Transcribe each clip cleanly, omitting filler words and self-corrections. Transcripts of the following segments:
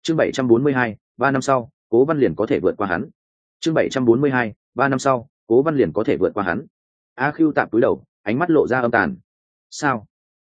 chương 742, 3 năm sau Cố Văn liền có thể vượt qua hắn. chương 742, 3 năm sau Cố Văn liền có thể vượt qua hắn. A Khưu tạm cúi đầu, ánh mắt lộ ra âm tàn. Sao?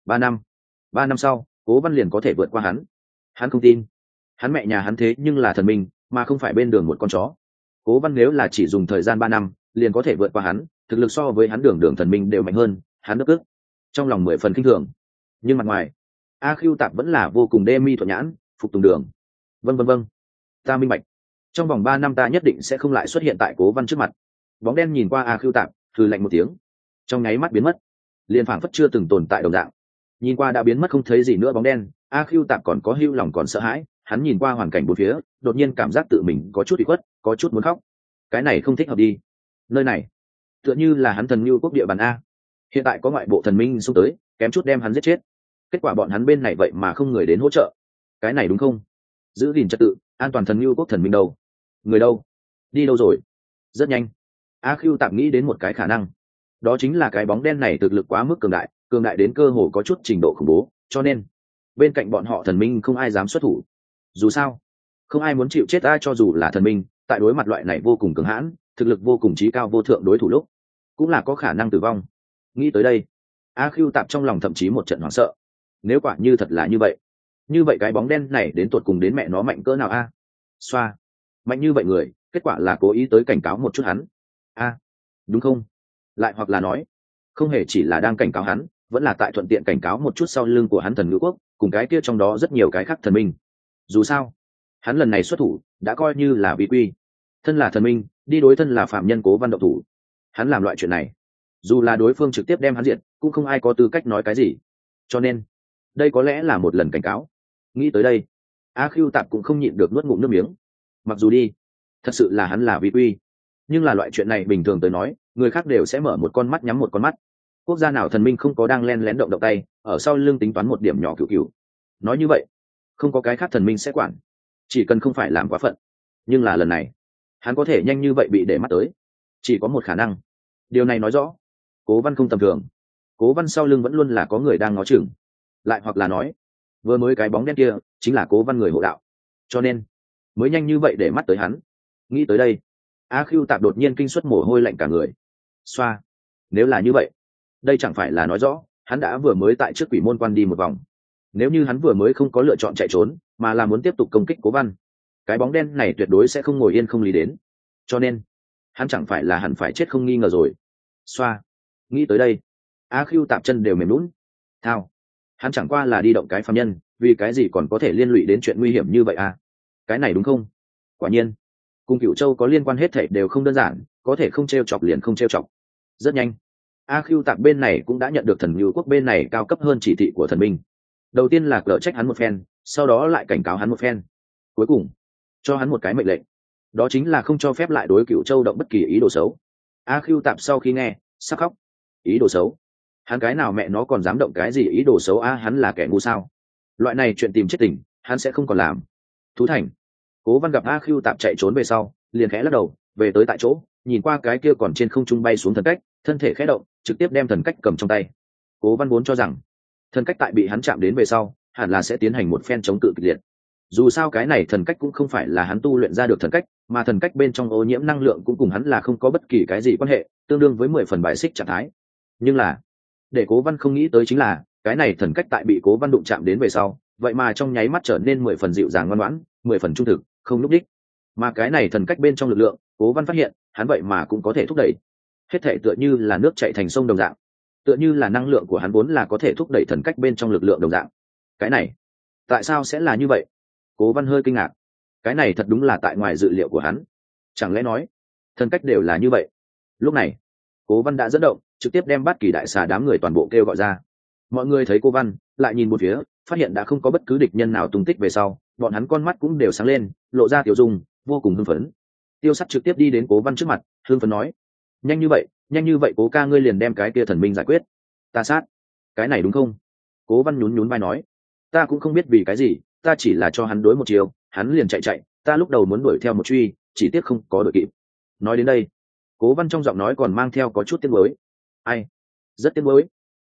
3 năm sau Cố Văn liền có thể vượt qua hắn? Hắn không tin. Hắn mẹ nhà hắn thế nhưng là thần minh, mà không phải bên đường một con chó. Cố Văn nếu là chỉ dùng thời gian 3 năm liền có thể vượt qua hắn, thực lực so với hắn đường thần minh đều mạnh hơn, hắn nước ức trong lòng 10 phần kinh thường. Nhưng mặt ngoài A Khưu tạp vẫn là vô cùng đê mi thuận nhãn, phục tùng đường. Vâng, ta minh bạch. Trong vòng 3 năm ta nhất định sẽ không lại xuất hiện tại Cố Văn trước mặt. Bóng đen nhìn qua A Khưu tạp, hừ lạnh một tiếng, trong nháy mắt biến mất, liền phảng phất chưa từng tồn tại đồng dạng. Nhìn qua đã biến mất không thấy gì nữa bóng đen, A Khưu tạp còn có hưu lòng còn sợ hãi. Hắn nhìn qua hoàn cảnh bốn phía, đột nhiên cảm giác tự mình có chút ủy khuất, có chút muốn khóc. Cái này không thích hợp đi. Nơi này tựa như là hắn Thần Nưu quốc địa bàn a. Hiện tại có ngoại bộ thần minh xông tới, kém chút đem hắn giết chết. Kết quả bọn hắn bên này vậy mà không người đến hỗ trợ. Cái này đúng không? Giữ gìn trật tự, an toàn Thần Nưu quốc thần minh đâu? Người đâu? Đi đâu rồi? Rất nhanh, A Khưu tạm nghĩ đến một cái khả năng. Đó chính là cái bóng đen này thực lực quá mức cường đại đến cơ hồ có chút trình độ khủng bố, cho nên bên cạnh bọn họ thần minh không ai dám xuất thủ. Dù sao, không ai muốn chịu chết ta, cho dù là thần minh, tại đối mặt loại này vô cùng cường hãn, thực lực vô cùng trí cao vô thượng đối thủ lúc, cũng là có khả năng tử vong. Nghĩ tới đây, A Khưu tạp trong lòng thậm chí một trận hoảng sợ. Nếu quả như thật là như vậy cái bóng đen này đến tột cùng đến mẹ nó mạnh cỡ nào a? Xoa, mạnh như vậy người, kết quả là cố ý tới cảnh cáo một chút hắn. A, đúng không? Lại hoặc là nói, không hề chỉ là đang cảnh cáo hắn, vẫn là tại thuận tiện cảnh cáo một chút sau lưng của hắn Thần Ngữ quốc, cùng cái kia trong đó rất nhiều cái khác thần minh. Dù sao, hắn lần này xuất thủ đã coi như là vi quy, thân là thần minh đi đối thân là phạm nhân Cố Văn động thủ. Hắn làm loại chuyện này, dù là đối phương trực tiếp đem hắn diệt, cũng không ai có tư cách nói cái gì. Cho nên đây có lẽ là một lần cảnh cáo. Nghĩ tới đây, A Khưu tạp cũng không nhịn được nuốt ngụm nước miếng. Mặc dù đi, thật sự là hắn là vi quy, nhưng là loại chuyện này bình thường tới nói, người khác đều sẽ mở một con mắt nhắm một con mắt. Quốc gia nào thần minh không có đang len lén động tay ở sau lưng tính toán một điểm nhỏ cựu. Nói như vậy, không có cái khác thần minh sẽ quản, chỉ cần không phải làm quá phận. Nhưng là lần này, hắn có thể nhanh như vậy bị để mắt tới, chỉ có một khả năng. Điều này nói rõ Cố Văn không tầm thường. Cố Văn sau lưng vẫn luôn là có người đang ngó chừng. Lại hoặc là nói, vừa mới cái bóng đen kia chính là Cố Văn người hộ đạo, cho nên mới nhanh như vậy để mắt tới hắn. Nghĩ tới đây, A Khưu tạp đột nhiên kinh suất mồ hôi lạnh cả người. Xoa, nếu là như vậy, đây chẳng phải là nói rõ hắn đã vừa mới tại trước Quỷ Môn Quan đi một vòng. Nếu như hắn vừa mới không có lựa chọn chạy trốn, mà là muốn tiếp tục công kích Cố Văn, cái bóng đen này tuyệt đối sẽ không ngồi yên không lý đến. Cho nên hắn chẳng phải là hẳn phải chết không nghi ngờ rồi. Xoa, nghĩ tới đây, A Khưu tạp chân đều mềm lún. Thao, hắn chẳng qua là đi động cái phàm nhân, vì cái gì còn có thể liên lụy đến chuyện nguy hiểm như vậy à? Cái này đúng không? Quả nhiên, cùng Cửu Châu có liên quan hết thảy đều không đơn giản, có thể không trêu chọc liền không trêu chọc. Rất nhanh, A Khưu tạp bên này cũng đã nhận được Thần Nưu quốc bên này cao cấp hơn chỉ thị của thần minh. Đầu tiên là cở trách hắn một phen, sau đó lại cảnh cáo hắn một phen, cuối cùng cho hắn một cái mệnh lệnh, đó chính là không cho phép lại đối Cửu Châu động bất kỳ ý đồ xấu. A Khưu tạp sau khi nghe sắp khóc. Ý đồ xấu? Hắn cái nào mẹ nó còn dám động cái gì ý đồ xấu a? Hắn là kẻ ngu sao? Loại này chuyện tìm chết tình hắn sẽ không còn làm. Thú Thành, Cố Văn gặp A Khưu tạp chạy trốn về sau, liền khẽ lắc đầu, về tới tại chỗ, nhìn qua cái kia còn trên không trung bay xuống thần cách, thân thể khẽ động, trực tiếp đem thần cách cầm trong tay. Cố Văn vốn cho rằng thần cách tại bị hắn chạm đến về sau, hẳn là sẽ tiến hành một phen chống cự kịch liệt. Dù sao cái này thần cách cũng không phải là hắn tu luyện ra được thần cách, mà thần cách bên trong ô nhiễm năng lượng cũng cùng hắn là không có bất kỳ cái gì quan hệ, tương đương với 10 phần bài xích trạng thái. Nhưng là, để Cố Văn không nghĩ tới chính là, cái này thần cách tại bị Cố Văn đụng chạm đến về sau, vậy mà trong nháy mắt trở nên 10 phần dịu dàng ngoan ngoãn, 10 phần trung thực, không lúc đích. Mà cái này thần cách bên trong lực lượng, Cố Văn phát hiện, hắn vậy mà cũng có thể thúc đẩy. Hết thể tựa như là nước chảy thành sông đồng dạng, tựa như là năng lượng của hắn vốn là có thể thúc đẩy thần cách bên trong lực lượng đồng dạng. Cái này, tại sao sẽ là như vậy? Cố Văn hơi kinh ngạc. Cái này thật đúng là tại ngoài dự liệu của hắn. Chẳng lẽ nói, thần cách đều là như vậy? Lúc này, Cố Văn đã dẫn động, trực tiếp đem Bát Kỳ đại xà đám người toàn bộ kêu gọi ra. Mọi người thấy Cố Văn, lại nhìn một phía, phát hiện đã không có bất cứ địch nhân nào tung tích về sau, bọn hắn con mắt cũng đều sáng lên, lộ ra tiểu dung, vô cùng hưng phấn. Tiêu Sắt trực tiếp đi đến Cố Văn trước mặt, hưng phấn nói: nhanh như vậy Cố ca ngươi liền đem cái kia thần minh giải quyết? Ta sát, cái này đúng không? Cố Văn nhún nhún vai nói: ta cũng không biết vì cái gì, ta chỉ là cho hắn đối một chiều, hắn liền chạy, ta lúc đầu muốn đuổi theo một truy, chỉ tiếc không có đuổi kịp. Nói đến đây, Cố Văn trong giọng nói còn mang theo có chút tiếc nuối. Ai? Rất tiếc nuối.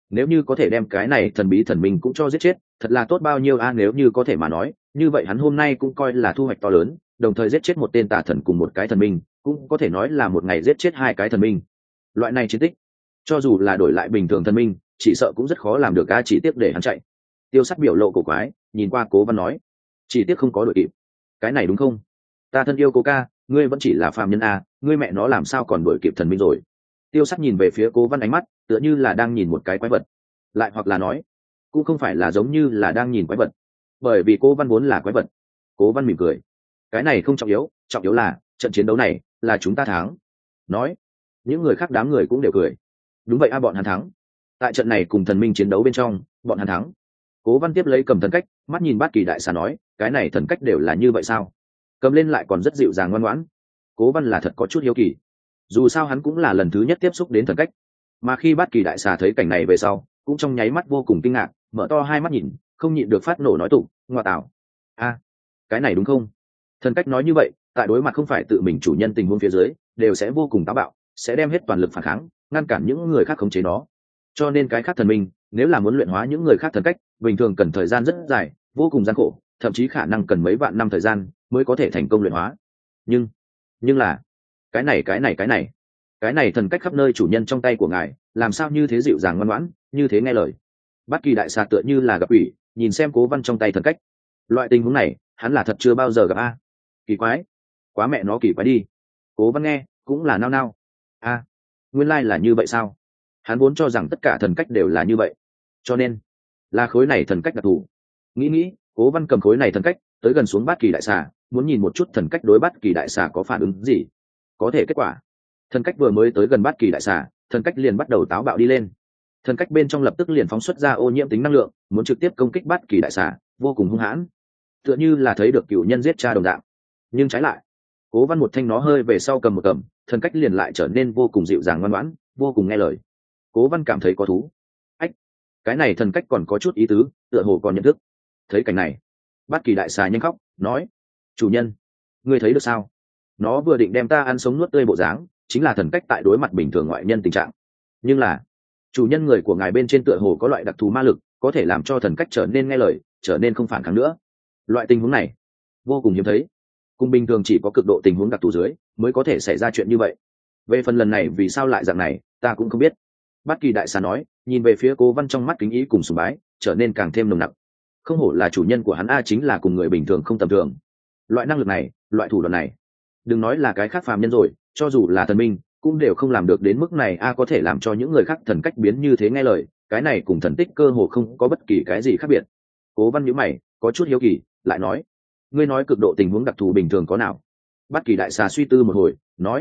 nếu như có thể đem cái này thần bí thần minh cũng cho giết chết thật là tốt bao nhiêu a. Nếu như có thể mà nói như vậy hắn hôm nay cũng coi là thu hoạch to lớn, đồng thời giết chết một tên tà thần cùng một cái thần minh, cũng có thể nói là một ngày giết chết hai cái thần minh. Loại này chiến tích cho dù là đổi lại bình thường thần minh chỉ sợ cũng rất khó làm được a, chỉ tiếc để hắn chạy. Tiêu Sắt biểu lộ cổ quái nhìn qua Cố Văn nói, chỉ tiếc không có đội kịp. Cái này đúng không? Ta thân yêu Cố ca, ngươi vẫn chỉ là phàm nhân a, ngươi mẹ nó làm sao còn đuổi kịp thần minh rồi. Tiêu Sắt nhìn về phía Cố Văn ánh mắt tựa như là đang nhìn một cái quái vật, lại hoặc là nói cũng không phải là giống như là đang nhìn quái vật, bởi vì Cố Văn vốn là quái vật. Cố Văn mỉm cười, cái này không trọng yếu, trọng yếu là trận chiến đấu này là chúng ta thắng. Nói, những người khác đám người cũng đều cười. Đúng vậy a, bọn hắn thắng. Tại trận này cùng thần minh chiến đấu bên trong bọn hắn thắng. Cố Văn tiếp lấy cầm thần cách, mắt nhìn Bát Kỳ đại xà nói, cái này thần cách đều là như vậy sao? Cầm lên lại còn rất dịu dàng ngoan ngoãn. Cố Văn là thật có chút hiếu kỳ, dù sao hắn cũng là lần thứ nhất tiếp xúc đến thần cách. Mà khi Bát Kỳ đại xà thấy cảnh này về sau cũng trong nháy mắt vô cùng kinh ngạc, mở to hai mắt nhìn, không nhịn được phát nổ nói tụng, ngoa tạo, a, cái này đúng không? Thần cách nói như vậy, tại đối mặt không phải tự mình chủ nhân tình huống phía dưới đều sẽ vô cùng táo bạo, sẽ đem hết toàn lực phản kháng, ngăn cản những người khác khống chế nó. Cho nên cái khác thần minh nếu là muốn luyện hóa những người khác thần cách bình thường cần thời gian rất dài, vô cùng gian khổ, thậm chí khả năng cần mấy vạn năm thời gian mới có thể thành công luyện hóa. Nhưng là cái này thần cách khắp nơi chủ nhân trong tay của ngài làm sao như thế dịu dàng ngoan ngoãn, như thế nghe lời. Bát Kỳ đại xà tựa như là gặp ủy nhìn xem Cố Văn trong tay thần cách. Loại tình huống này hắn là thật chưa bao giờ gặp a. Kỳ quái, quá mẹ nó kỳ quái đi. Cố Văn nghe cũng là nao nao. A, nguyên lai là như vậy sao? Hắn vốn cho rằng tất cả thần cách đều là như vậy, cho nên là khối này thần cách đặc thù. Nghĩ Cố Văn cầm khối này thần cách tới gần xuống Bát Kỳ đại xà, muốn nhìn một chút thần cách đối Bát Kỳ đại xà có phản ứng gì. Có thể kết quả, thần cách vừa mới tới gần Bát Kỳ đại xà, thần cách liền bắt đầu táo bạo đi lên. Thần cách bên trong lập tức liền phóng xuất ra ô nhiễm tính năng lượng, muốn trực tiếp công kích Bát Kỳ đại xà, vô cùng hung hãn, tựa như là thấy được cựu nhân giết cha đồng dạng. Nhưng trái lại, Cố Văn một thanh nó hơi về sau cầm một cầm, thần cách liền lại trở nên vô cùng dịu dàng ngoan ngoãn, vô cùng nghe lời. Cố Văn cảm thấy có thú. Ách, cái này thần cách còn có chút ý tứ, tựa hồ còn nhận thức. Thấy cảnh này, Bát Kỳ đại xà nhanh khóc nói, chủ nhân, ngươi thấy được sao? Nó vừa định đem ta ăn sống nuốt tươi bộ dáng, chính là thần cách tại đối mặt bình thường ngoại nhân tình trạng. Nhưng là chủ nhân người của ngài bên trên tựa hồ có loại đặc thù ma lực, có thể làm cho thần cách trở nên nghe lời, trở nên không phản kháng nữa. Loại tình huống này vô cùng hiếm thấy, cùng bình thường chỉ có cực độ tình huống đặc thù dưới mới có thể xảy ra chuyện như vậy. Về phần lần này vì sao lại dạng này ta cũng không biết. Bát Kỳ đại xà nói, nhìn về phía Cố Văn trong mắt kính ý cùng sùng bái trở nên càng thêm nồng nặc. Không hổ là chủ nhân của hắn a, chính là cùng người bình thường không tầm thường. Loại năng lực này, loại thủ đoạn này, đừng nói là cái khác phàm nhân rồi, cho dù là thần minh cũng đều không làm được đến mức này a. Có thể làm cho những người khác thần cách biến như thế nghe lời, cái này cùng thần tích cơ hồ không có bất kỳ cái gì khác biệt. Cố Văn nhíu mày, có chút hiếu kỳ, lại nói, ngươi nói cực độ tình huống đặc thù bình thường có nào? Bát Kỳ đại xà suy tư một hồi, nói,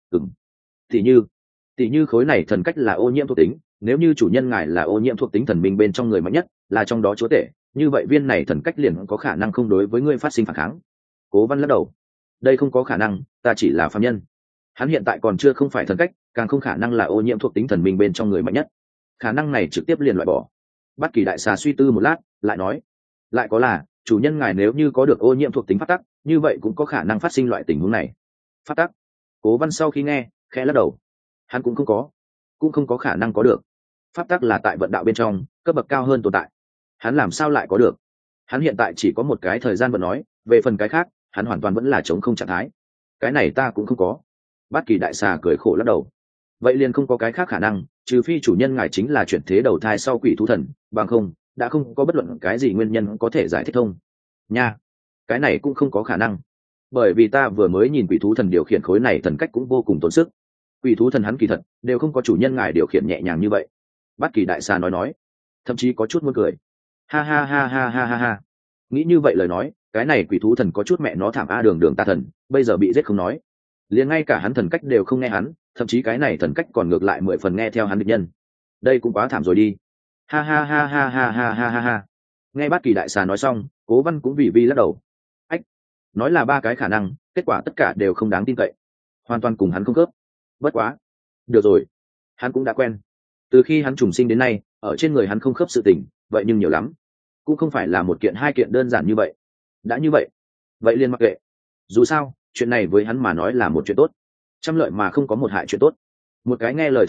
tỷ như khối này thần cách là ô nhiễm thuộc tính, nếu như chủ nhân ngài là ô nhiễm thuộc tính thần minh bên trong người mạnh nhất, là trong đó chúa tể, như vậy viên này thần cách liền có khả năng không đối với ngươi phát sinh phản kháng. Cố Văn lắc đầu, đây không có khả năng, ta chỉ là phàm nhân. Hắn hiện tại còn chưa không phải thần cách, càng không khả năng là ô nhiễm thuộc tính thần minh bên trong người mạnh nhất, khả năng này trực tiếp liền loại bỏ. Bát Kỳ đại xà suy tư một lát, lại nói, lại có là chủ nhân ngài nếu như có được ô nhiễm thuộc tính pháp tắc, như vậy cũng có khả năng phát sinh loại tình huống này. Pháp tắc? Cố Văn sau khi nghe khẽ lắc đầu, hắn cũng không có khả năng có được. Pháp tắc là tại vận đạo bên trong cấp bậc cao hơn tồn tại, hắn làm sao lại có được? Hắn hiện tại chỉ có một cái thời gian vận nói, về phần cái khác hắn hoàn toàn vẫn là trống không trạng thái. Cái này ta cũng không có. Bát Kỳ đại xà cười khổ lắc đầu, vậy liền không có cái khác khả năng, trừ phi chủ nhân ngài chính là chuyển thế đầu thai sau quỷ thú thần, bằng không đã không có bất luận cái gì nguyên nhân có thể giải thích thông nha. Cái này cũng không có khả năng, bởi vì ta vừa mới nhìn quỷ thú thần điều khiển khối này thần cách cũng vô cùng tốn sức. Quỷ thú thần hắn kỳ thật đều không có chủ nhân ngài điều khiển nhẹ nhàng như vậy. Bát Kỳ đại xà nói, thậm chí có chút muốn cười. Ha ha ha ha ha ha ha. Nghĩ như vậy lời nói, cái này quỷ thú thần có chút mẹ nó thảm a, đường ta thần bây giờ bị giết không nói, liền ngay cả hắn thần cách đều không nghe hắn, thậm chí cái này thần cách còn ngược lại 10 phần nghe theo hắn địch nhân. Đây cũng quá thảm rồi đi. Ha ha ha ha ha ha ha ha ha. Nghe Bát Kỳ đại xà nói xong, Cố Văn cũng vì vi lắc đầu. Ách, nói là 3 cái khả năng, kết quả tất cả đều không đáng tin cậy, hoàn toàn cùng hắn không khớp. Bất quá, được rồi, hắn cũng đã quen. Từ khi hắn trùng sinh đến nay, ở trên người hắn không khớp sự tình, vậy nhưng nhiều lắm, cũng không phải là một kiện 2 kiện đơn giản như vậy. Đã như vậy, vậy liền mặc kệ. Dù sao, chuyện này với hắn mà nói là một chuyện tốt, trăm lợi mà không có một hại chuyện tốt. Một cái nghe lời thần cách,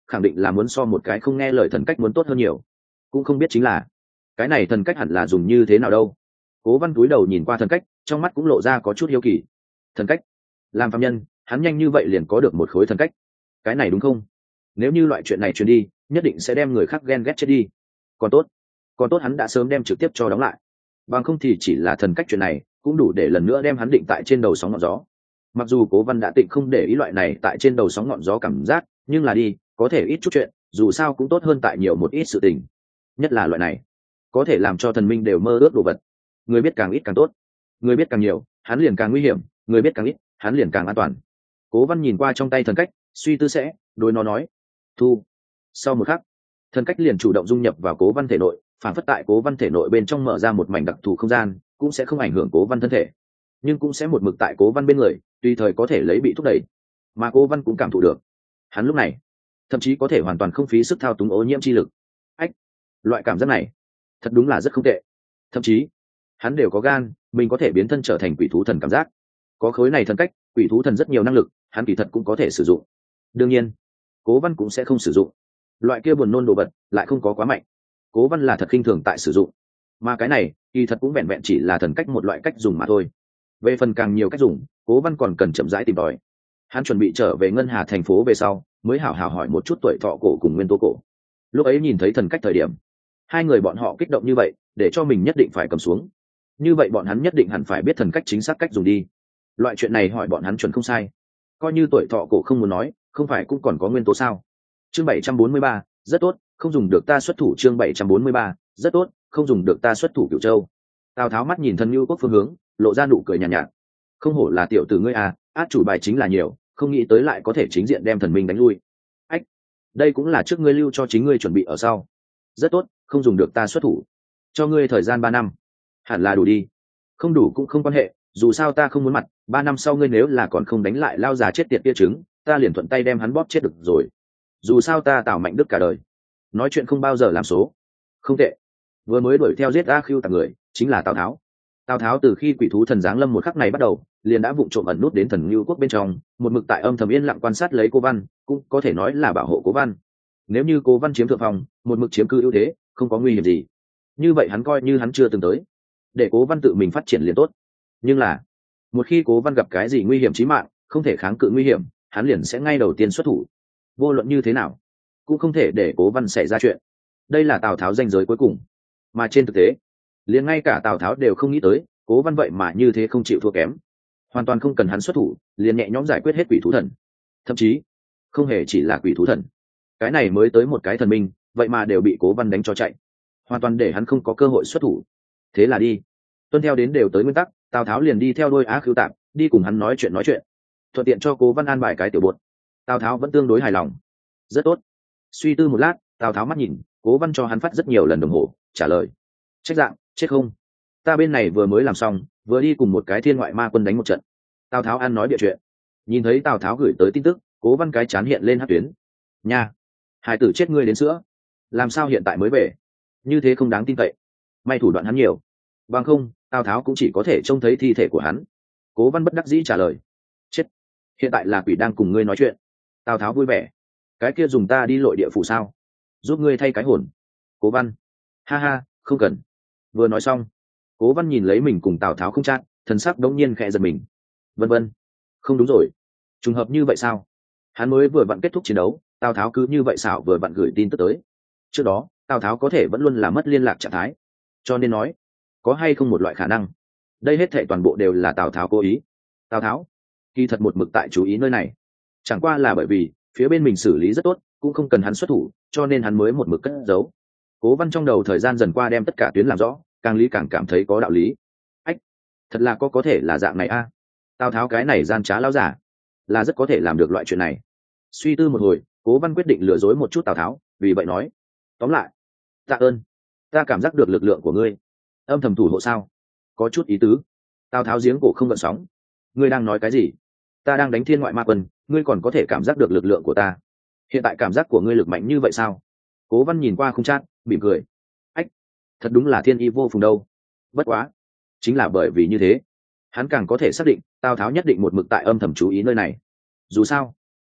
khẳng định là muốn so một cái không nghe lời thần cách muốn tốt hơn nhiều. Cũng không biết chính là cái này thần cách hẳn là dùng như thế nào đâu. Cố Văn cúi đầu nhìn qua thần cách, trong mắt cũng lộ ra có chút hiếu kỳ. Thần cách? Làm phàm nhân, hắn nhanh như vậy liền có được một khối thần cách, cái này đúng không? Nếu như loại chuyện này truyền đi, nhất định sẽ đem người khác ghen ghét chết đi. Còn tốt hắn đã sớm đem trực tiếp cho đóng lại, bằng không thì chỉ là thần cách chuyện này cũng đủ để lần nữa đem hắn định tại trên đầu sóng ngọn gió. Mặc dù Cố Văn đã tịnh không để ý loại này tại trên đầu sóng ngọn gió cảm giác, nhưng là đi có thể ít chút chuyện, dù sao cũng tốt hơn tại nhiều một ít sự tình. Nhất là loại này có thể làm cho thần minh đều mơ ước đồ vật, người biết càng ít càng tốt, người biết càng nhiều hắn liền càng nguy hiểm, người biết càng ít hắn liền càng an toàn. Cố Văn nhìn qua trong tay thần cách, suy tư sẽ đối nó nói thu. Sau một khắc, thần cách liền chủ động dung nhập vào Cố Văn thể nội, phản phất tại Cố Văn thể nội bên trong mở ra một mảnh đặc thù không gian, cũng sẽ không ảnh hưởng Cố Văn thân thể, nhưng cũng sẽ một mực tại Cố Văn bên người, tùy thời có thể lấy bị thúc đẩy. Mà Cố Văn cũng cảm thụ được, hắn lúc này thậm chí có thể hoàn toàn không phí sức thao túng ô nhiễm chi lực. Ách, loại cảm giác này thật đúng là rất không tệ. Thậm chí hắn đều có gan mình có thể biến thân trở thành quỷ thú thần cảm giác. Có khối này thần cách, quỷ thú thần rất nhiều năng lực hắn kỳ thật cũng có thể sử dụng. Đương nhiên Cố Văn cũng sẽ không sử dụng loại kia buồn nôn đồ vật, lại không có quá mạnh. Cố Văn là thật khinh thường tại sử dụng, mà cái này kỳ thật cũng vẹn vẹn chỉ là thần cách một loại cách dùng mà thôi. Về phần càng nhiều cách dùng, Cố Văn còn cần chậm rãi tìm tòi. Hắn chuẩn bị trở về Ngân Hà thành phố về sau mới hảo hảo hỏi một chút tuổi thọ cổ cùng nguyên tố cổ. Lúc ấy nhìn thấy thần cách thời điểm, hai người bọn họ kích động như vậy, để cho mình nhất định phải cầm xuống. Như vậy bọn hắn nhất định hẳn phải biết thần cách chính xác cách dùng đi. Loại chuyện này hỏi bọn hắn chuẩn không sai. Coi như tuổi thọ cổ không muốn nói, không phải cũng còn có nguyên tố sao? Chương 743, rất tốt, không dùng được ta xuất thủ. Chương 743, rất tốt, không dùng được ta xuất thủ. Cửu Châu. Tào Tháo mắt nhìn Thần Nưu Quốc phương hướng, lộ ra nụ cười nhàn nhạt. Không hổ là tiểu tử ngươi à, át chủ bài chính là nhiều, không nghĩ tới lại có thể chính diện đem thần minh đánh lui. Ách, đây cũng là trước ngươi lưu cho chính ngươi chuẩn bị ở sau. Rất tốt, không dùng được ta xuất thủ. Cho ngươi thời gian 3 năm. Hẳn là đủ đi. Không đủ cũng không quan hệ, dù sao ta không muốn mặt, 3 năm sau ngươi nếu là còn không đánh lại lao già chết tiệt kia trứng, ta liền thuận tay đem hắn bóp chết được rồi. Dù sao ta Tào Mạnh Đức cả đời, nói chuyện không bao giờ làm số. Không tệ. Vừa mới đuổi theo giết A Khưu tặc người chính là Tào Tháo. Tào Tháo từ khi quỷ thú thần giáng lâm một khắc này bắt đầu, liền đã vụng trộm ẩn nút đến Thần Nưu Quốc bên trong, một mực tại âm thầm yên lặng quan sát lấy Cố Văn, cũng có thể nói là bảo hộ Cố Văn. Nếu như Cố Văn chiếm thượng phong, một mực chiếm cứ ưu thế, không có nguy hiểm gì, như vậy hắn coi như hắn chưa từng tới, để Cố Văn tự mình phát triển liền tốt. Nhưng là một khi Cố Văn gặp cái gì nguy hiểm chí mạng, không thể kháng cự nguy hiểm, hắn liền sẽ ngay đầu tiên xuất thủ. Vô luận như thế nào, cũng không thể để Cố Văn xảy ra chuyện. Đây là Tào Tháo ranh giới cuối cùng. Mà trên thực tế, liền ngay cả Tào Tháo đều không nghĩ tới, Cố Văn vậy mà như thế không chịu thua kém, hoàn toàn không cần hắn xuất thủ, liền nhẹ nhõm giải quyết hết quỷ thú thần. Thậm chí không hề chỉ là quỷ thú thần, cái này mới tới một cái thần minh, vậy mà đều bị Cố Văn đánh cho chạy, hoàn toàn để hắn không có cơ hội xuất thủ. Thế là đi tuân theo đến đều tới nguyên tắc, Tào Tháo liền đi theo đôi Á Khưu Tạp, đi cùng hắn nói chuyện, thuận tiện cho Cố Văn an bài cái tiểu bột. Tào Tháo vẫn tương đối hài lòng. Rất tốt. Suy tư một lát, Tào Tháo mắt nhìn Cố Văn cho hắn phát rất nhiều lần đồng hồ, trả lời trách dạng chết không, ta bên này vừa mới làm xong, vừa đi cùng một cái thiên ngoại ma quân đánh một trận. Tào Tháo ăn nói bịa chuyện. Nhìn thấy Tào Tháo gửi tới tin tức, Cố Văn cái chán hiện lên hắc tuyến. Nha, hải tử chết ngươi đến sữa, làm sao hiện tại mới về, như thế không đáng tin cậy. May thủ đoạn hắn nhiều, bằng không Tào Tháo cũng chỉ có thể trông thấy thi thể của hắn. Cố Văn bất đắc dĩ trả lời chết, hiện tại là quỷ đang cùng ngươi nói chuyện. Tào Tháo vui vẻ. Cái kia dùng ta đi lội địa phủ sao, giúp ngươi thay cái hồn. Cố Văn ha ha, không cần. Vừa nói xong, Cố Văn nhìn lấy mình cùng Tào Tháo không chát, thần sắc đống nhiên khẽ giật mình. Vân vân, không đúng rồi, trùng hợp như vậy sao? Hắn mới vừa vặn kết thúc chiến đấu, Tào Tháo cứ như vậy xảo vừa vặn gửi tin tức tới. Trước đó Tào Tháo có thể vẫn luôn là mất liên lạc trạng thái, cho nên nói có hay không một loại khả năng, đây hết thệ toàn bộ đều là Tào Tháo cố ý. Tào Tháo kỳ thật một mực tại chú ý nơi này, chẳng qua là bởi vì phía bên mình xử lý rất tốt, cũng không cần hắn xuất thủ, cho nên hắn mới một mực cất giấu. Cố Văn trong đầu thời gian dần qua đem tất cả tuyến làm rõ, càng lý càng cảm thấy có đạo lý. Ách, thật là có thể là dạng này a. Tào Tháo cái này gian trá lão giả, là rất có thể làm được loại chuyện này. Suy tư một hồi, Cố Văn quyết định lừa dối một chút Tào Tháo, vì vậy nói tóm lại, tạ ơn, ta cảm giác được lực lượng của ngươi. Âm thầm thủ hộ sao? Có chút ý tứ. Tào Tháo giếng cổ không gợn sóng. Ngươi đang nói cái gì? Ta đang đánh thiên ngoại ma quân, ngươi còn có thể cảm giác được lực lượng của ta? Hiện tại cảm giác của ngươi lực mạnh như vậy sao? Cố Văn nhìn qua không chát, mỉm cười. Ách, thật đúng là thiên y vô phùng đâu. Bất quá, chính là bởi vì như thế, hắn càng có thể xác định Tào Tháo nhất định một mực tại âm thầm chú ý nơi này. Dù sao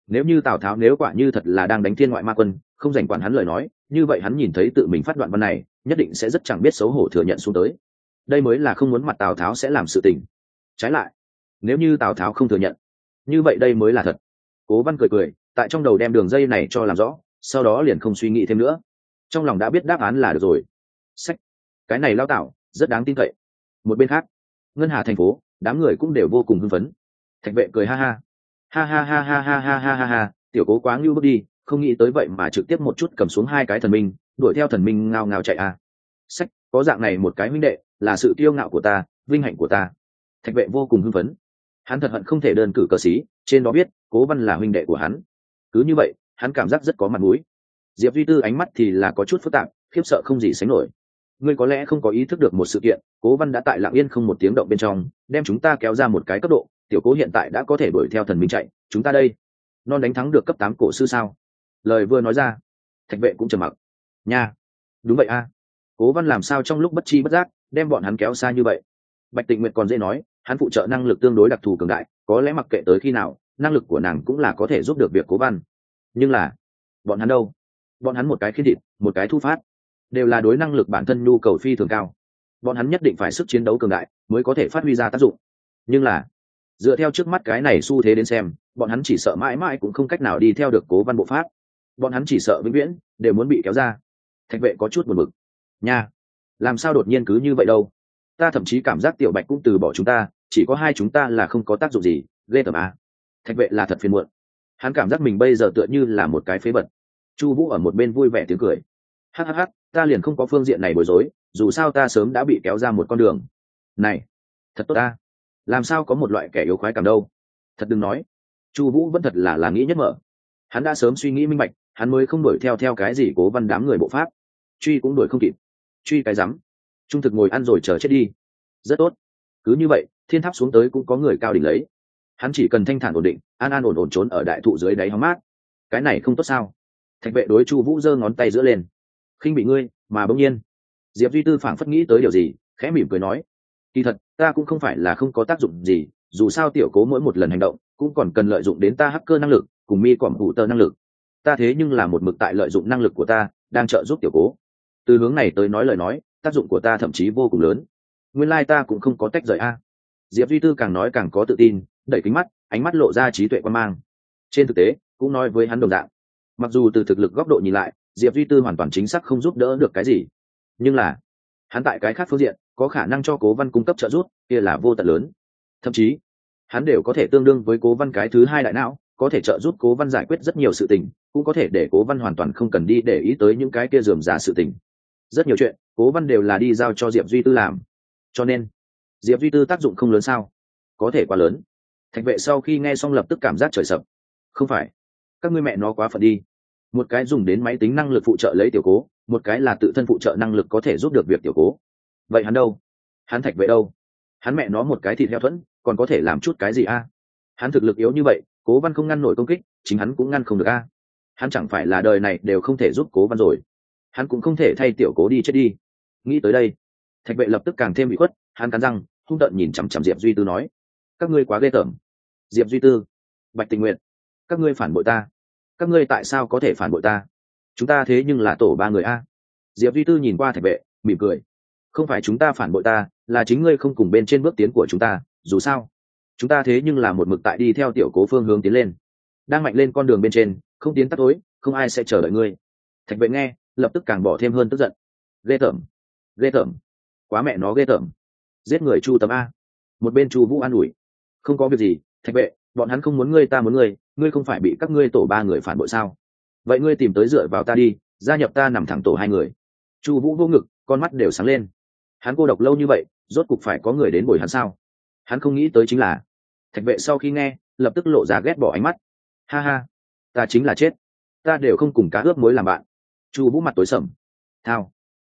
Nếu như Tào Tháo nếu quả như thật là đang đánh thiên ngoại ma quân, không dành quản hắn lời nói, như vậy hắn nhìn thấy tự mình phát đoạn văn này, nhất định sẽ rất chẳng biết xấu hổ thừa nhận xuống tới. Đây mới là không muốn mặt Tào Tháo sẽ làm sự tình. Trái lại, nếu như Tào Tháo không thừa nhận, như vậy đây mới là thật. Cố Văn cười cười, tại trong đầu đem đường dây này cho làm rõ, sau đó liền không suy nghĩ thêm nữa, trong lòng đã biết đáp án là được rồi. Sách, cái này lao Tào rất đáng tin cậy. Một bên khác, Ngân Hà thành phố, đám người cũng đều vô cùng hưng phấn. Thạch Vệ cười ha ha, ha ha ha ha ha ha ha ha ha, tiểu Cố quá ngưu bước đi, không nghĩ tới vậy mà trực tiếp một chút cầm xuống hai cái thần minh, đuổi theo thần minh ngao ngao chạy à. Sách, có dạng này một cái huynh đệ, là sự kiêu ngạo của ta, vinh hạnh của ta. Thạch Vệ vô cùng hưng phấn, hắn thật hận không thể đơn cử cờ sĩ, trên đó biết Cố Văn là huynh đệ của hắn. Cứ như vậy, hắn cảm giác rất có mặt mũi. Diệp Duy Tư ánh mắt thì là có chút phức tạp, khiếp sợ không gì sánh nổi. Ngươi có lẽ không có ý thức được một sự kiện, Cố Văn đã tại lặng yên không một tiếng động bên trong, đem chúng ta kéo ra một cái cấp độ, tiểu Cố hiện tại đã có thể đuổi theo thần minh chạy, chúng ta đây, non đánh thắng được cấp 8 cổ sư sao? Lời vừa nói ra, Thạch Vệ cũng trầm mặc. Nha, đúng vậy a. Cố Văn làm sao trong lúc bất chi bất giác, đem bọn hắn kéo xa như vậy? Bạch Tịnh Nguyệt còn dễ nói, hắn phụ trợ năng lực tương đối đặc thù cường đại, có lẽ mặc kệ tới khi nào, năng lực của nàng cũng là có thể giúp được việc Cố Văn. Nhưng là, bọn hắn đâu? Bọn hắn một cái khiên thịt, một cái thu phát, đều là đối năng lực bản thân nhu cầu phi thường cao. Bọn hắn nhất định phải sức chiến đấu cường đại mới có thể phát huy ra tác dụng. Nhưng là, dựa theo trước mắt cái này xu thế đến xem, bọn hắn chỉ sợ mãi mãi cũng không cách nào đi theo được Cố Văn bộ pháp. Bọn hắn chỉ sợ vĩnh viễn đều muốn bị kéo ra. Thạch Vệ có chút buồn bực. Nha, làm sao đột nhiên cứ như vậy đâu? Ta thậm chí cảm giác Tiểu Bạch cũng từ bỏ chúng ta, chỉ có hai chúng ta là không có tác dụng gì, ghê tởm à. Thạch Vệ là thật phiền muộn. Hắn cảm giác mình bây giờ tựa như là một cái phế vật. Chu Vũ ở một bên vui vẻ tiếng cười. Hắc hắc hắc, ta liền không có phương diện này bối rối, dù sao ta sớm đã bị kéo ra một con đường. Này, thật tốt ta. Làm sao có một loại kẻ yếu khoái cảm đâu? Thật đừng nói. Chu Vũ vẫn thật là nghĩ nhất mở. Hắn đã sớm suy nghĩ minh bạch, hắn mới không đuổi theo cái gì Cố Văn đám người bộ pháp. Truy cũng đuổi không kịp. Truy cái rắm. Trung thực ngồi ăn rồi chờ chết đi. Rất tốt. Cứ như vậy, thiên tháp xuống tới cũng có người cao đỉnh lấy. Hắn chỉ cần thanh thản ổn định, an an ổn ổn trốn ở đại thụ dưới đáy hóng mát. Cái này không tốt sao? Thạch Vệ đối Chu Vũ giơ ngón tay giữa lên. Khinh bị ngươi, mà bỗng nhiên, Diệp Duy Tư phảng phất nghĩ tới điều gì, khẽ mỉm cười nói: "Kỳ thật, ta cũng không phải là không có tác dụng gì, dù sao tiểu Cố mỗi một lần hành động, cũng còn cần lợi dụng đến ta hacker năng lực, cùng mi quản hủ tơ năng lực. Ta thế nhưng là một mực tại lợi dụng năng lực của ta, đang trợ giúp tiểu Cố. Từ hướng này tới nói lời nói, tác dụng của ta thậm chí vô cùng lớn. Nguyên lai ta cũng không có tách rời a." Diệp Duy Tư càng nói càng có tự tin, đẩy kính mắt, ánh mắt lộ ra trí tuệ quan mang. Trên thực tế, cũng nói với hắn đồng dạng. Mặc dù từ thực lực góc độ nhìn lại, Diệp Duy Tư hoàn toàn chính xác không giúp đỡ được cái gì, nhưng là hắn tại cái khác phương diện có khả năng cho Cố Văn cung cấp trợ giúp, kia là vô tận lớn. Thậm chí hắn đều có thể tương đương với Cố Văn cái thứ hai đại não, có thể trợ giúp Cố Văn giải quyết rất nhiều sự tình, cũng có thể để Cố Văn hoàn toàn không cần đi để ý tới những cái kia rườm rà sự tình. Rất nhiều chuyện Cố Văn đều là đi giao cho Diệp Duy Tư làm, cho nên Diệp Duy Tư tác dụng không lớn sao? Có thể quá lớn. Thạch Vệ sau khi nghe xong lập tức cảm giác trời sập. Không phải, các ngươi mẹ nó quá phận đi. Một cái dùng đến máy tính năng lực phụ trợ lấy tiểu Cố, một cái là tự thân phụ trợ năng lực có thể giúp được việc tiểu Cố. Vậy hắn đâu? Hắn Thạch Vệ đâu? Hắn mẹ nó một cái thịt heo thuẫn, còn có thể làm chút cái gì a? Hắn thực lực yếu như vậy, Cố Văn không ngăn nổi công kích, chính hắn cũng ngăn không được a. Hắn chẳng phải là đời này đều không thể giúp Cố Văn rồi. Hắn cũng không thể thay tiểu Cố đi chết đi. Nghĩ tới đây, Thạch Vệ lập tức càng thêm bị khuất, hắn cắn răng, hung tợn nhìn chằm chằm Diệp Duy Tư nói: "Các ngươi quá ghê tởm." Diệp Duy Tư, Bạch Tình Nguyện, các ngươi phản bội ta. Các ngươi tại sao có thể phản bội ta? Chúng ta thế nhưng là tổ ba người a. Diệp Duy Tư nhìn qua Thạch Vệ, mỉm cười. Không phải chúng ta phản bội ta, là chính ngươi không cùng bên trên bước tiến của chúng ta, dù sao chúng ta thế nhưng là một mực tại đi theo tiểu Cố phương hướng tiến lên, đang mạnh lên con đường bên trên, không tiến tắt tối, không ai sẽ chờ đợi ngươi. Thạch Vệ nghe, lập tức càng bỏ thêm hơn tức giận. Ghê tởm, ghê tởm, quá mẹ nó ghê tởm. Giết người Chu Tấm a. Một bên Chu Vũ an ủi: "Không có việc gì, Thạch Vệ, bọn hắn không muốn ngươi ta muốn ngươi, ngươi không phải bị các ngươi tổ ba người phản bội sao? Vậy ngươi tìm tới dựa vào ta đi, gia nhập ta nằm thẳng tổ hai người." Chu Vũ vô ngực, con mắt đều sáng lên. Hắn cô độc lâu như vậy, rốt cục phải có người đến bồi hắn sao? Hắn không nghĩ tới chính là, Thạch Vệ sau khi nghe, lập tức lộ ra ghét bỏ ánh mắt. Ha ha, ta chính là chết, ta đều không cùng cá ướp muối làm bạn. Chu Vũ mặt tối sầm. Thao,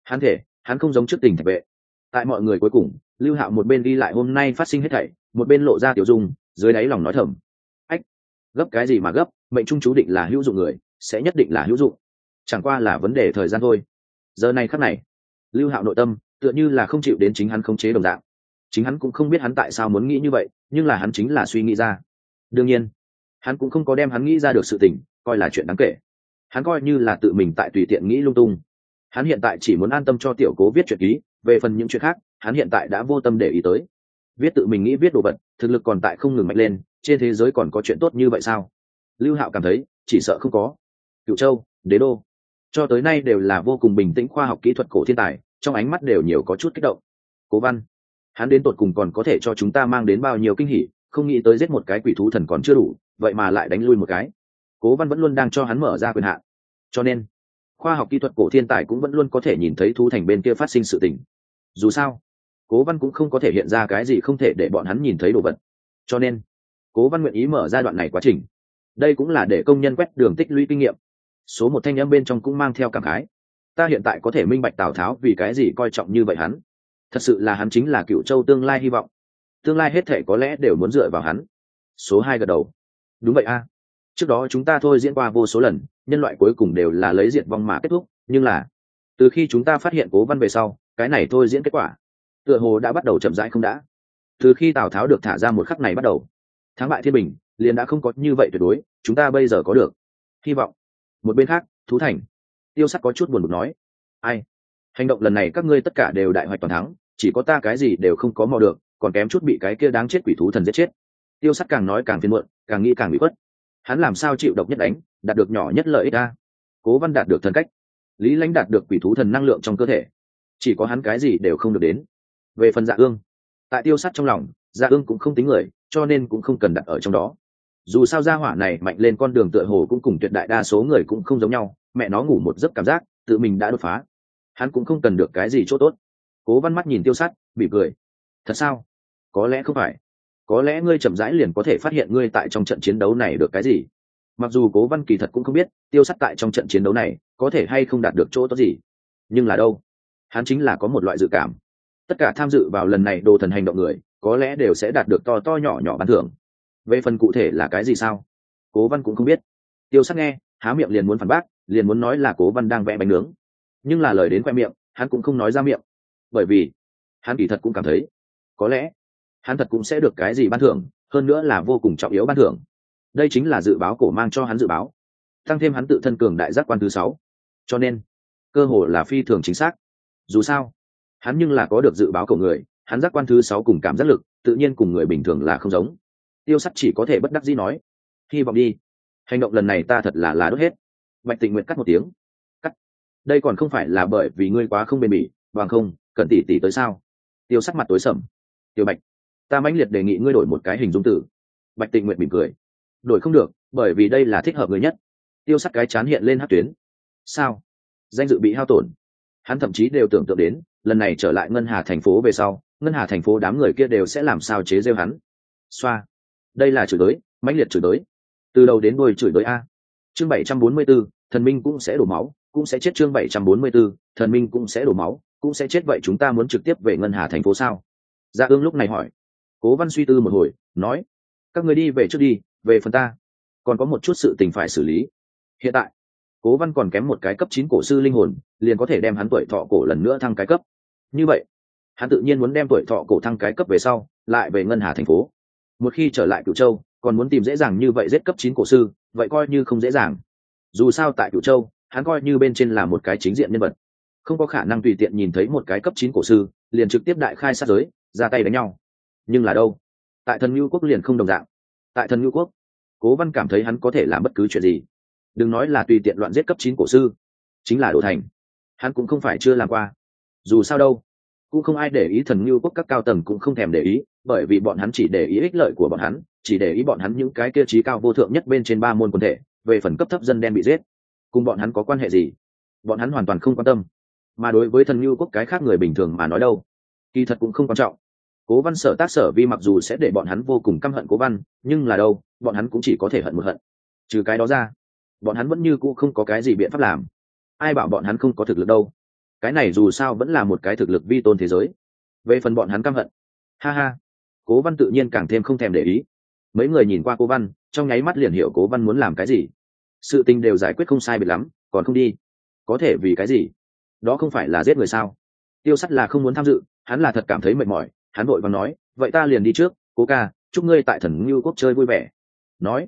hắn không giống trước tình Thạch Vệ. Tại mọi người cuối cùng, Lưu Hạo một bên đi lại hôm nay phát sinh hết thảy, một bên lộ ra tiểu dung, dưới đáy lòng nói thầm: ách, gấp cái gì mà gấp, mệnh trung chú định là hữu dụng người, sẽ nhất định là hữu dụng, chẳng qua là vấn đề thời gian thôi. Giờ này khắc này, Lưu Hạo nội tâm tựa như là không chịu đến chính hắn khống chế đồng dạng. Chính hắn cũng không biết hắn tại sao muốn nghĩ như vậy, nhưng là hắn chính là suy nghĩ ra. Đương nhiên, hắn cũng không có đem hắn nghĩ ra được sự tình coi là chuyện đáng kể. Hắn coi như là tự mình tại tùy tiện nghĩ lung tung. Hắn hiện tại chỉ muốn an tâm cho tiểu cố viết truyện ký, về phần những chuyện khác hắn hiện tại đã vô tâm để ý tới. Viết tự mình nghĩ viết đồ vật, thực lực còn tại không ngừng mạnh lên, trên thế giới còn có chuyện tốt như vậy sao? Lưu Hạo cảm thấy chỉ sợ không có. Cửu Châu, Đế Đô, cho tới nay đều là vô cùng bình tĩnh khoa học kỹ thuật cổ thiên tài, trong ánh mắt đều nhiều có chút kích động. Cố Văn, hắn đến tột cùng còn có thể cho chúng ta mang đến bao nhiêu kinh hỉ, không nghĩ tới giết một cái quỷ thú thần còn chưa đủ, vậy mà lại đánh lui một cái. Cố Văn vẫn luôn đang cho hắn mở ra quyền hạn, cho nên khoa học kỹ thuật cổ thiên tài cũng vẫn luôn có thể nhìn thấy thú thành bên kia phát sinh sự tình. Dù sao Cố Văn cũng không có thể hiện ra cái gì không thể để bọn hắn nhìn thấy đồ vật, cho nên Cố Văn nguyện ý mở ra đoạn này quá trình. Đây cũng là để công nhân quét đường tích lũy kinh nghiệm. Số một thanh âm bên trong cũng mang theo cảm khái. Ta hiện tại có thể minh bạch Tào Tháo vì cái gì coi trọng như vậy hắn. Thật sự là hắn chính là Cửu Châu tương lai hy vọng. Tương lai hết thể có lẽ đều muốn dựa vào hắn. Số hai gật đầu. Đúng vậy a. Trước đó chúng ta thôi diễn qua vô số lần, nhân loại cuối cùng đều là lấy diệt vong mà kết thúc, nhưng là từ khi chúng ta phát hiện Cố Văn về sau, cái này thôi diễn kết quả tựa hồ đã bắt đầu chậm rãi không đã. Từ khi Tào Tháo được thả ra một khắc này bắt đầu, thắng bại thiên bình liền đã không có như vậy tuyệt đối, chúng ta bây giờ có được hy vọng. Một bên khác, Thú Thành, Tiêu Sắt có chút buồn bực nói, ai, hành động lần này các ngươi tất cả đều đại hoạch toàn thắng, chỉ có ta cái gì đều không có mò được, còn kém chút bị cái kia đáng chết quỷ thú thần giết chết. Tiêu Sắt càng nói càng phiền muộn, càng nghĩ càng bị khuất. Hắn làm sao chịu độc nhất đánh, đạt được nhỏ nhất lợi ích a? Cố Văn đạt được thần cách, Lý Lãnh đạt được quỷ thú thần năng lượng trong cơ thể, chỉ có hắn cái gì đều không được đến. Về phần Dạ Ương, tại Tiêu Sắt trong lòng, Dạ Ương cũng không tính người, cho nên cũng không cần đặt ở trong đó. Dù sao gia hỏa này mạnh lên con đường tựa hồ cũng cùng tuyệt đại đa số người cũng không giống nhau, mẹ nó ngủ một giấc cảm giác tự mình đã đột phá, hắn cũng không cần được cái gì chỗ tốt. Cố Văn mắt nhìn Tiêu Sắt, bị cười. Thật sao? Có lẽ không phải. Có lẽ ngươi chậm rãi liền có thể phát hiện ngươi tại trong trận chiến đấu này được cái gì. Mặc dù Cố Văn kỳ thật cũng không biết Tiêu Sắt tại trong trận chiến đấu này có thể hay không đạt được chỗ tốt gì, nhưng là đâu, hắn chính là có một loại dự cảm, tất cả tham dự vào lần này đồ thần hành động người có lẽ đều sẽ đạt được to to nhỏ nhỏ ban thưởng. Về phần cụ thể là cái gì sao, Cố Văn cũng không biết. Tiêu Sắt nghe, há miệng liền muốn phản bác, liền muốn nói là Cố Văn đang vẽ bánh nướng, nhưng là lời đến khoe miệng hắn cũng không nói ra miệng, bởi vì hắn kỳ thật cũng cảm thấy có lẽ hắn thật cũng sẽ được cái gì ban thưởng, hơn nữa là vô cùng trọng yếu ban thưởng. Đây chính là dự báo cổ mang cho hắn dự báo, tăng thêm hắn tự thân cường đại giác quan thứ 6, cho nên cơ hồ là phi thường chính xác. Dù sao hắn nhưng là có được dự báo cổ người, hắn giác quan thứ 6 cùng cảm giác lực tự nhiên cùng người bình thường là không giống. Tiêu Sắt chỉ có thể bất đắc dĩ nói, hy vọng đi, hành động lần này ta thật là đốt hết. Bạch Tịnh Nguyệt cắt một tiếng, cắt, đây còn không phải là bởi vì ngươi quá không bền bỉ, bằng không cần tỷ tỷ tới sao? Tiêu Sắt mặt tối sầm. Tiêu Bạch, ta mãnh liệt đề nghị ngươi đổi một cái hình dung từ. Bạch Tịnh Nguyệt mỉm cười, đổi không được, bởi vì đây là thích hợp người nhất. Tiêu Sắt cái chán hiện lên hắc tuyến. Sao? Danh dự bị hao tổn. Hắn thậm chí đều tưởng tượng đến lần này trở lại Ngân Hà thành phố về sau, Ngân Hà thành phố đám người kia đều sẽ làm sao chế giễu hắn. Xoa, đây là chửi đới, mãnh liệt chửi đới, từ đầu đến đuôi chửi đới a. Chương 744, thần minh cũng sẽ đổ máu, cũng sẽ chết. Chương 744, thần minh cũng sẽ đổ máu, cũng sẽ chết. Vậy chúng ta muốn trực tiếp về Ngân Hà thành phố sao? Dạ Ương lúc này hỏi. Cố Văn suy tư một hồi, nói, các người đi về trước đi, về phần ta còn có một chút sự tình phải xử lý. Hiện tại Cố Văn còn kém một cái cấp 9 cổ sư linh hồn, liền có thể đem hắn tuổi thọ cổ lần nữa thăng cái cấp. Như vậy hắn tự nhiên muốn đem tuổi thọ cổ thăng cái cấp về sau lại về Ngân Hà thành phố. Một khi trở lại Cửu Châu, còn muốn tìm dễ dàng như vậy giết cấp 9 cổ sư, vậy coi như không dễ dàng. Dù sao tại Cửu Châu, hắn coi như bên trên là một cái chính diện nhân vật, không có khả năng tùy tiện nhìn thấy một cái cấp 9 cổ sư liền trực tiếp đại khai sát giới, ra tay đánh nhau. Nhưng là đâu, tại Thần Nhu Quốc liền không đồng dạng. Tại Thần Nhu Quốc, Cố Văn cảm thấy hắn có thể làm bất cứ chuyện gì. Đừng nói là tùy tiện loạn giết cấp 9 cổ sư, chính là đổ thành, hắn cũng không phải chưa làm qua. Dù sao đâu, cũng không ai để ý. Thần Nhu Quốc các cao tầng cũng không thèm để ý, bởi vì bọn hắn chỉ để ý ích lợi của bọn hắn, chỉ để ý bọn hắn những cái kia trí cao vô thượng nhất bên trên 3 môn quần thể. Về phần cấp thấp dân đen bị giết, cùng bọn hắn có quan hệ gì? Bọn hắn hoàn toàn không quan tâm. Mà đối với Thần Nhu Quốc cái khác người bình thường mà nói đâu, kỳ thật cũng không quan trọng. Cố Văn Sở Tác Sở Vi mặc dù sẽ để bọn hắn vô cùng căm hận Cố Văn, nhưng là đâu, bọn hắn cũng chỉ có thể hận một hận. Trừ cái đó ra, bọn hắn vẫn như cũ không có cái gì biện pháp làm. Ai bảo bọn hắn không có thực lực đâu? Cái này dù sao vẫn là một cái thực lực vi tôn thế giới. Về phần bọn hắn căm hận, ha ha, Cố Văn tự nhiên càng thêm không thèm để ý. Mấy người nhìn qua Cố Văn, trong nháy mắt liền hiểu Cố Văn muốn làm cái gì. Sự tình đều giải quyết không sai biệt lắm, còn không đi, có thể vì cái gì? Đó không phải là giết người sao? Tiêu Sắt là không muốn tham dự, hắn là thật cảm thấy mệt mỏi. Hắn vội vàng nói, vậy ta liền đi trước, Cố ca, chúc ngươi tại Thần Nhu Quốc chơi vui vẻ. Nói,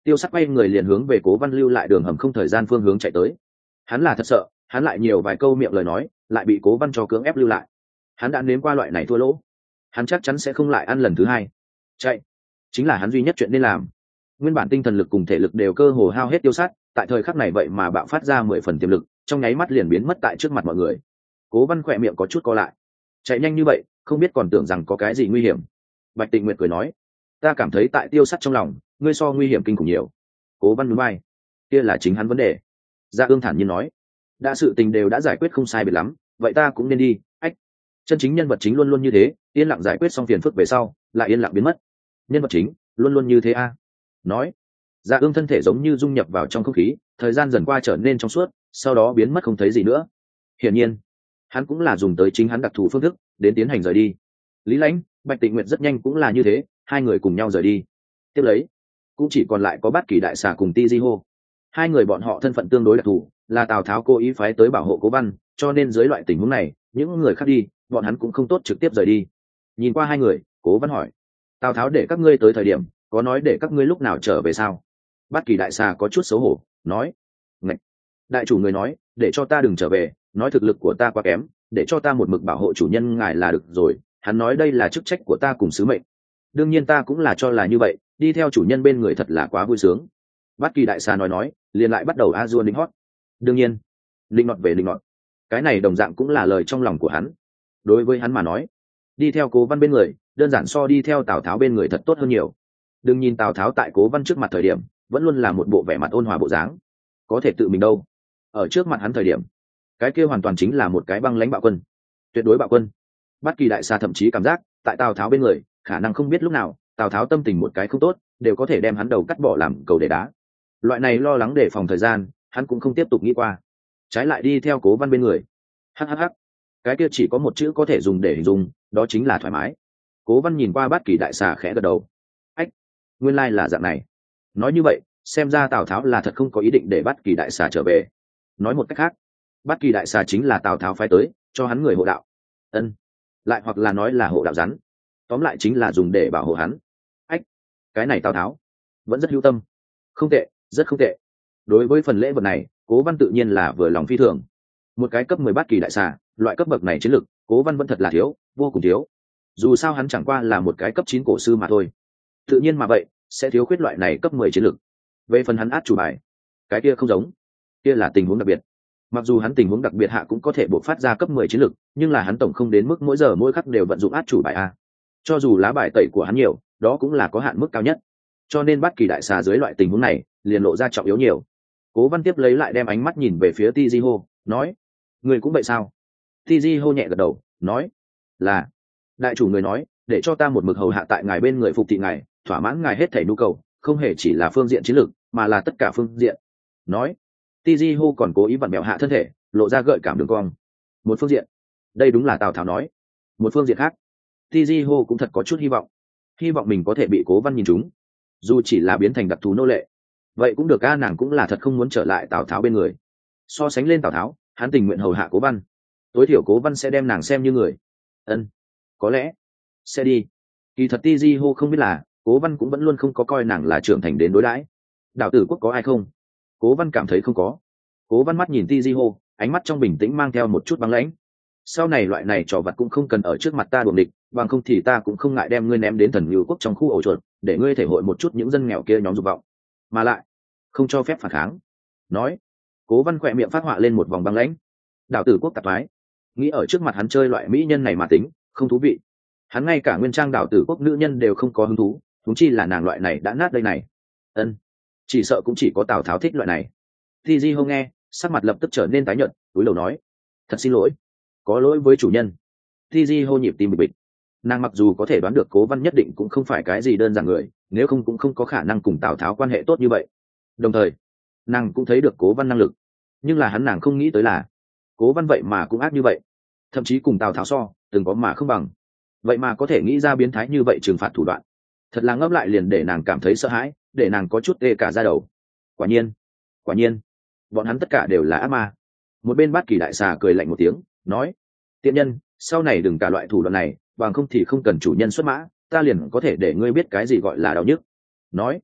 Tiêu Sắt quay người liền hướng về Cố Văn lưu lại đường hầm không thời gian phương hướng chạy tới. Hắn là thật sợ, hắn lại nhiều vài câu miệng lời nói, lại bị Cố Văn cho cưỡng ép lưu lại. Hắn đã nếm qua loại này thua lỗ, hắn chắc chắn sẽ không lại ăn lần thứ hai. Chạy chính là hắn duy nhất chuyện nên làm. Nguyên bản tinh thần lực cùng thể lực đều cơ hồ hao hết Tiêu Sắt, tại thời khắc này vậy mà bạo phát ra 10 phần tiềm lực, trong nháy mắt liền biến mất tại trước mặt mọi người. Cố Văn khỏe miệng có chút co lại. Chạy nhanh như vậy, không biết còn tưởng rằng có cái gì nguy hiểm. Bạch Tịnh Nguyệt cười nói, ta cảm thấy tại Tiêu Sắt trong lòng, ngươi so nguy hiểm kinh khủng nhiều. Cố Văn nhún vai, kia là chính hắn vấn đề. Dạ Ương thản nhiên nói, đã sự tình đều đã giải quyết không sai biệt lắm, vậy ta cũng nên đi. Ách, chân chính nhân vật chính luôn luôn như thế, yên lặng giải quyết xong phiền phức về sau, lại yên lặng biến mất. Nhân vật chính luôn luôn như thế a. Nói, Dạ Ương thân thể giống như dung nhập vào trong không khí, thời gian dần qua trở nên trong suốt, sau đó biến mất không thấy gì nữa. Hiển nhiên, hắn cũng là dùng tới chính hắn đặc thù phương thức đến tiến hành rời đi. Lý Lãnh, Bạch Tịnh Nguyệt rất nhanh cũng là như thế, hai người cùng nhau rời đi. Tiếp lấy, cũng chỉ còn lại có Bát Kỳ đại xà cùng Ti Di Hô. Hai người bọn họ thân phận tương đối đặc thù, là Tào Tháo cố ý phái tới bảo hộ Cố Văn, cho nên dưới loại tình huống này, những người khác đi, bọn hắn cũng không tốt trực tiếp rời đi. Nhìn qua hai người, Cố Văn hỏi, Tào Tháo để các ngươi tới thời điểm, có nói để các ngươi lúc nào trở về sao? Bát Kỳ đại xà có chút xấu hổ, nói, Ngạch. Đại chủ người nói, để cho ta đừng trở về, nói thực lực của ta quá kém, để cho ta một mực bảo hộ chủ nhân ngài là được rồi. Hắn nói đây là chức trách của ta cùng sứ mệnh. Đương nhiên ta cũng là cho là như vậy, đi theo chủ nhân bên người thật là quá vui sướng. Bát Kỳ đại xà nói, liền lại bắt đầu a dua lính hót. Đương nhiên, linh nọt về linh nọt, cái này đồng dạng cũng là lời trong lòng của hắn. Đối với hắn mà nói, đi theo Cố Văn bên người, đơn giản so đi theo Tào Tháo bên người thật tốt hơn nhiều. Đừng nhìn Tào Tháo tại Cố Văn trước mặt thời điểm, vẫn luôn là một bộ vẻ mặt ôn hòa bộ dáng, có thể tự mình đâu. Ở trước mặt hắn thời điểm, cái kia hoàn toàn chính là một cái băng lãnh bạo quân, tuyệt đối bạo quân. Bát Kỳ đại xà thậm chí cảm giác tại Tào Tháo bên người, khả năng không biết lúc nào Tào Tháo tâm tình một cái không tốt, đều có thể đem hắn đầu cắt bỏ làm cầu để đá. Loại này lo lắng đề phòng thời gian, hắn cũng không tiếp tục nghĩ qua, trái lại đi theo Cố Văn bên người. Hhh, cái kia chỉ có một chữ có thể dùng để hình dung, đó chính là thoải mái. Cố Văn nhìn qua Bát Kỳ đại xà khẽ gật đầu. Ách, nguyên lai là dạng này. Nói như vậy, xem ra Tào Tháo là thật không có ý định để Bát Kỳ đại xà trở về. Nói một cách khác, Bát Kỳ đại xà chính là Tào Tháo phái tới cho hắn người hộ đạo. Ân, lại hoặc là nói là hộ đạo rắn, tóm lại chính là dùng để bảo hộ hắn. Ách, cái này Tào Tháo vẫn rất hữu tâm. Không tệ, rất không tệ. Đối với phần lễ vật này, Cố Văn tự nhiên là vừa lòng phi thường. Một cái cấp 10 Bát Kỳ đại xà, loại cấp bậc này chiến lực, Cố Văn vẫn thật là thiếu, vô cùng thiếu. Dù sao hắn chẳng qua là một cái cấp 9 cổ sư mà thôi. Tự nhiên mà vậy, sẽ thiếu khuyết loại này cấp 10 chiến lực. Về phần hắn át chủ bài, cái kia không giống, kia là tình huống đặc biệt. Mặc dù hắn tình huống đặc biệt hạ cũng có thể bộc phát ra cấp 10 chiến lực, nhưng là hắn tổng không đến mức mỗi giờ mỗi khắc đều vận dụng át chủ bài a. Cho dù lá bài tẩy của hắn nhiều, đó cũng là có hạn mức cao nhất. Cho nên Bát Kỳ đại xà dưới loại tình huống này, liền lộ ra trọng yếu nhiều. Cố Văn tiếp lấy lại đem ánh mắt nhìn về phía Ti Di Hô, nói, người cũng vậy sao? Ti Di Hô nhẹ gật đầu, nói, là. Đại chủ người nói, để cho ta một mực hầu hạ tại ngài bên người phục thị ngài, thỏa mãn ngài hết thảy nhu cầu, không hề chỉ là phương diện chiến lược, mà là tất cả phương diện. Nói, Ti Di Hô còn cố ý vặn mẹo hạ thân thể, lộ ra gợi cảm đường cong. Một phương diện, đây đúng là Tào Tháo nói. Một phương diện khác, Ti Di Hô cũng thật có chút hy vọng mình có thể bị Cố Văn nhìn trúng, dù chỉ là biến thành đặc thù nô lệ. Vậy cũng được a, nàng cũng là thật không muốn trở lại Tào Tháo bên người. So sánh lên Tào Tháo, hắn tình nguyện hầu hạ Cố Văn, tối thiểu Cố Văn sẽ đem nàng xem như người. Ân, có lẽ sẽ đi. Kỳ thật Ti Di Hô không biết là Cố Văn cũng vẫn luôn không có coi nàng là trưởng thành đến đối đãi. Đào tử quốc có ai không? Cố Văn cảm thấy không có. Cố Văn mắt nhìn Ti Di Hô, ánh mắt trong bình tĩnh mang theo một chút băng lãnh. Sau này loại này trò vặt cũng không cần ở trước mặt ta đuổi địch, bằng không thì ta cũng không ngại đem ngươi ném đến Thần Ngưu quốc trong khu ổ chuột, để ngươi thể hội một chút những dân nghèo kia nhóm dục vọng, mà lại không cho phép phản kháng. Nói, Cố Văn khỏe miệng phát họa lên một vòng băng lãnh. Đào tử quốc tạp thoái, nghĩ ở trước mặt hắn chơi loại mỹ nhân này mà tính không thú vị. Hắn ngay cả nguyên trang đào tử quốc nữ nhân đều không có hứng thú, huống chi là nàng loại này đã nát đây này. Ân, chỉ sợ cũng chỉ có Tào Tháo thích loại này. Ti Di Hô nghe, sắc mặt lập tức trở nên tái nhợt, cúi đầu nói, thật xin lỗi, có lỗi với chủ nhân. Ti Di Hô nhịp tim bịch bịch. Nàng mặc dù có thể đoán được Cố Văn nhất định cũng không phải cái gì đơn giản người, nếu không cũng không có khả năng cùng Tào Tháo quan hệ tốt như vậy. Đồng thời, nàng cũng thấy được Cố Văn năng lực, nhưng là nàng không nghĩ tới là Cố Văn vậy mà cũng ác như vậy, thậm chí cùng Tào Tháo so, từng có mà không bằng. Vậy mà có thể nghĩ ra biến thái như vậy trừng phạt thủ đoạn, thật là ngấp lại liền để nàng cảm thấy sợ hãi, để nàng có chút tê cả da đầu. Quả nhiên, bọn hắn tất cả đều là ác ma. Một bên Bát Kỳ đại xà cười lạnh một tiếng, nói, tiện nhân, sau này đừng cả loại thủ đoạn này, bằng không thì không cần chủ nhân xuất mã, ta liền có thể để ngươi biết cái gì gọi là đau nhức. Nói,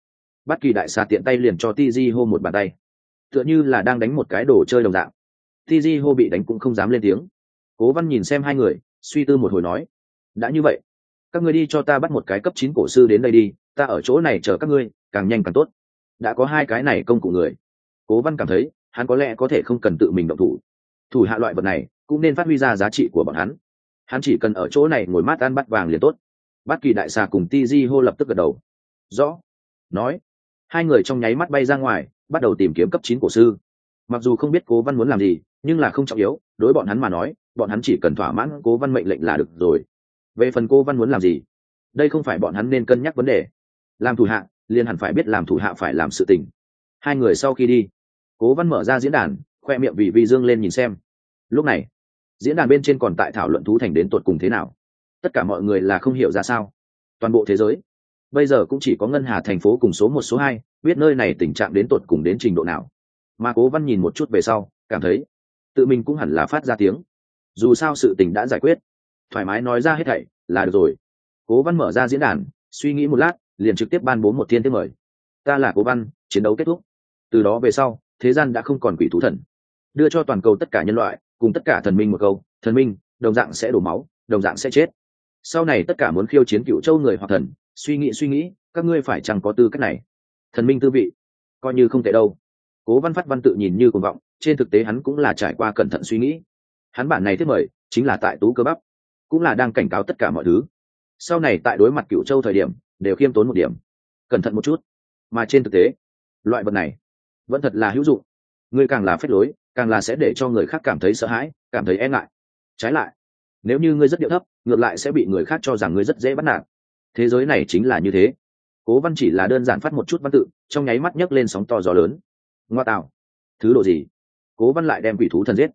Bất kỳ đại xà tiện tay liền cho Tizi hô một bàn tay, tựa như là đang đánh một cái đồ chơi đồng dạng. Tizi hô bị đánh cũng không dám lên tiếng. Cố Văn nhìn xem hai người, suy tư một hồi nói: đã như vậy, các ngươi đi cho ta bắt một cái cấp 9 cổ sư đến đây đi, ta ở chỗ này chờ các ngươi, càng nhanh càng tốt. Đã có hai cái này công cụ người, Cố Văn cảm thấy hắn có lẽ có thể không cần tự mình động thủ. Thủ hạ loại vật này cũng nên phát huy ra giá trị của bọn hắn chỉ cần ở chỗ này ngồi mát ăn bát vàng liền tốt. Bát Kỳ đại xà cùng Tizi hô lập tức gật đầu. Rõ. Nói, hai người trong nháy mắt bay ra ngoài, bắt đầu tìm kiếm cấp 9 cổ sư. Mặc dù không biết Cố Văn muốn làm gì, nhưng là không trọng yếu, đối bọn hắn mà nói, bọn hắn chỉ cần thỏa mãn Cố Văn mệnh lệnh là được rồi. Về phần Cố Văn muốn làm gì, đây không phải bọn hắn nên cân nhắc vấn đề. Làm thủ hạ, liền hẳn phải biết làm thủ hạ phải làm sự tình. Hai người sau khi đi, Cố Văn mở ra diễn đàn, khoe miệng vì dương lên nhìn xem. Lúc này, diễn đàn bên trên còn tại thảo luận thú thành đến tột cùng thế nào. Tất cả mọi người là không hiểu ra sao. Toàn bộ thế giới bây giờ cũng chỉ có Ngân Hà thành phố cùng số 1 số 2 biết nơi này tình trạng đến tột cùng đến trình độ nào. Mà Cố Văn nhìn một chút về sau, cảm thấy tự mình cũng hẳn là phát ra tiếng. Dù sao sự tình đã giải quyết, thoải mái nói ra hết thảy là được rồi. Cố Văn mở ra diễn đàn, suy nghĩ một lát, liền trực tiếp ban bố một thiên tiếp mời. Ta là Cố Văn, chiến đấu kết thúc. Từ đó về sau, thế gian đã không còn quỷ thú thần. Đưa cho toàn cầu tất cả nhân loại, cùng tất cả thần minh một câu, thần minh đồng dạng sẽ đổ máu, đồng dạng sẽ chết. Sau này tất cả muốn khiêu chiến Cựu Châu người hoặc thần, suy nghĩ, các ngươi phải chẳng có tư cách này. Thần minh tư vị, coi như không tệ đâu. Cố Văn phát văn tự nhìn như cuồng vọng, trên thực tế hắn cũng là trải qua cẩn thận suy nghĩ. Hắn bản này thiết mời chính là tại Tú Cơ Bắp, cũng là đang cảnh cáo tất cả mọi thứ. Sau này tại đối mặt Cựu Châu thời điểm, đều khiêm tốn một điểm, cẩn thận một chút. Mà trên thực tế, loại vật này vẫn thật là hữu dụng. Ngươi càng là phép lối, càng là sẽ để cho người khác cảm thấy sợ hãi, cảm thấy e ngại. Trái lại, nếu như ngươi rất điệu thấp, ngược lại sẽ bị người khác cho rằng ngươi rất dễ bắt nạt. Thế giới này chính là như thế. Cố Văn chỉ là đơn giản phát một chút văn tự, trong nháy mắt nhấc lên sóng to gió lớn. Ngoa tạo, thứ độ gì? Cố Văn lại đem quỷ thú thần giết.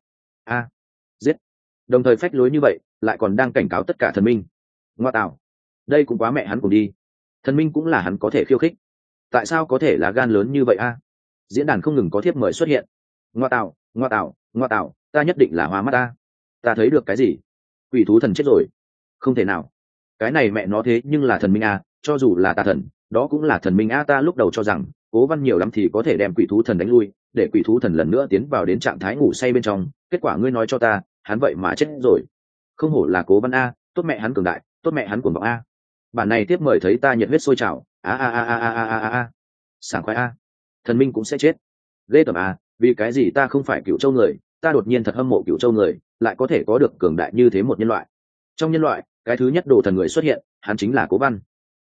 Giết. Đồng thời phách lối như vậy, lại còn đang cảnh cáo tất cả thần minh. Ngoa tạo, đây cũng quá mẹ hắn cùng đi. Thần minh cũng là hắn có thể khiêu khích. Tại sao có thể là gan lớn như vậy Diễn đàn không ngừng có thiếp mời xuất hiện. Ngoa tạo, ta nhất định là hóa mắt ta thấy được cái gì? Quỷ thú thần chết rồi. Không thể nào. Cái này mẹ nó thế nhưng là thần minh cho dù là tà thần, đó cũng là thần minh ta lúc đầu cho rằng Cố Văn nhiều lắm thì có thể đem quỷ thú thần đánh lui, để quỷ thú thần lần nữa tiến vào đến trạng thái ngủ say bên trong. Kết quả ngươi nói cho ta, hắn vậy mà chết rồi. Không hổ là Cố Văn tốt mẹ hắn cường đại, tốt mẹ hắn cuồng vọng Bản này tiếp mời thấy ta nhiệt huyết sôi trào. Sảng khoái thần minh cũng sẽ chết. Ghê tởm vì cái gì ta không phải Cựu Châu người, ta đột nhiên thật hâm mộ Cựu Châu người, lại có thể có được cường đại như thế một nhân loại. Trong nhân loại, cái thứ nhất đồ thần người xuất hiện, hắn chính là Cố Văn.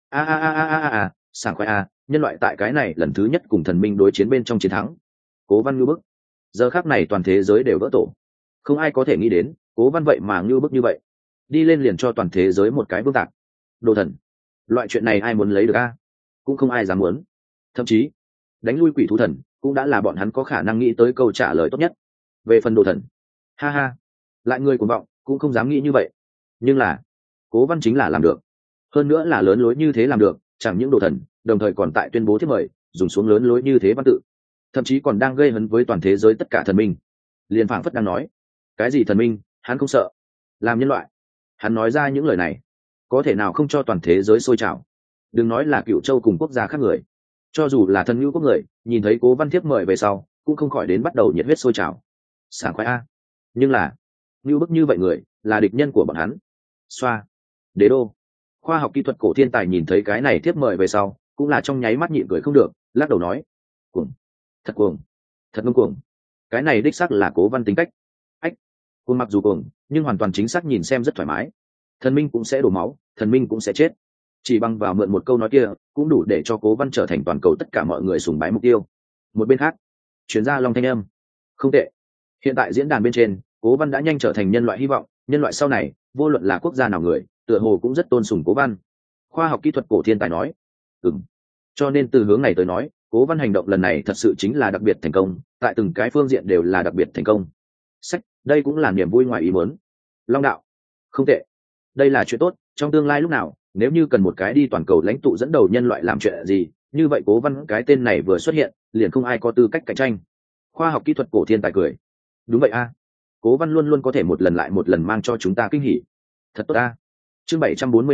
Sảng khoái nhân loại tại cái này lần thứ nhất cùng thần minh đối chiến bên trong chiến thắng. Cố Văn ngưu bức. Giờ khắc này toàn thế giới đều vỡ tổ. Không ai có thể nghĩ đến Cố Văn vậy mà ngưu bức như vậy, đi lên liền cho toàn thế giới một cái vương tạc. Đồ thần, loại chuyện này ai muốn lấy được cũng không ai dám muốn. Thậm chí đánh lui quỷ thú thần cũng đã là bọn hắn có khả năng nghĩ tới câu trả lời tốt nhất. Về phần đồ thần, lại người cuồng vọng cũng không dám nghĩ như vậy. Nhưng là Cố Văn chính là làm được, hơn nữa là lớn lối như thế làm được. Chẳng những đồ thần, đồng thời còn tại tuyên bố thiết mời, dùng xuống lớn lối như thế văn tự, thậm chí còn đang gây hấn với toàn thế giới tất cả thần minh. Liền phảng phất đang nói, cái gì thần minh hắn không sợ. Làm nhân loại, hắn nói ra những lời này, có thể nào không cho toàn thế giới sôi trào. Đừng nói là Cựu Châu cùng quốc gia khác người, cho dù là thần ngữ quốc người, nhìn thấy Cố Văn thiếp mời về sau, cũng không khỏi đến bắt đầu nhiệt huyết sôi trào. Sảng khoái nhưng là như bức như vậy người là địch nhân của bọn hắn. Xoa. Đế đô, khoa học kỹ thuật cổ thiên tài nhìn thấy cái này thiếp mời về sau, cũng là trong nháy mắt nhịn cười không được, lắc đầu nói: cuồng, thật ngông cuồng. Cái này đích xác là Cố Văn tính cách. Cuồng mặc dù cuồng, nhưng hoàn toàn chính xác nhìn xem rất thoải mái. Thần minh cũng sẽ đổ máu, thần minh cũng sẽ chết. Chỉ bằng vào mượn một câu nói kia, cũng đủ để cho Cố Văn trở thành toàn cầu tất cả mọi người sùng bái mục tiêu. Một bên khác, chuyên gia long thanh âm. Không tệ. Hiện tại diễn đàn bên trên, Cố Văn đã nhanh trở thành nhân loại hy vọng. Nhân loại sau này, vô luận là quốc gia nào người, tựa hồ cũng rất tôn sùng Cố Văn. Khoa học kỹ thuật cổ thiên tài nói. Cho nên từ hướng này tới nói, Cố Văn hành động lần này thật sự chính là đặc biệt thành công, tại từng cái phương diện đều là đặc biệt thành công. Đây cũng là niềm vui ngoài ý muốn. Long đạo, không tệ. Đây là chuyện tốt, trong tương lai lúc nào, nếu như cần một cái đi toàn cầu lãnh tụ dẫn đầu nhân loại làm chuyện gì, như vậy Cố Văn cái tên này vừa xuất hiện, liền không ai có tư cách cạnh tranh. Khoa học kỹ thuật cổ thiên tài cười. Đúng vậy Cố Văn luôn luôn có thể một lần lại một lần mang cho chúng ta kinh hỉ. Thật tốt chương 745,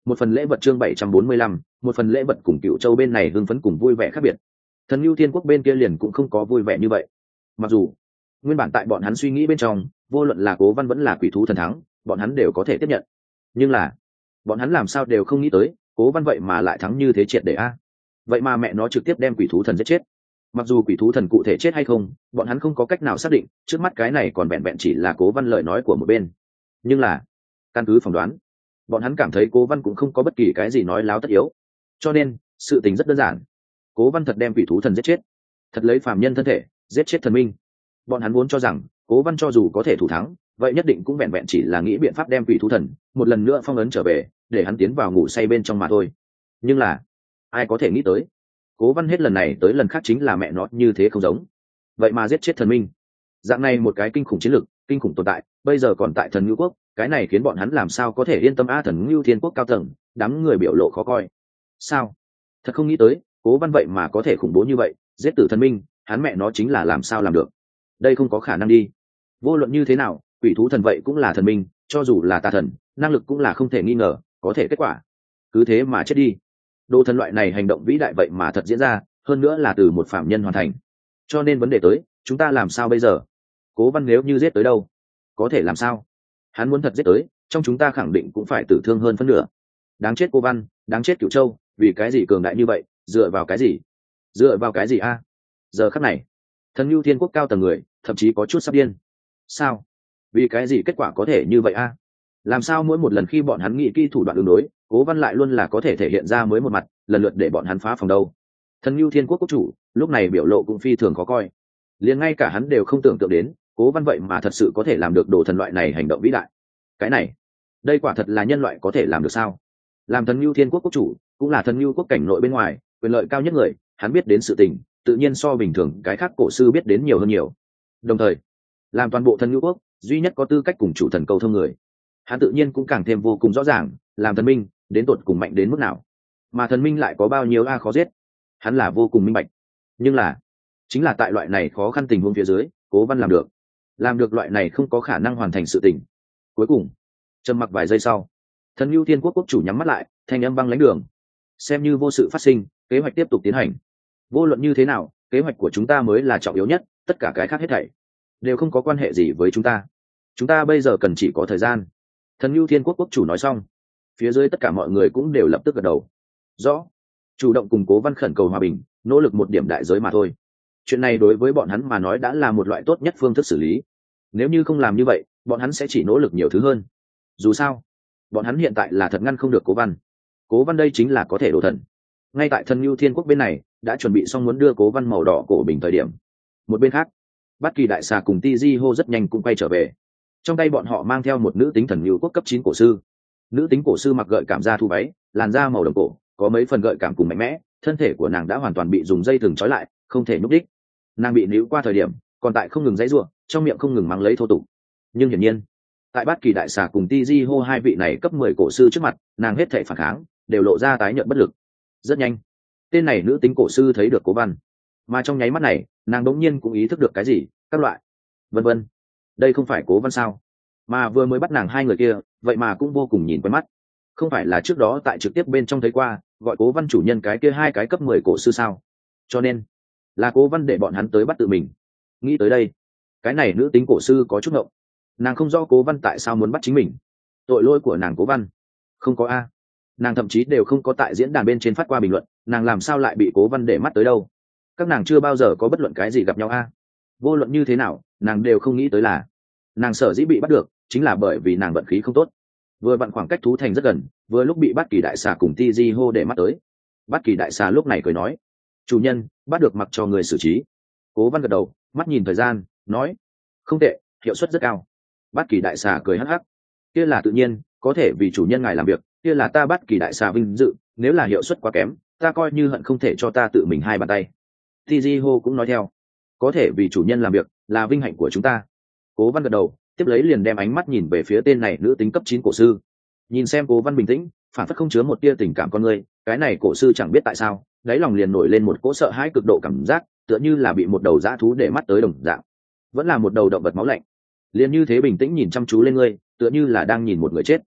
một phần lễ vật chương 745, một phần lễ vật cùng Cựu Châu bên này hưng phấn cùng vui vẻ khác biệt. Thần Nưu Thiên Quốc bên kia liền cũng không có vui vẻ như vậy. Mặc dù nguyên bản tại bọn hắn suy nghĩ bên trong, vô luận là Cố Văn vẫn là Quỷ Thú Thần thắng, bọn hắn đều có thể tiếp nhận. Nhưng là, bọn hắn làm sao đều không nghĩ tới, Cố Văn vậy mà lại thắng như thế triệt để a. Vậy mà mẹ nó trực tiếp đem Quỷ Thú Thần giết chết. Mặc dù Quỷ Thú Thần cụ thể chết hay không, bọn hắn không có cách nào xác định, trước mắt cái này còn vẹn vẹn chỉ là Cố Văn lời nói của một bên. Nhưng là, căn cứ phỏng đoán, bọn hắn cảm thấy Cố Văn cũng không có bất kỳ cái gì nói láo tất yếu. Cho nên, sự tình rất đơn giản. Cố Văn thật đem Quỷ Thú Thần giết chết, thật lấy phàm nhân thân thể giết chết thần minh. Bọn hắn vốn cho rằng Cố Văn cho dù có thể thủ thắng, vậy nhất định cũng vẹn vẹn chỉ là nghĩ biện pháp đem Quỷ Thú Thần một lần nữa phong ấn trở về, để hắn tiến vào ngủ say bên trong mà thôi. Nhưng là, ai có thể nghĩ tới, Cố Văn hết lần này tới lần khác chính là mẹ nó như thế không giống, vậy mà giết chết thần minh. Dạng này một cái kinh khủng chiến lực, kinh khủng tồn tại, bây giờ còn tại Thần Ngưu Quốc, cái này khiến bọn hắn làm sao có thể yên tâm a. Thần Ngưu Thiên Quốc cao tầng, đám người biểu lộ khó coi. Sao? Thật không nghĩ tới, Cố Văn vậy mà có thể khủng bố như vậy, giết tử thần minh, hắn mẹ nó chính là làm sao làm được? Đây không có khả năng đi. Vô luận như thế nào, Quỷ Thú Thần vậy cũng là thần minh, cho dù là tà thần, năng lực cũng là không thể nghi ngờ, có thể kết quả. Cứ thế mà chết đi. Đồ thần loại này hành động vĩ đại vậy mà thật diễn ra, hơn nữa là từ một phạm nhân hoàn thành. Cho nên vấn đề tới, chúng ta làm sao bây giờ? Cố Văn nếu như giết tới đâu, có thể làm sao? Hắn muốn thật giết tới, trong chúng ta khẳng định cũng phải tử thương hơn phân nửa. Đáng chết Cố Văn, đáng chết Cửu Châu, vì cái gì cường đại như vậy, dựa vào cái gì? Dựa vào cái gì a? Giờ khắc này, Thần Nưu Thiên Quốc cao tầng người, thậm chí có chút sắp điên. Sao? Vì cái gì kết quả có thể như vậy a? Làm sao mỗi một lần khi bọn hắn nghĩ kỹ thủ đoạn ứng đối, Cố Văn lại luôn là có thể thể hiện ra mới một mặt, lần lượt để bọn hắn phá phòng đâu? Thần Nưu Thiên Quốc quốc chủ lúc này biểu lộ cũng phi thường khó coi, liền ngay cả hắn đều không tưởng tượng đến, Cố Văn vậy mà thật sự có thể làm được đồ thần loại này hành động vĩ đại. Cái này, đây quả thật là nhân loại có thể làm được sao? Làm Thần Nưu Thiên Quốc quốc chủ, cũng là Thần Nưu Quốc cảnh nội bên ngoài quyền lợi cao nhất người, hắn biết đến sự tình, tự nhiên so bình thường cái khác cổ sư biết đến nhiều hơn nhiều. Đồng thời, làm toàn bộ Thần Nưu Quốc duy nhất có tư cách cùng chủ thần câu thông người, hắn tự nhiên cũng càng thêm vô cùng rõ ràng, làm thần minh đến tột cùng mạnh đến mức nào, mà thần minh lại có bao nhiêu khó giết, hắn là vô cùng minh bạch. Nhưng là, chính là tại loại này khó khăn tình huống phía dưới, Cố Văn làm được loại này không có khả năng hoàn thành sự tình. Cuối cùng, trầm mặc vài giây sau, Thần Nưu Thiên Quốc quốc chủ nhắm mắt lại, thanh âm băng lãnh đường: xem như vô sự phát sinh, kế hoạch tiếp tục tiến hành. Vô luận như thế nào, kế hoạch của chúng ta mới là trọng yếu nhất, tất cả cái khác hết thảy đều không có quan hệ gì với chúng ta. Chúng ta bây giờ cần chỉ có thời gian. Thần Nưu Thiên Quốc quốc chủ nói xong, phía dưới tất cả mọi người cũng đều lập tức gật đầu. Rõ. Chủ động cùng Cố Văn khẩn cầu hòa bình, nỗ lực một điểm đại giới mà thôi. Chuyện này đối với bọn hắn mà nói đã là một loại tốt nhất phương thức xử lý. Nếu như không làm như vậy, bọn hắn sẽ chỉ nỗ lực nhiều thứ hơn. Dù sao, bọn hắn hiện tại là thật ngăn không được Cố Văn. Cố Văn đây chính là có thể đồ thần. Ngay tại Thần Nưu Thiên Quốc bên này đã chuẩn bị xong muốn đưa Cố Văn màu đỏ cổ bình thời điểm, một bên khác, Bát Kỳ đại xà cùng Ti Di Hô rất nhanh cũng quay trở về. Trong tay bọn họ mang theo một nữ tính Thần Nưu Quốc cấp 9 cổ sư. Nữ tính cổ sư mặc gợi cảm da thu váy, làn da màu đồng cổ, có mấy phần gợi cảm cùng mạnh mẽ, thân thể của nàng đã hoàn toàn bị dùng dây thừng trói lại, không thể nhúc đích. Nàng bị níu qua thời điểm, còn tại không ngừng giãy giụa, trong miệng không ngừng mắng lấy thô tục. Nhưng hiển nhiên, tại Bát Kỳ đại xà cùng Ti Di Hô hai vị này cấp 10 cổ sư trước mặt, nàng hết thảy phản kháng đều lộ ra tái nhợt bất lực. Rất nhanh, tên này nữ tính cổ sư thấy được Cố Văn, mà trong nháy mắt này, nàng đống nhiên cũng ý thức được cái gì, các loại vân vân. Đây không phải Cố Văn sao? Mà vừa mới bắt nàng hai người kia, vậy mà cũng vô cùng nhìn quen mắt. Không phải là trước đó tại trực tiếp bên trong thấy qua, gọi Cố Văn chủ nhân cái kia hai cái cấp 10 cổ sư sao? Cho nên, là Cố Văn để bọn hắn tới bắt tự mình. Nghĩ tới đây, cái này nữ tính cổ sư có chút ngộng. Nàng không rõ Cố Văn tại sao muốn bắt chính mình. Tội lỗi của nàng Cố Văn không có a. Nàng thậm chí đều không có tại diễn đàn bên trên phát qua bình luận, nàng làm sao lại bị Cố Văn để mắt tới đâu? Các nàng chưa bao giờ có bất luận cái gì gặp nhau a. Vô luận như thế nào, nàng đều không nghĩ tới là nàng sở dĩ bị bắt được chính là bởi vì nàng vận khí không tốt. Vừa vặn khoảng cách thú thành rất gần, vừa lúc bị Bát Kỳ đại xà cùng Ti Di Hô để mắt tới. Bát Kỳ đại xà lúc này cười nói: chủ nhân, bắt được mặc cho người xử trí. Cố Văn gật đầu, mắt nhìn thời gian, nói: không tệ, hiệu suất rất cao. Bát Kỳ đại xà cười hắc hắc: kia là tự nhiên, có thể vì chủ nhân ngài làm việc, kia là ta Bát Kỳ đại xà vinh dự, nếu là hiệu suất quá kém, ta coi như hận không thể cho ta tự mình hai bàn tay. Ti Di Hô cũng nói theo: có thể vì chủ nhân làm việc là vinh hạnh của chúng ta. Cố Văn gật đầu, tiếp lấy liền đem ánh mắt nhìn về phía tên này nữ tính cấp 9 cổ sư. Nhìn xem Cố Văn bình tĩnh, phản phất không chứa một tia tình cảm con người, cái này cổ sư chẳng biết tại sao, đáy lòng liền nổi lên một cỗ sợ hãi cực độ cảm giác, tựa như là bị một đầu dã thú để mắt tới đồng dạng. Vẫn là một đầu động vật máu lạnh. Liền như thế bình tĩnh nhìn chăm chú lên ngươi, tựa như là đang nhìn một người chết.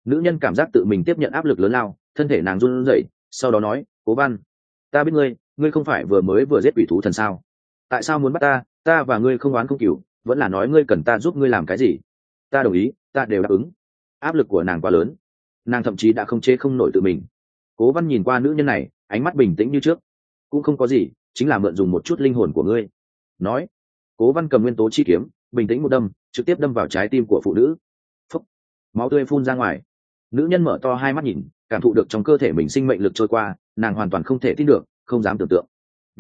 Nữ nhân cảm giác tự mình tiếp nhận áp lực lớn lao, thân thể nàng run rẩy, sau đó nói, Cố Văn, ta biết ngươi không phải vừa giết quỷ thú thần sao? Tại sao muốn bắt ta và ngươi không oán không cừu, vẫn là nói ngươi cần ta giúp ngươi làm cái gì? Ta đồng ý, ta đều đáp ứng. Áp lực của nàng quá lớn, nàng thậm chí đã không chế không nổi tự mình. Cố Văn nhìn qua nữ nhân này, ánh mắt bình tĩnh như trước. Cũng không có gì, chính là mượn dùng một chút linh hồn của ngươi. Nói, Cố Văn cầm nguyên tố chi kiếm, bình tĩnh một đâm, trực tiếp đâm vào trái tim của phụ nữ. Phúc, máu tươi phun ra ngoài. Nữ nhân mở to hai mắt nhìn, cảm thụ được trong cơ thể mình sinh mệnh lực trôi qua, nàng hoàn toàn không thể tin được, không dám tưởng tượng.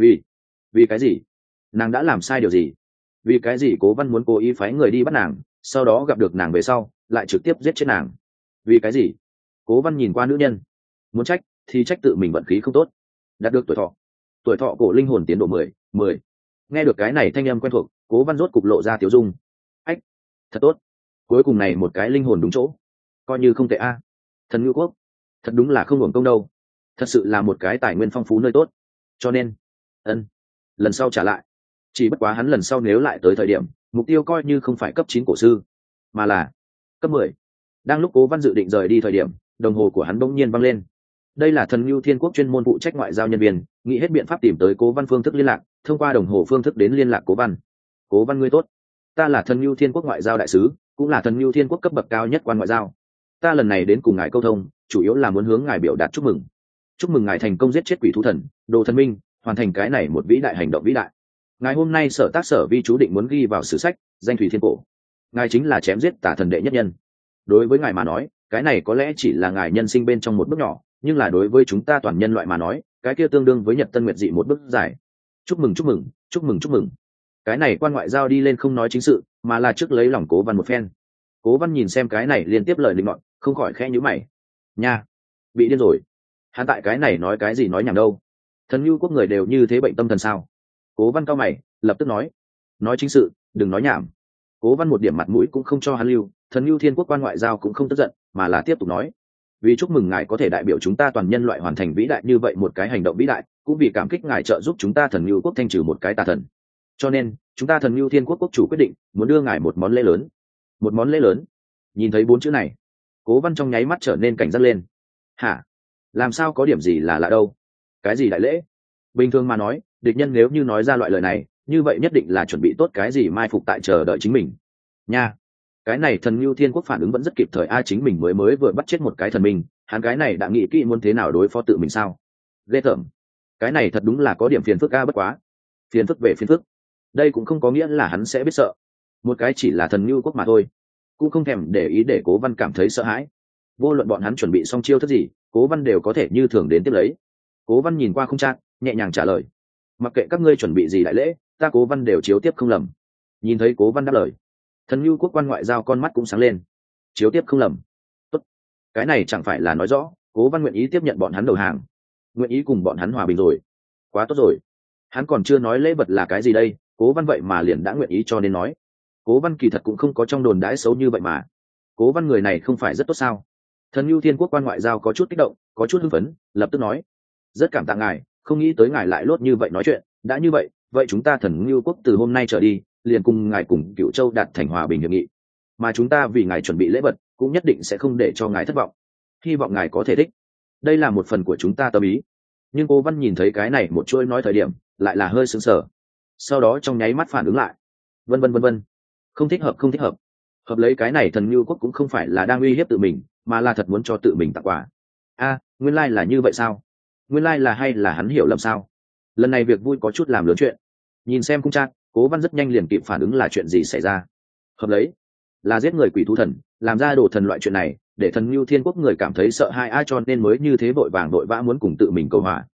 Vì cái gì? Nàng đã làm sai điều gì? Vì cái gì Cố Văn muốn cố ý phái người đi bắt nàng, sau đó gặp được nàng về sau lại trực tiếp giết chết nàng? Vì cái gì? Cố Văn nhìn qua nữ nhân, muốn trách thì trách tự mình vận khí không tốt, đạt được tuổi thọ cổ linh hồn tiến độ 10. Nghe được cái này thanh âm quen thuộc, Cố Văn rốt cục lộ ra tiểu dung. Ách, thật tốt, cuối cùng này một cái linh hồn đúng chỗ, coi như không tệ a. Thần Ngưu Quốc thật đúng là không hưởng công đâu, thật sự là một cái tài nguyên phong phú nơi tốt, cho nên lần sau trả lại. Chỉ bất quá hắn lần sau nếu lại tới thời điểm, mục tiêu coi như không phải cấp 9 cổ sư, mà là cấp 10. Đang lúc Cố Văn dự định rời đi thời điểm, đồng hồ của hắn bỗng nhiên văng lên. Đây là Thần Ngưu Thiên Quốc chuyên môn phụ trách ngoại giao nhân viên, nghĩ hết biện pháp tìm tới Cố Văn phương thức liên lạc, thông qua đồng hồ phương thức đến liên lạc Cố Văn. Cố Văn ngươi tốt, ta là Thần Ngưu Thiên Quốc ngoại giao đại sứ, cũng là Thần Ngưu Thiên Quốc cấp bậc cao nhất quan ngoại giao. Ta lần này đến cùng ngài câu thông, chủ yếu là muốn hướng ngài biểu đạt chúc mừng ngài thành công giết chết quỷ thú thần đồ thần minh, hoàn thành cái này một vĩ đại hành động vĩ đại. Ngài hôm nay sở tác sở vi chú định muốn ghi vào sử sách danh thủy thiên cổ. Ngài chính là chém giết tả thần đệ nhất nhân. Đối với ngài mà nói, cái này có lẽ chỉ là ngài nhân sinh bên trong một bước nhỏ, nhưng là đối với chúng ta toàn nhân loại mà nói, cái kia tương đương với nhật tân nguyệt dị một bước dài. Chúc mừng. Cái này quan ngoại giao đi lên không nói chính sự, mà là trước lấy lòng Cố Văn một phen. Cố Văn nhìn xem cái này liên tiếp lời linh mọn, không khỏi khẽ nhíu mày. Nha, bị điên rồi. Hắn tại cái này nói cái gì nói nhảm đâu? Thần Ngưu Quốc người đều như thế bệnh tâm thần sao? Cố Văn cao mày, lập tức nói chính sự, đừng nói nhảm. Cố Văn một điểm mặt mũi cũng không cho hắn lưu. Thần Ngưu Thiên Quốc quan ngoại giao cũng không tức giận, mà là tiếp tục nói, vì chúc mừng ngài có thể đại biểu chúng ta toàn nhân loại hoàn thành vĩ đại như vậy một cái hành động vĩ đại, cũng vì cảm kích ngài trợ giúp chúng ta Thần Ngưu Quốc thanh trừ một cái tà thần, cho nên chúng ta Thần Ngưu Thiên Quốc quốc chủ quyết định muốn đưa ngài một món lễ lớn. Một món lễ lớn? Nhìn thấy 4 chữ này, Cố Văn trong nháy mắt trở nên cảnh giác lên. Hả? Làm sao có điểm gì là lạ đâu? Cái gì đại lễ? Bình thường mà nói, địch nhân nếu như nói ra loại lời này, như vậy nhất định là chuẩn bị tốt cái gì mai phục tại chờ đợi chính mình. Nha, cái này Thần Ngưu Thiên Quốc phản ứng vẫn rất kịp thời. Chính mình mới vừa bắt chết một cái thần minh, hắn cái này đã nghĩ kỹ muốn thế nào đối phó tự mình sao? Ghê tởm. Cái này thật đúng là có điểm phiền phức bất quá. Phiền phức về phiền phức, đây cũng không có nghĩa là hắn sẽ biết sợ. Một cái chỉ là Thần Ngưu Quốc mà thôi, cũng không thèm để ý để Cố Văn cảm thấy sợ hãi. Vô luận bọn hắn chuẩn bị xong chiêu thức gì, Cố Văn đều có thể như thường đến tiếp lấy. Cố Văn nhìn qua không trang, nhẹ nhàng trả lời, mặc kệ các ngươi chuẩn bị gì đại lễ, ta Cố Văn đều chiếu tiếp không lầm. Nhìn thấy Cố Văn đáp lời, Thần Ngưu Quốc quan ngoại giao con mắt cũng sáng lên. Chiếu tiếp không lầm? Tốt, cái này chẳng phải là nói rõ Cố Văn nguyện ý tiếp nhận bọn hắn đầu hàng, nguyện ý cùng bọn hắn hòa bình rồi. Quá tốt rồi. Hắn còn chưa nói lễ vật là cái gì đây, Cố Văn vậy mà liền đã nguyện ý, cho nên nói Cố Văn kỳ thật cũng không có trong đồn đãi xấu như vậy mà. Cố Văn người này không phải rất tốt sao? Thần Ngưu Thiên Quốc quan ngoại giao có chút kích động, có chút hưng phấn, lập tức nói, rất cảm tạ ngài, không nghĩ tới ngài lại lốt như vậy nói chuyện. Đã như vậy, vậy chúng ta Thần Ngưu Quốc từ hôm nay trở đi liền cùng ngài cùng Cửu Châu đạt thành hòa bình hiệp nghị, mà chúng ta vì ngài chuẩn bị lễ vật cũng nhất định sẽ không để cho ngài thất vọng, hy vọng ngài có thể thích. Đây là một phần của chúng ta tâm ý. Nhưng Cố Văn nhìn thấy cái này một chuỗi nói thời điểm lại là hơi sững sờ, sau đó trong nháy mắt phản ứng lại, vân, không thích hợp. Hợp lấy cái này Thần Ngưu Quốc cũng không phải là đang uy hiếp tự mình, mà là thật muốn cho tự mình tặng quà. Nguyên lai là như vậy sao? Nguyên lai là hay là hắn hiểu lầm sao? Lần này việc vui có chút làm lớn chuyện. Nhìn xem cung trang, Cố Văn rất nhanh liền kịp phản ứng là chuyện gì xảy ra. Hợp lấy là giết người quỷ thú thần, làm ra đồ thần loại chuyện này, để Thần Ngưu Thiên Quốc người cảm thấy sợ hãi, cho nên mới như thế vội vã muốn cùng tự mình cầu hòa.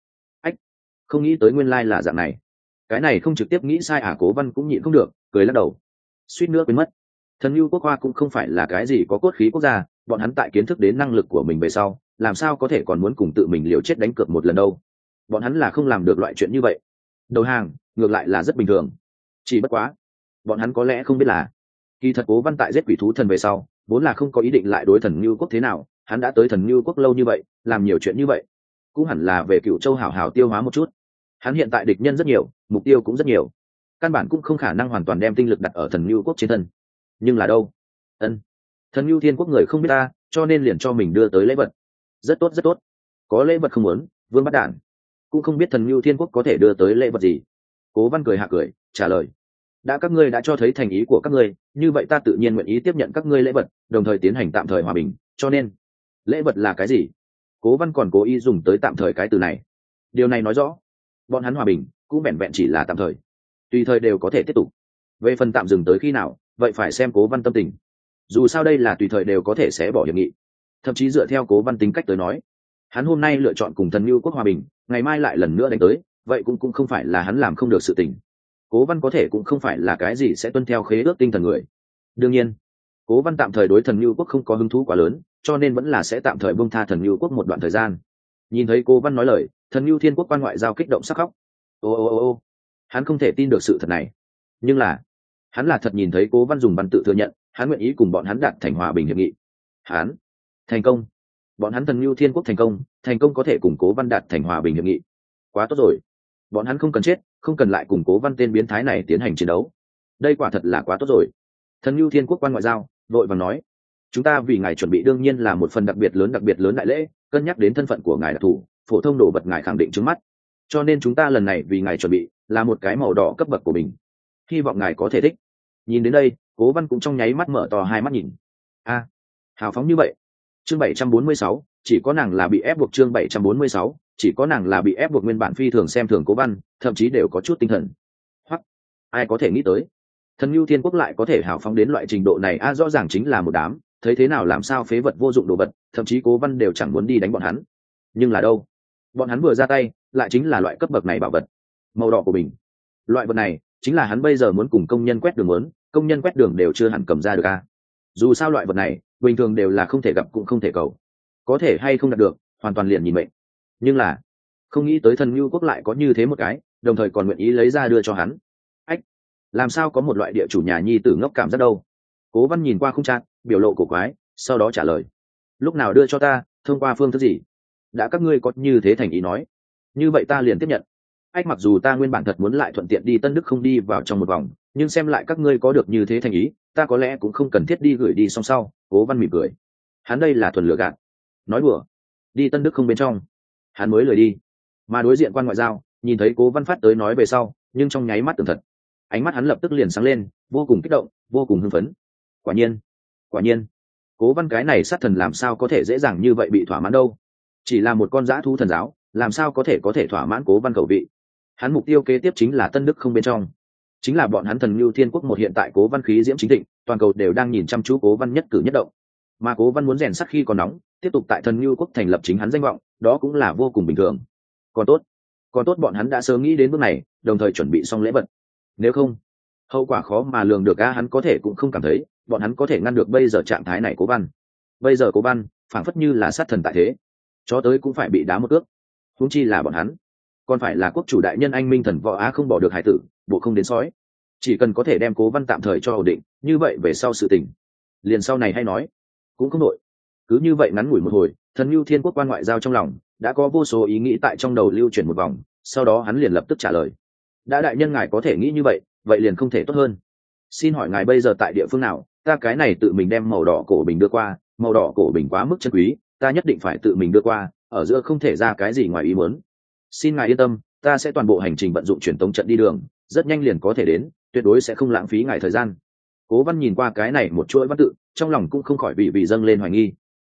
Không nghĩ tới nguyên lai là dạng này. Cái này không trực tiếp nghĩ sai Cố Văn cũng nhịn không được, cười lắc đầu, suýt nữa quên mất. Thần Ngưu Quốc Hoa cũng không phải là cái gì có cốt khí quốc gia, bọn hắn tại kiến thức đến năng lực của mình về sau, làm sao có thể còn muốn cùng tự mình liều chết đánh cược một lần đâu. Bọn hắn là không làm được loại chuyện như vậy. Đầu hàng ngược lại là rất bình thường. Chỉ bất quá, bọn hắn có lẽ không biết là, kỳ thật Cố Văn tại giết quỷ thú thần về sau, vốn là không có ý định lại đối Thần Ngưu Quốc thế nào. Hắn đã tới Thần Ngưu Quốc lâu như vậy, làm nhiều chuyện như vậy, cũng hẳn là về Cửu Châu hảo hảo tiêu hóa một chút. Hắn hiện tại địch nhân rất nhiều, mục tiêu cũng rất nhiều, căn bản cũng không khả năng hoàn toàn đem tinh lực đặt ở Thần Ngưu Quốc trên thân. Nhưng là đâu? Thần Ngưu Thiên Quốc người không biết ta, cho nên liền cho mình đưa tới lễ vật. Rất tốt rất tốt, có lễ vật không muốn vương bắt đản, cũng không biết thần Nưu Thiên Quốc có thể đưa tới lễ vật gì. Cố Văn cười hạ cười trả lời, đã các ngươi đã cho thấy thành ý của các ngươi, như vậy ta tự nhiên nguyện ý tiếp nhận các ngươi lễ vật, đồng thời tiến hành tạm thời hòa bình. Cho nên lễ vật là cái gì? Cố Văn còn cố ý dùng tới tạm thời cái từ này. Điều này nói rõ bọn hắn hòa bình cũng vẹn vẹn chỉ là tạm thời, tùy thời đều có thể tiếp tục. Về phần tạm dừng tới khi nào, vậy phải xem Cố Văn tâm tình. Dù sao đây là tùy thời đều có thể sẽ bỏ hiệp nghị. Thậm chí dựa theo Cố Văn tính cách tới nói, hắn hôm nay lựa chọn cùng thần Nưu Quốc hòa bình, ngày mai lại lần nữa đánh tới, vậy cũng không phải là hắn làm không được sự tình. Cố Văn có thể cũng không phải là cái gì sẽ tuân theo khế ước tinh thần người. Đương nhiên Cố Văn tạm thời đối thần Nưu Quốc không có hứng thú quá lớn, cho nên vẫn là sẽ tạm thời buông tha thần Nưu Quốc một đoạn thời gian. Nhìn thấy Cố Văn nói lời, thần Nưu Thiên Quốc quan ngoại giao kích động sắc khóc. Ô, hắn không thể tin được sự thật này, nhưng là hắn là thật nhìn thấy Cố Văn dùng văn tự thừa nhận hắn nguyện ý cùng bọn hắn đạt thành hòa bình hiệp nghị. Hắn thành công, bọn hắn thần Nưu Thiên Quốc thành công có thể cùng Cố Văn đạt thành hòa bình hiệp nghị. Quá tốt rồi, bọn hắn không cần chết, không cần lại cùng Cố Văn tên biến thái này tiến hành chiến đấu. Đây quả thật là quá tốt rồi. Thần Nưu Thiên Quốc quan ngoại giao vội vàng nói, chúng ta vì ngài chuẩn bị đương nhiên là một phần đặc biệt lớn đại lễ, cân nhắc đến thân phận của ngài đặc thù, phổ thông đồ vật ngài khẳng định trước mắt, cho nên chúng ta lần này vì ngài chuẩn bị là một cái màu đỏ cấp bậc của mình, hy vọng ngài có thể thích. Nhìn đến đây, Cố Văn cũng trong nháy mắt mở to hai mắt nhìn. Hào phóng như vậy. Chương 746, chỉ có nàng là bị ép buộc. Chương 746, chỉ có nàng là bị ép buộc. Nguyên bản phi thường xem thường Cố Văn, thậm chí đều có chút tinh thần. Hoặc ai có thể nghĩ tới thần Nưu Thiên Quốc lại có thể hào phóng đến loại trình độ này. Rõ ràng chính là một đám thấy thế nào làm sao phế vật vô dụng đồ vật, thậm chí Cố Văn đều chẳng muốn đi đánh bọn hắn. Nhưng là đâu, bọn hắn vừa ra tay lại chính là loại cấp bậc này bảo vật, màu đỏ của mình. Loại vật này chính là hắn bây giờ muốn cùng công nhân quét đường muốn, công nhân quét đường đều chưa hẳn cầm ra được dù sao loại vật này bình thường đều là không thể gặp cũng không thể cầu, có thể hay không đạt được hoàn toàn liền nhìn mệnh. Nhưng là không nghĩ tới thần Nưu Quốc lại có như thế một cái, đồng thời còn nguyện ý lấy ra đưa cho hắn. Làm sao có một loại địa chủ nhà nhi tử ngốc cảm giác đâu. Cố Văn nhìn qua khung trạng, biểu lộ cổ quái, sau đó trả lời, lúc nào đưa cho ta, thông qua phương thức gì? Đã các ngươi có như thế thành ý nói, như vậy ta liền tiếp nhận. Mặc dù ta nguyên bản thật muốn lại thuận tiện đi Tân Đức không đi vào trong một vòng, nhưng xem lại các ngươi có được như thế thành ý, ta có lẽ cũng không cần thiết đi gửi đi song sau. Cố Văn mỉm cười, hắn đây là thuần lừa gạt. Nói đùa, đi Tân Đức không bên trong hắn mới lười đi. Mà đối diện quan ngoại giao nhìn thấy Cố Văn phát tới nói về sau, nhưng trong nháy mắt tưởng thật, ánh mắt hắn lập tức liền sáng lên, vô cùng kích động, vô cùng hưng phấn. Quả nhiên Cố Văn cái này sát thần làm sao có thể dễ dàng như vậy bị thỏa mãn đâu. Chỉ là một con dã thú thần giáo, làm sao có thể thỏa mãn Cố Văn khẩu vị. Hắn mục tiêu kế tiếp chính là Tân Đức không bên trong, chính là bọn hắn thần Nưu Thiên Quốc. Một hiện tại Cố Văn khí diễm chính thịnh, toàn cầu đều đang nhìn chăm chú Cố Văn nhất cử nhất động, mà Cố Văn muốn rèn sắt khi còn nóng, tiếp tục tại thần Nưu Quốc thành lập chính hắn danh vọng, đó cũng là vô cùng bình thường. Còn tốt bọn hắn đã sớm nghĩ đến bước này, đồng thời chuẩn bị xong lễ vật. Nếu không, hậu quả khó mà lường được. Hắn có thể cũng không cảm thấy bọn hắn có thể ngăn được bây giờ trạng thái này Cố Văn. Bây giờ Cố Văn phảng phất như là sát thần tại thế, chó tới cũng phải bị đá một cước, huống chi là bọn hắn còn phải là quốc chủ đại nhân anh minh thần võ không bỏ được hải tử, bộ không đến sói. Chỉ cần có thể đem Cố Văn tạm thời cho ổn định, như vậy về sau sự tình liền sau này hay nói, cũng không nội. Cứ như vậy ngắn ngủi một hồi, thần Nưu Thiên Quốc quan ngoại giao trong lòng đã có vô số ý nghĩ tại trong đầu lưu chuyển một vòng, sau đó hắn liền lập tức trả lời, đã đại nhân ngài có thể nghĩ như vậy, vậy liền không thể tốt hơn. Xin hỏi ngài bây giờ tại địa phương nào? Ta cái này tự mình đem màu đỏ cổ bình đưa qua, màu đỏ cổ bình quá mức chân quý, ta nhất định phải tự mình đưa qua, ở giữa không thể ra cái gì ngoài ý muốn. Xin ngài yên tâm, ta sẽ toàn bộ hành trình vận dụng truyền tống trận đi đường, rất nhanh liền có thể đến, tuyệt đối sẽ không lãng phí ngài thời gian. Cố Văn nhìn qua cái này một chuỗi văn tự, trong lòng cũng không khỏi bị dâng lên hoài nghi.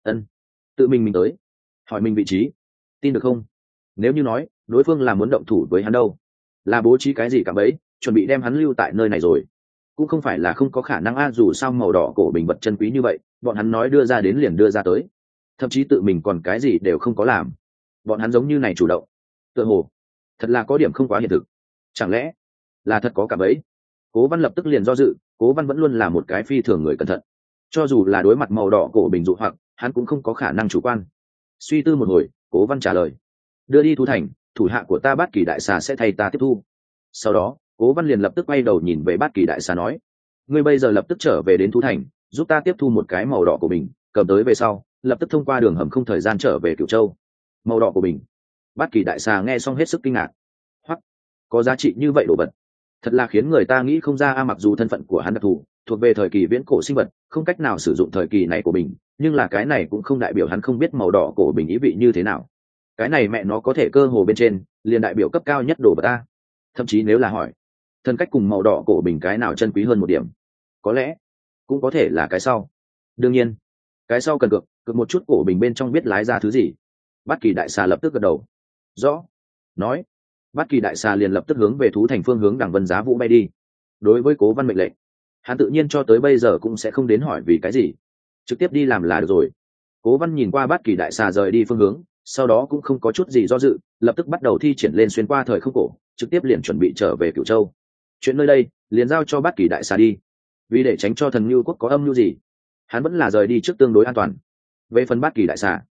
Tự mình tới, hỏi mình vị trí, tin được không? Nếu như nói đối phương là muốn động thủ với hắn đâu, là bố trí cái gì cả bấy, chuẩn bị đem hắn lưu tại nơi này rồi, cũng không phải là không có khả năng. Dù sao màu đỏ cổ bình vật chân quý như vậy, bọn hắn nói đưa ra đến liền đưa ra tới, thậm chí tự mình còn cái gì đều không có làm, bọn hắn giống như này chủ động, tựa hồ thật là có điểm không quá hiện thực. Chẳng lẽ là thật có cả bấy? Cố Văn lập tức liền do dự. Cố Văn vẫn luôn là một cái phi thường người cẩn thận, cho dù là đối mặt màu đỏ cổ bình dụ hoặc, hắn cũng không có khả năng chủ quan. Suy tư một hồi, Cố Văn trả lời, đưa đi Thú Thành, thủ hạ của ta Bát Kỳ đại xà sẽ thay ta tiếp thu. Sau đó Cố Văn liền lập tức quay đầu nhìn về Bát Kỳ đại xà nói, ngươi bây giờ lập tức trở về đến Thú Thành, giúp ta tiếp thu một cái màu đỏ của mình, cầm tới về sau lập tức thông qua đường hầm không thời gian trở về Cửu Châu. Màu đỏ của mình. Bát Kỳ đại xà nghe xong hết sức kinh ngạc. Hoặc có giá trị như vậy đồ vật, thật là khiến người ta nghĩ không ra. Mặc dù thân phận của hắn đặc thù, thuộc về thời kỳ viễn cổ sinh vật, không cách nào sử dụng thời kỳ này của mình, nhưng là cái này cũng không đại biểu hắn không biết màu đỏ cổ bình ý vị như thế nào. Cái này mẹ nó có thể cơ hồ bên trên liền đại biểu cấp cao nhất đồ vật ta. Thậm chí nếu là hỏi thần cách cùng màu đỏ cổ bình cái nào chân quý hơn một điểm, có lẽ cũng có thể là cái sau. Đương nhiên cái sau cần cực một chút cổ bình bên trong biết lái ra thứ gì. Bát Kỳ đại xà lập tức gật đầu rõ nói. Bát Kỳ đại xà liền lập tức hướng về thú thành phương hướng Đằng Vân Giá Vũ bay đi. Đối với Cố Văn mệnh lệnh, hắn tự nhiên cho tới bây giờ cũng sẽ không đến hỏi vì cái gì, trực tiếp đi làm là được rồi. Cố Văn nhìn qua Bát Kỳ đại xà rời đi phương hướng, sau đó cũng không có chút gì do dự, lập tức bắt đầu thi triển lên xuyên qua thời không cổ, trực tiếp liền chuẩn bị trở về Cửu Châu. Chuyện nơi đây liền giao cho Bát Kỳ đại xà đi, vì để tránh cho Thần Nưu quốc có âm mưu gì, hắn vẫn là rời đi trước tương đối an toàn. Về phần Bát Kỳ đại xà,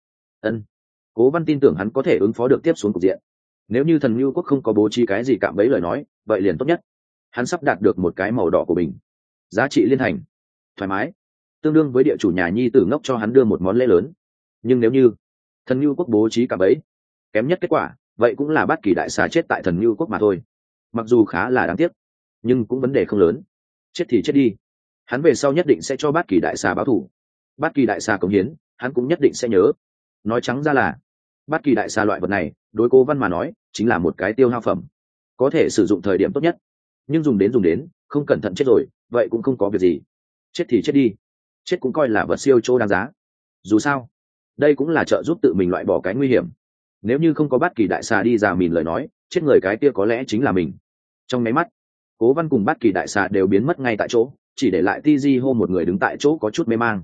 Cố Văn tin tưởng hắn có thể ứng phó được tiếp xuống cục diện. Nếu như Thần Nưu quốc không có bố trí cái gì cạm bẫy lời nói, vậy liền tốt nhất. Hắn sắp đạt được một cái màu đỏ của mình, giá trị liên thành, thoải mái, tương đương với địa chủ nhà nhi tử ngốc cho hắn đưa một món lễ lớn. Nhưng nếu như Thần Nưu quốc bố trí cạm bẫy, kém nhất kết quả vậy cũng là Bát Kỳ đại xà chết tại Thần Nưu quốc mà thôi. Mặc dù khá là đáng tiếc, nhưng cũng vấn đề không lớn. Chết thì chết đi, hắn về sau nhất định sẽ cho Bát Kỳ đại xà báo thù. Bát Kỳ đại xà cống hiến, hắn cũng nhất định sẽ nhớ. Nói trắng ra là Bát Kỳ đại xà loại vật này đối Cố Văn mà nói chính là một cái tiêu hao phẩm, có thể sử dụng thời điểm tốt nhất, nhưng dùng đến không cẩn thận chết rồi vậy cũng không có việc gì. Chết thì chết đi, chết cũng coi là vật siêu chỗ đáng giá. Dù sao đây cũng là trợ giúp tự mình loại bỏ cái nguy hiểm. Nếu như không có Bát Kỳ đại xà đi ra mìn lời nói, chết người cái kia có lẽ chính là mình. Trong máy mắt, Cố Văn cùng Bát Kỳ đại xà đều biến mất ngay tại chỗ, chỉ để lại Ti Di Hô một người đứng tại chỗ có chút mê mang.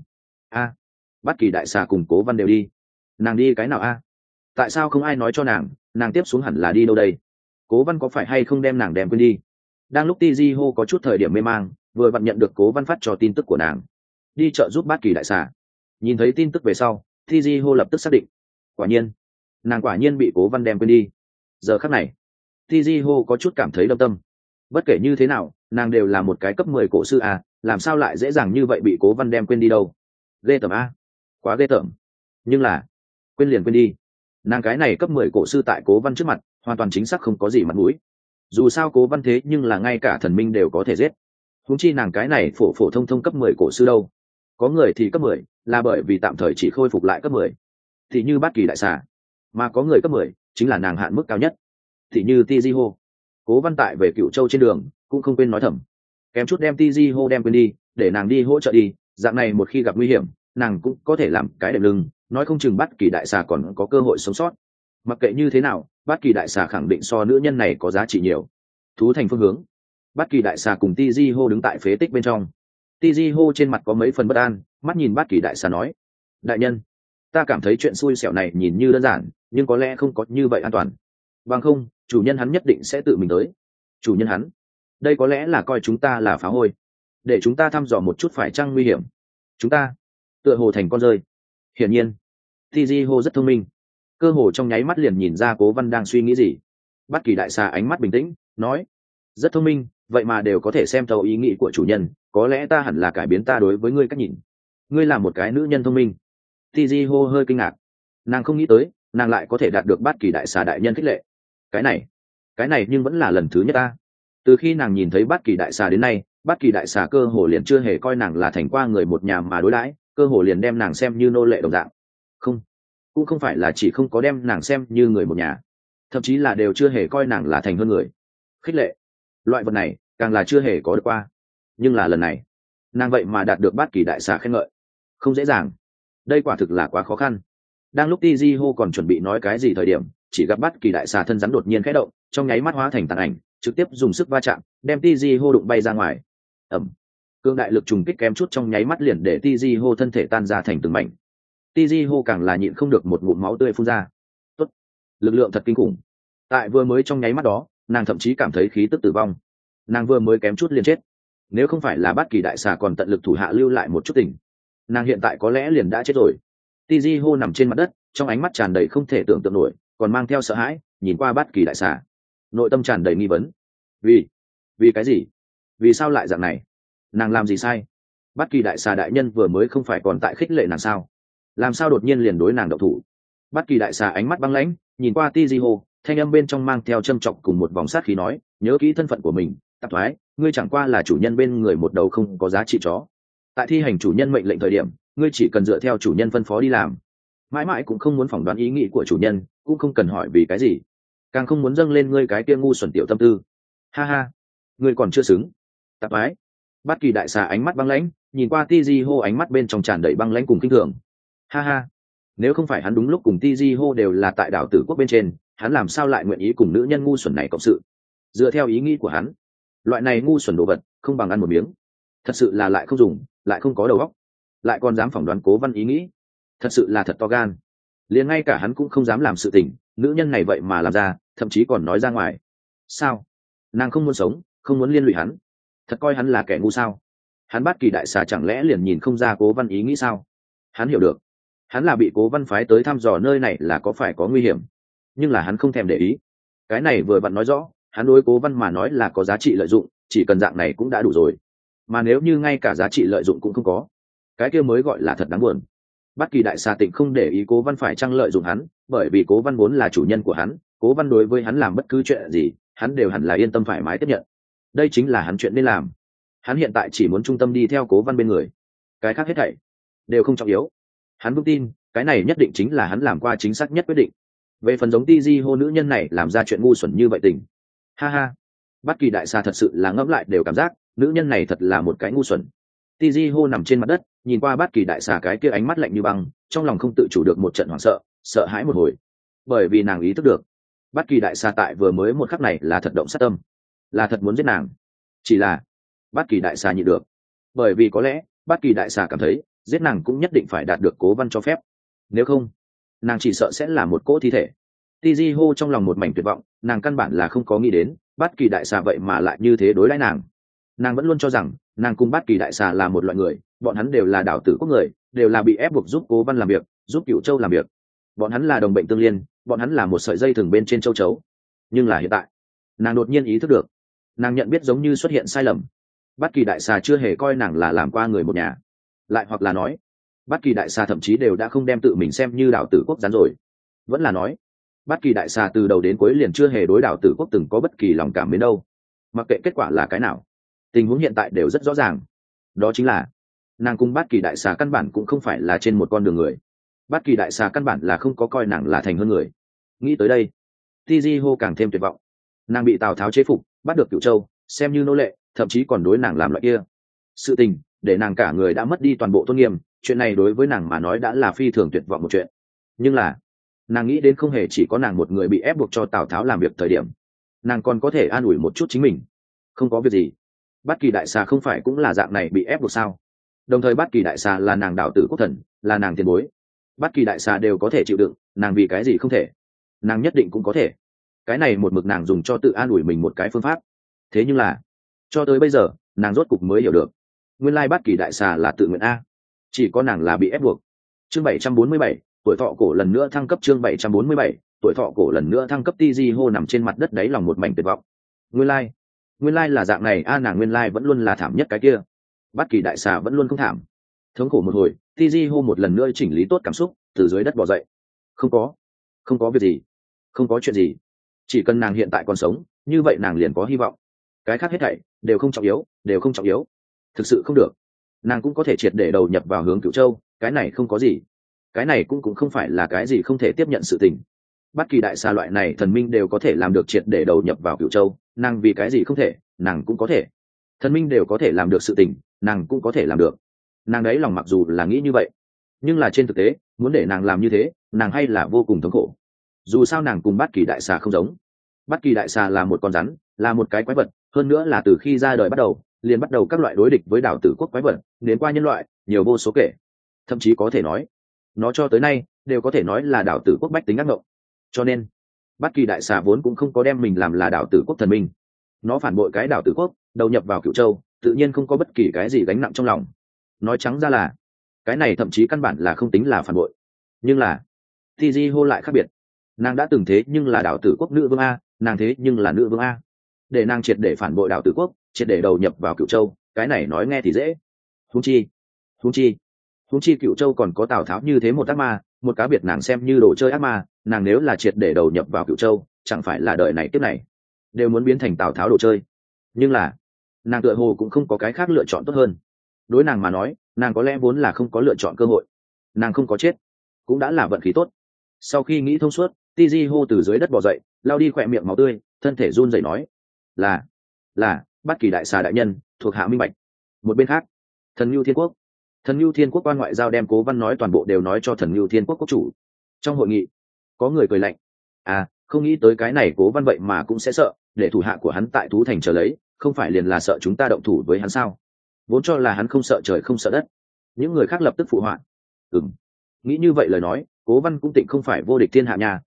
Bát Kỳ đại xà cùng Cố Văn đều đi, nàng đi cái nào a? Tại sao không ai nói cho nàng tiếp xuống hẳn là đi đâu đây? Cố Văn có phải hay không đem nàng đem quên đi? Đang lúc Ti Di Hô có chút thời điểm mê mang, vừa vặn nhận được Cố Văn phát cho tin tức của nàng, đi trợ giúp Bát Kỳ đại xà. Nhìn thấy tin tức về sau, Ti Di Hô lập tức xác định, quả nhiên nàng quả nhiên bị Cố Văn đem quên đi. Giờ khắc này Ti Di Hô có chút cảm thấy đâm tâm. Bất kể như thế nào, nàng đều là một cái cấp 10 cổ sư à, làm sao lại dễ dàng như vậy bị Cố Văn đem quên đi đâu? Ghê tởm a, quá ghê tởm. Nhưng là quên liền quên đi, nàng cái này cấp 10 cổ sư tại Cố Văn trước mặt hoàn toàn chính xác không có gì mặt mũi. Dù sao Cố Văn thế nhưng là ngay cả thần minh đều có thể giết, huống chi nàng cái này phổ thông cấp 10 cổ sư đâu. Có người thì cấp 10 là bởi vì tạm thời chỉ khôi phục lại cấp 10, thì như Bát Kỳ đại xà, mà có người cấp 10 chính là nàng hạn mức cao nhất, thì như Ti Di Hô. Cố Văn tại về Cửu Châu trên đường cũng không quên nói thầm, kém chút đem Ti Di Hô đem quên đi, để nàng đi hỗ trợ đi, dạng này một khi gặp nguy hiểm nàng cũng có thể làm cái đệm lưng, nói không chừng Bát Kỳ đại xà còn có cơ hội sống sót. Mặc kệ như thế nào, Bát Kỳ đại xà khẳng định so nữ nhân này có giá trị nhiều. Thú thành phương hướng, Bát Kỳ đại xà cùng Ti Di Hô đứng tại phế tích bên trong. Ti Di Hô trên mặt có mấy phần bất an, mắt nhìn Bát Kỳ đại xà nói, đại nhân, ta cảm thấy chuyện xui xẻo này nhìn như đơn giản, nhưng có lẽ không có như vậy an toàn. Bằng không chủ nhân hắn nhất định sẽ tự mình tới. Chủ nhân hắn, đây có lẽ là coi chúng ta là phá hôi, để chúng ta thăm dò một chút phải chăng nguy hiểm. Chúng ta tựa hồ thành con rơi. Hiển nhiên Ti Di Hô rất thông minh, cơ hồ trong nháy mắt liền nhìn ra Cố Văn đang suy nghĩ gì. Bát Kỳ đại xà ánh mắt bình tĩnh nói, rất thông minh, vậy mà đều có thể xem thấu ý nghĩ của chủ nhân, có lẽ ta hẳn là cải biến ta đối với ngươi cách nhìn. Ngươi là một cái nữ nhân thông minh. Ti Di Hô hơi kinh ngạc, nàng không nghĩ tới nàng lại có thể đạt được Bát Kỳ đại xà đại nhân khích lệ. Cái này nhưng vẫn là lần thứ nhất ta. Từ khi nàng nhìn thấy Bát Kỳ đại xà đến nay, Bát Kỳ đại xà cơ hồ liền chưa hề coi nàng là thành qua người một nhà mà đối đãi, cơ hồ liền đem nàng xem như nô lệ đồng dạng. Cũng không phải là chỉ không có đem nàng xem như người một nhà, thậm chí là đều chưa hề coi nàng là thành hơn người. Khích lệ loại vật này càng là chưa hề có được qua, nhưng là lần này nàng vậy mà đạt được Bát Kỳ đại xà khen ngợi, không dễ dàng. Đây quả thực là quá khó khăn. Đang lúc Ti Di Hô còn chuẩn bị nói cái gì thời điểm, chỉ gặp Bát Kỳ đại xà thân rắn đột nhiên khẽ động, trong nháy mắt hóa thành tàn ảnh, trực tiếp dùng sức va chạm, đem Ti Di Hô đụng bay ra ngoài. Cương đại lực trùng kích kém chút trong nháy mắt liền để Ti Di Hô thân thể tan ra thành từng mảnh. Ti Di Hô càng là nhịn không được một ngụm máu tươi phun ra. Tốt, lực lượng thật kinh khủng. Tại vừa mới trong nháy mắt đó, nàng thậm chí cảm thấy khí tức tử vong. Nàng vừa mới kém chút liền chết, nếu không phải là Bát Kỳ đại xà còn tận lực thủ hạ lưu lại một chút tình, nàng hiện tại có lẽ liền đã chết rồi. Ti Di Hô nằm trên mặt đất, trong ánh mắt tràn đầy không thể tưởng tượng nổi, còn mang theo sợ hãi, nhìn qua Bát Kỳ đại xà, nội tâm tràn đầy nghi vấn. Vì cái gì? Vì sao lại dạng này? Nàng làm gì sai? Bát Kỳ đại xà đại nhân vừa mới không phải còn tại khích lệ nàng sao? Làm sao đột nhiên liền đối nàng độc thủ? Bát Kỳ đại xà ánh mắt băng lãnh, nhìn qua Ti Di Hô, thanh âm bên trong mang theo châm chọc cùng một vòng sát khí nói, nhớ kỹ thân phận của mình, tạp thoái, ngươi chẳng qua là chủ nhân bên người một đầu không có giá trị chó. Tại thi hành chủ nhân mệnh lệnh thời điểm, ngươi chỉ cần dựa theo chủ nhân phân phó đi làm, mãi mãi cũng không muốn phỏng đoán ý nghĩ của chủ nhân, cũng không cần hỏi vì cái gì, càng không muốn dâng lên ngươi cái kia ngu xuẩn tiểu tâm tư. Ha ha, ngươi còn chưa xứng. Tạp ái. Bát Kỳ đại xà ánh mắt băng lãnh, nhìn qua Ti Hô ánh mắt bên trong tràn đầy băng lãnh cùng kinh thường. Ha ha, nếu không phải hắn đúng lúc cùng Ti Hô đều là tại đảo Tử Quốc bên trên, hắn làm sao lại nguyện ý cùng nữ nhân ngu xuẩn này cộng sự? Dựa theo ý nghĩ của hắn, loại này ngu xuẩn đồ vật không bằng ăn một miếng. Thật sự là lại không dùng, lại không có đầu óc, lại còn dám phỏng đoán Cố Văn ý nghĩ, thật sự là thật to gan. Liền ngay cả hắn cũng không dám làm sự tình, nữ nhân này vậy mà làm ra, thậm chí còn nói ra ngoài. Sao? Nàng không muốn sống, không muốn liên lụy hắn, thật coi hắn là kẻ ngu sao? Hắn Bát Kỳ đại xà chẳng lẽ liền nhìn không ra Cố Văn ý nghĩ sao? Hắn hiểu được, hắn là bị Cố Văn phái tới thăm dò nơi này là có phải có nguy hiểm, nhưng là hắn không thèm để ý. Cái này vừa vặn nói rõ, hắn đối Cố Văn mà nói là có giá trị lợi dụng, chỉ cần dạng này cũng đã đủ rồi. Mà nếu như ngay cả giá trị lợi dụng cũng không có, cái kia mới gọi là thật đáng buồn. Bát Kỳ đại xà Tịnh không để ý Cố Văn phải chăng lợi dụng hắn, bởi vì Cố Văn vốn là chủ nhân của hắn, Cố Văn đối với hắn làm bất cứ chuyện gì, hắn đều hẳn là yên tâm thoải mái tiếp nhận. Đây chính là hắn chuyện nên làm. Hắn hiện tại chỉ muốn trung tâm đi theo Cố Văn bên người, cái khác hết thảy đều không trọng yếu. Hắn vững tin, cái này nhất định chính là hắn làm qua chính xác nhất quyết định. Về phần giống Ti Hô nữ nhân này làm ra chuyện ngu xuẩn như vậy tình. Ha ha, Bát Kỳ đại xà thật sự là ngẫm lại đều cảm giác, nữ nhân này thật là một cái ngu xuẩn. Ti Hô nằm trên mặt đất, nhìn qua Bát Kỳ đại xà cái kia ánh mắt lạnh như băng, trong lòng không tự chủ được một trận hoảng sợ, sợ hãi một hồi. Bởi vì nàng ý thức được, Bát Kỳ đại xà tại vừa mới một khắc này là thật động sát tâm, là thật muốn giết nàng. Chỉ là Bát Kỳ đại xà nhịn được, bởi vì có lẽ Bát Kỳ đại xà cảm thấy giết nàng cũng nhất định phải đạt được Cố Văn cho phép, nếu không nàng chỉ sợ sẽ là một cỗ thi thể. Ti Hô trong lòng một mảnh tuyệt vọng, nàng căn bản là không có nghĩ đến Bát Kỳ đại xà vậy mà lại như thế đối đãi nàng. Nàng vẫn luôn cho rằng nàng cùng Bát Kỳ đại xà là một loại người, bọn hắn đều là đảo tử quốc người, đều là bị ép buộc giúp Cố Văn làm việc, giúp Cửu Châu làm việc. Bọn hắn là đồng bệnh tương liên, bọn hắn là một sợi dây thừng bên trên châu chấu. Nhưng là hiện tại, nàng đột nhiên ý thức được, nàng nhận biết giống như xuất hiện sai lầm. Bát Kỳ đại xà chưa hề coi nàng là làm qua người một nhà, lại hoặc là nói, Bát Kỳ đại xà thậm chí đều đã không đem tự mình xem như đảo tử quốc rắn rồi. Vẫn là nói, Bát Kỳ đại xà từ đầu đến cuối liền chưa hề đối đảo tử quốc từng có bất kỳ lòng cảm mến đâu. Mặc kệ kết quả là cái nào, tình huống hiện tại đều rất rõ ràng. Đó chính là, nàng cùng Bát Kỳ đại xà căn bản cũng không phải là trên một con đường người. Bát Kỳ đại xà căn bản là không có coi nàng là thành hơn người. Nghĩ tới đây, Ti Hô càng thêm tuyệt vọng. Nàng bị Tào Tháo chế phục, bắt được Cửu Châu, xem như nô lệ, thậm chí còn đối nàng làm loại kia sự tình, để nàng cả người đã mất đi toàn bộ tôn nghiêm. Chuyện này đối với nàng mà nói đã là phi thường tuyệt vọng một chuyện. Nhưng là, nàng nghĩ đến không hề chỉ có nàng một người bị ép buộc cho Tào Tháo làm việc thời điểm, nàng còn có thể an ủi một chút chính mình. Không có việc gì, Bát Kỳ đại xà không phải cũng là dạng này bị ép buộc sao? Đồng thời Bát Kỳ đại xà là nàng đảo tử quốc thần, là nàng tiền bối. Bát Kỳ đại xà đều có thể chịu đựng, nàng vì cái gì không thể? Nàng nhất định cũng có thể. Cái này một mực nàng dùng cho tự an ủi mình một cái phương pháp. Thế nhưng là, cho tới bây giờ, nàng rốt cục mới hiểu được, nguyên lai Bát Kỳ đại xà là tự nguyện a, chỉ có nàng là bị ép buộc. Chương 747, tuổi thọ cổ lần nữa thăng cấp. Chương 747, tuổi thọ cổ lần nữa thăng cấp. Ti Hô nằm trên mặt đất đáy lòng một mảnh tuyệt vọng. Nguyên lai là dạng này a, nàng nguyên lai vẫn luôn là thảm nhất cái kia. Bát Kỳ đại xà vẫn luôn không thảm. Thống khổ một hồi, Ti Hô một lần nữa chỉnh lý tốt cảm xúc, từ dưới đất bò dậy. Không có việc gì, không có chuyện gì. Chỉ cần nàng hiện tại còn sống, như vậy nàng liền có hy vọng. Cái khác hết thảy đều không trọng yếu, đều không trọng yếu. Thực sự không được, nàng cũng có thể triệt để đầu nhập vào hướng Cửu Châu, cái này không có gì. Cái này cũng không phải là cái gì không thể tiếp nhận sự tình. Bất kỳ đại xà loại này thần minh đều có thể làm được triệt để đầu nhập vào Cửu Châu, nàng vì cái gì không thể, nàng cũng có thể. Thần minh đều có thể làm được sự tình, nàng cũng có thể làm được. Nàng đấy lòng mặc dù là nghĩ như vậy, nhưng là trên thực tế, muốn để nàng làm như thế, nàng hay là vô cùng thống khổ. Dù sao nàng cùng Bát Kỳ đại xà không giống. Bát Kỳ đại xà là một con rắn, là một cái quái vật, hơn nữa là từ khi ra đời bắt đầu, liền bắt đầu các loại đối địch với đảo tử quốc quái vật, đến qua nhân loại, nhiều vô số kể. Thậm chí có thể nói, nó cho tới nay đều có thể nói là đảo tử quốc bách tính ác mộng. Cho nên, Bát Kỳ đại xà vốn cũng không có đem mình làm là đảo tử quốc thần minh. Nó phản bội cái đảo tử quốc, đầu nhập vào Cửu Châu, tự nhiên không có bất kỳ cái gì gánh nặng trong lòng. Nói trắng ra là, cái này thậm chí căn bản là không tính là phản bội. Nhưng là, Ti Hô lại khác biệt. Nàng đã từng thế nhưng là đảo tử quốc nữ vương a, nàng thế nhưng là nữ vương a. Để nàng triệt để phản bội đảo tử quốc, triệt để đầu nhập vào Cửu Châu, cái này nói nghe thì dễ. Huống chi Cửu Châu còn có Tào Tháo như thế một ác ma, một cá biệt nàng xem như đồ chơi ác ma, nàng nếu là triệt để đầu nhập vào Cửu Châu, chẳng phải là đời này tiếp này đều muốn biến thành Tào Tháo đồ chơi. Nhưng là, nàng tựa hồ cũng không có cái khác lựa chọn tốt hơn. Đối nàng mà nói, nàng có lẽ vốn là không có lựa chọn cơ hội, nàng không có chết cũng đã là vận khí tốt. Sau khi nghĩ thông suốt, Tiji hô từ dưới đất bò dậy, lao đi khỏe miệng máu tươi, thân thể run rẩy nói: là Bất Kỳ đại xà đại nhân, thuộc hạ minh bạch. Một bên khác, Thần Nưu Thiên Quốc, Thần Nưu Thiên Quốc quan ngoại giao đem Cố Văn nói toàn bộ đều nói cho Thần Nưu Thiên Quốc quốc chủ. Trong hội nghị, có người cười lạnh: không nghĩ tới cái này Cố Văn vậy mà cũng sẽ sợ, để thủ hạ của hắn tại Thú Thành chờ lấy, không phải liền là sợ chúng ta động thủ với hắn sao? Vốn cho là hắn không sợ trời không sợ đất. Những người khác lập tức phụ họa: nghĩ như vậy lời nói, Cố Văn cũng tịnh không phải vô địch thiên hạ nhà.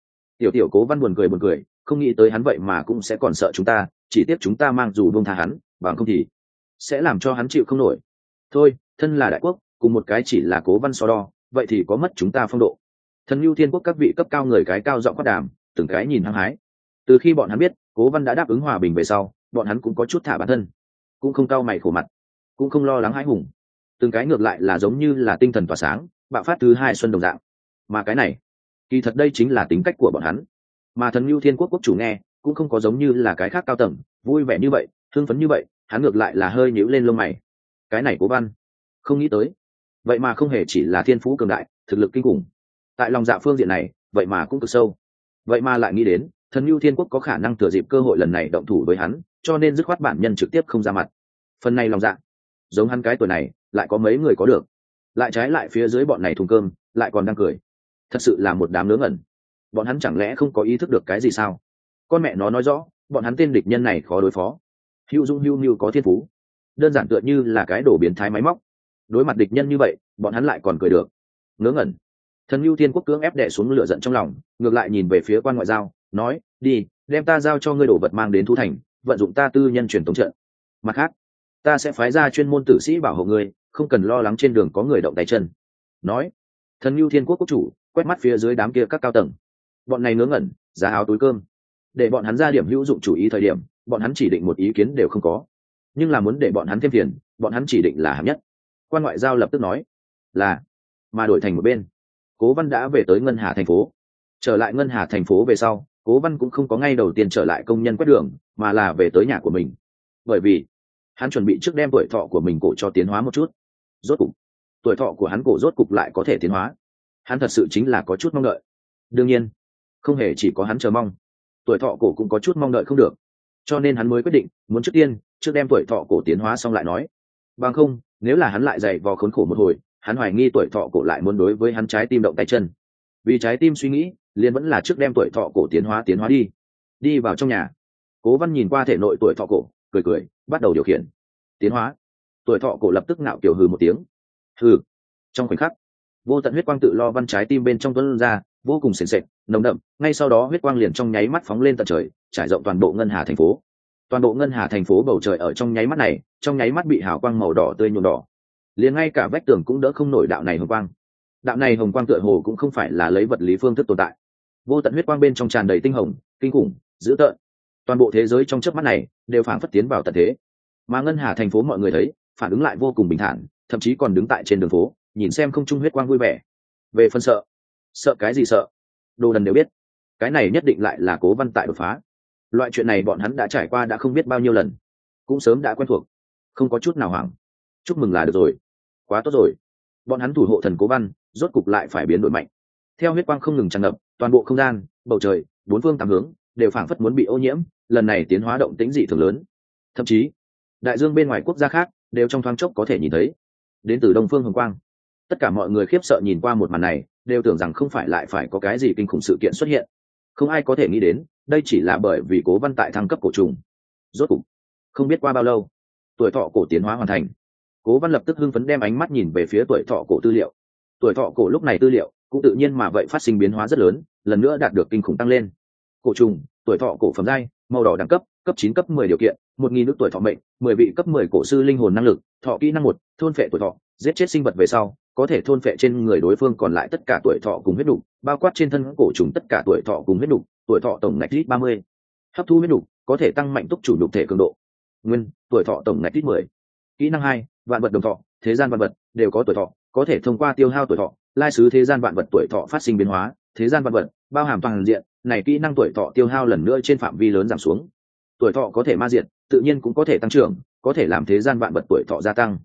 Tiểu Cố Văn buồn cười, không nghĩ tới hắn vậy mà cũng sẽ còn sợ chúng ta, chỉ tiếc chúng ta mang dù buông tha hắn, bằng không thì sẽ làm cho hắn chịu không nổi. Thôi, thân là đại quốc, cùng một cái chỉ là Cố Văn so đo, vậy thì có mất chúng ta phong độ. Thần Nưu Thiên Quốc các vị cấp cao người cái cao giọng quát đàm, từng cái nhìn hăng hái. Từ khi bọn hắn biết Cố Văn đã đáp ứng hòa bình về sau, bọn hắn cũng có chút thả bản thân, cũng không cau mày khổ mặt, cũng không lo lắng hãi hùng, từng cái ngược lại là giống như là tinh thần tỏa sáng, bạo phát thứ hai xuân đồng dạng. Mà cái này, kỳ thật đây chính là tính cách của bọn hắn. Mà Thần Nưu Thiên Quốc quốc chủ nghe cũng không có giống như là cái khác cao tầng vui vẻ như vậy, hưng phấn như vậy, hắn ngược lại là hơi nhíu lên lông mày. Cái này Cố Văn, không nghĩ tới, vậy mà không hề chỉ là thiên phú cường đại, thực lực kinh khủng, tại lòng dạ phương diện này vậy mà cũng cực sâu, vậy mà lại nghĩ đến Thần Nưu Thiên Quốc có khả năng thừa dịp cơ hội lần này động thủ với hắn, cho nên dứt khoát bản nhân trực tiếp không ra mặt. Phần này lòng dạ, giống hắn cái tuổi này lại có mấy người có được, lại trái lại phía dưới bọn này thùng cơm lại còn đang cười, thật sự là một đám ngớ ngẩn. Bọn hắn chẳng lẽ không có ý thức được cái gì sao? Con mẹ nó nói rõ bọn hắn tên địch nhân này khó đối phó, hữu dung hữu nhu có thiên phú, đơn giản tựa như là cái đồ biến thái máy móc. Đối mặt địch nhân như vậy bọn hắn lại còn cười được, ngớ ngẩn. Thần Nưu Thiên Quốc cưỡng ép đè xuống lửa giận trong lòng, ngược lại nhìn về phía quan ngoại giao, nói: đi, đem ta giao cho ngươi đồ vật mang đến Thú Thành, vận dụng ta tư nhân truyền tống trận. Mặt khác, ta sẽ phái ra chuyên môn tử sĩ bảo hộ ngươi, không cần lo lắng trên đường có người động tay chân. Nói, Thần Nưu Thiên Quốc quốc chủ quét mắt phía dưới đám kia các cao tầng, bọn này ngớ ngẩn, giá áo túi cơm, để bọn hắn ra điểm hữu dụng chủ ý thời điểm, bọn hắn chỉ định một ý kiến đều không có, nhưng là muốn để bọn hắn thêm phiền, bọn hắn chỉ định là hạng nhất. Quan ngoại giao lập tức nói: là. Mà đổi thành một bên, Cố Văn đã về tới Ngân Hà thành phố. Trở lại Ngân Hà thành phố về sau, Cố Văn cũng không có ngay đầu tiên trở lại công nhân quét đường, mà là về tới nhà của mình. Bởi vì hắn chuẩn bị trước đem tuổi thọ của mình cổ cho tiến hóa một chút. Rốt cục, tuổi thọ của hắn cổ rốt cục lại có thể tiến hóa. Hắn thật sự chính là có chút mong đợi. Đương nhiên, không hề chỉ có hắn chờ mong, tuổi thọ cổ cũng có chút mong đợi không được. Cho nên hắn mới quyết định muốn trước đem tuổi thọ cổ tiến hóa xong lại nói. Bằng không, nếu là hắn lại dày vò khốn khổ một hồi, hắn hoài nghi tuổi thọ cổ lại muốn đối với hắn trái tim động tay chân. Vì trái tim suy nghĩ, liền vẫn là trước đem tuổi thọ cổ tiến hóa đi. Đi vào trong nhà, Cố Văn nhìn qua thể nội tuổi thọ cổ, cười, bắt đầu điều khiển tiến hóa. Tuổi thọ cổ lập tức ngạo kiểu hừ một tiếng. Hừ. Trong khoảnh khắc, vô tận huyết quang tự lo văn trái tim bên trong tuôn ra, vô cùng sền sệt, nồng đậm. Ngay sau đó huyết quang liền trong nháy mắt phóng lên tận trời, trải rộng toàn bộ Ngân Hà thành phố. Toàn bộ Ngân Hà thành phố bầu trời ở trong nháy mắt này, trong nháy mắt bị hào quang màu đỏ tươi nhuộm đỏ. Liền ngay cả vách tường cũng đỡ không nổi đạo này hồng quang. Đạo này hồng quang tựa hồ cũng không phải là lấy vật lý phương thức tồn tại. Vô tận huyết quang bên trong tràn đầy tinh hồng, kinh khủng, dữ tợn. Toàn bộ thế giới trong chớp mắt này đều phảng phất tiến vào tận thế. Mà Ngân Hà thành phố mọi người thấy, phản ứng lại vô cùng bình thản, thậm chí còn đứng tại trên đường phố, nhìn xem không trung huyết quang vui vẻ. Về phần sợ cái gì sợ? Đồ đần đều biết, cái này nhất định lại là Cố Văn tại đột phá. Loại chuyện này bọn hắn đã trải qua đã không biết bao nhiêu lần, cũng sớm đã quen thuộc, không có chút nào hoảng. Chúc mừng là được rồi, quá tốt rồi. Bọn hắn thủ hộ thần Cố Văn rốt cục lại phải biến đổi mạnh. Theo huyết quang không ngừng tràn ngập, toàn bộ không gian, bầu trời, bốn phương tám hướng đều phảng phất muốn bị ô nhiễm. Lần này tiến hóa động tĩnh dị thường lớn, thậm chí đại dương bên ngoài quốc gia khác đều trong thoáng chốc có thể nhìn thấy đến từ đông phương hồng quang. Tất cả mọi người khiếp sợ nhìn qua một màn này, đều tưởng rằng không phải lại phải có cái gì kinh khủng sự kiện xuất hiện. Không ai có thể nghĩ đến đây chỉ là bởi vì Cố Văn tại thăng cấp cổ trùng. Rốt cục, không biết qua bao lâu, tuổi thọ cổ tiến hóa hoàn thành. Cố Văn lập tức hưng phấn đem ánh mắt nhìn về phía tuổi thọ cổ tư liệu. Tuổi thọ cổ lúc này tư liệu cũng tự nhiên mà vậy phát sinh biến hóa rất lớn, lần nữa đạt được kinh khủng tăng lên. Cổ trùng, tuổi thọ cổ phẩm giai, màu đỏ đẳng cấp, cấp 9 cấp 10 điều kiện, 1000 nước tuổi thọ mệnh, 10 vị cấp 10 cổ sư linh hồn năng lực, thọ kỹ năng 1, thôn phệ tuổi thọ, giết chết sinh vật về sau, có thể thôn phệ trên người đối phương còn lại tất cả tuổi thọ cùng huyết nục, bao quát trên thân cổ trùng tất cả tuổi thọ cùng huyết nục, tuổi thọ tổng ngạch lít 30. Hấp thu huyết nục, có thể tăng mạnh túc chủ nhục thể cường độ. Nguyên, tuổi thọ tổng ngạch lít 10. Kỹ năng 2, vạn vật đồng thọ, thế gian vạn vật đều có tuổi thọ, có thể thông qua tiêu hao tuổi thọ, lai sứ thế gian vạn vật tuổi thọ phát sinh biến hóa, thế gian vạn vật bao hàm toàn diện, này kỹ năng tuổi thọ tiêu hao lần nữa trên phạm vi lớn giảm xuống. Tuổi thọ có thể ma diện, tự nhiên cũng có thể tăng trưởng, có thể làm thế gian vạn vật tuổi thọ gia tăng.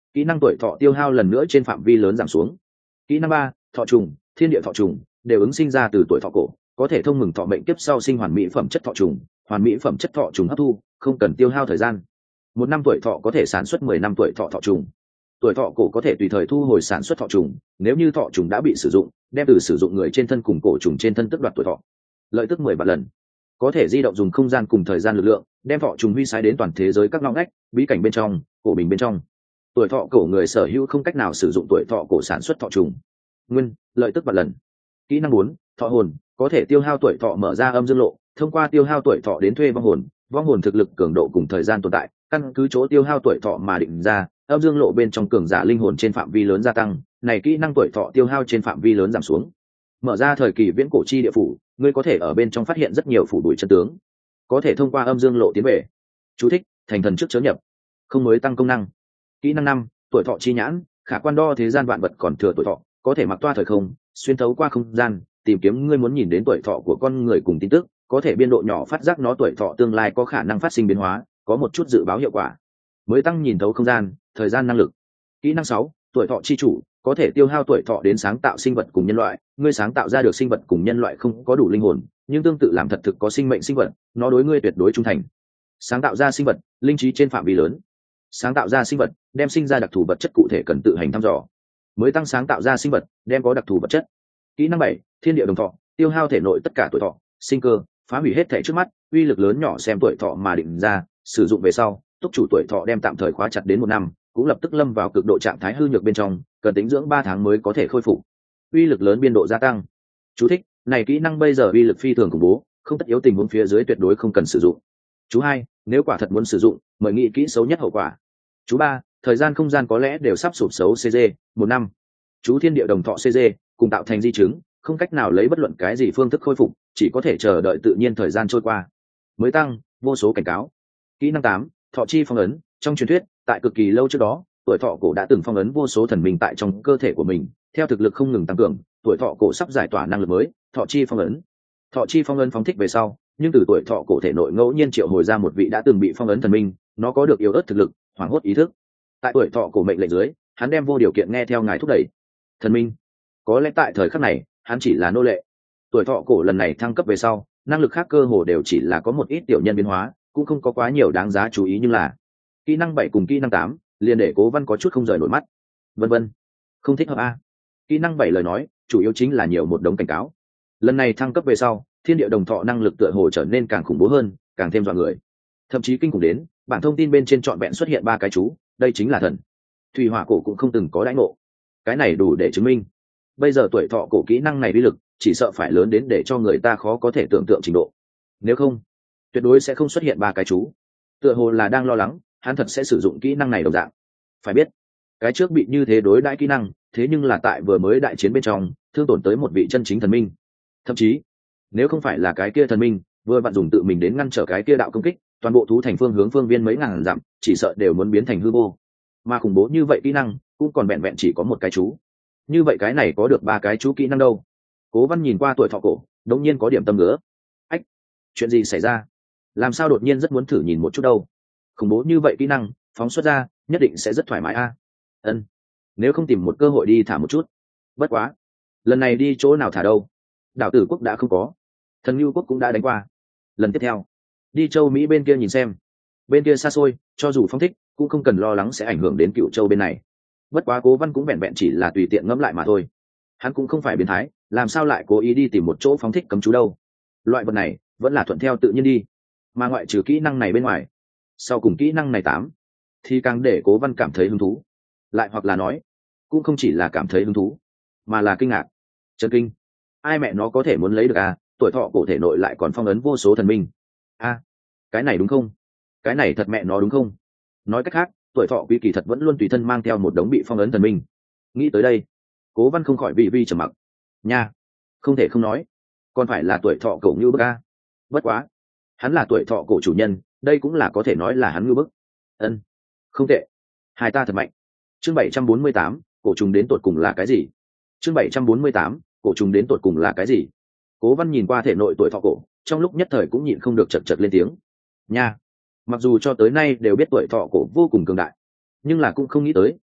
kỹ năng tuổi thọ tiêu hao lần nữa trên phạm vi lớn giảm xuống. Kỹ năng 3, thọ trùng, thiên địa thọ trùng, đều ứng sinh ra từ tuổi thọ cổ, có thể thông mừng thọ mệnh kiếp sau sinh hoàn mỹ phẩm chất thọ trùng, hoàn mỹ phẩm chất thọ trùng hấp thu, không cần tiêu hao thời gian. 1 năm tuổi thọ có thể sản xuất 10 năm tuổi thọ thọ trùng. Tuổi thọ cổ có thể tùy thời thu hồi sản xuất thọ trùng, nếu như thọ trùng đã bị sử dụng, đem từ sử dụng người trên thân cùng cổ trùng trên thân tước đoạt tuổi thọ. Lợi tức 10 vạn lần. Có thể di động dùng không gian cùng thời gian lực lượng, đem thọ trùng huy sái đến toàn thế giới các ngóc ngách, bí cảnh bên trong, cổ bình bên trong. Tuổi thọ cổ người sở hữu không cách nào sử dụng tuổi thọ cổ sản xuất thọ trùng. Nguyên, lợi tức vạn lần. Kỹ năng 4, thọ hồn, có thể tiêu hao tuổi thọ mở ra âm dương lộ, thông qua tiêu hao tuổi thọ đến thuê vong hồn thực lực cường độ cùng thời gian tồn tại, căn cứ chỗ tiêu hao tuổi thọ mà định ra, âm dương lộ bên trong cường giả linh hồn trên phạm vi lớn gia tăng, này kỹ năng tuổi thọ tiêu hao trên phạm vi lớn giảm xuống. Mở ra thời kỳ viễn cổ chi địa phủ, ngươi có thể ở bên trong phát hiện rất nhiều phủ đuổi chân tướng, có thể thông qua âm dương lộ tiến về. Chú thích: thành thần trước chớ nhập. Không mới tăng công năng. Kỹ năng 5, tuổi thọ chi nhãn, khả quan đo thế gian vạn vật còn thừa tuổi thọ, có thể mặc toa thời không, xuyên thấu qua không gian, tìm kiếm ngươi muốn nhìn đến tuổi thọ của con người cùng tin tức, có thể biên độ nhỏ phát giác nó tuổi thọ tương lai có khả năng phát sinh biến hóa, có một chút dự báo hiệu quả. Mới tăng nhìn thấu không gian, thời gian năng lực. Kỹ năng 6, tuổi thọ chi chủ, có thể tiêu hao tuổi thọ đến sáng tạo sinh vật cùng nhân loại, ngươi sáng tạo ra được sinh vật cùng nhân loại không có đủ linh hồn, nhưng tương tự làm thật thực có sinh mệnh sinh vật, nó đối ngươi tuyệt đối trung thành. Sáng tạo ra sinh vật, linh trí trên phạm vi lớn. Sáng tạo ra sinh vật, đem sinh ra đặc thù vật chất cụ thể cần tự hành thăm dò. Mới tăng sáng tạo ra sinh vật, đem có đặc thù vật chất. Kỹ năng 7, thiên địa đồng thọ, tiêu hao thể nội tất cả tuổi thọ, sinh cơ, phá hủy hết thể trước mắt, uy lực lớn nhỏ xem tuổi thọ mà định ra, sử dụng về sau, túc chủ tuổi thọ đem tạm thời khóa chặt đến 1 năm, cũng lập tức lâm vào cực độ trạng thái hư nhược bên trong, cần tính dưỡng 3 tháng mới có thể khôi phục. Uy lực lớn biên độ gia tăng. Chú thích: này kỹ năng bây giờ uy lực phi thường khủng bố, không tất yếu tình huống phía dưới tuyệt đối không cần sử dụng. Chú 2, nếu quả thật muốn sử dụng, mời nghĩ kỹ xấu nhất hậu quả. Chú 3, thời gian không gian có lẽ đều sắp sụp xấu CG, 1 năm. Chú thiên địa đồng thọ CG, cùng tạo thành di chứng, không cách nào lấy bất luận cái gì phương thức khôi phục, chỉ có thể chờ đợi tự nhiên thời gian trôi qua. Mới tăng, vô số cảnh cáo. Kỹ năng 8, thọ chi phong ấn, trong truyền thuyết, tại cực kỳ lâu trước đó, tuổi thọ cổ đã từng phong ấn vô số thần minh tại trong cơ thể của mình, theo thực lực không ngừng tăng cường, tuổi thọ cổ sắp giải tỏa năng lực mới, thọ chi phong ấn. Thọ chi phong ấn phóng thích về sau, nhưng từ tuổi thọ cổ thể nội ngẫu nhiên triệu hồi ra một vị đã từng bị phong ấn thần minh, nó có được yếu ớt thực lực, hoảng hốt ý thức. Tại tuổi thọ cổ mệnh lệnh dưới, hắn đem vô điều kiện nghe theo ngài thúc đẩy. Thần minh, có lẽ tại thời khắc này, hắn chỉ là nô lệ. Tuổi thọ cổ lần này thăng cấp về sau, năng lực khác cơ hồ đều chỉ là có một ít tiểu nhân biến hóa, cũng không có quá nhiều đáng giá chú ý, nhưng là kỹ năng 7 cùng kỹ năng 8, liền để Cố Văn có chút không rời nổi mắt. Vân vân, không thích hợp a. Kỹ năng 7 lời nói, chủ yếu chính là nhiều một đống cảnh cáo. Lần này thăng cấp về sau, thiên địa đồng thọ năng lực tựa hồ trở nên càng khủng bố hơn, càng thêm dọa người. Thậm chí kinh khủng đến, bản thông tin bên trên trọn vẹn xuất hiện 3 cái chú, đây chính là thần. Thủy hỏa cổ cũng không từng có đãi ngộ. Cái này đủ để chứng minh, bây giờ tuổi thọ cổ kỹ năng này uy lực, chỉ sợ phải lớn đến để cho người ta khó có thể tưởng tượng trình độ. Nếu không, tuyệt đối sẽ không xuất hiện 3 cái chú. Tựa hồ là đang lo lắng, hắn thật sẽ sử dụng kỹ năng này đồng dạng. Phải biết, cái trước bị như thế đối đãi kỹ năng, thế nhưng là tại vừa mới đại chiến bên trong, thương tổn tới một vị chân chính thần minh. Thậm chí, nếu không phải là cái kia thần minh vừa vặn dùng tự mình đến ngăn trở cái kia đạo công kích, toàn bộ thú thành phương hướng phương viên mấy ngàn dặm, chỉ sợ đều muốn biến thành hư vô. Mà khủng bố như vậy kỹ năng, cũng còn vẹn vẹn chỉ có một cái chú. Như vậy cái này có được 3 cái chú kỹ năng đâu? Cố Văn nhìn qua tuổi thọ cổ, đột nhiên có điểm tâm ngứa. Ách, chuyện gì xảy ra? Làm sao đột nhiên rất muốn thử nhìn một chút đâu? Khủng bố như vậy kỹ năng, phóng xuất ra, nhất định sẽ rất thoải mái a. Ân, nếu không tìm một cơ hội đi thả một chút. Bất quá, lần này đi chỗ nào thả đâu? Đảo Tử Quốc đã không có, Thần Nưu Quốc cũng đã đánh qua. Lần tiếp theo, đi châu Mỹ bên kia nhìn xem. Bên kia xa xôi, cho dù phong thích, cũng không cần lo lắng sẽ ảnh hưởng đến Cựu Châu bên này. Bất quá Cố Văn cũng vẹn vẹn chỉ là tùy tiện ngẫm lại mà thôi. Hắn cũng không phải biến thái, làm sao lại cố ý đi tìm một chỗ phóng thích cấm chú đâu? Loại vật này vẫn là thuận theo tự nhiên đi. Mà ngoại trừ kỹ năng này bên ngoài, sau cùng kỹ năng này 8, thì càng để Cố Văn cảm thấy hứng thú. Lại hoặc là nói, cũng không chỉ là cảm thấy hứng thú, mà là kinh ngạc, chấn kinh. Ai mẹ nó có thể muốn lấy được à? Tuổi thọ cổ thể nội lại còn phong ấn vô số thần minh. A, cái này đúng không? Cái này thật mẹ nó đúng không? Nói cách khác, tuổi thọ quý kỳ thật vẫn luôn tùy thân mang theo một đống bị phong ấn thần minh. Nghĩ tới đây, Cố Văn không khỏi vi trầm mặc. Nha, không thể không nói, còn phải là tuổi thọ cổ như bức a. Bất quá, hắn là tuổi thọ cổ chủ nhân, đây cũng là có thể nói là hắn như bức. Ân, không tệ, hai ta thật mạnh. Chương 748, cổ trùng đến tột cùng là cái gì? Chương 748, cổ trùng đến tột cùng là cái gì? Cố Văn nhìn qua thể nội tuổi thọ cổ, trong lúc nhất thời cũng nhịn không được chật chật lên tiếng. Nha, mặc dù cho tới nay đều biết tuổi thọ cổ vô cùng cường đại, nhưng là cũng không nghĩ tới,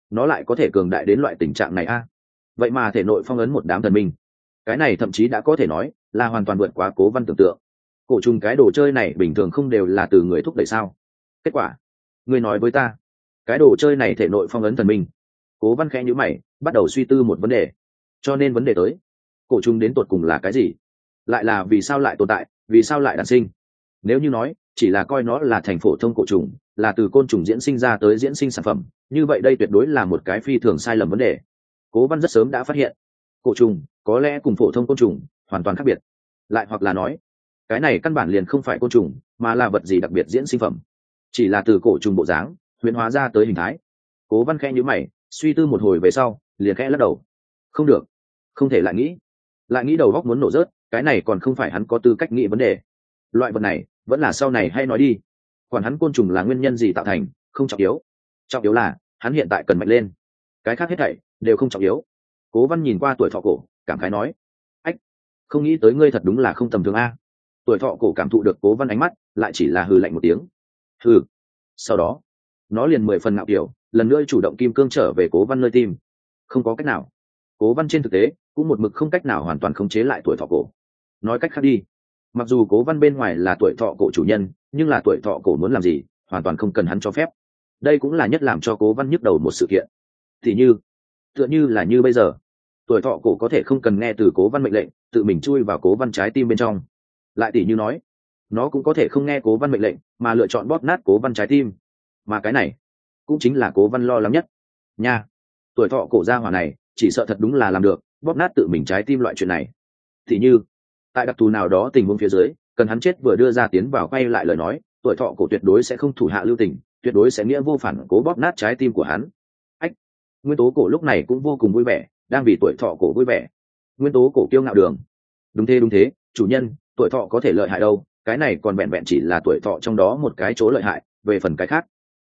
nó lại có thể cường đại đến loại tình trạng này a? Vậy mà thể nội phong ấn một đám thần minh, cái này thậm chí đã có thể nói là hoàn toàn vượt quá Cố Văn tưởng tượng. Cổ trùng cái đồ chơi này bình thường không đều là từ người thúc đẩy sao? Kết quả, ngươi nói với ta, cái đồ chơi này thể nội phong ấn thần minh. Cố Văn khẽ nhíu mày, bắt đầu suy tư một vấn đề. Cho nên vấn đề tới, cổ trùng đến tột cùng là cái gì? Lại là vì sao lại tồn tại, vì sao lại đản sinh? Nếu như nói chỉ là coi nó là thành phổ thông cổ trùng, là từ côn trùng diễn sinh ra tới diễn sinh sản phẩm, như vậy đây tuyệt đối là một cái phi thường sai lầm vấn đề. Cố Văn rất sớm đã phát hiện, cổ trùng có lẽ cùng phổ thông côn trùng hoàn toàn khác biệt, lại hoặc là nói cái này căn bản liền không phải côn trùng, mà là vật gì đặc biệt diễn sinh phẩm, chỉ là từ cổ trùng bộ dáng huyễn hóa ra tới hình thái. Cố Văn khẽ nhíu mày, suy tư một hồi về sau liền khẽ lắc đầu. Không được, không thể lại nghĩ đầu góc muốn nổ rớt, cái này còn không phải hắn có tư cách nghĩ vấn đề. Loại vật này vẫn là sau này hay nói đi, quản hắn côn trùng là nguyên nhân gì tạo thành không trọng yếu, trọng yếu là hắn hiện tại cần mạnh lên, cái khác hết thảy đều không trọng yếu. Cố Văn nhìn qua tuổi thọ cổ, cảm khái nói: ách, không nghĩ tới ngươi thật đúng là không tầm thường a. Tuổi thọ cổ cảm thụ được Cố Văn ánh mắt, lại chỉ là hừ lạnh một tiếng. Hừ. Sau đó nó liền 10 phần ngạo kiểu, lần nữa chủ động kim cương trở về Cố Văn nơi tim. Không có cách nào, Cố Văn trên thực tế cũng một mực không cách nào hoàn toàn khống chế lại tuổi thọ cổ. Nói cách khác đi, mặc dù Cố Văn bên ngoài là tuổi thọ cổ chủ nhân, nhưng là tuổi thọ cổ muốn làm gì hoàn toàn không cần hắn cho phép. Đây cũng là nhất làm cho Cố Văn nhức đầu một sự kiện. Thì tựa như là như bây giờ, tuổi thọ cổ có thể không cần nghe từ Cố Văn mệnh lệnh, tự mình chui vào Cố Văn trái tim bên trong. Lại tỉ như nói, nó cũng có thể không nghe Cố Văn mệnh lệnh mà lựa chọn bóp nát Cố Văn trái tim, mà cái này cũng chính là Cố Văn lo lắng nhất nha. Tuổi thọ cổ gia hỏa này chỉ sợ thật đúng là làm được bóp nát tự mình trái tim loại chuyện này. Thì như tại đặc thù nào đó tình huống phía dưới, cần hắn chết vừa đưa ra tiến vào quay lại lời nói, tuổi thọ cổ tuyệt đối sẽ không thủ hạ lưu tình, tuyệt đối sẽ nghĩa vô phản cố bóp nát trái tim của hắn. Ách, nguyên tố cổ lúc này cũng vô cùng vui vẻ, đang vì tuổi thọ cổ vui vẻ. Nguyên tố cổ kiêu ngạo đường: đúng thế, chủ nhân, tuổi thọ có thể lợi hại đâu, cái này còn vẹn vẹn chỉ là tuổi thọ trong đó một cái chỗ lợi hại, về phần cái khác,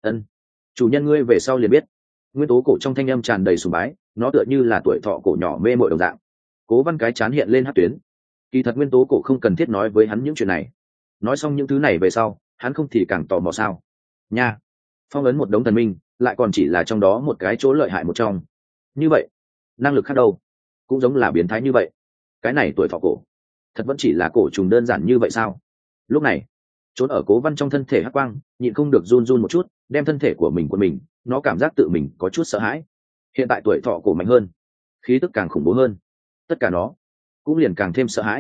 chủ nhân ngươi về sau liền biết. Nguyên tố cổ trong thanh âm tràn đầy sùng bái, nó tựa như là tuổi thọ cổ nhỏ mê mội đồng dạng. Cố Văn cái chán hiện lên hắc tuyến. Kỳ thật nguyên tố cổ không cần thiết nói với hắn những chuyện này, nói xong những thứ này về sau hắn không thì càng tò mò sao nha. Phong ấn một đống thần minh, lại còn chỉ là trong đó một cái chỗ lợi hại một trong, như vậy năng lực khác đâu cũng giống là biến thái như vậy. Cái này tuổi thọ cổ thật vẫn chỉ là cổ trùng đơn giản như vậy sao? Lúc này trốn ở Cố Văn trong thân thể hắc quang nhịn không được run run một chút, đem thân thể của mình, nó cảm giác tự mình có chút sợ hãi. Hiện tại tuổi thọ cổ mạnh hơn, khí tức càng khủng bố hơn, tất cả nó cũng liền càng thêm sợ hãi.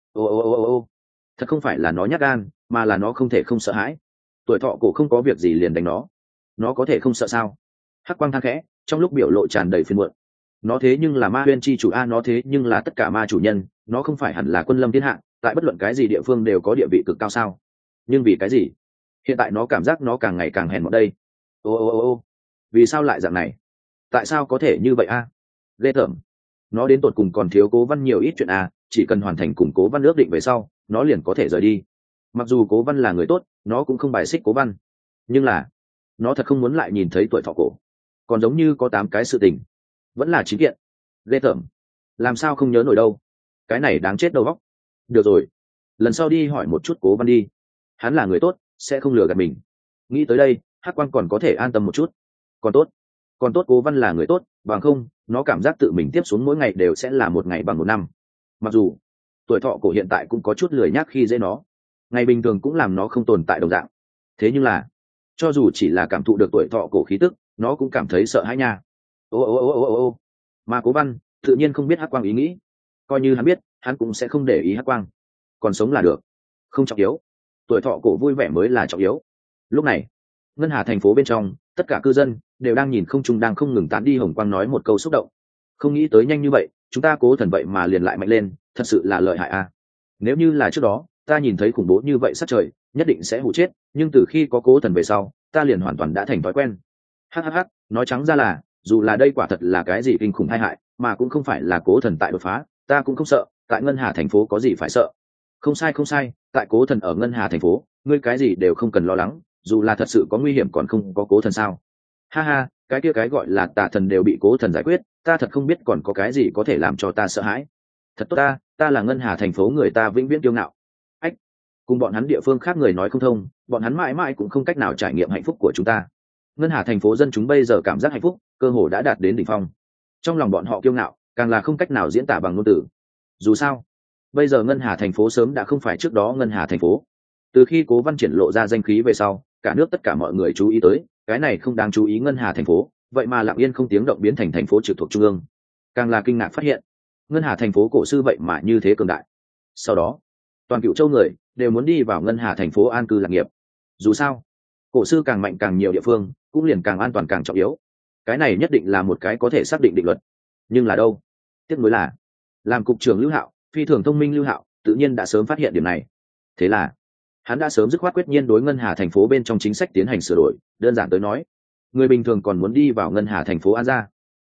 Ô, thật không phải là nó nhát gan, mà là nó không thể không sợ hãi. Tuổi thọ cổ không có việc gì liền đánh nó có thể không sợ sao? Hắc quang than khẽ, trong lúc biểu lộ tràn đầy phiền muộn. Nó thế nhưng là ma huyên chi chủ a, nó thế nhưng là tất cả ma chủ nhân, nó không phải hẳn là quân lâm thiên hạ, tại bất luận cái gì địa phương đều có địa vị cực cao sao? Nhưng vì cái gì hiện tại nó cảm giác nó càng ngày càng hèn mọn đây? Ô, vì sao lại dạng này? Tại sao có thể như vậy a? Ghê tởm. Nó đến tột cùng còn thiếu Cố Văn nhiều ít chuyện a, chỉ cần hoàn thành củng Cố Văn ước định về sau, nó liền có thể rời đi. Mặc dù Cố Văn là người tốt, nó cũng không bài xích Cố Văn, nhưng là nó thật không muốn lại nhìn thấy tuổi thọ cổ còn giống như có 8 cái sự tình, vẫn là 9 kiện. Ghê tởm, làm sao không nhớ nổi đâu, cái này đáng chết đầu óc. Được rồi, lần sau đi hỏi một chút Cố Văn đi, hắn là người tốt, sẽ không lừa gạt mình. Nghĩ tới đây hắc quang còn có thể an tâm một chút. Còn tốt Cố Văn là người tốt, bằng không nó cảm giác tự mình tiếp xuống mỗi ngày đều sẽ là một ngày bằng một năm. Mặc dù tuổi thọ cổ hiện tại cũng có chút lười nhác khi dễ nó, ngày bình thường cũng làm nó không tồn tại đồng dạng, thế nhưng là cho dù chỉ là cảm thụ được tuổi thọ cổ khí tức, nó cũng cảm thấy sợ hãi nha. Ô, mà Cố Văn tự nhiên không biết hắc quang ý nghĩ, coi như hắn biết hắn cũng sẽ không để ý hắc quang, còn sống là được, không trọng yếu. Tuổi thọ cổ vui vẻ mới là trọng yếu. Lúc này Ngân Hà thành phố bên trong, tất cả cư dân đều đang nhìn không trung đang không ngừng tán đi hồng quang, nói một câu xúc động. Không nghĩ tới nhanh như vậy chúng ta Cố Thần vậy mà liền lại mạnh lên, thật sự là lợi hại a. Nếu như là trước đó ta nhìn thấy khủng bố như vậy sát trời nhất định sẽ hụ chết, nhưng từ khi có Cố Thần về sau ta liền hoàn toàn đã thành thói quen. Hắc, nói trắng ra là dù là đây quả thật là cái gì kinh khủng tai hại, mà cũng không phải là Cố Thần tại đột phá, ta cũng không sợ. Tại Ngân Hà thành phố có gì phải sợ? Không sai, tại Cố Thần ở Ngân Hà thành phố, ngươi cái gì đều không cần lo lắng, dù là thật sự có nguy hiểm còn không có Cố Thần sao? Ha, cái kia cái gọi là tà thần đều bị Cố Thần giải quyết, ta thật không biết còn có cái gì có thể làm cho ta sợ hãi. Thật tốt, ta là Ngân Hà thành phố người, ta vĩnh viễn kiêu ngạo. Ách, cùng bọn hắn địa phương khác người nói không thông, bọn hắn mãi mãi cũng không cách nào trải nghiệm hạnh phúc của chúng ta. ngân hà thành phố dân chúng bây giờ cảm giác hạnh phúc cơ hồ đã đạt đến đỉnh phong. Trong lòng bọn họ kiêu ngạo càng là không cách nào diễn tả bằng ngôn từ. Dù sao bây giờ ngân hà thành phố sớm đã không phải trước đó ngân hà thành phố. Từ khi Cố Văn triển lộ ra danh khí về sau, cả nước tất cả mọi người chú ý tới cái này không đáng chú ý ngân hà thành phố, vậy mà lặng yên không tiếng động biến thành thành phố trực thuộc trung ương. Càng là kinh ngạc phát hiện ngân hà thành phố cổ sư vậy mà như thế cường đại. Sau đó toàn Cửu Châu người đều muốn đi vào ngân hà thành phố an cư lạc nghiệp. Dù sao cổ sư càng mạnh càng nhiều địa phương cũng liền càng an toàn càng trọng yếu, cái này nhất định là một cái có thể xác định định luật. Nhưng là đâu, tiếc nuối là làm cục trưởng Lưu Hạo, phi thường thông minh Lưu Hạo tự nhiên đã sớm phát hiện điểm này. Thế là hắn đã sớm dứt khoát quyết nhiên đối ngân hà thành phố bên trong chính sách tiến hành sửa đổi. Đơn giản tới nói, người bình thường còn muốn đi vào ngân hà thành phố an ra,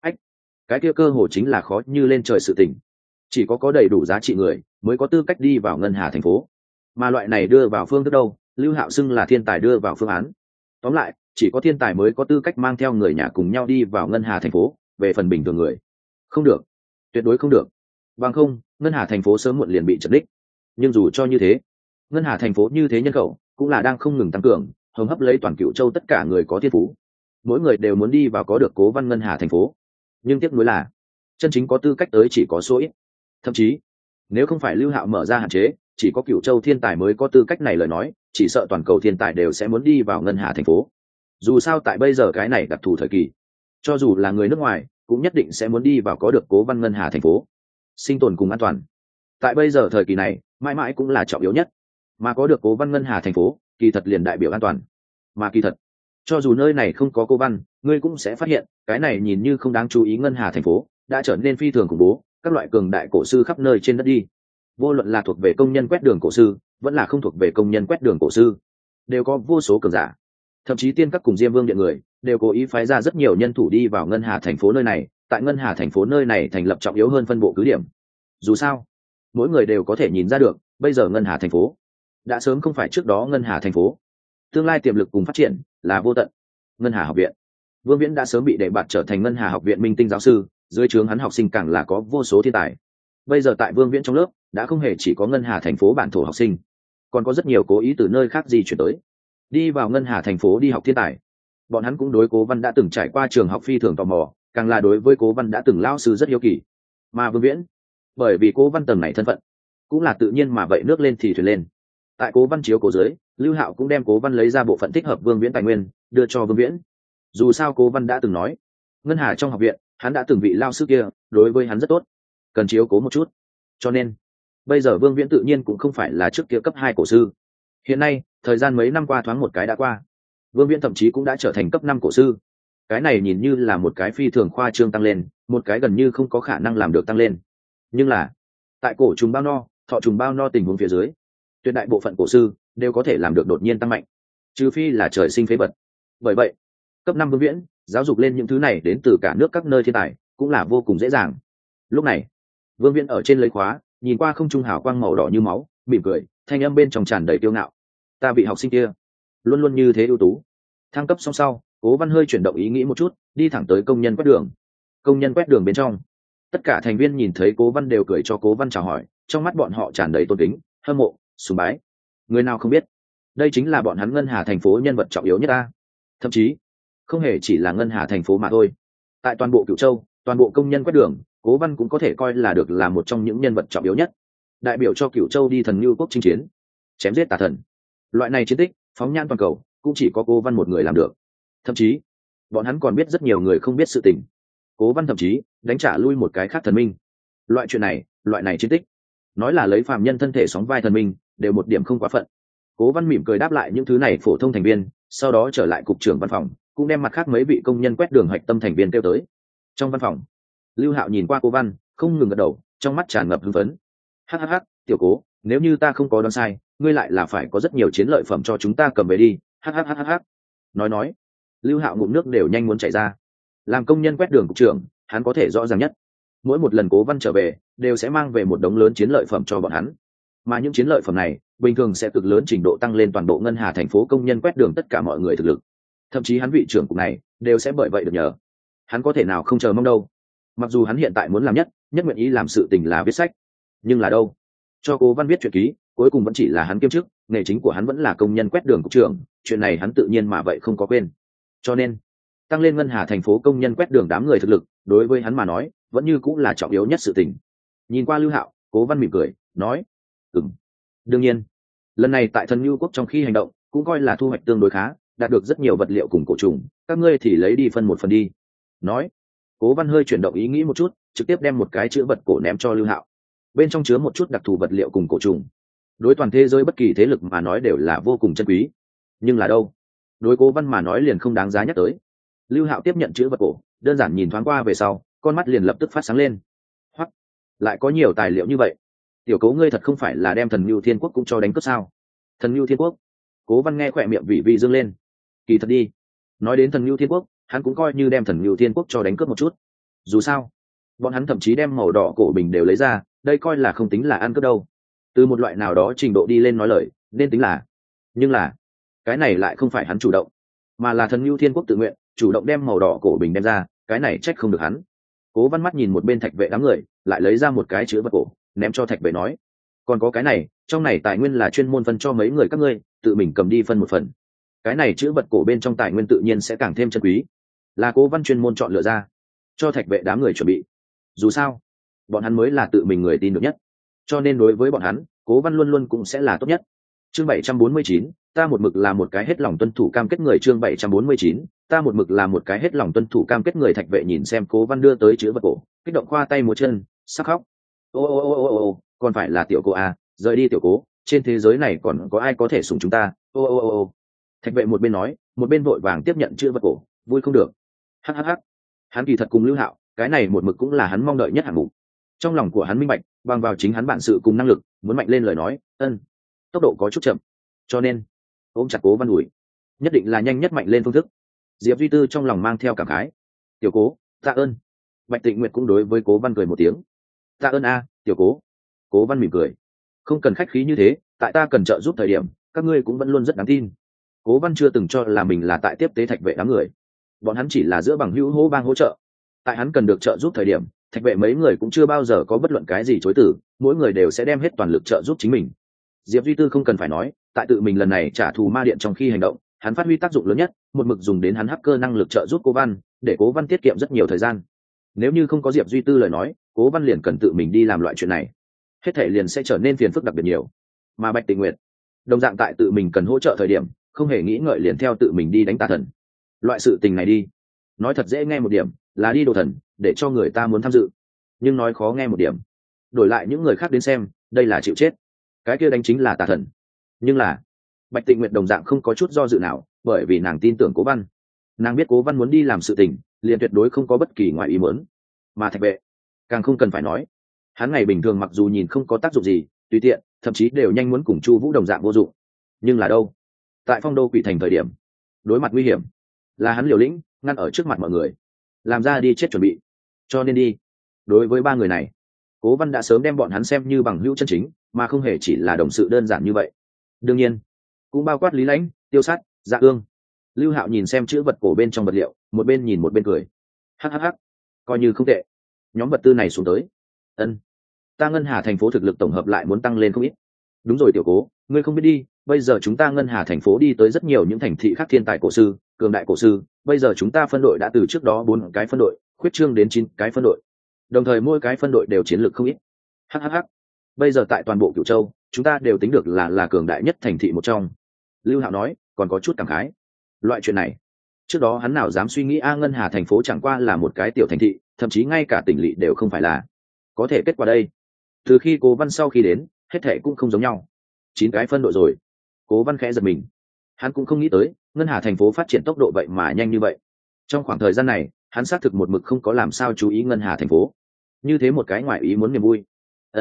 cái kia cơ hồ chính là khó như lên trời sự tình. Chỉ có đầy đủ giá trị người mới có tư cách đi vào ngân hà thành phố, mà loại này đưa vào phương thức đâu, Lưu Hạo xưng là thiên tài đưa vào phương án. Tóm lại chỉ có thiên tài mới có tư cách mang theo người nhà cùng nhau đi vào ngân hà thành phố, về phần bình thường người không được, tuyệt đối không được. Bằng không ngân hà thành phố sớm muộn liền bị chật đích. Nhưng dù cho như thế, ngân hà thành phố như thế nhân khẩu cũng là đang không ngừng tăng cường, hồng hấp lấy toàn Cửu Châu tất cả người có thiên phú, mỗi người đều muốn đi vào có được Cố Văn ngân hà thành phố. Nhưng tiếc nuối là chân chính có tư cách tới chỉ có số ít. Thậm chí nếu không phải Lưu Hạo mở ra hạn chế chỉ có Cửu Châu thiên tài mới có tư cách này lời nói, chỉ sợ toàn cầu thiên tài đều sẽ muốn đi vào ngân hà thành phố. Dù sao tại bây giờ cái này đặc thù thời kỳ, cho dù là người nước ngoài cũng nhất định sẽ muốn đi vào có được Cố Văn ngân hà thành phố. Sinh tồn cùng an toàn tại bây giờ thời kỳ này mãi mãi cũng là trọng yếu nhất, mà có được Cố Văn ngân hà thành phố kỳ thật liền đại biểu an toàn. Mà kỳ thật cho dù nơi này không có Cố Văn, ngươi cũng sẽ phát hiện cái này nhìn như không đáng chú ý ngân hà thành phố đã trở nên phi thường khủng bố, các loại cường đại cổ sư khắp nơi trên đất đi. Vô luận là thuộc về công nhân quét đường cổ sư vẫn là không thuộc về công nhân quét đường cổ sư, đều có vô số cường giả. Thậm chí tiên các cùng Diêm Vương điện người đều cố ý phái ra rất nhiều nhân thủ đi vào ngân hà thành phố nơi này, tại ngân hà thành phố nơi này thành lập trọng yếu hơn phân bộ cứ điểm. Dù sao mỗi người đều có thể nhìn ra được bây giờ ngân hà thành phố đã sớm không phải trước đó ngân hà thành phố, tương lai tiềm lực cùng phát triển là vô tận. Ngân hà học viện, Vương Viễn đã sớm bị đề bạt trở thành ngân hà học viện minh tinh giáo sư, dưới trướng hắn học sinh càng là có vô số thiên tài. Bây giờ tại Vương Viễn trong lớp đã không hề chỉ có ngân hà thành phố bản thổ học sinh, còn có rất nhiều cố ý từ nơi khác di chuyển tới đi vào ngân hà thành phố đi học thiên tài. Bọn hắn cũng đối Cố Văn đã từng trải qua trường học phi thường tò mò, càng là đối với Cố Văn đã từng lao sư rất hiếu kỳ. Mà Vương Viễn bởi vì Cố Văn tầng này thân phận cũng là tự nhiên mà vậy nước lên thì thuyền lên. Tại Cố Văn chiếu cố dưới, Lưu Hạo cũng đem Cố Văn lấy ra bộ phận thích hợp Vương Viễn tài nguyên đưa cho Vương Viễn. Dù sao Cố Văn đã từng nói ngân hà trong học viện hắn đã từng vị lao sư kia đối với hắn rất tốt, cần chiếu cố một chút. Cho nên bây giờ Vương Viễn tự nhiên cũng không phải là trước kia cấp 2 cổ sư. Hiện nay thời gian mấy năm qua thoáng một cái đã qua, Vương Viễn thậm chí cũng đã trở thành cấp 5 cổ sư. Cái này nhìn như là một cái phi thường khoa trương tăng lên, một cái gần như không có khả năng làm được tăng lên. Nhưng là tại cổ trùng bao no, thọ trùng bao no tình huống phía dưới, tuyệt đại bộ phận cổ sư đều có thể làm được đột nhiên tăng mạnh, trừ phi là trời sinh phế vật. Bởi vậy cấp 5 Vương Viễn giáo dục lên những thứ này đến từ cả nước các nơi thiên tài cũng là vô cùng dễ dàng. Lúc này Vương Viễn ở trên lấy khóa, nhìn qua không trung hào quang màu đỏ như máu, mỉm cười, thanh âm bên trong tràn đầy kiêu ngạo. Ta vị học sinh kia luôn luôn như thế ưu tú. Thăng cấp xong sau, Cố Văn hơi chuyển động ý nghĩ một chút, đi thẳng tới công nhân quét đường. Công nhân quét đường bên trong, tất cả thành viên nhìn thấy Cố Văn đều cười cho Cố Văn chào hỏi, trong mắt bọn họ tràn đầy tôn kính, hâm mộ, sùng bái. Người nào không biết, đây chính là bọn hắn ngân hà thành phố nhân vật trọng yếu nhất ta. Thậm chí không hề chỉ là ngân hà thành phố mà thôi, tại toàn bộ Cửu Châu, toàn bộ công nhân quét đường, Cố Văn cũng có thể coi là được là một trong những nhân vật trọng yếu nhất, đại biểu cho Cửu Châu đi thần Nưu quốc chinh chiến, chém giết tà thần. Loại này chiến tích phóng nhan toàn cầu cũng chỉ có Cố Văn một người làm được. Thậm chí bọn hắn còn biết rất nhiều người không biết sự tình. Cố Văn thậm chí đánh trả lui một cái khác thần minh. Loại chuyện này, loại này chiến tích, nói là lấy phàm nhân thân thể sóng vai thần minh đều một điểm không quá phận. Cố Văn mỉm cười đáp lại những thứ này phổ thông thành viên, sau đó trở lại cục trưởng văn phòng, cũng đem mặt khác mấy vị công nhân quét đường hạch tâm thành viên kêu tới. Trong văn phòng, Lưu Hạo nhìn qua Cố Văn, không ngừng gật đầu, trong mắt tràn ngập hưng phấn. Hắc, tiểu Cố, nếu như ta không có đoán sai, ngươi lại là phải có rất nhiều chiến lợi phẩm cho chúng ta cầm về đi. Hắc. Nói, Lưu Hạo ngụm nước đều nhanh muốn chảy ra. Làm công nhân quét đường cục trưởng, hắn có thể rõ ràng nhất, mỗi một lần Cố Văn trở về đều sẽ mang về một đống lớn chiến lợi phẩm cho bọn hắn, mà những chiến lợi phẩm này bình thường sẽ cực lớn trình độ tăng lên toàn bộ ngân hà thành phố công nhân quét đường tất cả mọi người thực lực. Thậm chí hắn vị trưởng cục này đều sẽ bởi vậy được nhờ. Hắn có thể nào không chờ mong đâu. Mặc dù hắn hiện tại muốn làm nhất nguyện ý làm sự tình là viết sách, nhưng là đâu, cho Cố Văn viết truyện ký cuối cùng vẫn chỉ là hắn kiêm chức, nghề chính của hắn vẫn là công nhân quét đường cục trưởng, chuyện này hắn tự nhiên mà vậy không có quên. cho nên tăng lên ngân hà thành phố công nhân quét đường đám người thực lực đối với hắn mà nói vẫn như cũng là trọng yếu nhất sự tình. Nhìn qua Lưu Hạo, Cố Văn mỉm cười nói đương nhiên lần này tại Thần Nhu quốc trong khi hành động cũng coi là thu hoạch tương đối khá, đạt được rất nhiều vật liệu cùng cổ trùng, các ngươi thì lấy đi phân một phần đi. Nói, Cố Văn hơi chuyển động ý nghĩ một chút, trực tiếp đem một cái chữ vật cổ ném cho Lưu Hạo, bên trong chứa một chút đặc thù vật liệu cùng cổ trùng, đối toàn thế giới bất kỳ thế lực mà nói đều là vô cùng chân quý. Nhưng là đâu, đối Cố Văn mà nói liền không đáng giá nhắc tới. Lưu Hạo tiếp nhận chữ vật cổ, đơn giản nhìn thoáng qua về sau, con mắt liền lập tức phát sáng lên. Hoặc lại có nhiều tài liệu như vậy, tiểu Cố ngươi thật không phải là đem Thần Nhu Thiên Quốc cũng cho đánh cướp sao? Thần Nhu Thiên Quốc? Cố Văn nghe khỏe miệng vị vị dương lên. Kỳ thật đi, nói đến Thần Nhu Thiên Quốc, hắn cũng coi như đem Thần Nhu Thiên Quốc cho đánh cướp một chút. Dù sao, bọn hắn thậm chí đem màu đỏ cổ bình đều lấy ra, đây coi là không tính là ăn cướp đâu. Từ một loại nào đó trình độ đi lên nói lời, nên tính là. Nhưng là, cái này lại không phải hắn chủ động, mà là Thần Nhu Thiên Quốc tự nguyện, chủ động đem màu đỏ cổ bình đem ra, cái này trách không được hắn. Cố Văn mắt nhìn một bên Thạch Vệ đám người, lại lấy ra một cái chứa vật cổ, ném cho Thạch Vệ nói: "Còn có cái này, trong này tài nguyên là chuyên môn phân cho mấy người các ngươi, tự mình cầm đi phân một phần. Cái này chữ vật cổ bên trong tài nguyên tự nhiên sẽ càng thêm chân quý, là Cố Văn chuyên môn chọn lựa ra, cho Thạch Vệ đám người chuẩn bị. Dù sao, bọn hắn mới là tự mình người tin được nhất, cho nên đối với bọn hắn, Cố Văn luôn luôn cũng sẽ là tốt nhất." Chương 749, ta một mực là một cái hết lòng tuân thủ cam kết người. Chương 749, ta một mực là một cái hết lòng tuân thủ cam kết người. Thạch Vệ nhìn xem Cố Văn đưa tới chữ vật cổ, kích động khoa tay múa chân, sắp khóc. Ô, còn phải là tiểu Cố à, rời đi tiểu Cố, trên thế giới này còn có ai có thể sủng chúng ta. Ô. Thạch Vệ một bên nói, một bên vội vàng tiếp nhận chữ vật cổ, vui không được. Hắc. Hắn kỳ thật cùng Lưu Hạo, cái này một mực cũng là hắn mong đợi nhất hạng mục. Trong lòng của hắn minh bạch, bằng vào chính hắn bản sự cùng năng lực, muốn mạnh lên lời nói, tốc độ có chút chậm, cho nên ôm chặt Cố Văn ủi, nhất định là nhanh nhất mạnh lên phương thức. Diệp Duy Tư trong lòng mang theo cảm khái, tiểu Cố, tạ ơn. Bạch Tịnh Nguyệt cũng đối với Cố Văn cười một tiếng, tạ ơn a, tiểu Cố. Cố Văn mỉm cười, không cần khách khí như thế, tại ta cần trợ giúp thời điểm, các ngươi cũng vẫn luôn rất đáng tin. Cố Văn chưa từng cho là mình là tại tiếp tế Thạch Vệ đám người, bọn hắn chỉ là giữa bằng hữu hỗ bang hỗ trợ. Tại hắn cần được trợ giúp thời điểm, Thạch Vệ mấy người cũng chưa bao giờ có bất luận cái gì chối từ, mỗi người đều sẽ đem hết toàn lực trợ giúp chính mình. Diệp Duy Tư không cần phải nói, tại tự mình lần này trả thù ma điện trong khi hành động, hắn phát huy tác dụng lớn nhất, một mực dùng đến hắn hacker năng lực trợ giúp Cố Văn, để Cố Văn tiết kiệm rất nhiều thời gian. Nếu như không có Diệp Duy Tư lời nói, Cố Văn liền cần tự mình đi làm loại chuyện này, hết thể liền sẽ trở nên phiền phức đặc biệt nhiều. Mà Bạch Tịnh Nguyệt, đồng dạng tại tự mình cần hỗ trợ thời điểm, không hề nghĩ ngợi liền theo tự mình đi đánh tà thần. Loại sự tình này đi, nói thật dễ nghe một điểm, là đi đồ thần, để cho người ta muốn tham dự. Nhưng nói khó nghe một điểm, đổi lại những người khác đến xem, đây là chịu chết. Cái kia đánh chính là tà thần. Nhưng là Bạch Tịnh Nguyệt đồng dạng không có chút do dự nào, bởi vì nàng tin tưởng Cố Văn, nàng biết Cố Văn muốn đi làm sự tình, liền tuyệt đối không có bất kỳ ngoại ý muốn. Mà Thạch Vệ càng không cần phải nói, hắn ngày bình thường mặc dù nhìn không có tác dụng gì, tùy tiện, thậm chí đều nhanh muốn cùng Chu Vũ đồng dạng vô dụng. Nhưng là đâu, tại Phong Đô Quỷ Thành thời điểm, đối mặt nguy hiểm, là hắn liều lĩnh, ngăn ở trước mặt mọi người, làm ra đi chết chuẩn bị. Cho nên đi, đối với ba người này, Cố Văn đã sớm đem bọn hắn xem như bằng hữu chân chính, mà không hề chỉ là đồng sự đơn giản như vậy. Đương nhiên, cũng bao quát Lý Lãnh, Tiêu Sát, Dạ Ương. Lưu Hạo nhìn xem chữ vật cổ bên trong vật liệu, một bên nhìn một bên cười. Hắc, coi như không tệ. Nhóm vật tư này xuống tới. Ta Ngân Hà thành phố thực lực tổng hợp lại muốn tăng lên không ít. Đúng rồi tiểu Cố, ngươi không biết đi, bây giờ chúng ta Ngân Hà thành phố đi tới rất nhiều những thành thị khác thiên tài cổ sư, cường đại cổ sư, bây giờ chúng ta phân đội đã từ trước đó 4 cái phân đội, khuyết trương đến 9 cái phân đội. Đồng thời mỗi cái phân đội đều chiến lược không ít. Hắc. Bây giờ tại toàn bộ Cửu Châu, chúng ta đều tính được là cường đại nhất thành thị một trong. Lưu Hạo nói, còn có chút cảm khái. Loại chuyện này, trước đó hắn nào dám suy nghĩ Ngân Hà thành phố chẳng qua là một cái tiểu thành thị, thậm chí ngay cả tỉnh lỵ đều không phải là. Có thể kết quả đây, từ khi Cố Văn sau khi đến, hết thảy cũng không giống nhau. 9 cái phân đội rồi. Cố Văn khẽ giật mình. Hắn cũng không nghĩ tới, Ngân Hà thành phố phát triển tốc độ vậy mà nhanh như vậy. Trong khoảng thời gian này, hắn xác thực một mực không có làm sao chú ý Ngân Hà thành phố. Như thế một cái ngoại ý muốn niềm vui.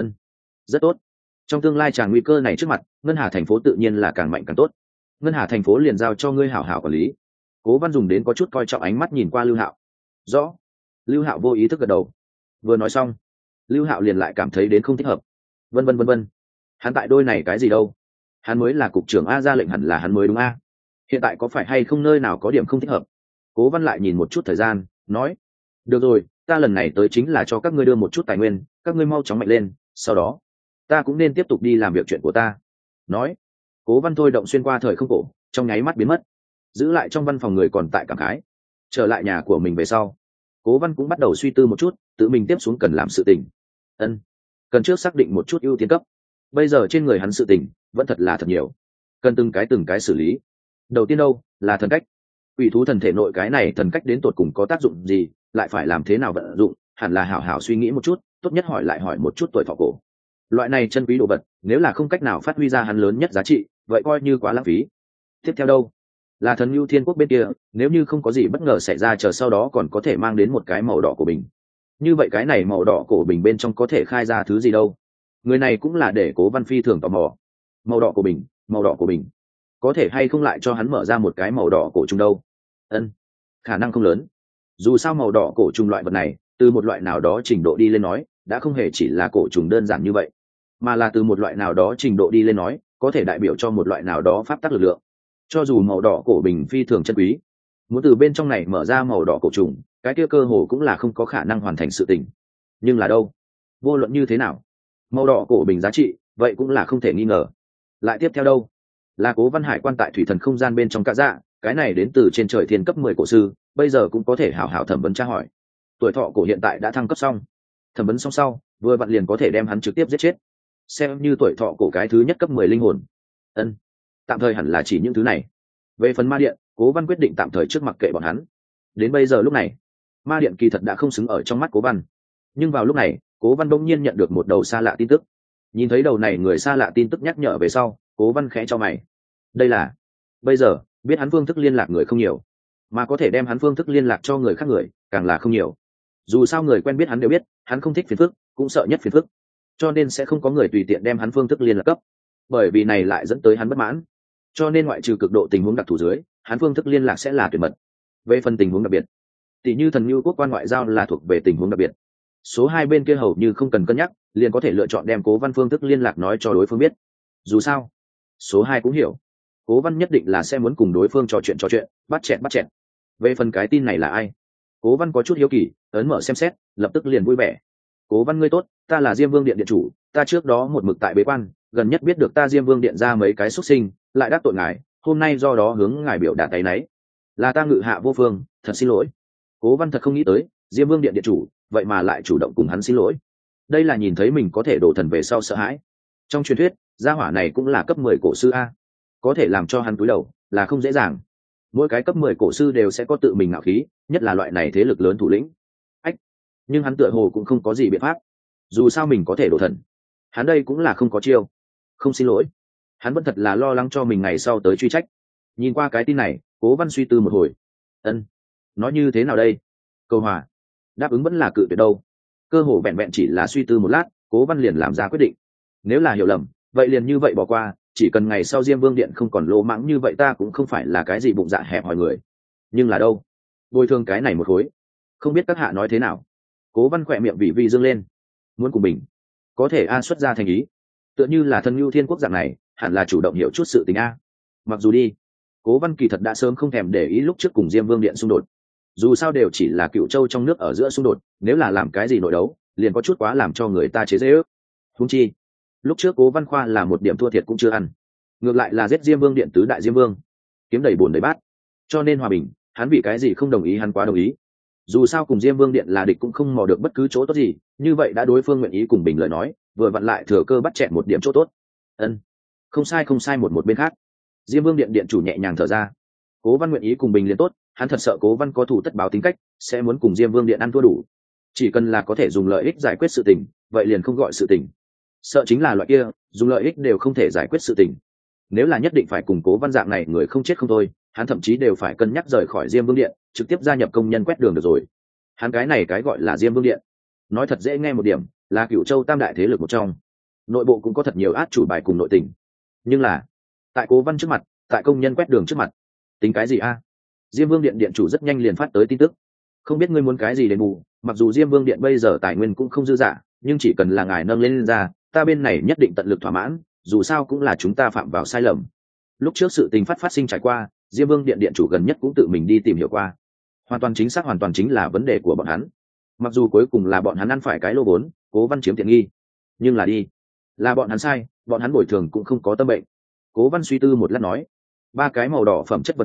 Rất tốt. Trong tương lai tràn nguy cơ này trước mặt, Ngân Hà thành phố tự nhiên là càng mạnh càng tốt. Ngân Hà thành phố liền giao cho ngươi hảo hảo quản lý. Cố Văn dùng đến có chút coi trọng ánh mắt nhìn qua Lưu Hạo. Rõ. Lưu Hạo vô ý thức gật đầu. Vừa nói xong, Lưu Hạo liền lại cảm thấy đến không thích hợp. Vân. Hắn tại đôi này cái gì đâu? Hắn mới là cục trưởng A, ra lệnh hẳn là hắn mới đúng A. Hiện tại có phải hay không nơi nào có điểm không thích hợp? Cố Văn lại nhìn một chút thời gian, nói: được rồi, ta lần này tới chính là cho các ngươi đưa một chút tài nguyên, các ngươi mau chóng mạnh lên, sau đó ta cũng nên tiếp tục đi làm việc chuyện của ta. Nói, Cố Văn thôi động xuyên qua thời không cổ, trong nháy mắt biến mất. giữ lại trong văn phòng người còn tại cảm khái. Trở lại nhà của mình về sau, Cố Văn cũng bắt đầu suy tư một chút, tự mình tiếp xuống cần làm sự tình. Cần trước xác định một chút ưu tiên cấp. Bây giờ trên người hắn sự tình vẫn thật là thật nhiều, cần từng cái xử lý. Đầu tiên đâu là thần cách. Quỷ thú thần thể nội cái này thần cách đến tột cùng có tác dụng gì, lại phải làm thế nào vận dụng, hẳn là hảo hảo suy nghĩ một chút, tốt nhất hỏi một chút tuổi thọ cổ. Loại này chân quý đồ vật, nếu là không cách nào phát huy ra hắn lớn nhất giá trị, vậy coi như quá lãng phí. Tiếp theo đâu là thần Nưu Thiên Quốc bên kia, nếu như không có gì bất ngờ xảy ra, chờ sau đó còn có thể mang đến một cái màu đỏ của bình. Như vậy cái này màu đỏ cổ bình bên trong có thể khai ra thứ gì đâu? Người này cũng là để Cố Văn phi thường tò mò. Màu đỏ của bình, có thể hay không lại cho hắn mở ra một cái màu đỏ cổ trùng đâu? Khả năng không lớn. Dù sao màu đỏ cổ trùng loại vật này, từ một loại nào đó trình độ đi lên nói, đã không hề chỉ là cổ trùng đơn giản như vậy, mà là từ một loại nào đó trình độ đi lên nói, có thể đại biểu cho một loại nào đó pháp tắc lực lượng. Cho dù màu đỏ cổ bình phi thường chân quý, muốn từ bên trong này mở ra màu đỏ cổ trùng, cái kia cơ hồ cũng là không có khả năng hoàn thành sự tình. Nhưng là đâu, vô luận như thế nào, màu đỏ cổ bình giá trị vậy cũng là không thể nghi ngờ. Lại tiếp theo đâu là Cố Văn Hải quan tại thủy thần không gian bên trong cả dạ, cái này đến từ trên trời thiên cấp 10 cổ sư, bây giờ cũng có thể hảo hảo thẩm vấn tra hỏi. Tuổi thọ cổ hiện tại đã thăng cấp xong, thẩm vấn xong sau vừa vặn liền có thể đem hắn trực tiếp giết chết, xem như tuổi thọ cổ cái thứ nhất cấp 10 linh hồn. Tạm thời hẳn là chỉ những thứ này. Về phần ma điện, Cố Văn quyết định tạm thời trước mặc kệ bọn hắn. Đến bây giờ lúc này, ma điện kỳ thật đã không xứng ở trong mắt Cố Văn. Nhưng vào lúc này, Cố Văn bỗng nhiên nhận được một đầu xa lạ tin tức. Nhìn thấy đầu này người xa lạ tin tức nhắc nhở về sau, Cố Văn khẽ cho mày. Đây là bây giờ biết hắn phương thức liên lạc người không nhiều, mà có thể đem hắn phương thức liên lạc cho người khác người càng là không nhiều. Dù sao người quen biết hắn đều biết hắn không thích phiền phức, cũng sợ nhất phiền phức, cho nên sẽ không có người tùy tiện đem hắn phương thức liên lạc cấp, bởi vì này lại dẫn tới hắn bất mãn. Cho nên ngoại trừ cực độ tình huống đặc thù dưới, hắn phương thức liên lạc sẽ là tuyệt mật. Về phần tình huống đặc biệt, tỷ như thần Nưu Quốc quan ngoại giao là thuộc về tình huống đặc biệt, số hai bên kia hầu như không cần cân nhắc, liền có thể lựa chọn đem Cố Văn phương thức liên lạc nói cho đối phương biết. Dù sao số hai cũng hiểu Cố Văn nhất định là sẽ muốn cùng đối phương trò chuyện, bắt chẹt. Về phần cái tin này là ai, Cố Văn có chút hiếu kỳ, ấn mở xem xét, lập tức liền vui vẻ. Cố Văn ngươi tốt, ta là Diêm Vương Điện điện chủ, ta trước đó một mực tại bế quan, gần nhất biết được ta Diêm Vương Điện ra mấy cái xuất sinh, lại đắc tội ngài, hôm nay do đó hướng ngài biểu đạt áy náy, là ta ngự hạ vô phương, thật xin lỗi. Cố Văn thật không nghĩ tới Diêm Vương Điện điện chủ vậy mà lại chủ động cùng hắn xin lỗi. Đây là nhìn thấy mình có thể đổ thần về sau sợ hãi. Trong truyền thuyết gia hỏa này cũng là cấp 10 cổ sư a, có thể làm cho hắn cúi đầu là không dễ dàng. Mỗi cái cấp 10 cổ sư đều sẽ có tự mình ngạo khí, nhất là loại này thế lực lớn thủ lĩnh. Nhưng hắn tựa hồ cũng không có gì biện pháp, dù sao mình có thể đổ thần, hắn đây cũng là không có chiêu. Không xin lỗi, hắn vẫn thật là lo lắng cho mình ngày sau tới truy trách. Nhìn qua cái tin này, Cố Văn suy tư một hồi. Nói như thế nào đây? Cầu hòa, đáp ứng vẫn là cự tuyệt đâu? Cơ hồ vẹn vẹn chỉ là suy tư một lát, Cố Văn liền làm ra quyết định. Nếu là hiểu lầm, vậy liền như vậy bỏ qua, chỉ cần ngày sau Diêm Vương Điện không còn lỗ mãng như vậy, ta cũng không phải là cái gì bụng dạ hẹp hòi người. Nhưng là đâu, bồi thường cái này một khối, không biết các hạ nói thế nào? Cố Văn khỏe miệng vị vi dương lên. Muốn cùng mình, có thể a xuất ra thành ý, tựa như là thần Nưu Thiên Quốc dạng này, hẳn là chủ động hiểu chút sự tình a. Mặc dù đi, Cố Văn kỳ thật đã sớm không thèm để ý lúc trước cùng Diêm Vương Điện xung đột. Dù sao đều chỉ là Cựu Châu trong nước ở giữa xung đột, nếu là làm cái gì nội đấu, liền có chút quá làm cho người ta chế giễu. Huống chi, lúc trước Cố Văn Khoa là một điểm thua thiệt cũng chưa ăn, ngược lại là giết Diêm Vương Điện tứ đại Diêm Vương, kiếm đầy bồn đầy bát. Cho nên hòa bình, hắn vì cái gì không đồng ý, hắn quá đồng ý. Dù sao cùng Diêm Vương Điện là địch cũng không mò được bất cứ chỗ tốt gì, như vậy đã đối phương nguyện ý cùng bình lời nói, vừa vặn lại thừa cơ bắt chẹn một điểm chỗ tốt. Không sai một bên khác, Diêm Vương Điện điện chủ nhẹ nhàng thở ra. Cố Văn nguyện ý cùng bình liền tốt, hắn thật sợ Cố Văn có thủ tất báo tính cách, sẽ muốn cùng Diêm Vương Điện ăn thua đủ. Chỉ cần là có thể dùng lợi ích giải quyết sự tình, vậy liền không gọi sự tình. Sợ chính là loại kia dùng lợi ích đều không thể giải quyết sự tình. Nếu là nhất định phải cùng Cố Văn dạng này người không chết không thôi, hắn thậm chí đều phải cân nhắc rời khỏi Diêm Vương Điện, trực tiếp gia nhập công nhân quét đường được rồi. Hắn cái này cái gọi là Diêm Vương Điện, nói thật dễ nghe một điểm, là Cửu Châu tam đại thế lực một trong, nội bộ cũng có thật nhiều át chủ bài cùng nội tình. Nhưng là tại Cố Văn trước mặt, tại công nhân quét đường trước mặt, tính cái gì a? Diêm Vương Điện điện chủ rất nhanh liền phát tới tin tức. Không biết ngươi muốn cái gì đền bù, mặc dù Diêm Vương Điện bây giờ tài nguyên cũng không dư dả, nhưng chỉ cần là ngài nâng lên ra, ta bên này nhất định tận lực thỏa mãn, dù sao cũng là chúng ta phạm vào sai lầm. Lúc trước sự tình phát sinh trải qua, Diêm Vương Điện điện chủ gần nhất cũng tự mình đi tìm hiểu qua, hoàn toàn chính là vấn đề của bọn hắn. Mặc dù cuối cùng là bọn hắn ăn phải cái lô vốn, Cố Văn chiếm tiện nghi, nhưng là bọn hắn sai, bọn hắn bồi thường cũng không có tâm bệnh. Cố Văn suy tư một lát nói, 3 cái màu đỏ phẩm chất vật liệu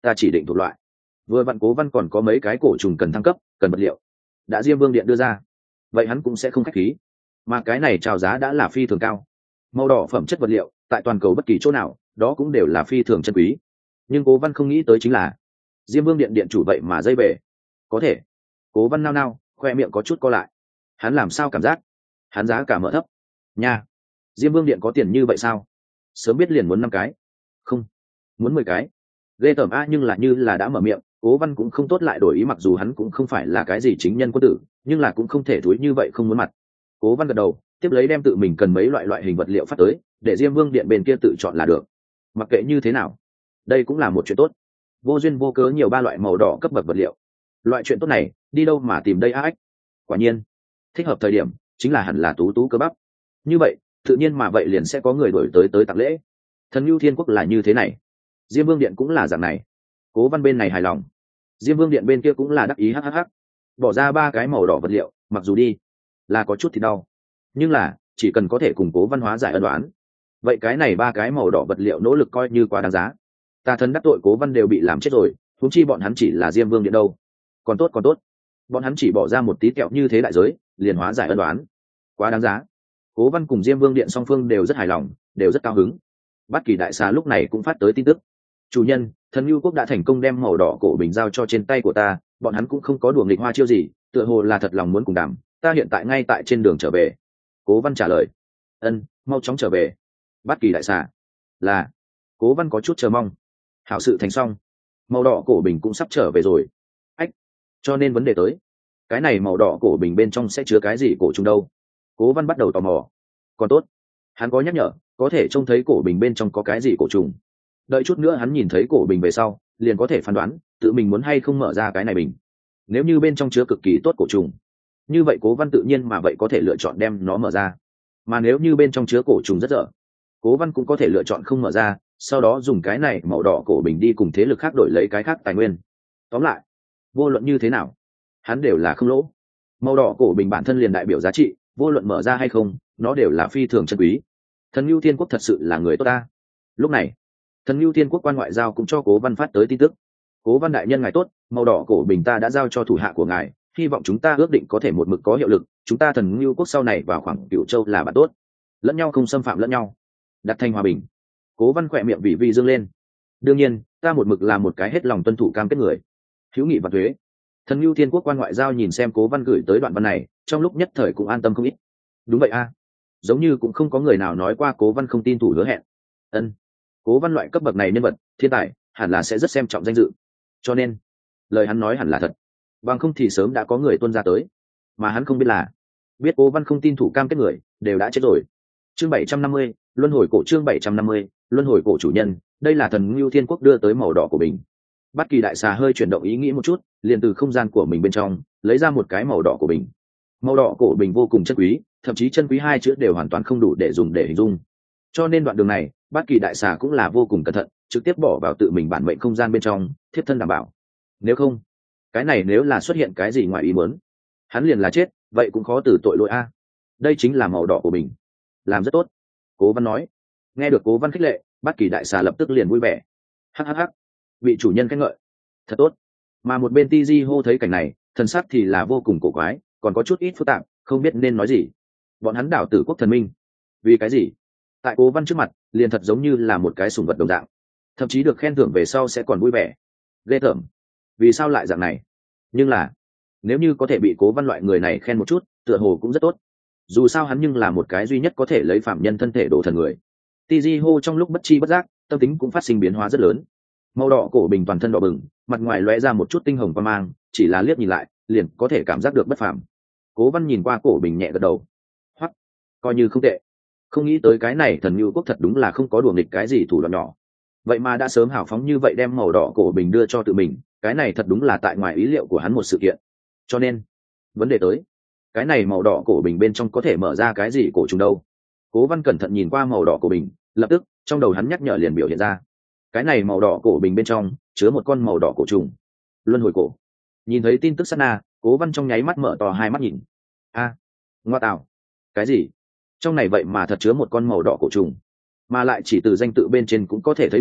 ta chỉ định thuộc loại. Vừa vặn Cố Văn còn có mấy cái cổ trùng cần thăng cấp, cần vật liệu, đã Diêm Vương Điện đưa ra, vậy hắn cũng sẽ không khách khí. Mà cái này chào giá đã là phi thường cao, màu đỏ phẩm chất vật liệu tại toàn cầu bất kỳ chỗ nào đó cũng đều là phi thường chân quý. Nhưng Cố Văn không nghĩ tới chính là Diêm Vương Điện điện chủ vậy mà dây bể. Có thể. Cố Văn nao nao, khoe miệng có chút co lại. Hắn làm sao cảm giác hắn giá cả mở thấp nha. Diêm Vương Điện có tiền như vậy sao? Sớm biết liền muốn 5 cái, không, muốn 10 cái. Ghê tởm a. Nhưng là như là đã mở miệng, Cố Văn cũng không tốt lại đổi ý, mặc dù hắn cũng không phải là cái gì chính nhân quân tử, nhưng là cũng không thể thúi như vậy không muốn mặt. Cố Văn gật đầu, tiếp lấy đem tự mình cần mấy loại hình vật liệu phát tới, để Diêm Vương Điện bên kia tự chọn là được. Mặc kệ như thế nào, đây cũng là một chuyện tốt. Vô duyên vô cớ nhiều 3 loại màu đỏ cấp bậc vật liệu, loại chuyện tốt này đi đâu mà tìm đây ách. Quả nhiên thích hợp thời điểm chính là hẳn là tú tú cơ bắp. Như vậy tự nhiên mà vậy liền sẽ có người đổi tới tặng lễ. Thần Nưu Thiên Quốc là như thế này, Diêm Vương Điện cũng là dạng này. Cố Văn bên này hài lòng, Diêm Vương Điện bên kia cũng là đắc ý hhh. Bỏ ra 3 cái màu đỏ vật liệu, mặc dù đi là có chút thì đau, nhưng là chỉ cần có thể cùng Cố Văn hóa giải ân đoán, vậy cái này 3 cái màu đỏ vật liệu nỗ lực coi như quá đáng giá. Tà thần đắc tội Cố Văn đều bị làm chết rồi, huống chi bọn hắn chỉ là Diêm Vương Điện đâu. Còn tốt, bọn hắn chỉ bỏ ra một tí kẹo như thế đại giới liền hóa giải ân đoán, quá đáng giá. Cố Văn cùng Diêm Vương Điện song phương đều rất hài lòng, đều rất cao hứng. Bát Kỳ đại xà lúc này cũng phát tới tin tức: chủ nhân, Thần Nưu Quốc đã thành công đem màu đỏ cổ bình giao cho trên tay của ta, bọn hắn cũng không có đùa nghịch hoa chiêu gì, tựa hồ là thật lòng muốn cùng đàm, ta hiện tại ngay tại trên đường trở về. Cố Văn trả lời: ân, mau chóng trở về. Bát Kỳ đại xà là. Cố Văn có chút chờ mong. Hảo sự thành xong, màu đỏ cổ bình cũng sắp trở về rồi. Ách, cho nên vấn đề tới, cái này màu đỏ cổ bình bên trong sẽ chứa cái gì cổ trùng đâu? Cố Văn bắt đầu tò mò. Còn tốt, hắn có nhắc nhở, có thể trông thấy cổ bình bên trong có cái gì cổ trùng. Đợi chút nữa hắn nhìn thấy cổ bình về sau, liền có thể phán đoán tự mình muốn hay không mở ra cái này bình. Nếu như bên trong chứa cực kỳ tốt cổ trùng, như vậy Cố Văn tự nhiên mà vậy có thể lựa chọn đem nó mở ra. Mà nếu như bên trong chứa cổ trùng rất dở, Cố Văn cũng có thể lựa chọn không mở ra, sau đó dùng cái này màu đỏ cổ bình đi cùng thế lực khác đổi lấy cái khác tài nguyên. Tóm lại, vô luận như thế nào, hắn đều là không lỗ. Màu đỏ cổ bình bản thân liền đại biểu giá trị, vô luận mở ra hay không, nó đều là phi thường chân quý. Thần Nưu Thiên Quốc thật sự là người tốt ta. Lúc này, Thần Nưu Thiên Quốc quan ngoại giao cũng cho Cố Văn phát tới tin tức: Cố Văn đại nhân ngài tốt, màu đỏ cổ bình ta đã giao cho thủ hạ của ngài, hy vọng chúng ta ước định có thể một mực có hiệu lực, chúng ta Thần Nưu Quốc sau này vào khoảng Cửu Châu là bạn tốt, lẫn nhau không xâm phạm lẫn nhau, đặt thành hòa bình. Cố Văn khỏe miệng vị dương lên. Đương nhiên, ta một mực là một cái hết lòng tuân thủ cam kết người. Hữu nghị và thuế. Thần Nưu Thiên Quốc quan ngoại giao nhìn xem Cố Văn gửi tới đoạn văn này, trong lúc nhất thời cũng an tâm không ít. Đúng vậy a, giống như cũng không có người nào nói qua Cố Văn không tin thủ hứa hẹn. Ân, Cố Văn loại cấp bậc này nhân vật thiên tài hẳn là sẽ rất xem trọng danh dự, cho nên lời hắn nói hẳn là thật, bằng không thì sớm đã có người tuân ra tới. Mà hắn không biết là, biết Cố Văn không tin thủ cam kết người đều đã chết rồi. Chương 750, luân hồi cổ. Chương 750, luân hồi cổ. Chủ nhân, đây là Thần Nưu Thiên Quốc đưa tới màu đỏ của mình. Bát Kỳ đại xà hơi chuyển động ý nghĩ một chút, liền từ không gian của mình bên trong lấy ra một cái màu đỏ của bình. Màu đỏ cổ bình vô cùng chân quý, thậm chí chân quý 2 chữ đều hoàn toàn không đủ để dùng để hình dung. Cho nên đoạn đường này, Bát Kỳ đại xà cũng là vô cùng cẩn thận, trực tiếp bỏ vào tự mình bản mệnh không gian bên trong, thiếp thân đảm bảo. Nếu không, cái này nếu là xuất hiện cái gì ngoài ý muốn, hắn liền là chết, vậy cũng khó từ tội lỗi a. Đây chính là màu đỏ của mình, làm rất tốt. Cố Văn nói. Nghe được Cố Văn khích lệ, Bát Kỳ đại xà lập tức liền vui vẻ. Hhh, vị chủ nhân khen ngợi, thật tốt. Mà một bên Ti hô thấy cảnh này, thần sắc thì là vô cùng cổ quái, còn có chút ít phức tạp, không biết nên nói gì. Bọn hắn đảo Tử Quốc thần minh, vì cái gì tại Cố Văn trước mặt liền thật giống như là một cái sủng vật đồng dạng, thậm chí được khen thưởng về sau sẽ còn vui vẻ. Ghê tởm, vì sao lại dạng này? Nhưng là nếu như có thể bị Cố Văn loại người này khen một chút, tựa hồ cũng rất tốt. Dù sao hắn nhưng là một cái duy nhất có thể lấy phạm nhân thân thể đổ thần người. Ti hô trong lúc bất chi bất giác, tâm tính cũng phát sinh biến hóa rất lớn. Màu đỏ cổ bình toàn thân đỏ bừng, mặt ngoài lóe ra một chút tinh hồng quang mang, chỉ là liếc nhìn lại liền có thể cảm giác được bất phàm. Cố Văn nhìn qua cổ bình nhẹ gật đầu. Hoắc, coi như không tệ. Không nghĩ tới cái này Thần Nưu Quốc thật đúng là không có đùa nghịch cái gì thủ đoạn nhỏ. Vậy mà đã sớm hào phóng như vậy đem màu đỏ cổ bình đưa cho tự mình, cái này thật đúng là tại ngoài ý liệu của hắn một sự kiện. Cho nên, vấn đề tới, cái này màu đỏ cổ bình bên trong có thể mở ra cái gì cổ trùng đâu? Cố Văn cẩn thận nhìn qua màu đỏ cổ bình, lập tức trong đầu hắn nhắc nhở liền biểu hiện ra. Cái này màu đỏ cổ bình bên trong chứa một con màu đỏ cổ trùng, luân hồi cổ. Nhìn thấy tin tức sát na, Cố Văn trong nháy mắt mở to hai mắt nhìn. Ngoa tạo, cái gì? Trong này vậy mà thật chứa một con màu đỏ cổ trùng, mà lại chỉ từ danh tự bên trên cũng có thể thấy được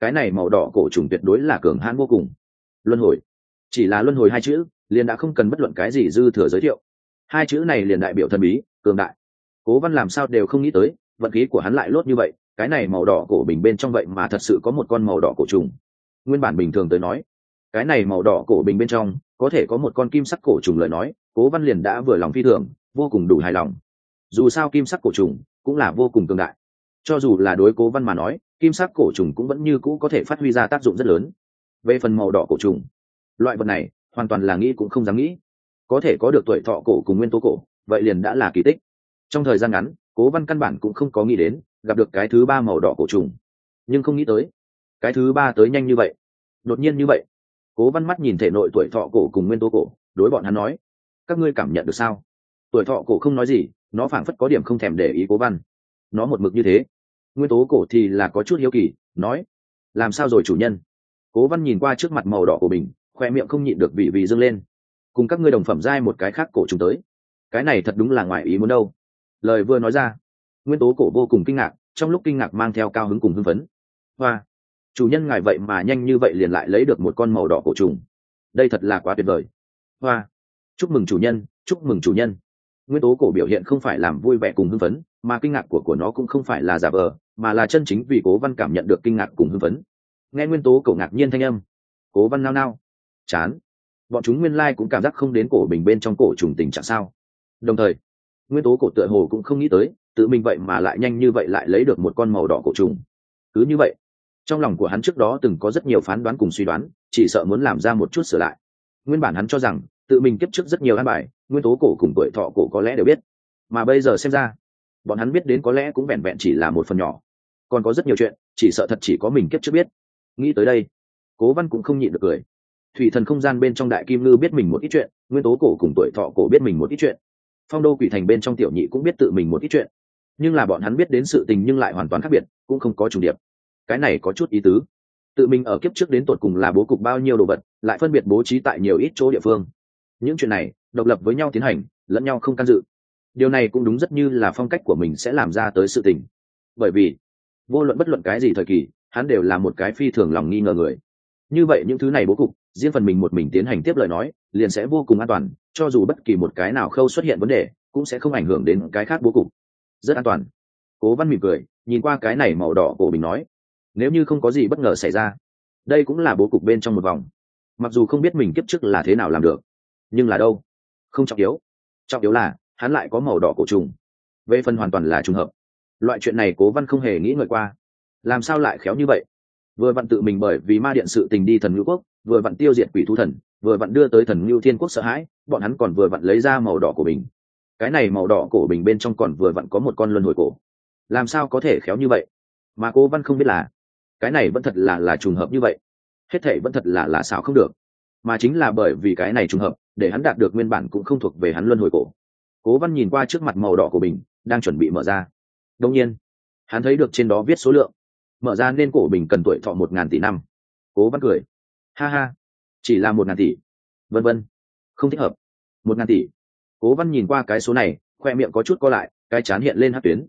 cái này màu đỏ cổ trùng tuyệt đối là cường hãn vô cùng. Luân hồi, chỉ là luân hồi hai chữ liền đã không cần bất luận cái gì dư thừa giới thiệu, hai chữ này liền đại biểu thần bí cường đại. Cố Văn làm sao đều không nghĩ tới vận khí của hắn lại lốt như vậy, cái này màu đỏ cổ bình bên trong vậy mà thật sự có một con màu đỏ cổ trùng. Nguyên bản bình thường tới nói, cái này màu đỏ cổ bình bên trong có thể có một con kim sắc cổ trùng lời nói, Cố Văn liền đã vừa lòng phi thường, vô cùng đủ hài lòng. Dù sao kim sắc cổ trùng cũng là vô cùng cường đại, cho dù là đối Cố Văn mà nói, kim sắc cổ trùng cũng vẫn như cũ có thể phát huy ra tác dụng rất lớn. Về phần màu đỏ cổ trùng, loại vật này hoàn toàn là nghĩ cũng không dám nghĩ, có thể có được tuổi thọ cổ cùng nguyên tố cổ, vậy liền đã là kỳ tích. Trong thời gian ngắn, Cố Văn căn bản cũng không có nghĩ đến gặp được cái thứ ba màu đỏ cổ trùng, nhưng không nghĩ tới cái thứ ba tới nhanh như vậy, đột nhiên như vậy. Cố Văn mắt nhìn thể nội tuổi thọ cổ cùng nguyên tố cổ, đối bọn hắn nói: các ngươi cảm nhận được sao? Tuổi thọ cổ không nói gì, nó phảng phất có điểm không thèm để ý Cố Văn, nó một mực như thế. Nguyên tố cổ thì là có chút hiếu kỳ, nói: làm sao rồi chủ nhân? Cố Văn nhìn qua trước mặt màu đỏ của mình, khoe miệng không nhịn được vị dâng lên. Cùng các ngươi đồng phẩm giai một cái khác cổ trùng tới, cái này thật đúng là ngoài ý muốn đâu. Lời vừa nói ra, nguyên tố cổ vô cùng kinh ngạc, trong lúc kinh ngạc mang theo cao hứng cùng hưng phấn. Hoa, chủ nhân ngài vậy mà nhanh như vậy liền lại lấy được một con màu đỏ cổ trùng, đây thật là quá tuyệt vời. Hoa, chúc mừng chủ nhân, chúc mừng chủ nhân. Nguyên tố cổ biểu hiện không phải làm vui vẻ cùng hưng phấn, mà kinh ngạc của nó cũng không phải là giả vờ, mà là chân chính vì Cố Văn cảm nhận được kinh ngạc cùng hưng phấn. Nghe nguyên tố cổ ngạc nhiên thanh âm, Cố Văn nao nao chán, bọn chúng nguyên lai cũng cảm giác không đến cổ bình bên trong cổ trùng tình trạng sao. Đồng thời nguyên tố cổ tựa hồ cũng không nghĩ tới tự mình vậy mà lại nhanh như vậy lại lấy được một con màu đỏ cổ trùng. Cứ như vậy, trong lòng của hắn trước đó từng có rất nhiều phán đoán cùng suy đoán, chỉ sợ muốn làm ra một chút sửa lại. Nguyên bản hắn cho rằng tự mình kiếp trước rất nhiều an bài, nguyên tố cổ cùng tuổi thọ cổ có lẽ đều biết, mà bây giờ xem ra bọn hắn biết đến có lẽ cũng vẹn vẹn chỉ là một phần nhỏ, còn có rất nhiều chuyện chỉ sợ thật chỉ có mình kiếp trước biết. Nghĩ tới đây, Cố Văn cũng không nhịn được cười. Thủy thần không gian bên trong đại kim ngư biết mình một ít chuyện, nguyên tố cổ cùng tuổi thọ cổ biết mình một ít chuyện, phong đô quỷ thành bên trong tiểu nhị cũng biết tự mình một ít chuyện, nhưng là bọn hắn biết đến sự tình nhưng lại hoàn toàn khác biệt, cũng không có trùng điệp. Cái này có chút ý tứ. Tự mình ở kiếp trước đến tột cùng là bố cục bao nhiêu đồ vật, lại phân biệt bố trí tại nhiều ít chỗ địa phương. Những chuyện này độc lập với nhau tiến hành, lẫn nhau không can dự. Điều này cũng đúng rất như là phong cách của mình sẽ làm ra tới sự tình. Bởi vì vô luận bất luận cái gì thời kỳ, hắn đều là một cái phi thường lòng nghi ngờ người. Như vậy những thứ này bố cục, riêng phần mình một mình tiến hành tiếp lời nói, liền sẽ vô cùng an toàn, cho dù bất kỳ một cái nào khâu xuất hiện vấn đề, cũng sẽ không ảnh hưởng đến cái khác bố cục. Rất an toàn. Cố Văn mỉm cười, nhìn qua cái này màu đỏ của mình nói: nếu như không có gì bất ngờ xảy ra, đây cũng là bố cục bên trong một vòng. Mặc dù không biết mình kiếp trước là thế nào làm được, nhưng là đâu không trọng yếu, trọng yếu là hắn lại có màu đỏ cổ trùng. Về phần hoàn toàn là trùng hợp, loại chuyện này Cố Văn không hề nghĩ ngợi qua. Làm sao lại khéo như vậy? Vừa vặn tự mình bởi vì ma điện sự tình đi Thần Ngưu Quốc, vừa vặn tiêu diệt quỷ thú thần, vừa vặn đưa tới Thần Ngưu Thiên Quốc sợ hãi, bọn hắn còn vừa vặn lấy ra màu đỏ của mình. Cái này màu đỏ cổ bình bên trong còn vừa vặn có một con luân hồi cổ. Làm sao có thể khéo như vậy? Mà Cố Văn không biết là cái này vẫn thật là trùng hợp như vậy, hết thảy vẫn thật là xảo không được, mà chính là bởi vì cái này trùng hợp để hắn đạt được nguyên bản cũng không thuộc về hắn luân hồi cổ. Cố Văn nhìn qua trước mặt màu đỏ của mình, đang chuẩn bị mở ra. Đương nhiên hắn thấy được trên đó viết số lượng, mở ra nên cổ bình cần tuổi thọ 1000 tỷ năm. Cố Văn cười ha ha, chỉ là 1000 tỷ, vân vân, không thích hợp. 1000 tỷ. Cố Văn nhìn qua cái số này, khoe miệng có chút co lại, cái trán hiện lên hắc tuyến.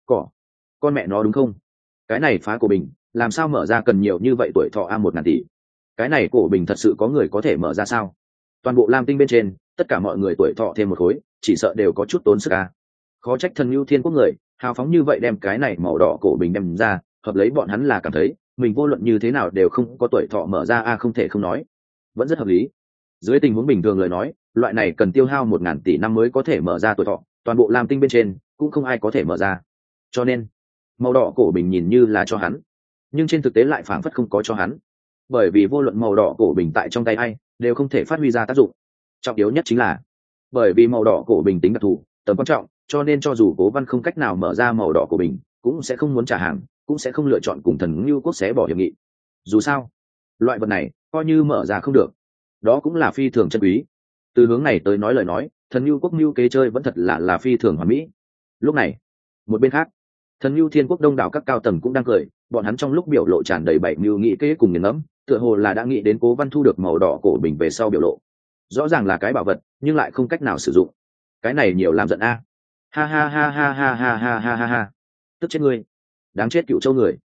Con mẹ nó đúng không? Cái này phá cổ bình làm sao mở ra cần nhiều như vậy tuổi thọ 1000 tỷ? Cái này cổ bình thật sự có người có thể mở ra sao? Toàn bộ Lam Tinh bên trên tất cả mọi người tuổi thọ thêm một khối, chỉ sợ đều có chút tốn sức a. Khó trách Thần Ngưu Thiên Quốc người hào phóng như vậy đem cái này màu đỏ cổ bình đem ra, hợp lấy bọn hắn là cảm thấy mình vô luận như thế nào đều không có tuổi thọ mở ra không thể không nói, vẫn rất hợp lý. Dưới tình huống bình thường lời nói, loại này cần tiêu hao 1000 tỷ năm mới có thể mở ra tuổi thọ, toàn bộ Lam Tinh bên trên cũng không ai có thể mở ra. Cho nên màu đỏ cổ bình nhìn như là cho hắn, nhưng trên thực tế lại phảng phất không có cho hắn, bởi vì vô luận màu đỏ cổ bình tại trong tay ai đều không thể phát huy ra tác dụng. Trọng yếu nhất chính là bởi vì màu đỏ cổ bình tính đặc thù, tầm quan trọng, cho nên cho dù Cố Văn không cách nào mở ra màu đỏ cổ bình, cũng sẽ không muốn trả hàng, cũng sẽ không lựa chọn cùng Thần Ngưu Quốc xé bỏ hiệp nghị. Dù sao loại vật này coi như mở ra không được, đó cũng là phi thường chân quý. Từ hướng này tới nói lời nói, Thần Ngưu Quốc mưu kế chơi vẫn thật là phi thường hoàn mỹ. Lúc này một bên khác, Thần Ngưu Thiên Quốc đông đảo các cao tầng cũng đang cười, bọn hắn trong lúc biểu lộ tràn đầy bảy mưu nghị kế cùng nghiền ngẫm, tựa hồ là đã nghĩ đến Cố Văn thu được màu đỏ cổ bình về sau biểu lộ. Rõ ràng là cái bảo vật, nhưng lại không cách nào sử dụng. Cái này nhiều làm giận a. Ha ha ha ha ha ha ha ha ha ha. Tức chết ngươi. Đáng chết Cựu Châu người.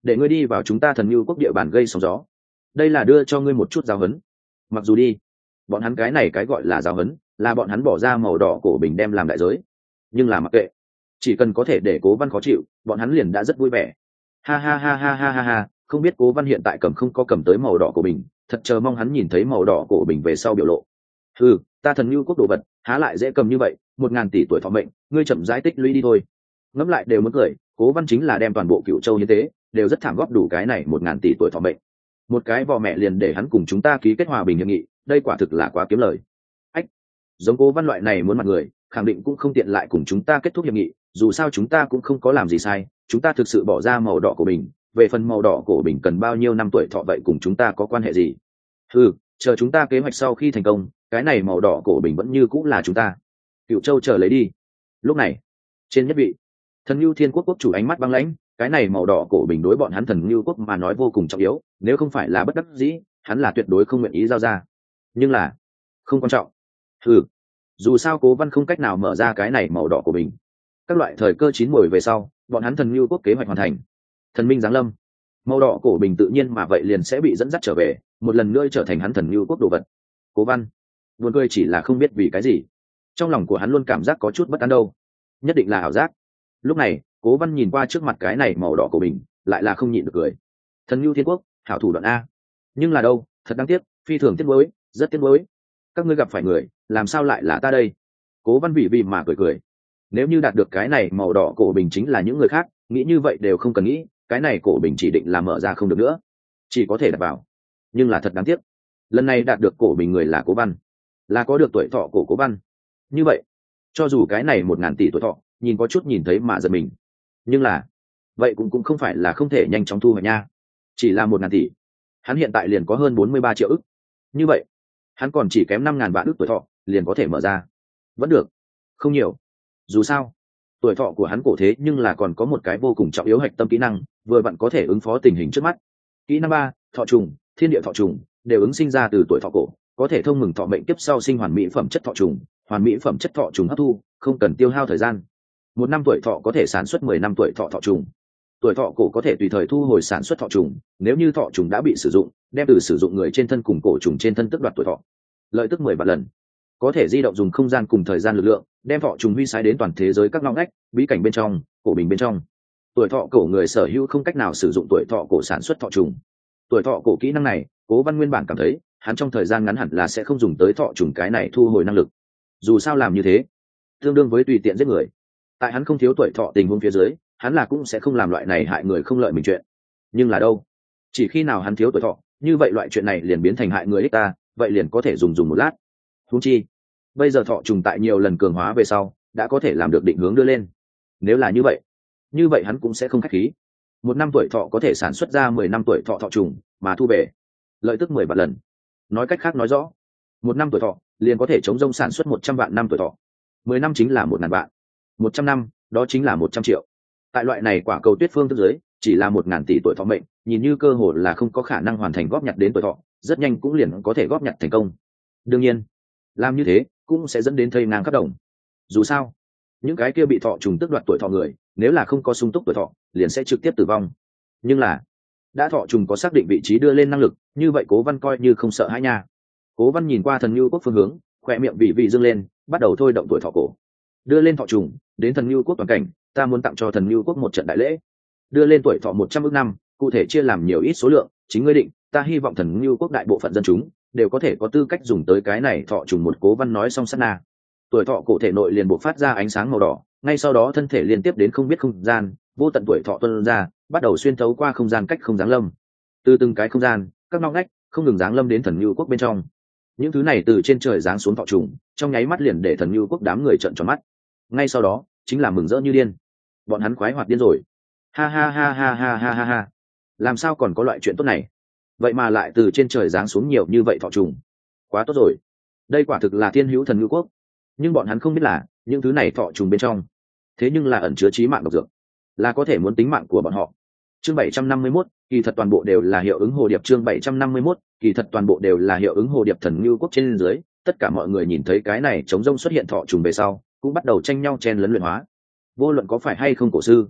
để ngươi đi vào chúng ta Thần Nhu quốc địa bàn gây sóng gió, đây là đưa cho ngươi một chút giáo huấn. Mặc dù đi, bọn hắn cái này cái gọi là giáo huấn là bọn hắn bỏ ra màu đỏ cổ bình đem làm đại giới, nhưng là mặc kệ, chỉ cần có thể để Cố Văn khó chịu, bọn hắn liền đã rất vui vẻ. Ha ha ha ha ha ha ha, không biết Cố Văn hiện tại cầm không có cầm tới màu đỏ cổ bình, thật chờ mong hắn nhìn thấy màu đỏ cổ bình về sau biểu lộ. Ừ, ta Thần Nhu quốc đồ vật há lại dễ cầm như vậy, 1.000 tỷ tuổi thọ mệnh, ngươi chậm rãi tích lũy đi thôi. Ngẫm lại đều muốn cười, Cố Văn chính là đem toàn bộ Cựu Châu như thế, đều rất thảm góp đủ cái này 1.000 tỷ tuổi thọ mệnh. Một cái vò mẹ liền để hắn cùng chúng ta ký kết hòa bình hiệp nghị, đây quả thực là quá kiếm lời. Ách, giống Cố Văn loại này muốn mặt người, khẳng định cũng không tiện lại cùng chúng ta kết thúc hiệp nghị, dù sao chúng ta cũng không có làm gì sai, chúng ta thực sự bỏ ra màu đỏ của mình, về phần màu đỏ cổ bình cần bao nhiêu năm tuổi thọ vậy cùng chúng ta có quan hệ gì? Ừ, chờ chúng ta kế hoạch sau khi thành công, cái này màu đỏ cổ bình vẫn như cũng là chúng ta. Cựu Châu chờ lấy đi. Lúc này, trên nhất vị, Thần Nhu Thiên Quốc quốc chủ ánh mắt băng lãnh, cái này màu đỏ cổ bình đối bọn hắn Thần Nhu quốc mà nói vô cùng trọng yếu, nếu không phải là bất đắc dĩ, hắn là tuyệt đối không nguyện ý giao ra. Nhưng là, không quan trọng. Ừ, dù sao Cố Văn không cách nào mở ra cái này màu đỏ của mình. Các loại thời cơ chín muồi về sau, bọn hắn Thần Nhu quốc kế hoạch hoàn thành. Thần minh giáng lâm, màu đỏ cổ bình tự nhiên mà vậy liền sẽ bị dẫn dắt trở về, một lần nữa trở thành hắn Thần Nhu quốc đồ vật. Cố Văn buồn cười chỉ là không biết vì cái gì, trong lòng của hắn luôn cảm giác có chút bất an đâu, nhất định là ảo giác. Lúc này Cố Văn nhìn qua trước mặt cái này màu đỏ của mình, lại là không nhịn được cười. Thần Nhu Thiên Quốc hảo thủ đoạn a, nhưng là đâu, thật đáng tiếc, phi thường tiếc nuối, rất tiếc nuối. Các ngươi gặp phải người, làm sao lại là ta đây? Cố Văn vì mà cười cười. Nếu như đạt được cái này màu đỏ cổ bình chính là những người khác, nghĩ như vậy đều không cần nghĩ, cái này cổ bình chỉ định là mở ra không được nữa, chỉ có thể đặt vào. Nhưng là thật đáng tiếc, lần này đạt được cổ bình người là Cố Văn, là có được tuổi thọ của Cố Văn. Như vậy, cho dù cái này 1.000 tỷ tuổi thọ, nhìn có chút nhìn thấy mà giật mình, nhưng là vậy cũng không phải là không thể nhanh chóng thu hoạch nha. Chỉ là 1.000 tỷ, hắn hiện tại liền có hơn 43 triệu ức. Như vậy, hắn còn chỉ kém 5.000 vạn ức tuổi thọ, liền có thể mở ra. Vẫn được, không nhiều. Dù sao, tuổi thọ của hắn cổ thế nhưng là còn có một cái vô cùng trọng yếu hạch tâm kỹ năng, vừa vặn có thể ứng phó tình hình trước mắt. Kỹ năng 3, thọ trùng, thiên địa thọ trùng, đều ứng sinh ra từ tuổi thọ cổ, có thể thông mừng thọ mệnh kiếp sau sinh hoàn mỹ phẩm chất thọ trùng, hoàn mỹ phẩm chất thọ trùng hấp thu, không cần tiêu hao thời gian. 1 năm tuổi thọ có thể sản xuất 10 năm tuổi thọ thọ trùng. Tuổi thọ cổ có thể tùy thời thu hồi sản xuất thọ trùng, nếu như thọ trùng đã bị sử dụng, đem từ sử dụng người trên thân cùng cổ trùng trên thân tước đoạt tuổi thọ. Lợi tức 10 vạn lần. Có thể di động dùng không gian cùng thời gian lực lượng, đem thọ trùng huy sái đến toàn thế giới các ngõ ngách, bí cảnh bên trong, cổ bình bên trong. Tuổi thọ cổ người sở hữu không cách nào sử dụng tuổi thọ cổ sản xuất thọ trùng. Tuổi thọ cổ kỹ năng này, Cố Văn nguyên bản cảm thấy, hắn trong thời gian ngắn hẳn là sẽ không dùng tới thọ trùng cái này thu hồi năng lực. Dù sao làm như thế, tương đương với tùy tiện giết người. Tại hắn không thiếu tuổi thọ tình huống phía dưới, hắn là cũng sẽ không làm loại này hại người không lợi mình chuyện. Nhưng là đâu, chỉ khi nào hắn thiếu tuổi thọ, như vậy loại chuyện này liền biến thành hại người ích ta, vậy liền có thể dùng một lát. Huống chi, bây giờ thọ trùng tại nhiều lần cường hóa về sau, đã có thể làm được định hướng đưa lên. Nếu là như vậy hắn cũng sẽ không khách khí. 1 năm tuổi thọ có thể sản xuất ra 10 năm tuổi thọ thọ trùng, mà thu về lợi tức 10 vạn lần. Nói cách khác nói rõ, 1 năm tuổi thọ liền có thể chống rông sản xuất 100 vạn năm tuổi thọ. 10 năm chính là 1.000 vạn, 100 năm đó chính là 100 triệu. Tại loại này quả cầu tuyết phương thức giới, chỉ là 1.000 tỷ tuổi thọ mệnh, nhìn như cơ hội là không có khả năng hoàn thành góp nhặt đến tuổi thọ, rất nhanh cũng liền có thể góp nhặt thành công. Đương nhiên, làm như thế cũng sẽ dẫn đến thây ngang khắp đồng. Dù sao, những cái kia bị thọ trùng tước đoạt tuổi thọ người, nếu là không có sung túc tuổi thọ, liền sẽ trực tiếp tử vong. Nhưng là, đã thọ trùng có xác định vị trí đưa lên năng lực, như vậy Cố Văn coi như không sợ hãi nha. Cố Văn nhìn qua Thần Nhu quốc phương hướng, khỏe miệng vị dương lên, bắt đầu thôi động tuổi thọ cổ. Đưa lên thọ trùng, đến Thần Nhu quốc toàn cảnh, ta muốn tặng cho Thần Nhu quốc một trận đại lễ. Đưa lên tuổi thọ 100 ức năm, cụ thể chia làm nhiều ít số lượng, chính ngươi định, ta hy vọng Thần Nhu quốc đại bộ phận dân chúng đều có thể có tư cách dùng tới cái này thọ trùng. Một Cố Văn nói xong sát na, tuổi thọ cổ thể nội liền bộc phát ra ánh sáng màu đỏ, ngay sau đó thân thể liên tiếp đến không biết không gian, vô tận tuổi thọ tuôn ra, bắt đầu xuyên thấu qua không gian cách không giáng lâm. Từ từng cái không gian, các ngóc ngách không ngừng giáng lâm đến Thần Nhu quốc bên trong. Những thứ này từ trên trời giáng xuống thọ trùng, trong nháy mắt liền để Thần Nhu quốc đám người trợn tròn mắt. Ngay sau đó, chính là mừng rỡ như điên. Bọn hắn khoái hoạt điên rồi. Ha ha ha ha ha ha ha ha. Làm sao còn có loại chuyện tốt này? Vậy mà lại từ trên trời giáng xuống nhiều như vậy thọ trùng. Quá tốt rồi. Đây quả thực là thiên hữu Thần Nhu quốc. Nhưng bọn hắn không biết là, những thứ này thọ trùng bên trong, thế nhưng là ẩn chứa chí mạng độc dược, là có thể muốn tính mạng của bọn họ. Chương 751, kỳ thật toàn bộ đều là hiệu ứng hồ điệp. Chương 751, kỳ thật toàn bộ đều là hiệu ứng hồ điệp. Thần Nhu quốc trên dưới, tất cả mọi người nhìn thấy cái này chống rông xuất hiện thọ trùng về sau, cũng bắt đầu tranh nhau chen lấn luyện hóa. Vô luận có phải hay không cổ sư,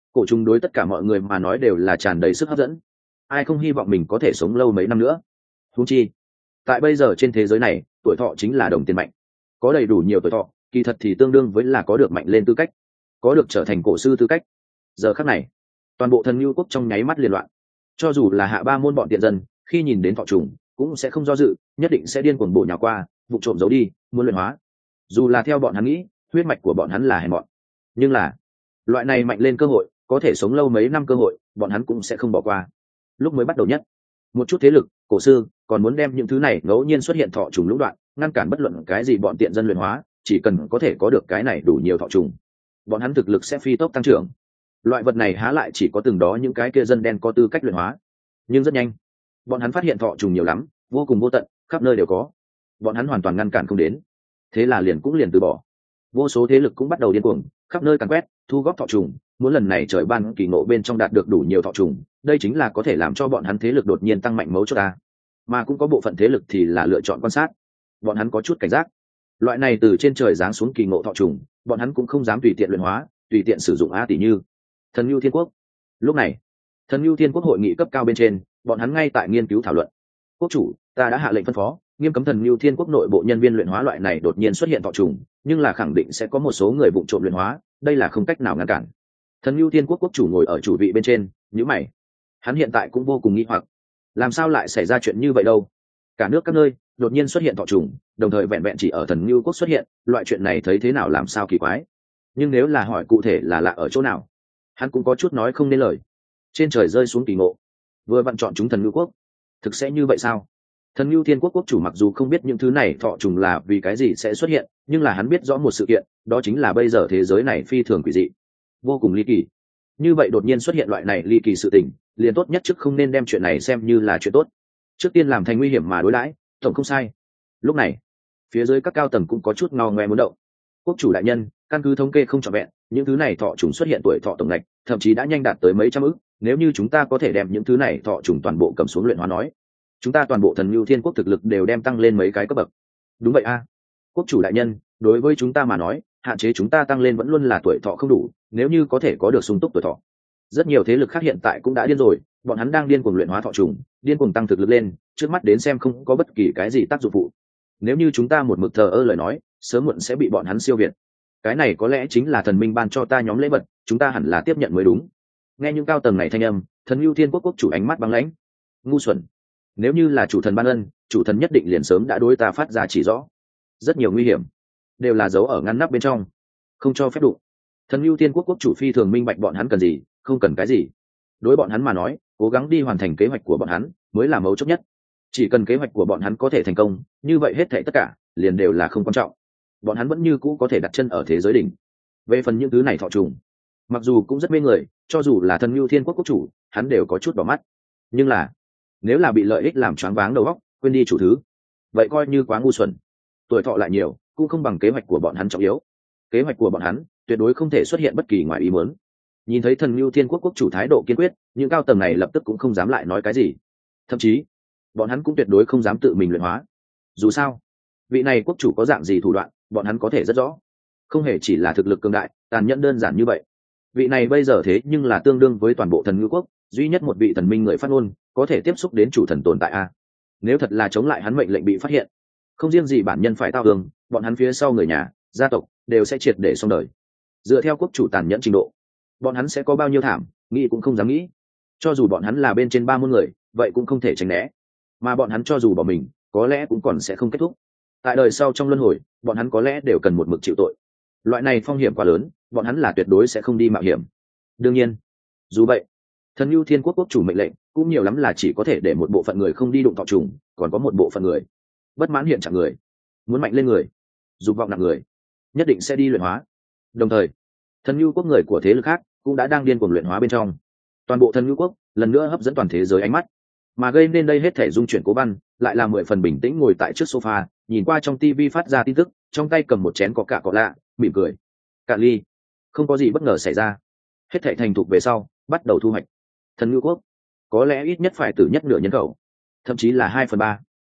Cổ trùng đối tất cả mọi người mà nói đều là tràn đầy sức hấp dẫn, ai không hy vọng mình có thể sống lâu mấy năm nữa. Huống chi tại bây giờ trên thế giới này, tuổi thọ chính là đồng tiền mạnh, có đầy đủ nhiều tuổi thọ kỳ thật thì tương đương với là có được mạnh lên tư cách, có được trở thành cổ sư tư cách. Giờ khắc này toàn bộ Thần Nhu quốc trong nháy mắt liên loạn, cho dù là Hạ Ba môn bọn tiện dân khi nhìn đến thọ trùng cũng sẽ không do dự, nhất định sẽ điên cuồng bổ nhào qua, vụ trộm giấu đi, muốn luyện hóa. Dù là theo bọn hắn nghĩ huyết mạch của bọn hắn là hèn mọn, nhưng là loại này mạnh lên cơ hội, có thể sống lâu mấy năm cơ hội, bọn hắn cũng sẽ không bỏ qua. Lúc mới bắt đầu nhất, một chút thế lực cổ sư còn muốn đem những thứ này ngẫu nhiên xuất hiện thọ trùng lũng đoạn, ngăn cản bất luận cái gì bọn tiện dân luyện hóa, chỉ cần có thể có được cái này đủ nhiều thọ trùng, bọn hắn thực lực sẽ phi tốc tăng trưởng. Loại vật này há lại chỉ có từng đó những cái kia dân đen có tư cách luyện hóa. Nhưng rất nhanh bọn hắn phát hiện thọ trùng nhiều lắm, vô cùng vô tận, khắp nơi đều có, bọn hắn hoàn toàn ngăn cản không đến, thế là liền từ bỏ. Vô số thế lực cũng bắt đầu điên cuồng khắp nơi càn quét, thu góp thọ trùng, muốn lần này trời ban kỳ ngộ bên trong đạt được đủ nhiều thọ trùng, đây chính là có thể làm cho bọn hắn thế lực đột nhiên tăng mạnh mấu chốt ta. Mà cũng có bộ phận thế lực thì là lựa chọn quan sát, bọn hắn có chút cảnh giác, loại này từ trên trời giáng xuống kỳ ngộ thọ trùng, bọn hắn cũng không dám tùy tiện luyện hóa, tùy tiện sử dụng. Tỷ như Thần Nhu Thiên Quốc. Lúc này Thần Nhu Thiên Quốc hội nghị cấp cao bên trên, bọn hắn ngay tại nghiên cứu thảo luận. Quốc chủ, ta đã hạ lệnh phân phó nghiêm cấm Thần Nhu Thiên Quốc nội bộ nhân viên luyện hóa loại này đột nhiên xuất hiện thọ trùng, nhưng là khẳng định sẽ có một số người vụng trộm luyện hóa, đây là không cách nào ngăn cản. Thần Nhu Thiên Quốc quốc chủ ngồi ở chủ vị bên trên, nhíu mày. Hắn hiện tại cũng vô cùng nghi hoặc, làm sao lại xảy ra chuyện như vậy đâu? Cả nước các nơi đột nhiên xuất hiện thọ trùng, đồng thời vẹn vẹn chỉ ở Thần Nhu Quốc xuất hiện, loại chuyện này thấy thế nào làm sao kỳ quái. Nhưng nếu là hỏi cụ thể là lạ ở chỗ nào, hắn cũng có chút nói không nên lời. Trên trời rơi xuống kỳ ngộ, vừa vặn chọn chúng Thần Nhu Quốc, thực sẽ như vậy sao? Thần Nhu Thiên Quốc quốc chủ mặc dù không biết những thứ này thọ trùng là vì cái gì sẽ xuất hiện, nhưng là hắn biết rõ một sự kiện, đó chính là bây giờ thế giới này phi thường quỷ dị, vô cùng ly kỳ. Như vậy đột nhiên xuất hiện loại này ly kỳ sự tình, liền tốt nhất trước không nên đem chuyện này xem như là chuyện tốt, trước tiên làm thành nguy hiểm mà đối đãi, tổng không sai. Lúc này phía dưới các cao tầng cũng có chút ngao ngoe muốn động. Quốc chủ đại nhân, căn cứ thống kê không trọn vẹn, những thứ này thọ trùng xuất hiện tuổi thọ tổng ngạch thậm chí đã nhanh đạt tới mấy trăm ức, nếu như chúng ta có thể đem những thứ này thọ trùng toàn bộ cầm xuống luyện hóa nói, chúng ta toàn bộ Thần Nhu Thiên Quốc thực lực đều đem tăng lên mấy cái cấp bậc. Đúng vậy a, quốc chủ đại nhân, đối với chúng ta mà nói, hạn chế chúng ta tăng lên vẫn luôn là tuổi thọ không đủ, nếu như có thể có được sung túc tuổi thọ. Rất nhiều thế lực khác hiện tại cũng đã điên rồi, bọn hắn đang điên cuồng luyện hóa thọ trùng, điên cuồng tăng thực lực lên, trước mắt đến xem không có bất kỳ cái gì tác dụng phụ. Nếu như chúng ta một mực thờ ơ lời nói, sớm muộn sẽ bị bọn hắn siêu việt. Cái này có lẽ chính là thần minh ban cho ta nhóm lễ vật, chúng ta hẳn là tiếp nhận mới đúng. Nghe những cao tầng này thanh âm, Thần Nhu Thiên Quốc quốc chủ ánh mắt băng lãnh. Ngu xuẩn, nếu như là chủ thần ban ân, chủ thần nhất định liền sớm đã đối ta phát ra chỉ rõ. Rất nhiều nguy hiểm đều là giấu ở ngăn nắp bên trong, không cho phép đụng. Thần Nhu Thiên Quốc quốc chủ phi thường minh bạch bọn hắn cần gì, không cần cái gì. Đối bọn hắn mà nói, cố gắng đi hoàn thành kế hoạch của bọn hắn mới là mấu chốt nhất. Chỉ cần kế hoạch của bọn hắn có thể thành công, như vậy hết thảy tất cả liền đều là không quan trọng. Bọn hắn vẫn như cũ có thể đặt chân ở thế giới đỉnh. Về phần những thứ này thọ trùng, mặc dù cũng rất mê người, cho dù là Thần Nhu Thiên Quốc quốc chủ, hắn đều có chút đỏ mắt. Nhưng là nếu là bị lợi ích làm choáng váng đầu óc, quên đi chủ thứ, vậy coi như quá ngu xuẩn. Tuổi thọ lại nhiều, cũng không bằng kế hoạch của bọn hắn trọng yếu. Kế hoạch của bọn hắn tuyệt đối không thể xuất hiện bất kỳ ngoài ý muốn. Nhìn thấy Thần Nhu Thiên Quốc quốc chủ thái độ kiên quyết, những cao tầng này lập tức cũng không dám lại nói cái gì. Thậm chí bọn hắn cũng tuyệt đối không dám tự mình luyện hóa. Dù sao vị này quốc chủ có dạng gì thủ đoạn, bọn hắn có thể rất rõ, không hề chỉ là thực lực cường đại tàn nhẫn đơn giản như vậy. Vị này bây giờ thế nhưng là tương đương với toàn bộ Thần Ngư Quốc duy nhất một vị thần minh người phát ngôn có thể tiếp xúc đến chủ thần tồn tại a. Nếu thật là chống lại hắn mệnh lệnh bị phát hiện, không riêng gì bản nhân phải tao tường, bọn hắn phía sau người nhà gia tộc đều sẽ triệt để xong đời. Dựa theo quốc chủ tàn nhẫn trình độ, bọn hắn sẽ có bao nhiêu thảm, nghĩ cũng không dám nghĩ. Cho dù bọn hắn là bên trên 30 người, vậy cũng không thể tránh né. Mà bọn hắn cho dù bỏ mình, có lẽ cũng còn sẽ không kết thúc. Tại đời sau trong luân hồi, bọn hắn có lẽ đều cần một mực chịu tội. Loại này phong hiểm quá lớn, bọn hắn là tuyệt đối sẽ không đi mạo hiểm. Đương nhiên, dù vậy, Thần Nhu Thiên Quốc quốc chủ mệnh lệnh cũng nhiều lắm là chỉ có thể để một bộ phận người không đi đụng thọ trùng, còn có một bộ phận người bất mãn hiện trạng người, muốn mạnh lên người, dục vọng nặng người, nhất định sẽ đi luyện hóa. Đồng thời, Thần Nhu Quốc người của thế lực khác cũng đã đang điên cuồng luyện hóa bên trong. Toàn bộ Thần Nhu Quốc lần nữa hấp dẫn toàn thế giới ánh mắt, mà gây nên đây hết thể dung chuyển Cố Văn lại là 10 phần bình tĩnh ngồi tại trước sofa, nhìn qua trong TV phát ra tin tức, trong tay cầm một chén coca lạ, mỉm cười. Cạn ly, không có gì bất ngờ xảy ra. Hết thể thành thục về sau, bắt đầu thu hoạch. Thần Ngư Quốc có lẽ ít nhất phải tử nhất nửa nhân khẩu, thậm chí là 2/3.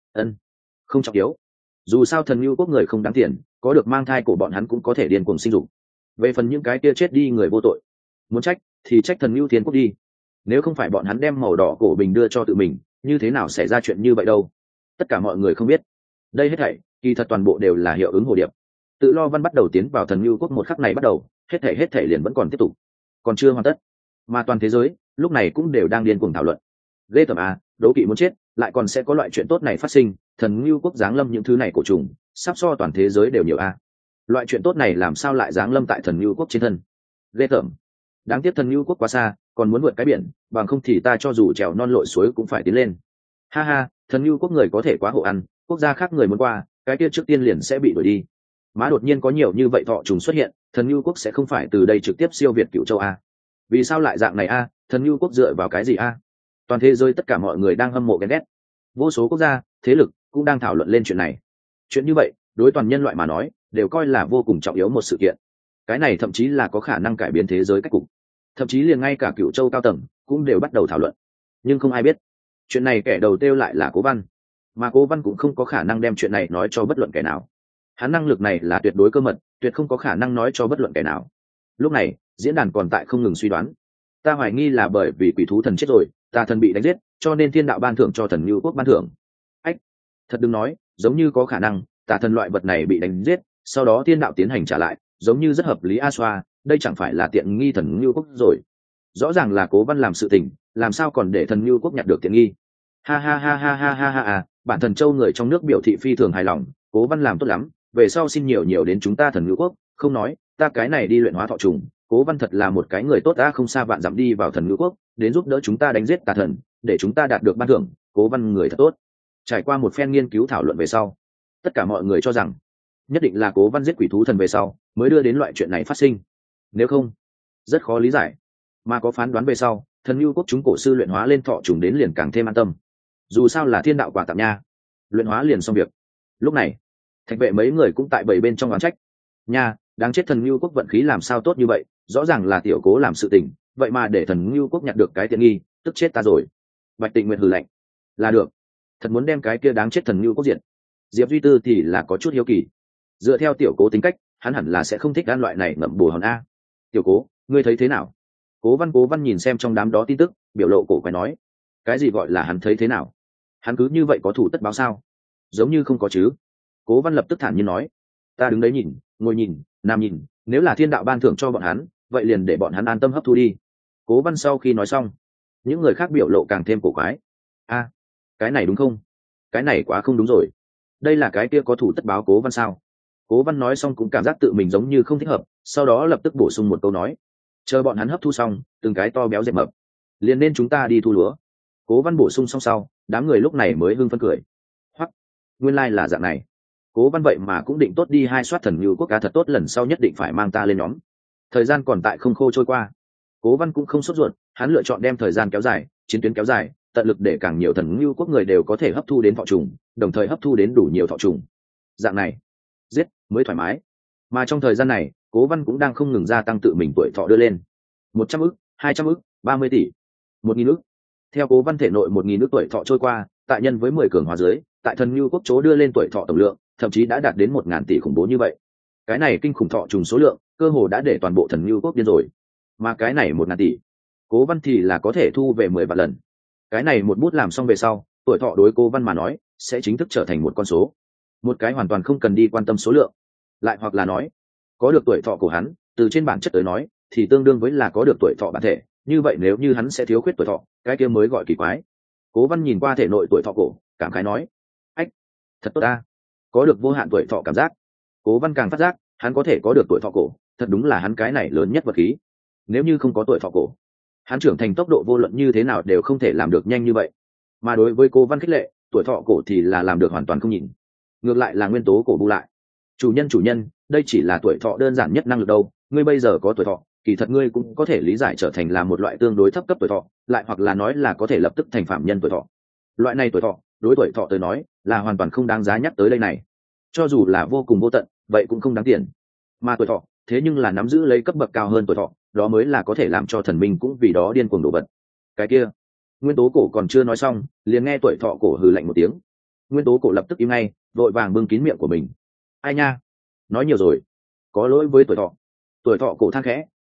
Không trọng yếu. Dù sao Thần Ngư Quốc người không đáng tiền, có được mang thai của bọn hắn cũng có thể điên cuồng sinh dục. Về phần những cái kia chết đi người vô tội, muốn trách thì trách thần Nưu Thiên Quốc đi. Nếu không phải bọn hắn đem màu đỏ cổ bình đưa cho tự mình, như thế nào xảy ra chuyện như vậy đâu? Tất cả mọi người không biết. Đây hết thảy, kỳ thật toàn bộ đều là hiệu ứng hồ điệp. Tự Lo Văn bắt đầu tiến vào thần Nưu Quốc một khắc này bắt đầu, hết thảy liền vẫn còn tiếp tục, còn chưa hoàn tất. Mà toàn thế giới lúc này cũng đều đang điên cuồng thảo luận. Ghê tởm à, đố kỵ muốn chết, lại còn sẽ có loại chuyện tốt này phát sinh, thần Nưu Quốc giáng lâm những thứ này cổ trùng, sắp so toàn thế giới đều nhiều a. Loại chuyện tốt này làm sao lại giáng lâm tại thần Nưu Quốc trên thân? Ghê tởm. Đáng tiếc thần Nưu Quốc quá xa, còn muốn vượt cái biển, bằng không thì ta cho dù trèo non lội suối cũng phải tiến lên. Ha ha, thần Nưu Quốc người có thể quá hộ ăn, quốc gia khác người muốn qua, cái kia trước tiên liền sẽ bị đuổi đi. Má đột nhiên có nhiều như vậy thọ trùng xuất hiện, thần Nưu Quốc sẽ không phải từ đây trực tiếp siêu việt Cựu Châu a? Vì sao lại dạng này a? Thần Nưu Quốc dựa vào cái gì a? Toàn thế giới tất cả mọi người đang hâm mộ ghen ghét, vô số quốc gia, thế lực cũng đang thảo luận lên chuyện này. Chuyện như vậy đối toàn nhân loại mà nói đều coi là vô cùng trọng yếu một sự kiện. Cái này thậm chí là có khả năng cải biến thế giới cách cục, thậm chí liền ngay cả Cựu Châu cao tầng cũng đều bắt đầu thảo luận. Nhưng không ai biết chuyện này kẻ đầu tiêu lại là Cố Văn, mà Cố Văn cũng không có khả năng đem chuyện này nói cho bất luận kẻ nào. Hắn năng lực này là tuyệt đối cơ mật, tuyệt không có khả năng nói cho bất luận kẻ nào. Lúc này diễn đàn còn tại không ngừng suy đoán. Ta hoài nghi là bởi vì quỷ thú thần chết rồi, tà thần bị đánh giết, cho nên thiên đạo ban thưởng cho thần Nưu Quốc ban thưởng. Ách, thật đừng nói, giống như có khả năng tà thần loại vật này bị đánh giết, sau đó thiên đạo tiến hành trả lại, giống như rất hợp lý a xoa, đây chẳng phải là tiện nghi thần Nưu Quốc rồi? Rõ ràng là Cố Văn làm sự tình, làm sao còn để thần Nưu Quốc nhặt được tiện nghi? Ha ha ha ha ha ha ha à, bản thần châu người trong nước biểu thị phi thường hài lòng, Cố Văn làm tốt lắm, về sau xin nhiều nhiều đến chúng ta thần Nưu Quốc, không nói, ta cái này đi luyện hóa thọ trùng, Cố Văn thật là một cái người tốt, ta không xa vạn dặm đi vào thần Nưu Quốc, đến giúp đỡ chúng ta đánh giết tà thần, để chúng ta đạt được ban thưởng, Cố Văn người thật tốt. Trải qua một phen nghiên cứu thảo luận về sau, tất cả mọi người cho rằng nhất định là Cố Văn giết quỷ thú thần về sau mới đưa đến loại chuyện này phát sinh, nếu không rất khó lý giải. Mà có phán đoán về sau, thần Nưu Quốc chúng cổ sư luyện hóa lên thọ trùng đến liền càng thêm an tâm, dù sao là thiên đạo quà tặng nha, luyện hóa liền xong việc. Lúc này Thạch Vệ mấy người cũng tại bảy bên trong oán trách nha, đáng chết, thần Nưu Quốc vận khí làm sao tốt như vậy, rõ ràng là tiểu Cố làm sự tình, vậy mà để thần Nưu Quốc nhặt được cái tiện nghi, tức chết ta rồi. Bạch Tịnh Nguyệt hừ lạnh, là được, thật muốn đem cái kia đáng chết thần Nưu Quốc diện. Diệp Duy Tư thì là có chút hiếu kỳ, dựa theo tiểu Cố tính cách, hắn hẳn là sẽ không thích ăn loại này ngậm bù hòn a. Tiểu Cố, ngươi thấy thế nào? Cố Văn nhìn xem trong đám đó tin tức, biểu lộ cổ quái nói, cái gì gọi là hắn thấy thế nào? Hắn cứ như vậy có thủ tất báo sao? Giống như không có chứ. Cố Văn lập tức thản nhiên nói, ta đứng đấy nhìn, ngồi nhìn, nằm nhìn, nếu là thiên đạo ban thưởng cho bọn hắn, vậy liền để bọn hắn an tâm hấp thu đi. Cố Văn sau khi nói xong, những người khác biểu lộ càng thêm cổ quái. A, cái này đúng không? Cái này quá không đúng rồi. Đây là cái kia có thủ tất báo Cố Văn sao? Cố Văn nói xong cũng cảm giác tự mình giống như không thích hợp, sau đó lập tức bổ sung một câu nói, chờ bọn hắn hấp thu xong, từng cái to béo dẹp mập, liền nên chúng ta đi thu lúa. Cố Văn bổ sung xong sau, đám người lúc này mới hưng phấn cười. Hoặc, nguyên lai là dạng này. Cố Văn vậy mà cũng định tốt đi hai soát thần Nưu Quốc cá thật tốt, lần sau nhất định phải mang ta lên nhóm. Thời gian còn tại không khô trôi qua, Cố Văn cũng không sốt ruột, hắn lựa chọn đem thời gian kéo dài, chiến tuyến kéo dài, tận lực để càng nhiều thần Nưu Quốc người đều có thể hấp thu đến thọ trùng, đồng thời hấp thu đến đủ nhiều thọ trùng. Dạng này, giết mới thoải mái. Mà trong thời gian này, Cố Văn cũng đang không ngừng gia tăng tự mình tuổi thọ đưa lên. 100 ức, 200 ức, 30 tỷ, 1000 ức. Theo Cố Văn thể nội 1000 ức tuổi thọ trôi qua, tại nhân với 10 cường hóa dưới, tại thần Nưu Quốc chỗ đưa lên tuổi thọ tổng lượng, thậm chí đã đạt đến 1000 tỷ khủng bố như vậy. Cái này kinh khủng thọ trùng số lượng, cơ hồ đã để toàn bộ thần Nưu Quốc điên rồi. Mà cái này 1000 tỷ, Cố Văn thì là có thể thu về 10 vạn lần. Cái này một bút làm xong về sau, tuổi thọ đối Cố Văn mà nói, sẽ chính thức trở thành một con số, một cái hoàn toàn không cần đi quan tâm số lượng. Lại hoặc là nói, có được tuổi thọ của hắn, từ trên bản chất tới nói, thì tương đương với là có được tuổi thọ bản thể, như vậy nếu như hắn sẽ thiếu khuyết tuổi thọ, cái kia mới gọi kỳ quái. Cố Văn nhìn qua thể nội tuổi thọ cổ, cảm khái nói, ách, thật tốt ta, có được vô hạn tuổi thọ cảm giác. Cố Văn càng phát giác, hắn có thể có được tuổi thọ cổ, thật đúng là hắn cái này lớn nhất vật khí. Nếu như không có tuổi thọ cổ, hắn trưởng thành tốc độ vô luận như thế nào đều không thể làm được nhanh như vậy. Mà đối với Cố Văn khích lệ, tuổi thọ cổ thì là làm được hoàn toàn không nhìn, ngược lại là nguyên tố cổ bù lại. Chủ nhân, đây chỉ là tuổi thọ đơn giản nhất năng lực đâu, ngươi bây giờ có tuổi thọ, kỳ thật ngươi cũng có thể lý giải trở thành là một loại tương đối thấp cấp tuổi thọ, lại hoặc là nói là có thể lập tức thành phạm nhân tuổi thọ. Loại này tuổi thọ, đối tuổi thọ tới nói, là hoàn toàn không đáng giá nhắc tới đây này. Cho dù là vô cùng vô tận, vậy cũng không đáng tiền. Mà tuổi thọ, thế nhưng là nắm giữ lấy cấp bậc cao hơn tuổi thọ, đó mới là có thể làm cho thần minh cũng vì đó điên cuồng đổ vật. Cái kia, nguyên tố cổ còn chưa nói xong, liền nghe tuổi thọ cổ hừ lạnh một tiếng. Nguyên tố cổ lập tức im ngay, vội vàng bưng kín miệng của mình. Ai nha, nói nhiều rồi, có lỗi với tuổi thọ. Tuổi thọ cổ than khẽ,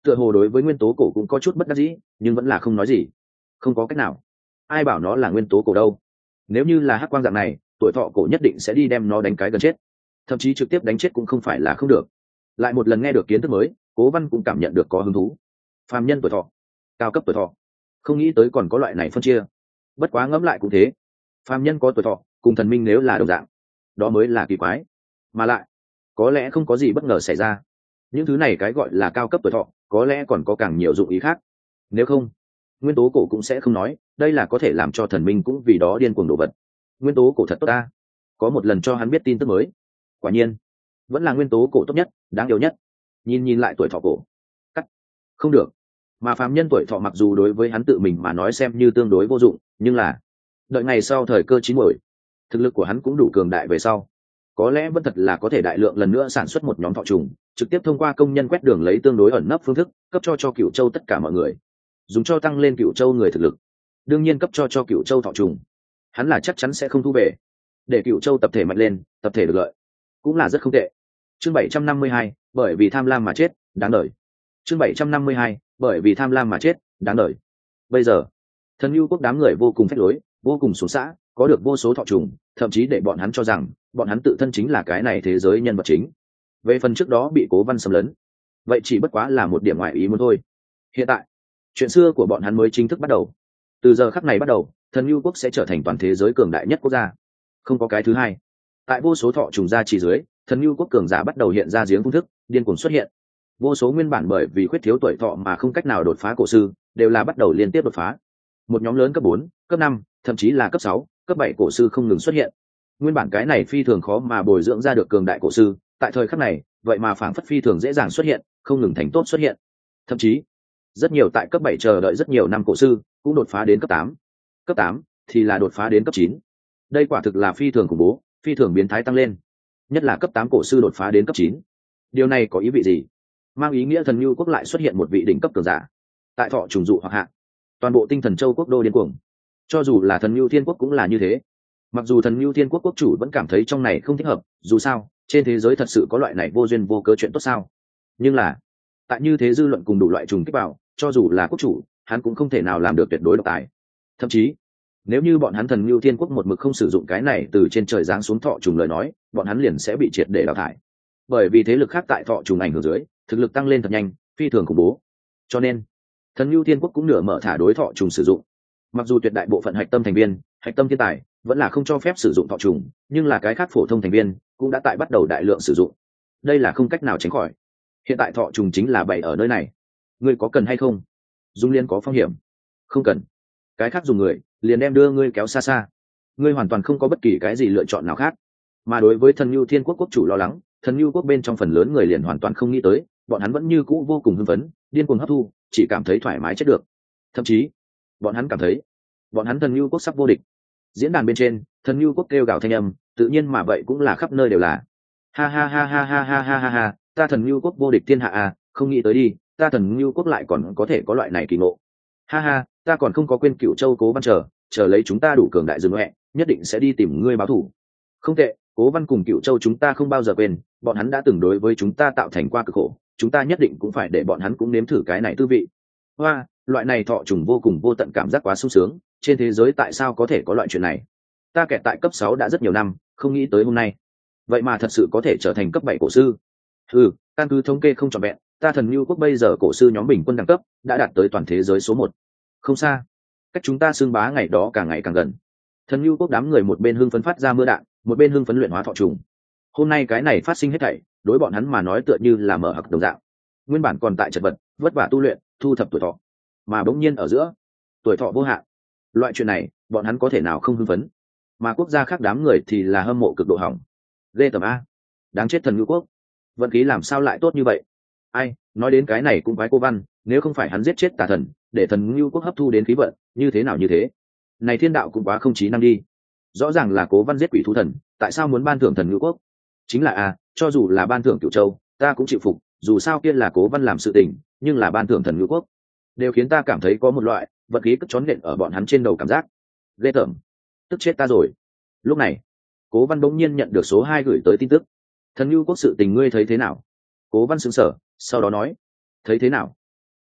tựa hồ đối với nguyên tố cổ cũng có chút bất đắc dĩ, nhưng vẫn là không nói gì. Không có cách nào, ai bảo nó là nguyên tố cổ đâu. Nếu như là hắc quang dạng này, tuổi thọ cổ nhất định sẽ đi đem nó đánh cái gần chết, thậm chí trực tiếp đánh chết cũng không phải là không được. Lại một lần nghe được kiến thức mới, Cố Văn cũng cảm nhận được có hứng thú. Phàm nhân tuổi thọ, cao cấp tuổi thọ, không nghĩ tới còn có loại này phân chia. Bất quá ngẫm lại cũng thế, phàm nhân có tuổi thọ cùng thần minh nếu là đồng dạng, đó mới là kỳ quái. Mà lại có lẽ không có gì bất ngờ xảy ra, những thứ này cái gọi là cao cấp tuổi thọ có lẽ còn có càng nhiều dụng ý khác. Nếu không, nguyên tố cổ cũng sẽ không nói đây là có thể làm cho thần minh cũng vì đó điên cuồng đồ vật. Nguyên tố cổ thật tốt ta. Có một lần cho hắn biết tin tức mới, quả nhiên vẫn là nguyên tố cổ tốt nhất, đáng yêu nhất. Nhìn lại tuổi thọ cổ, cắt không được. Mà phàm nhân tuổi thọ mặc dù đối với hắn tự mình mà nói xem như tương đối vô dụng, nhưng là đợi ngày sau thời cơ chín muồi, thực lực của hắn cũng đủ cường đại về sau, có lẽ vẫn thật là có thể đại lượng lần nữa sản xuất một nhóm thọ trùng, trực tiếp thông qua công nhân quét đường lấy tương đối ẩn nấp phương thức cấp cho Cửu Châu tất cả mọi người, dùng cho tăng lên Cửu Châu người thực lực. Đương nhiên cấp cho Cửu Châu thọ trùng, hắn là chắc chắn sẽ không thu về, để Cửu Châu tập thể mạnh lên, tập thể được lợi, cũng là rất không tệ. Chương 752, bởi vì tham lam mà chết, đáng đời. Chương 752, bởi vì tham lam mà chết, đáng đời. Bây giờ, Thần Nhu Quốc đám người vô cùng phách lối, vô cùng xuống xã, có được vô số thọ trùng, thậm chí để bọn hắn cho rằng bọn hắn tự thân chính là cái này thế giới nhân vật chính. Về phần trước đó bị Cố Văn xâm lấn, vậy chỉ bất quá là một điểm ngoại ý muốn thôi. Hiện tại, chuyện xưa của bọn hắn mới chính thức bắt đầu. Từ giờ khắc này bắt đầu, Thần Nhu Quốc sẽ trở thành toàn thế giới cường đại nhất quốc gia, không có cái thứ hai. Tại vô số thọ trùng gia chỉ dưới, Thần Nhu Quốc cường giả bắt đầu hiện ra giếng phương thức điên cuồng xuất hiện. Vô số nguyên bản bởi vì khuyết thiếu tuổi thọ mà không cách nào đột phá cổ sư, đều là bắt đầu liên tiếp đột phá. Một nhóm lớn cấp 4, cấp 5, thậm chí là cấp 6, cấp 7 cổ sư không ngừng xuất hiện. Nguyên bản cái này phi thường khó mà bồi dưỡng ra được cường đại cổ sư, tại thời khắc này, vậy mà phảng phất phi thường dễ dàng xuất hiện, không ngừng thành tốt xuất hiện. Thậm chí, rất nhiều tại cấp 7 chờ đợi rất nhiều năm cổ sư, cũng đột phá đến cấp 8. Cấp 8 thì là đột phá đến cấp 9. Đây quả thực là phi thường khủng bố, phi thường biến thái tăng lên. Nhất là cấp 8 cổ sư đột phá đến cấp 9. Điều này có ý vị gì? Mang ý nghĩa Thần Nhu Quốc lại xuất hiện một vị đỉnh cấp cường giả. Tại thọ trùng dụ hoặc hạ, toàn bộ Tinh Thần Châu quốc đô điên cuồng. Cho dù là Thần Nhu Thiên Quốc cũng là như thế. Mặc dù Thần Nhu Thiên Quốc quốc chủ vẫn cảm thấy trong này không thích hợp, dù sao, trên thế giới thật sự có loại này vô duyên vô cớ chuyện tốt sao? Nhưng là, tại như thế dư luận cùng đủ loại trùng kích vào, cho dù là quốc chủ, hắn cũng không thể nào làm được tuyệt đối độc tài. Thậm chí, nếu như bọn hắn Thần Nhu Thiên Quốc một mực không sử dụng cái này từ trên trời giáng xuống thọ trùng lời nói, bọn hắn liền sẽ bị triệt để đào thải. Bởi vì thế lực khác tại thọ trùng ảnh hưởng dưới, thực lực tăng lên thật nhanh, phi thường khủng bố. Cho nên, Thần Nhu Thiên Quốc cũng nửa mở thả đối thọ trùng sử dụng. Mặc dù tuyệt đại bộ phận hạch tâm thành viên, hạch tâm thiên tài vẫn là không cho phép sử dụng thọ trùng, nhưng là cái khác phổ thông thành viên cũng đã tại bắt đầu đại lượng sử dụng. Đây là không cách nào tránh khỏi. Hiện tại thọ trùng chính là bày ở nơi này. Ngươi có cần hay không? Dung Liên có phong hiểm. Không cần. Cái khác dùng người, liền đem đưa ngươi kéo xa xa. Ngươi hoàn toàn không có bất kỳ cái gì lựa chọn nào khác. Mà đối với Thần Nhu Thiên Quốc quốc chủ lo lắng, Thần Nhu Quốc bên trong phần lớn người liền hoàn toàn không nghĩ tới, bọn hắn vẫn như cũ vô cùng hưng phấn, điên cuồng hấp thu, chỉ cảm thấy thoải mái chết được. Thậm chí, bọn hắn cảm thấy, bọn hắn Thần Nhu Quốc sắp vô địch. Diễn đàn bên trên, Thần Nhu Quốc kêu gào thanh âm, tự nhiên mà vậy cũng là khắp nơi đều là. Ha ha ha ha ha ha ha ha ha, ta Thần Nhu Quốc vô địch thiên hạ à, không nghĩ tới đi, ta Thần Nhu Quốc lại còn có thể có loại này kỳ ngộ. Ha ha, ta còn không có quên Cửu Châu Cố Văn chờ lấy chúng ta đủ cường đại dừng mẹ, nhất định sẽ đi tìm ngươi báo thù. Không tệ, Cố Văn cùng Cửu Châu chúng ta không bao giờ quên, bọn hắn đã từng đối với chúng ta tạo thành qua cực khổ, chúng ta nhất định cũng phải để bọn hắn cũng nếm thử cái này tư vị. Hoa, loại này thọ trùng vô cùng vô tận cảm giác quá sung sướng, trên thế giới tại sao có thể có loại chuyện này? Ta kẹt tại cấp 6 đã rất nhiều năm, không nghĩ tới hôm nay, vậy mà thật sự có thể trở thành cấp 7 cổ sư. Ừ, căn cứ thống kê không trọn vẹn, ta Thần Nhu Quốc bây giờ cổ sư nhóm bình quân đẳng cấp đã đạt tới toàn thế giới số 1. Không xa, cách chúng ta xưng bá ngày đó càng ngày càng gần. Thần Nhu Quốc đám người một bên hưng phấn phát ra mưa đạn, một bên hưng phấn luyện hóa thọ trùng. Hôm nay cái này phát sinh hết thảy, đối bọn hắn mà nói tựa như là mở hặc đồng dạng. Nguyên bản còn tại chật vật, vất vả tu luyện, thu thập tuổi thọ, mà bỗng nhiên ở giữa, tuổi thọ vô hạn. Loại chuyện này, bọn hắn có thể nào không hưng phấn? Mà quốc gia khác đám người thì là hâm mộ cực độ hỏng. Ghê tởm a, đáng chết Thần Nhu Quốc, vận khí làm sao lại tốt như vậy? Ai, nói đến cái này cũng quái Cô Văn, nếu không phải hắn giết chết tà thần, để Thần Nhu Quốc hấp thu đến khí vận, như thế nào như thế? Này thiên đạo cũng quá không chí năng đi. Rõ ràng là Cố Văn giết quỷ thú thần, tại sao muốn ban thưởng Thần Nhu Quốc? Chính là cho dù là ban thưởng Cửu Châu, ta cũng chịu phục, dù sao kia là Cố Văn làm sự tình, nhưng là ban thưởng Thần Nhu Quốc, đều khiến ta cảm thấy có một loại vật khí cất chón nện ở bọn hắn trên đầu cảm giác. Ghê tởm, tức chết ta rồi. Lúc này, Cố Văn bỗng nhiên nhận được số 2 gửi tới tin tức. Thần Nhu Quốc sự tình ngươi thấy thế nào? Cố Văn sững sờ, sau đó nói, thấy thế nào?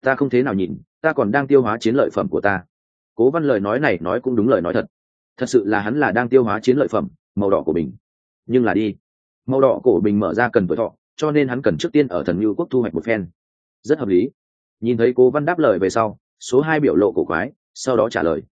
Ta không thế nào nhìn, ta còn đang tiêu hóa chiến lợi phẩm của ta. Cố Văn lời nói này nói cũng đúng lời nói thật. Thật sự là hắn là đang tiêu hóa chiến lợi phẩm màu đỏ của mình. Nhưng là đi, màu đỏ của mình mở ra cần tuổi thọ, cho nên hắn cần trước tiên ở Thần Nhu Quốc thu hoạch một phen. Rất hợp lý. Nhìn thấy Cố Văn đáp lời về sau, số 2 biểu lộ cổ quái, sau đó trả lời: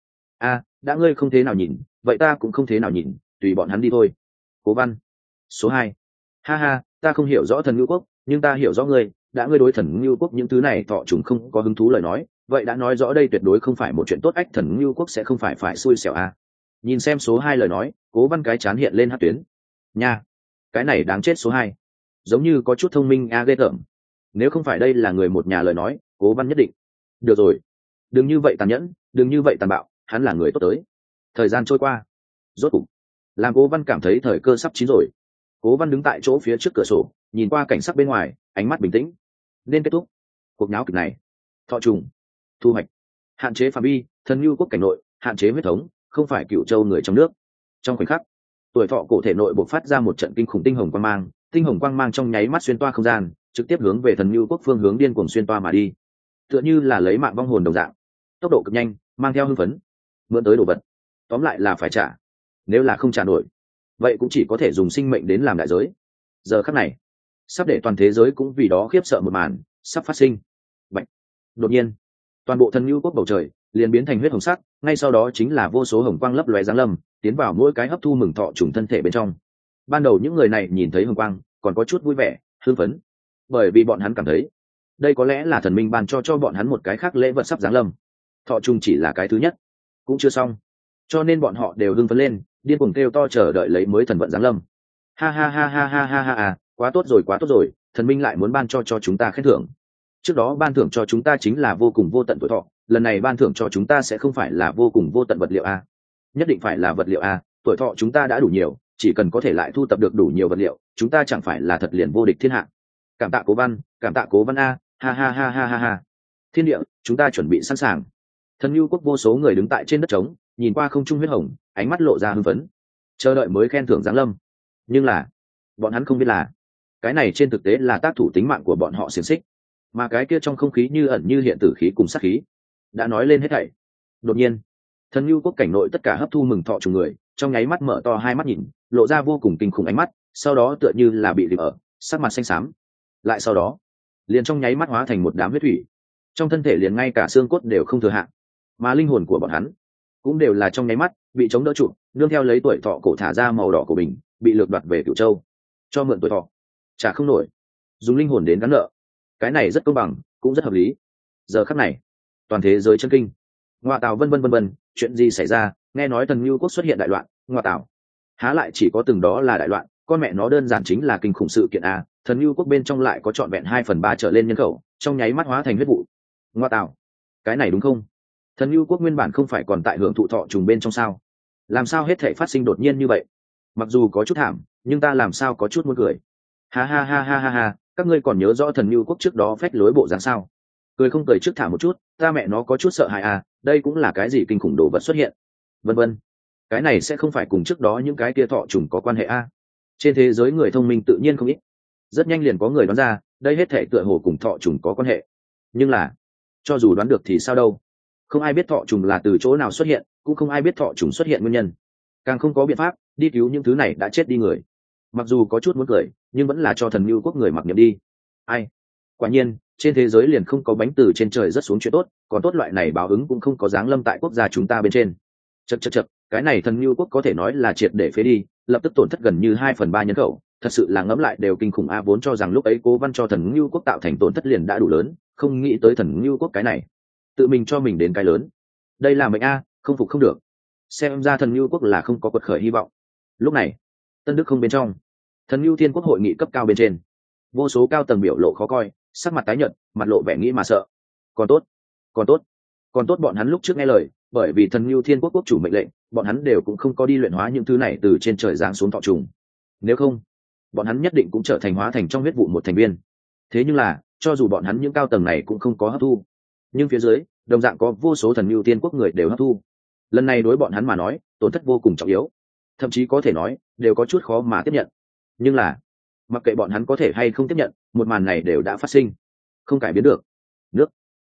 đã ngươi không thế nào nhìn, vậy ta cũng không thế nào nhìn, tùy bọn hắn đi thôi. Cố Văn. Số 2: ha ha, ta không hiểu rõ Thần Nhu Quốc, nhưng ta hiểu rõ ngươi. Đã ngươi đối Thần Nhu Quốc những thứ này thọ trùng không có hứng thú lời nói, vậy đã nói rõ đây tuyệt đối không phải một chuyện tốt. Ách, Thần Nhu Quốc sẽ không phải xui xẻo à? Nhìn xem số 2 lời nói, Cố Văn cái chán hiện lên hắc tuyến. Nha, cái này đáng chết. Số 2 giống như có chút thông minh ghê tởm. Nếu không phải đây là người một nhà lời nói, Cố Văn nhất định. Được rồi, đừng như vậy tàn nhẫn, đừng như vậy tàn bạo, hắn là người tốt tới. Thời gian trôi qua, rốt cục làm Cố Văn cảm thấy thời cơ sắp chín rồi. Cố Văn đứng tại chỗ phía trước cửa sổ, nhìn qua cảnh sắc bên ngoài, ánh mắt bình tĩnh. Nên kết thúc cuộc náo kịch này. Thọ trùng thu hoạch, hạn chế phạm vi, Thần Nhu Quốc cảnh nội, hạn chế huyết thống, không phải Cửu Châu người trong nước. Trong khoảnh khắc, tuổi thọ cổ thể nội bộc phát ra một trận kinh khủng tinh hồng quang mang, tinh hồng quang mang trong nháy mắt xuyên toa không gian, trực tiếp hướng về Thần Nhu Quốc phương hướng điên cuồng xuyên toa mà đi, tựa như là lấy mạng vong hồn đồng dạng, tốc độ cực nhanh, mang theo hưng phấn. Mượn tới đồ vật, tóm lại là phải trả. Nếu là không trả nổi, vậy cũng chỉ có thể dùng sinh mệnh đến làm đại giới. Giờ khắc này, sắp để toàn thế giới cũng vì đó khiếp sợ một màn sắp phát sinh. Bạch. Đột nhiên, toàn bộ Thần Nhu Quốc bầu trời liền biến thành huyết hồng sắc, ngay sau đó chính là vô số hồng quang lấp lóe giáng lâm, tiến vào mỗi cái hấp thu mừng thọ trùng thân thể bên trong. Ban đầu những người này nhìn thấy hồng quang, còn có chút vui vẻ, hưng phấn, bởi vì bọn hắn cảm thấy đây có lẽ là thần minh ban cho bọn hắn một cái khác lễ vật sắp giáng lâm. Thọ trùng chỉ là cái thứ nhất, cũng chưa xong, cho nên bọn họ đều hưng phấn lên, điên cuồng kêu to chờ đợi lấy mới thần vận giáng lâm. Ha ha ha ha ha ha ha à, quá tốt rồi, quá tốt rồi, thần minh lại muốn ban cho chúng ta khen thưởng. Trước đó ban thưởng cho chúng ta chính là vô cùng vô tận tuổi thọ, lần này ban thưởng cho chúng ta sẽ không phải là vô cùng vô tận vật liệu a? Nhất định phải là vật liệu a, tuổi thọ chúng ta đã đủ nhiều, chỉ cần có thể lại thu tập được đủ nhiều vật liệu, chúng ta chẳng phải là thật liền vô địch thiên hạ. Cảm tạ Cố Văn, cảm tạ Cố Văn a, ha ha ha ha ha ha. Thiên địa, chúng ta chuẩn bị sẵn sàng. Thần Nhu Quốc vô số người đứng tại trên đất trống, nhìn qua không trung huyết hồng, ánh mắt lộ ra hưng phấn, chờ đợi mới khen thưởng giáng lâm. Nhưng là, bọn hắn không biết là, cái này trên thực tế là tác thủ tính mạng của bọn họ xiềng xích, mà cái kia trong không khí như ẩn như hiện tử khí cùng sát khí đã nói lên hết thảy. Đột nhiên, Thần Nhu Quốc cảnh nội tất cả hấp thu mừng thọ trùng người trong nháy mắt mở to hai mắt nhìn, lộ ra vô cùng kinh khủng ánh mắt, sau đó tựa như là bị liệm ở, sắc mặt xanh xám, lại sau đó liền trong nháy mắt hóa thành một đám huyết thủy, trong thân thể liền ngay cả xương cốt đều không thừa hạn, mà linh hồn của bọn hắn cũng đều là trong nháy mắt bị chống đỡ trụ, nương theo lấy tuổi thọ cổ thả ra màu đỏ của mình, bị lược đoạt về Cửu Châu. Cho mượn tuổi thọ, trả không nổi, dùng linh hồn đến gắn nợ, cái này rất công bằng, cũng rất hợp lý. Giờ khắc này, toàn thế giới chân kinh. Ngoại tảo, vân vân vân vân, chuyện gì xảy ra? Nghe nói Thần Nhu Quốc xuất hiện đại loạn, ngoại tảo, há lại chỉ có từng đó là đại loạn, con mẹ nó đơn giản chính là kinh khủng sự kiện a. Thần Nhu Quốc bên trong lại có trọn vẹn 2/3 trở lên nhân khẩu, trong nháy mắt hóa thành huyết vụ. Ngoại tảo, cái này đúng không? Thần Nhu Quốc nguyên bản không phải còn tại hưởng thụ thọ trùng bên trong sao? Làm sao hết thảy phát sinh đột nhiên như vậy? Mặc dù có chút thảm, nhưng ta làm sao có chút muốn cười. Ha ha ha ha ha ha, các ngươi còn nhớ rõ Thần Nhu Quốc trước đó phách lối bộ dáng sao? Cười không cười trước thả một chút, ta mẹ nó có chút sợ hãi à, đây cũng là cái gì kinh khủng đồ vật xuất hiện. Vân vân. Cái này sẽ không phải cùng trước đó những cái kia thọ trùng có quan hệ à? Trên thế giới người thông minh tự nhiên không ít. Rất nhanh liền có người đoán ra, đây hết thảy tựa hồ cùng thọ trùng có quan hệ. Nhưng là, cho dù đoán được thì sao đâu? Không ai biết thọ trùng là từ chỗ nào xuất hiện, cũng không ai biết thọ trùng xuất hiện nguyên nhân. Càng không có biện pháp đi cứu những thứ này đã chết đi người. Mặc dù có chút muốn cười, nhưng vẫn là cho Thần Nhu Quốc người mặc niệm đi. Ai? Quả nhiên, trên thế giới liền không có bánh từ trên trời rất xuống chuyện tốt, còn tốt loại này báo ứng cũng không có giáng lâm tại quốc gia chúng ta bên trên. Chậc chậc chậc, cái này Thần Nhu Quốc có thể nói là triệt để phế đi, lập tức tổn thất gần như 2/3 nhân khẩu, thật sự là ngẫm lại đều kinh khủng a. Vốn cho rằng lúc ấy Cố Văn cho Thần Nhu Quốc tạo thành tổn thất liền đã đủ lớn, không nghĩ tới Thần Nhu Quốc cái này, tự mình cho mình đến cái lớn. Đây là mệnh a, không phục không được. Xem ra Thần Nhu Quốc là không có quật khởi hy vọng. Lúc này, Tân Đức không bên trong, Thần Nhu Thiên Quốc hội nghị cấp cao bên trên, vô số cao tầng biểu lộ khó coi, sắc mặt tái nhợt, mặt lộ vẻ nghĩ mà sợ. Còn tốt, còn tốt, còn tốt bọn hắn lúc trước nghe lời, bởi vì Thần Nhu Thiên Quốc quốc chủ mệnh lệnh, bọn hắn đều cũng không có đi luyện hóa những thứ này từ trên trời giáng xuống thọ trùng. Nếu không, bọn hắn nhất định cũng trở thành hóa thành trong huyết vụ một thành viên. Thế nhưng là, cho dù bọn hắn những cao tầng này cũng không có hấp thu, nhưng phía dưới, đồng dạng có vô số Thần Nhu Thiên Quốc người đều hấp thu. Lần này đối bọn hắn mà nói, tổn thất vô cùng trọng yếu, thậm chí có thể nói đều có chút khó mà tiếp nhận. Nhưng là, mặc kệ bọn hắn có thể hay không tiếp nhận, một màn này đều đã phát sinh, không cải biến được. Nước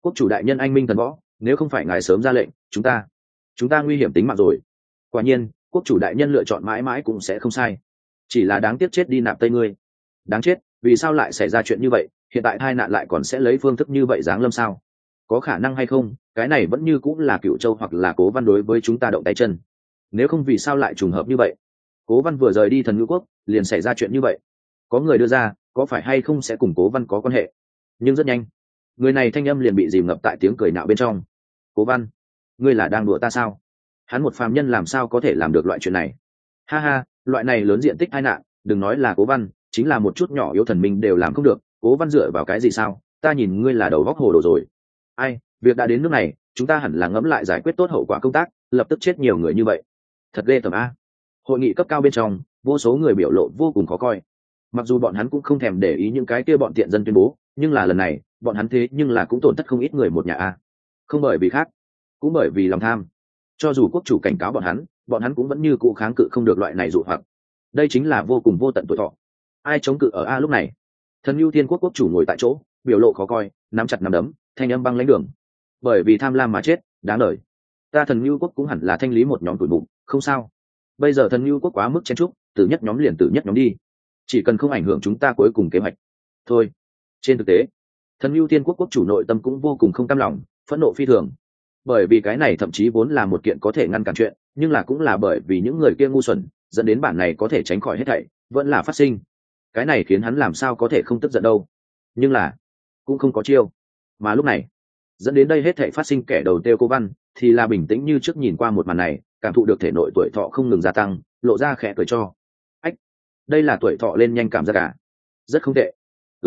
Quốc chủ đại nhân anh minh thần võ, nếu không phải ngài sớm ra lệnh, chúng ta nguy hiểm tính mạng rồi. Quả nhiên, quốc chủ đại nhân lựa chọn mãi mãi cũng sẽ không sai. Chỉ là đáng tiếc chết đi nạp tây ngươi. Đáng chết, vì sao lại xảy ra chuyện như vậy, hiện tại tai nạn lại còn sẽ lấy phương thức như vậy giáng lâm sao? Có khả năng hay không, cái này vẫn như cũng là Cựu Châu hoặc là Cố Văn đối với chúng ta động tay chân. Nếu không vì sao lại trùng hợp như vậy? Cố Văn vừa rời đi Thần Ngữ Quốc, liền xảy ra chuyện như vậy. Có người đưa ra, có phải hay không sẽ cùng Cố Văn có quan hệ? Nhưng rất nhanh, người này thanh âm liền bị dìm ngập tại tiếng cười nạo bên trong. Cố Văn, ngươi là đang đùa ta sao? Hắn một phàm nhân làm sao có thể làm được loại chuyện này? Ha ha, loại này lớn diện tích tai nạn, đừng nói là Cố Văn, chính là một chút nhỏ yếu thần minh đều làm không được. Cố Văn dựa vào cái gì sao? Ta nhìn ngươi là đầu góc hồ đồ rồi. Ai, việc đã đến nước này, chúng ta hẳn là ngẫm lại giải quyết tốt hậu quả công tác, lập tức chết nhiều người như vậy. Thật ghê tởm a. Hội nghị cấp cao bên trong, vô số người biểu lộ vô cùng khó coi. Mặc dù bọn hắn cũng không thèm để ý những cái kia bọn tiện dân tuyên bố, nhưng là lần này, bọn hắn thế nhưng là cũng tổn thất không ít người một nhà a. Không bởi vì khác, cũng bởi vì lòng tham. Cho dù quốc chủ cảnh cáo bọn hắn cũng vẫn như cũ kháng cự không được loại này dụ hoặc. Đây chính là vô cùng vô tận tuổi thọ. Ai chống cự ở a lúc này? Thần Nưu Thiên Quốc quốc chủ ngồi tại chỗ, biểu lộ khó coi, nắm chặt nắm đấm, thanh âm băng lãnh đường. Bởi vì tham lam mà chết, đáng đời. Ta Thần Nưu Quốc cũng hẳn là thanh lý một nhóm tuổi bụng, không sao. Bây giờ Thần Nưu Quốc quá mức chen chúc, từ nhất nhóm liền từ nhất nhóm đi, chỉ cần không ảnh hưởng chúng ta cuối cùng kế hoạch. Thôi. Trên thực tế, Thần Nưu Thiên Quốc quốc chủ nội tâm cũng vô cùng không cam lòng, phẫn nộ phi thường. Bởi vì cái này thậm chí vốn là một kiện có thể ngăn cản chuyện, nhưng là cũng là bởi vì những người kia ngu xuẩn, dẫn đến bản này có thể tránh khỏi hết thảy, vẫn là phát sinh. Cái này khiến hắn làm sao có thể không tức giận đâu. Nhưng là cũng không có chiêu. Mà lúc này, dẫn đến đây hết thảy phát sinh kẻ đầu tiêu Cố Văn, thì là bình tĩnh như trước nhìn qua một màn này, cảm thụ được thể nội tuổi thọ không ngừng gia tăng, lộ ra khẽ cười cho. Ách, đây là tuổi thọ lên nhanh cảm giác cả. Rất không tệ.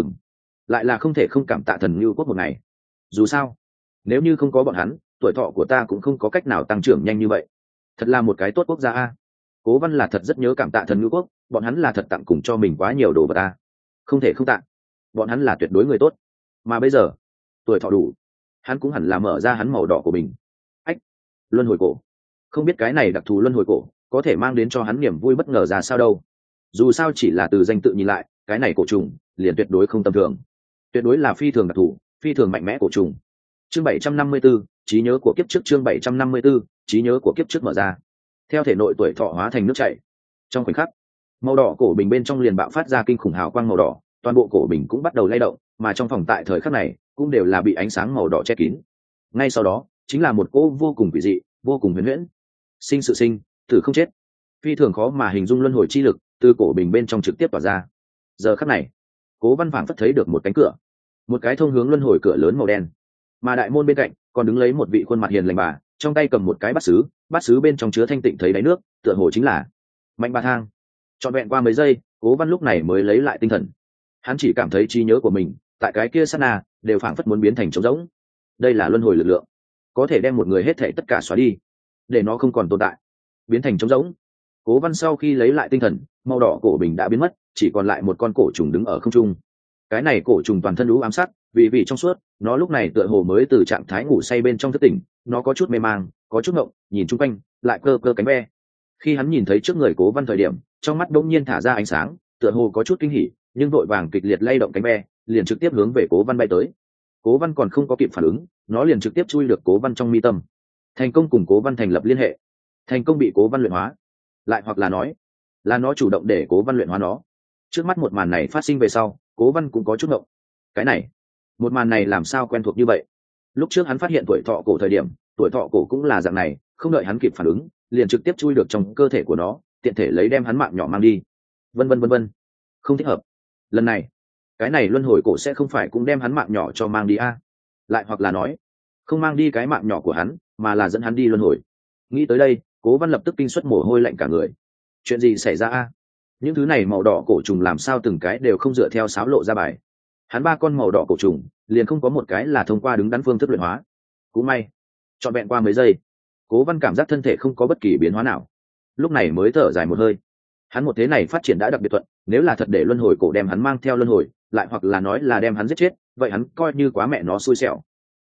Lại là không thể không cảm tạ Thần Nưu Quốc một ngày. Dù sao, nếu như không có bọn hắn, tuổi thọ của ta cũng không có cách nào tăng trưởng nhanh như vậy. Thật là một cái tốt quốc gia a. Cố Văn là thật rất nhớ cảm tạ Thần Nưu Quốc, bọn hắn là thật tặng cùng cho mình quá nhiều đồ vật ta. Không thể không tạ. Bọn hắn là tuyệt đối người tốt. Mà bây giờ, tuổi thọ đủ, hắn cũng hẳn là mở ra hắn màu đỏ của mình. Ách, luân hồi cổ. Không biết cái này đặc thù luân hồi cổ có thể mang đến cho hắn niềm vui bất ngờ ra sao đâu. Dù sao chỉ là từ danh tự nhìn lại, cái này cổ trùng liền tuyệt đối không tầm thường. Tuyệt đối là phi thường đặc thù, phi thường mạnh mẽ cổ trùng. Chương 754, trí nhớ của kiếp trước. Chương 754, trí nhớ của kiếp trước mở ra. Theo thể nội tuổi thọ hóa thành nước chảy. Trong khoảnh khắc, màu đỏ cổ bình bên trong liền bạo phát ra kinh khủng hào quang màu đỏ, toàn bộ cổ bình cũng bắt đầu lay động, mà trong phòng tại thời khắc này cũng đều là bị ánh sáng màu đỏ che kín. Ngay sau đó, chính là một cỗ vô cùng quỷ dị, vô cùng huyền huyễn. Sinh sự sinh, tử không chết. Phi thường khó mà hình dung luân hồi chi lực từ cổ bình bên trong trực tiếp tỏa ra. Giờ khắc này, Cố Văn phảng phất thấy được một cánh cửa, một cái thông hướng luân hồi cửa lớn màu đen. Mà đại môn bên cạnh còn đứng lấy một vị khuôn mặt hiền lành bà, trong tay cầm một cái bát sứ bên trong chứa thanh tịnh thấy đáy nước, tựa hồ chính là Mạnh Bà Thang. Trọn vẹn qua mấy giây, Cố Văn lúc này mới lấy lại tinh thần. Hắn chỉ cảm thấy trí nhớ của mình tại cái kia sát na đều phảng phất muốn biến thành trống rỗng. Đây là luân hồi lực lượng, có thể đem một người hết thảy tất cả xóa đi, để nó không còn tồn tại, biến thành trống rỗng. Cố Văn sau khi lấy lại tinh thần, màu đỏ cổ bình đã biến mất, chỉ còn lại một con cổ trùng đứng ở không trung. Cái này cổ trùng toàn thân lũ ám sát, vì trong suốt, nó lúc này tựa hồ mới từ trạng thái ngủ say bên trong thức tỉnh, nó có chút mê mang, có chút ngộng, nhìn chung quanh, lại cơ cơ cánh ve. Khi hắn nhìn thấy trước người Cố Văn thời điểm, trong mắt đột nhiên thả ra ánh sáng, tựa hồ có chút kinh hỉ, nhưng vội vàng kịch liệt lay động cánh ve, liền trực tiếp hướng về Cố Văn bay tới. Cố Văn còn không có kịp phản ứng, nó liền trực tiếp chui được Cố Văn trong mi tâm, thành công cùng Cố Văn thành lập liên hệ, thành công bị Cố Văn luyện hóa. Lại hoặc là nói, là nó chủ động để Cố Văn luyện hóa nó. Trước mắt một màn này phát sinh về sau, Cố Văn cũng có chút ngộng. Cái này, một màn này làm sao quen thuộc như vậy? Lúc trước hắn phát hiện tuổi thọ cổ thời điểm, tuổi thọ cổ cũng là dạng này, không đợi hắn kịp phản ứng, liền trực tiếp chui được trong cơ thể của nó, tiện thể lấy đem hắn mạng nhỏ mang đi. Vân vân. Không thích hợp. Lần này, cái này luân hồi cổ sẽ không phải cũng đem hắn mạng nhỏ cho mang đi a? Lại hoặc là nói, không mang đi cái mạng nhỏ của hắn, mà là dẫn hắn đi luân hồi. Nghĩ tới đây, Cố Văn lập tức kinh suất mồ hôi lạnh cả người. Chuyện gì xảy ra a? Những thứ này màu đỏ cổ trùng làm sao từng cái đều không dựa theo sáo lộ ra bài. Hắn ba con màu đỏ cổ trùng liền không có một cái là thông qua đứng đắn phương thức luyện hóa. Cũng may, trọn vẹn qua mấy giây, Cố Văn cảm giác thân thể không có bất kỳ biến hóa nào, lúc này mới thở dài một hơi. Hắn một thế này phát triển đã đặc biệt thuận, nếu là thật để luân hồi cổ đem hắn mang theo luân hồi, lại hoặc là nói là đem hắn giết chết, vậy hắn coi như quá mẹ nó xui xẻo.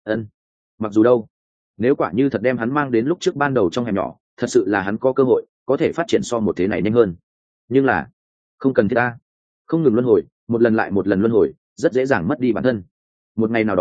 Mặc dù đâu, nếu quả như thật đem hắn mang đến lúc trước ban đầu trong hẻm nhỏ, thật sự là hắn có cơ hội có thể phát triển so một thế này nhanh hơn. Nhưng là không cần thiết ta, không ngừng luân hồi, một lần lại một lần luân hồi, rất dễ dàng mất đi bản thân. Một ngày nào đó,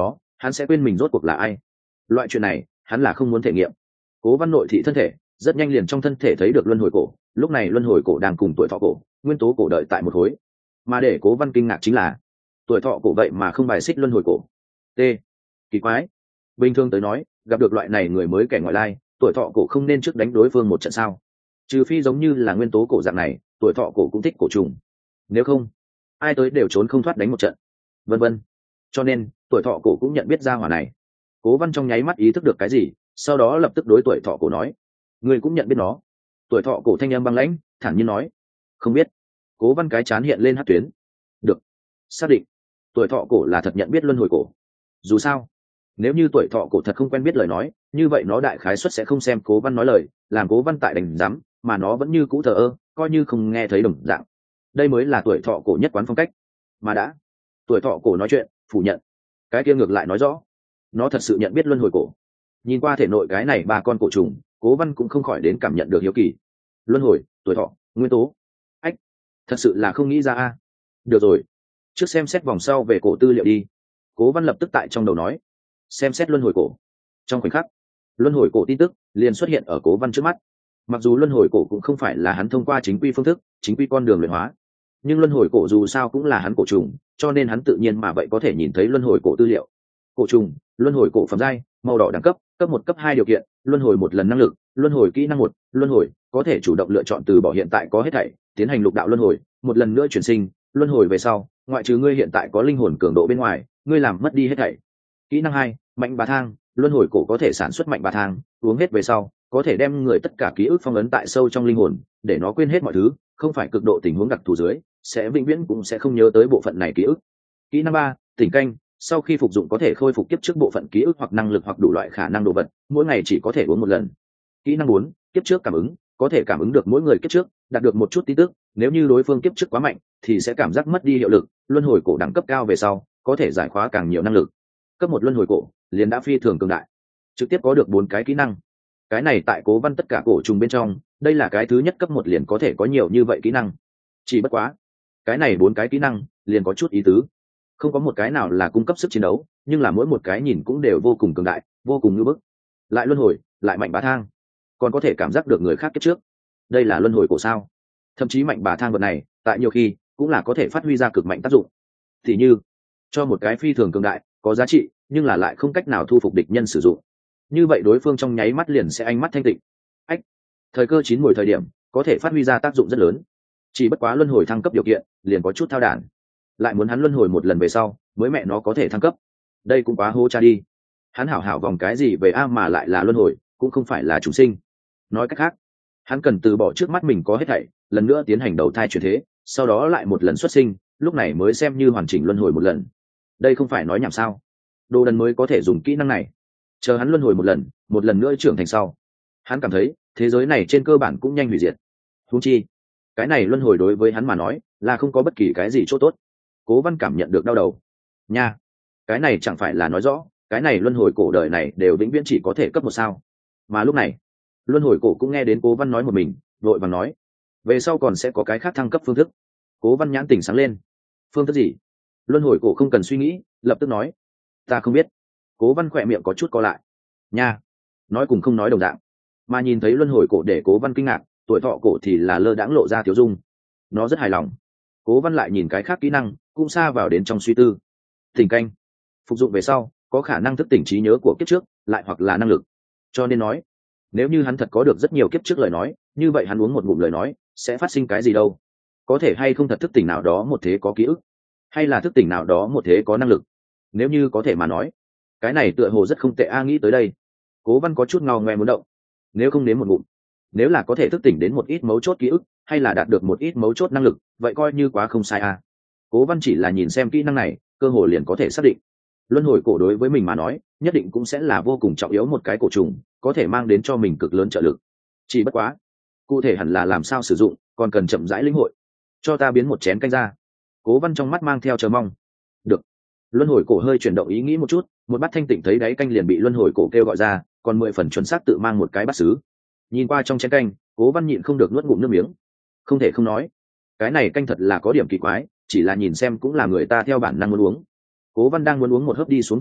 hắn sẽ quên mình rốt cuộc là ai. Loại chuyện này hắn là không muốn thể nghiệm. Cố Văn nội thị thân thể, rất nhanh liền trong thân thể thấy được luân hồi cổ. Lúc này luân hồi cổ đang cùng tuổi thọ cổ, nguyên tố cổ đợi tại một khối. Mà để Cố Văn kinh ngạc chính là tuổi thọ cổ vậy mà không bài xích luân hồi cổ. T. Kỳ quái. Bình thường tới nói, gặp được loại này người mới kẻ ngoại lai, tuổi thọ cổ không nên trước đánh đối phương một trận sao? Trừ phi giống như là nguyên tố cổ dạng này, tuổi thọ cổ cũng thích cổ trùng. Nếu không, ai tới đều trốn không thoát đánh một trận. Vân vân. Cho nên, tuổi thọ cổ cũng nhận biết ra hỏa này. Cố Văn trong nháy mắt ý thức được cái gì, sau đó lập tức đối tuổi thọ cổ nói: "Ngươi cũng nhận biết nó?" Tuổi thọ cổ thanh âm băng lãnh, thản nhiên nói: "Không biết." Cố Văn cái chán hiện lên hắc tuyến. Được, xác định. Tuổi thọ cổ là thật nhận biết luân hồi cổ. Dù sao, nếu như tuổi thọ cổ thật không quen biết lời nói, như vậy nó đại khái suất sẽ không xem Cố Văn nói lời, làm Cố Văn tại đành rắm, mà nó vẫn như cũ thờ ơ, coi như không nghe thấy đồng dạng. Đây mới là tuổi thọ cổ nhất quán phong cách. Mà đã, tuổi thọ cổ nói chuyện, phủ nhận. Cái kia ngược lại nói rõ, nó thật sự nhận biết luân hồi cổ. Nhìn qua thể nội cái này ba con cổ trùng, Cố Văn cũng không khỏi đến cảm nhận được hiếu kỳ. Luân hồi, tuổi thọ, nguyên tố. Ách, thật sự là không nghĩ ra a. Được rồi, trước xem xét vòng sau về cổ tư liệu đi. Cố Văn lập tức tại trong đầu nói. Xem xét luân hồi cổ. Trong khoảnh khắc, luân hồi cổ tin tức liền xuất hiện ở Cố Văn trước mắt. Mặc dù luân hồi cổ cũng không phải là hắn thông qua chính quy phương thức, chính quy con đường luyện hóa, nhưng luân hồi cổ dù sao cũng là hắn cổ trùng, cho nên hắn tự nhiên mà vậy có thể nhìn thấy luân hồi cổ tư liệu. Cổ trùng, luân hồi cổ phẩm giai, màu đỏ đẳng cấp, cấp 1 cấp 2 điều kiện, luân hồi một lần năng lực, luân hồi kỹ năng 1, luân hồi, có thể chủ động lựa chọn từ bỏ hiện tại có hết thảy, tiến hành lục đạo luân hồi, một lần nữa chuyển sinh, luân hồi về sau, ngoại trừ ngươi hiện tại có linh hồn cường độ bên ngoài, ngươi làm mất đi hết thảy. Kỹ năng 2, mạnh bà thang, luân hồi cổ có thể sản xuất mạnh bà thang, uống hết về sau, có thể đem người tất cả ký ức phong ấn tại sâu trong linh hồn, để nó quên hết mọi thứ, không phải cực độ tình huống đặc thù dưới, sẽ vĩnh viễn cũng sẽ không nhớ tới bộ phận này ký ức. Kỹ năng 3, tỉnh canh, sau khi phục dụng có thể khôi phục kiếp trước bộ phận ký ức hoặc năng lực hoặc đủ loại khả năng đồ vật, mỗi ngày chỉ có thể uống một lần. Kỹ năng 4, kiếp trước cảm ứng, có thể cảm ứng được mỗi người kiếp trước, đạt được một chút tin tức, nếu như đối phương kiếp trước quá mạnh thì sẽ cảm giác mất đi hiệu lực, luân hồi cổ đẳng cấp cao về sau, có thể giải khóa càng nhiều năng lực. Cấp 1 luân hồi cổ, liền đã phi thường cường đại. Trực tiếp có được 4 cái kỹ năng. Cái này tại Cố Văn tất cả cổ trùng bên trong, đây là cái thứ nhất cấp 1 liền có thể có nhiều như vậy kỹ năng. Chỉ bất quá, cái này 4 cái kỹ năng liền có chút ý tứ. Không có một cái nào là cung cấp sức chiến đấu, nhưng là mỗi một cái nhìn cũng đều vô cùng cường đại, vô cùng như bức. Lại luân hồi, lại mạnh bá thang, còn có thể cảm giác được người khác kiếp trước. Đây là luân hồi cổ sao? Thậm chí mạnh bá thang vật này, tại nhiều khi cũng là có thể phát huy ra cực mạnh tác dụng. Thì như cho một cái phi thường cường đại, có giá trị, nhưng là lại không cách nào thu phục địch nhân sử dụng. Như vậy đối phương trong nháy mắt liền sẽ ánh mắt thanh tịnh. Ách, thời cơ chín mùi thời điểm, có thể phát huy ra tác dụng rất lớn. Chỉ bất quá luân hồi thăng cấp điều kiện, liền có chút thao đản. Lại muốn hắn luân hồi một lần về sau, mới mẹ nó có thể thăng cấp. Đây cũng quá hô cha đi. Hắn hảo hảo vòng cái gì về a mà lại là luân hồi, cũng không phải là chủ sinh. Nói cách khác, hắn cần từ bỏ trước mắt mình có hết thảy, lần nữa tiến hành đầu thai chuyển thế, sau đó lại một lần xuất sinh, lúc này mới xem như hoàn chỉnh luân hồi một lần. Đây không phải nói nhảm sao? Đồ đần mới có thể dùng kỹ năng này. Chờ hắn luân hồi một lần nữa trưởng thành sau, hắn cảm thấy thế giới này trên cơ bản cũng nhanh hủy diệt. Huống chi, cái này luân hồi đối với hắn mà nói là không có bất kỳ cái gì chỗ tốt. Cố Văn cảm nhận được đau đầu. Nha, cái này chẳng phải là nói rõ, cái này luân hồi cổ đời này đều vĩnh viễn chỉ có thể cấp 1 sao? Mà lúc này, luân hồi cổ cũng nghe đến Cố Văn nói một mình, vội vàng nói, về sau còn sẽ có cái khác thăng cấp phương thức. Cố Văn nhãn tỉnh sáng lên. Phương thức gì? Luân hồi cổ không cần suy nghĩ, lập tức nói, ta không biết. Cố Văn khỏe miệng có chút co lại. Nha, nói cùng không nói đồng dạng. Mà nhìn thấy luân hồi cổ để Cố Văn kinh ngạc, tuổi thọ cổ thì là lơ đãng lộ ra tiểu dung. Nó rất hài lòng. Cố Văn lại nhìn cái khác kỹ năng, cũng xa vào đến trong suy tư. Tỉnh canh, phục dụng về sau, có khả năng thức tỉnh trí nhớ của kiếp trước, lại hoặc là năng lực. Cho nên nói, nếu như hắn thật có được rất nhiều kiếp trước lời nói, như vậy hắn uống một ngụm lời nói, sẽ phát sinh cái gì đâu? Có thể hay không thật thức tỉnh nào đó một thế có ký ức, hay là thức tỉnh nào đó một thế có năng lực? Nếu như có thể mà nói, cái này tựa hồ rất không tệ a. Nghĩ tới đây, Cố Văn có chút ngao ngoe muốn động. Nếu không đến một ngụm, nếu là có thể thức tỉnh đến một ít mấu chốt ký ức, hay là đạt được một ít mấu chốt năng lực, vậy coi như quá không sai a. Cố Văn chỉ là nhìn xem kỹ năng này, cơ hội liền có thể xác định, luân hồi cổ đối với mình mà nói, nhất định cũng sẽ là vô cùng trọng yếu một cái cổ trùng, có thể mang đến cho mình cực lớn trợ lực. Chỉ bất quá, cụ thể hẳn là làm sao sử dụng, còn cần chậm rãi lĩnh hội. Cho ta biến một chén canh ra. Cố Văn trong mắt mang theo chờ mong. Được. Luân hồi cổ hơi chuyển động ý nghĩ một chút, một bát thanh tịnh thấy đáy canh liền bị luân hồi cổ kêu gọi ra, còn 10 phần chuẩn xác tự mang một cái bát sứ. Nhìn qua trong chén canh, Cố Văn nhịn không được nuốt ngụm nước miếng. Không thể không nói, cái này canh thật là có điểm kỳ quái, chỉ là nhìn xem cũng là người ta theo bản năng muốn uống. Cố Văn đang muốn uống một hớp đi xuống thời điểm,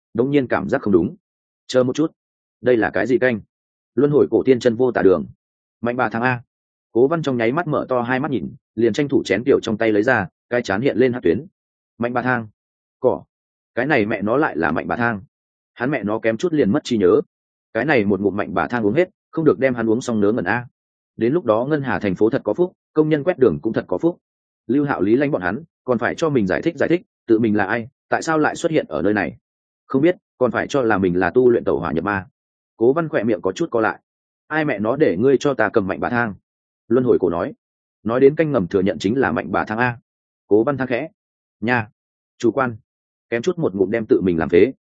đống nhiên cảm giác không đúng. Chờ một chút, đây là cái gì canh? Luân hồi cổ tiên chân vô tả đường. Mạnh bà thang a. Cố Văn trong nháy mắt mở to hai mắt nhìn, liền tranh thủ chén tiểu trong tay lấy ra, cái chán hiện lên hạt tuyến. Mạnh bà thang. Cỏ. Cái này mẹ nó lại là mạnh bà thang. Hắn mẹ nó kém chút liền mất trí nhớ. Cái này một ngụm mạnh bà thang uống hết, không được đem hắn uống xong nớ ngẩn a. Đến lúc đó ngân hà thành phố thật có phúc, công nhân quét đường cũng thật có phúc. Lưu Hạo Lý lánh bọn hắn, còn phải cho mình giải thích, tự mình là ai, tại sao lại xuất hiện ở nơi này. Không biết, còn phải cho là mình là tu luyện tẩu hỏa nhập ma. Cố Văn khỏe miệng có chút co lại. Ai mẹ nó để ngươi cho ta cầm mạnh bà thang? Luân hồi cổ nói đến canh ngầm thừa nhận chính là mạnh bà thang a. Cố Văn thang khẽ nha, chủ quan, kém chút một ngụm đem tự mình làm phế.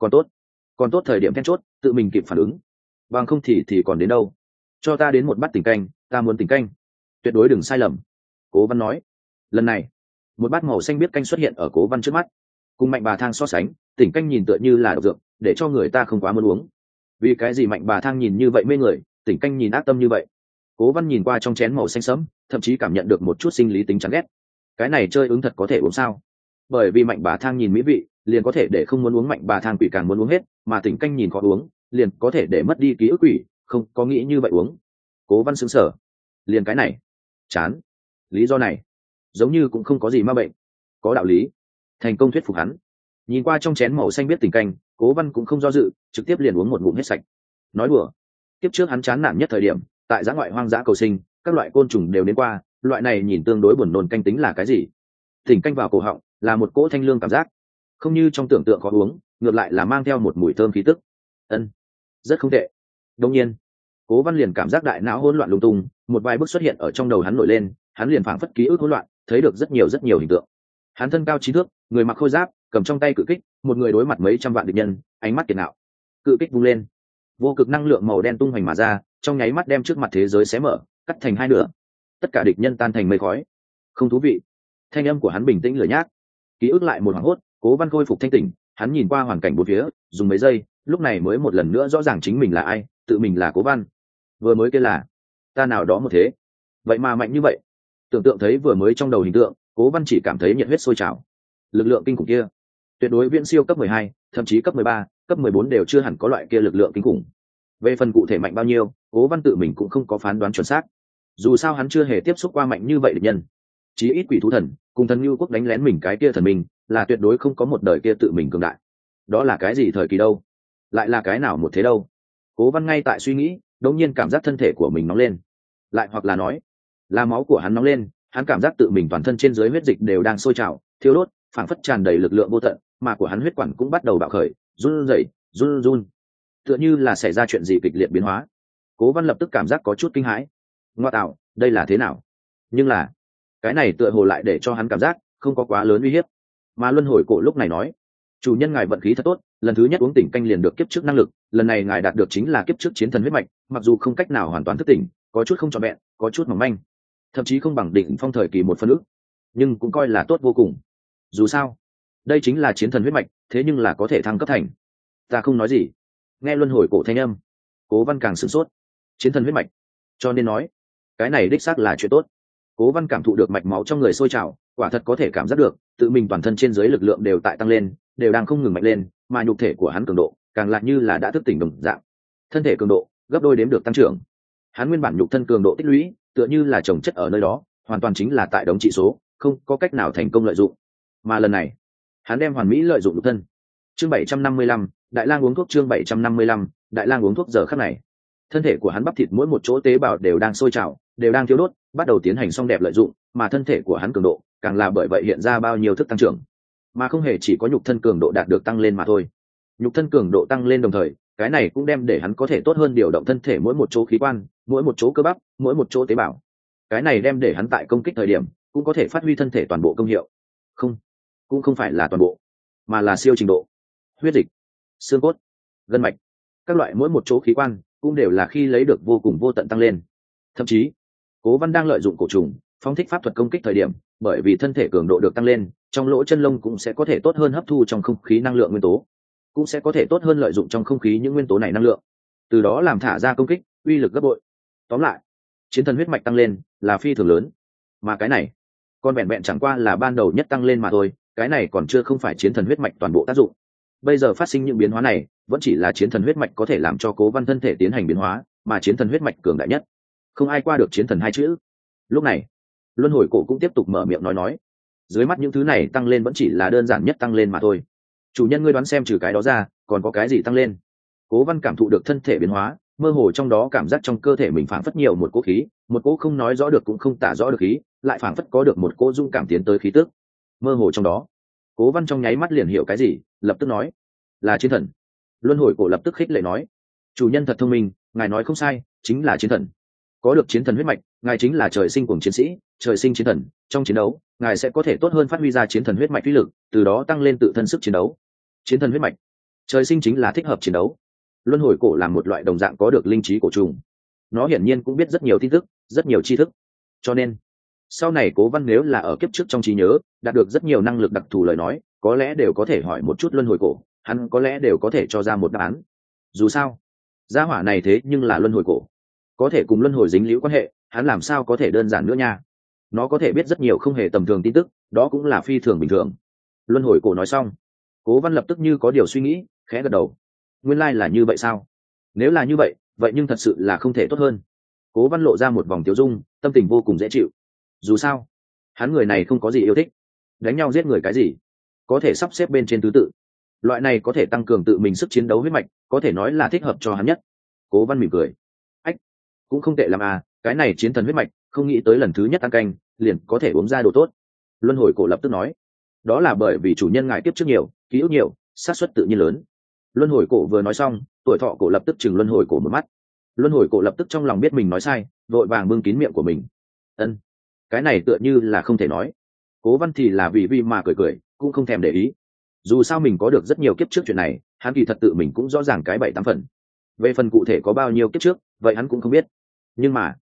Còn tốt thời điểm then chốt tự mình kịp phản ứng, bằng không thì còn đến đâu. Cho ta đến một bát tỉnh canh, ta muốn tỉnh canh, tuyệt đối đừng sai lầm. Cố Văn nói. Lần này một bát màu xanh biếc canh xuất hiện ở Cố Văn trước mắt. Cùng mạnh bà thang so sánh, tỉnh canh nhìn tựa như là độc dược, để cho người ta không quá muốn uống. Vì cái gì mạnh bà thang nhìn như vậy mê người, tỉnh canh nhìn ác tâm như vậy? Cố Văn nhìn qua trong chén màu xanh sẫm, thậm chí cảm nhận được một chút sinh lý tính chán ghét. Cái này chơi ứng thật có thể uống sao? Bởi vì mạnh bà thang nhìn mỹ vị, liền có thể để không muốn uống mạnh bà thang quỷ càng muốn uống hết, mà tỉnh canh nhìn khó uống, liền có thể để mất đi ký ức quỷ, không có nghĩ như vậy uống. Cố Văn sững sờ. Liền cái này, chán. Lý do này, giống như cũng không có gì ma bệnh. Có đạo lý. Thành công thuyết phục hắn. Nhìn qua trong chén màu xanh biết tỉnh canh, Cố Văn cũng không do dự, trực tiếp liền uống một ngụm hết sạch. Nói đùa, tiếp trước hắn chán nản nhất thời điểm, tại dã ngoại hoang dã cầu sinh, các loại côn trùng đều đến qua, loại này nhìn tương đối buồn nôn canh tính là cái gì? Tỉnh canh vào cổ họng, là một cỗ thanh lương cảm giác, không như trong tưởng tượng khó uống, ngược lại là mang theo một mùi thơm khí tức. Ân, rất không tệ. Đương nhiên, Cố Văn liền cảm giác đại não hỗn loạn lung tung, một vài bức xuất hiện ở trong đầu hắn nổi lên, hắn liền phảng phất ký ức hỗn loạn, thấy được rất nhiều hình tượng. Hắn thân cao 9 thước, người mặc khôi giáp, cầm trong tay cự kích, một người đối mặt mấy trăm vạn địch nhân, ánh mắt kiệt ngạo. Cự kích vung lên, vô cực năng lượng màu đen tung hoành mà ra, trong nháy mắt đem trước mặt thế giới xé mở, cắt thành hai nửa. Tất cả địch nhân tan thành mây khói. Không thú vị. Thanh âm của hắn bình tĩnh lười nhác. Ký ức lại một hoảng hốt, Cố Văn khôi phục thanh tỉnh, hắn nhìn qua hoàn cảnh bốn phía, dùng mấy giây, lúc này mới một lần nữa rõ ràng chính mình là ai, tự mình là Cố Văn. Vừa mới kia là ta nào đó một thế, vậy mà mạnh như vậy. Tưởng tượng thấy vừa mới trong đầu hình tượng, Cố Văn chỉ cảm thấy nhiệt huyết sôi trào. Lực lượng kinh khủng kia, tuyệt đối viễn siêu cấp 12, thậm chí cấp 13, cấp 14 đều chưa hẳn có loại kia lực lượng kinh khủng. Về phần cụ thể mạnh bao nhiêu, Cố Văn tự mình cũng không có phán đoán chuẩn xác. Dù sao hắn chưa hề tiếp xúc qua mạnh như vậy địch nhân. Chí ít quỷ thú thần, cùng thần Nưu Quốc đánh lén mình cái kia thần mình, là tuyệt đối không có một đời kia tự mình cường đại. Đó là cái gì thời kỳ đâu? Lại là cái nào một thế đâu? Cố Văn ngay tại suy nghĩ, đột nhiên cảm giác thân thể của mình nóng lên. Lại hoặc là nói, là máu của hắn nóng lên, hắn cảm giác tự mình toàn thân trên dưới huyết dịch đều đang sôi trào, thiêu đốt, phảng phất tràn đầy lực lượng vô tận, mà của hắn huyết quản cũng bắt đầu bạo khởi, run rẩy, run. Tựa như là xảy ra chuyện gì kịch liệt biến hóa. Cố Văn lập tức cảm giác có chút kinh hãi. Ngoa tạo, đây là thế nào? Nhưng là, cái này tựa hồ lại để cho hắn cảm giác không có quá lớn uy hiếp. Mà luân hồi cổ lúc này nói, chủ nhân ngài vận khí thật tốt, lần thứ nhất uống tỉnh canh liền được kiếp trước năng lực, lần này ngài đạt được chính là kiếp trước chiến thần huyết mạch, mặc dù không cách nào hoàn toàn thức tỉnh, có chút không trọn vẹn, có chút mỏng manh, thậm chí không bằng đỉnh phong thời kỳ một phân ức, nhưng cũng coi là tốt vô cùng. Dù sao, đây chính là chiến thần huyết mạch, thế nhưng là có thể thăng cấp thành. Ta không nói gì. Nghe luân hồi cổ thanh âm, Cố Văn càng sửng sốt. Chiến thần huyết mạch, cho nên nói, cái này đích xác là chuyện tốt. Cố Văn cảm thụ được mạch máu trong người sôi trào, quả thật có thể cảm giác được, tự mình toàn thân trên dưới lực lượng đều tại tăng lên, đều đang không ngừng mạnh lên, mà nhục thể của hắn cường độ càng lại như là đã thức tỉnh đồng dạng. Thân thể cường độ gấp đôi đếm được tăng trưởng. Hắn nguyên bản nhục thân cường độ tích lũy, tựa như là chồng chất ở nơi đó, hoàn toàn chính là tại đống trị số, không có cách nào thành công lợi dụng. Mà lần này, hắn đem hoàn mỹ lợi dụng nhục thân. Chương 755, Đại Lang uống thuốc. Chương 755, Đại Lang uống thuốc. Giờ khắc này, thân thể của hắn bắp thịt mỗi một chỗ tế bào đều đang sôi trào, đều đang thiêu đốt, bắt đầu tiến hành xong đẹp lợi dụng, mà thân thể của hắn cường độ càng là bởi vậy hiện ra bao nhiêu thức tăng trưởng, mà không hề chỉ có nhục thân cường độ đạt được tăng lên mà thôi. Nhục thân cường độ tăng lên đồng thời, cái này cũng đem để hắn có thể tốt hơn điều động thân thể mỗi một chỗ khí quan, mỗi một chỗ cơ bắp, mỗi một chỗ tế bào. Cái này đem để hắn tại công kích thời điểm cũng có thể phát huy thân thể toàn bộ công hiệu. Không, cũng không phải là toàn bộ, mà là siêu trình độ. Huyết dịch, xương cốt, gân mạch, các loại mỗi một chỗ khí quan cũng đều là khi lấy được vô cùng vô tận tăng lên. Thậm chí, Cố Văn đang lợi dụng cổ trùng phóng thích pháp thuật công kích thời điểm, bởi vì thân thể cường độ được tăng lên, trong lỗ chân lông cũng sẽ có thể tốt hơn hấp thu trong không khí năng lượng nguyên tố, cũng sẽ có thể tốt hơn lợi dụng trong không khí những nguyên tố này năng lượng, từ đó làm thả ra công kích uy lực gấp bội. Tóm lại, chiến thần huyết mạch tăng lên là phi thường lớn, mà cái này còn vẹn vẹn chẳng qua là ban đầu nhất tăng lên mà thôi, cái này còn chưa không phải chiến thần huyết mạch toàn bộ tác dụng. bây giờ phát sinh những biến hóa này vẫn chỉ là chiến thần huyết mạch có thể làm cho Cố Văn thân thể tiến hành biến hóa, mà chiến thần huyết mạch cường đại nhất, không ai qua được chiến thần hai chữ. Lúc này luân hồi cổ cũng tiếp tục mở miệng nói, dưới mắt những thứ này tăng lên vẫn chỉ là đơn giản nhất tăng lên mà thôi. Chủ nhân ngươi đoán xem trừ cái đó ra còn có cái gì tăng lên? Cố Văn cảm thụ được thân thể biến hóa, mơ hồ trong đó cảm giác trong cơ thể mình phảng phất nhiều một cỗ khí, một cỗ không nói rõ được cũng không tả rõ được khí, lại phảng phất có được một cỗ dung cảm tiến tới khí tức. Mơ hồ trong đó, Cố Văn trong nháy mắt liền hiểu cái gì, lập tức nói, là chiến thần. Luân hồi cổ lập tức khích lệ nói, chủ nhân thật thông minh, ngài nói không sai, chính là chiến thần. Có được chiến thần huyết mạch, ngài chính là trời sinh cuồng chiến sĩ, trời sinh chiến thần, trong chiến đấu ngài sẽ có thể tốt hơn phát huy ra chiến thần huyết mạch uy lực, từ đó tăng lên tự thân sức chiến đấu. Chiến thần huyết mạch trời sinh chính là thích hợp chiến đấu. Luân hồi cổ là một loại đồng dạng có được linh trí cổ trùng, nó hiển nhiên cũng biết rất nhiều tin tức, rất nhiều tri thức, cho nên sau này Cố Văn nếu là ở kiếp trước trong trí nhớ đạt được rất nhiều năng lực đặc thù lời nói, có lẽ đều có thể hỏi một chút luân hồi cổ, hắn có lẽ đều có thể cho ra một đáp án. Dù sao gia hỏa này thế nhưng là luân hồi cổ, có thể cùng luân hồi dính liễu quan hệ, hắn làm sao có thể đơn giản nữa nha. Nó có thể biết rất nhiều không hề tầm thường tin tức, đó cũng là phi thường bình thường. Luân hồi cổ nói xong, Cố Văn lập tức như có điều suy nghĩ, khẽ gật đầu. Nguyên lai là như vậy sao? Nếu là như vậy, vậy nhưng thật sự là không thể tốt hơn. Cố Văn lộ ra một vòng tiêu dung, tâm tình vô cùng dễ chịu. Dù sao hắn người này không có gì yêu thích đánh nhau giết người cái gì, có thể sắp xếp bên trên thứ tự, loại này có thể tăng cường tự mình sức chiến đấu huyết mạch, có thể nói là thích hợp cho hắn nhất. Cố Văn mỉm cười, ách, cũng không tệ lắm à, cái này chiến thần huyết mạch, không nghĩ tới lần thứ nhất ăn canh liền có thể uống ra đồ tốt. Luân hồi cổ lập tức nói, đó là bởi vì chủ nhân ngài kiếp trước nhiều, ký ức nhiều, xác suất tự nhiên lớn. Luân hồi cổ vừa nói xong, tuổi thọ cổ lập tức chừng luân hồi cổ một mắt. Luân hồi cổ lập tức trong lòng biết mình nói sai, vội vàng bưng kín miệng của mình. Ân, cái này tựa như là không thể nói. Cố Văn thì là vì mà cười cười, cũng không thèm để ý. Dù sao mình có được rất nhiều kiếp trước chuyện này, hắn kỳ thật tự mình cũng rõ ràng cái 7-8 phần. Về phần cụ thể có bao nhiêu kiếp trước, vậy hắn cũng không biết. Nhưng mà,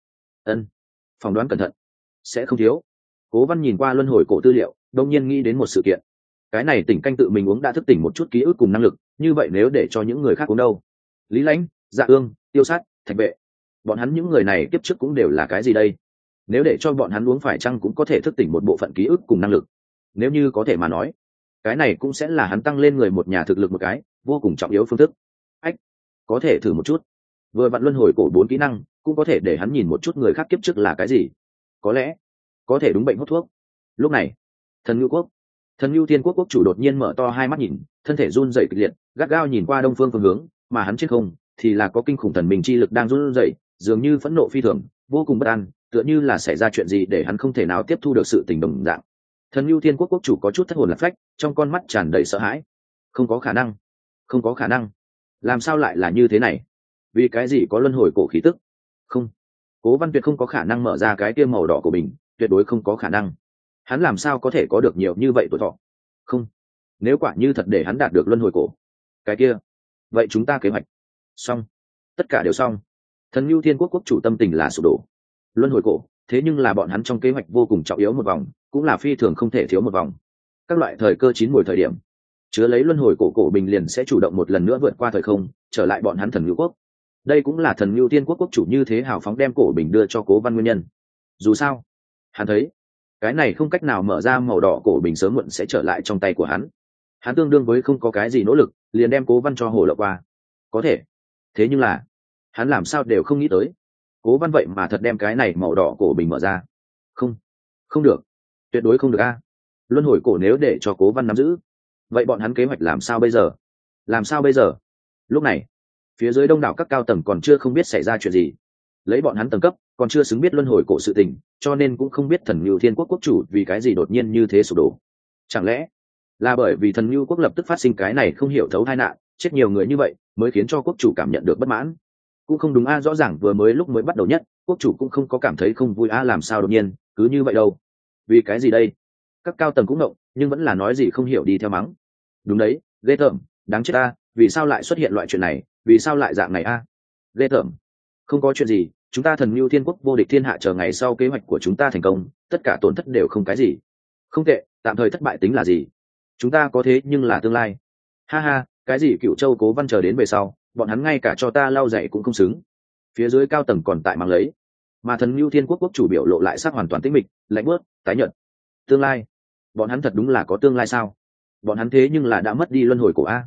phỏng đoán cẩn thận, sẽ không thiếu. Cố Văn nhìn qua luân hồi cổ tư liệu, đột nhiên nghĩ đến một sự kiện. Cái này tỉnh canh tự mình uống đã thức tỉnh một chút ký ức cùng năng lực, như vậy nếu để cho những người khác uống đâu? Lý Lãnh, Dạ Ương, Tiêu Sát, Thạch Vệ, bọn hắn những người này kiếp trước cũng đều là cái gì đây? Nếu để cho bọn hắn uống phải chăng cũng có thể thức tỉnh một bộ phận ký ức cùng năng lực? Nếu như có thể mà nói, cái này cũng sẽ là hắn tăng lên người một nhà thực lực một cái vô cùng trọng yếu phương thức. Ách, có thể thử một chút. Vừa vặn luân hồi cổ 4 kỹ năng, cũng có thể để hắn nhìn một chút người khác kiếp trước là cái gì. Có lẽ có thể đúng bệnh hút thuốc. Lúc này, Thần Nhu Quốc, Thần Nhu Thiên Quốc quốc chủ đột nhiên mở to hai mắt nhìn, thân thể run rẩy kịch liệt, gắt gao nhìn qua đông phương phương hướng, mà hắn trên không thì là có kinh khủng thần minh chi lực đang run rẩy, dường như phẫn nộ phi thường, vô cùng bất an, tựa như là xảy ra chuyện gì để hắn không thể nào tiếp thu được sự tình đồng dạng. Thần Nhu Thiên Quốc quốc chủ có chút thất hồn lạc phách, trong con mắt tràn đầy sợ hãi. Không có khả năng, không có khả năng, làm sao lại là như thế này? Vì cái gì có luân hồi cổ khí tức? Không, Cố Văn tuyệt không có khả năng mở ra cái tiêm màu đỏ của mình, tuyệt đối không có khả năng. Hắn làm sao có thể có được nhiều như vậy tuổi thọ? Không, nếu quả như thật để hắn đạt được luân hồi cổ, cái kia, vậy chúng ta kế hoạch xong, tất cả đều xong. Thần Nhu Thiên Quốc quốc chủ tâm tình là sụp đổ. Luân hồi cổ, thế nhưng là bọn hắn trong kế hoạch vô cùng trọng yếu một vòng, cũng là phi thường không thể thiếu một vòng. Các loại thời cơ chín mùi thời điểm, chứa lấy luân hồi cổ cổ bình liền sẽ chủ động một lần nữa vượt qua thời không, trở lại bọn hắn Thần Nhu Quốc. Đây cũng là Thần Nhu Thiên Quốc quốc chủ như thế hào phóng đem cổ bình đưa cho Cố Văn nguyên nhân. Dù sao, hắn thấy cái này không cách nào mở ra màu đỏ cổ bình sớm muộn sẽ trở lại trong tay của hắn. Hắn tương đương với không có cái gì nỗ lực, liền đem Cố Văn cho hồ lộ qua. Có thể, thế nhưng là hắn làm sao đều không nghĩ tới, Cố Văn vậy mà thật đem cái này màu đỏ cổ bình mở ra. Không, không được, tuyệt đối không được a. Luân hồi cổ nếu để cho Cố Văn nắm giữ, vậy bọn hắn kế hoạch làm sao bây giờ? Làm sao bây giờ? Lúc này, phía dưới đông đảo các cao tầng còn chưa không biết xảy ra chuyện gì. Lấy bọn hắn tầng cấp, còn chưa xứng biết luân hồi cổ sự tình, cho nên cũng không biết Thần Nhu Thiên Quốc quốc chủ vì cái gì đột nhiên như thế sụp đổ. Chẳng lẽ là bởi vì Thần Nhu Quốc lập tức phát sinh cái này không hiểu thấu tai nạn, chết nhiều người như vậy, mới khiến cho quốc chủ cảm nhận được bất mãn? Cũng không đúng a, rõ ràng vừa mới lúc mới bắt đầu nhất, quốc chủ cũng không có cảm thấy không vui a, làm sao đột nhiên cứ như vậy đâu? Vì cái gì đây? Các cao tầng cũng động, nhưng vẫn là nói gì không hiểu đi theo mắng. Đúng đấy, ghê tởm, đáng chết a, vì sao lại xuất hiện loại chuyện này, vì sao lại dạng này a? Ghê tởm. Không có chuyện gì, chúng ta Thần Nhu Thiên Quốc vô địch thiên hạ, chờ ngày sau kế hoạch của chúng ta thành công, tất cả tổn thất đều không cái gì. Không tệ, tạm thời thất bại tính là gì? Chúng ta có thế nhưng là tương lai. Ha ha, cái gì Cựu Châu Cố Văn chờ đến về sau, bọn hắn ngay cả cho ta lau dạy cũng không xứng. Phía dưới cao tầng còn tại mang lấy, mà Thần Nhu Thiên Quốc quốc chủ biểu lộ lại sắc hoàn toàn tĩnh mịch, lạnh bớt, tái nhợt. Tương lai, bọn hắn thật đúng là có tương lai sao? Bọn hắn thế nhưng là đã mất đi luân hồi cổ a.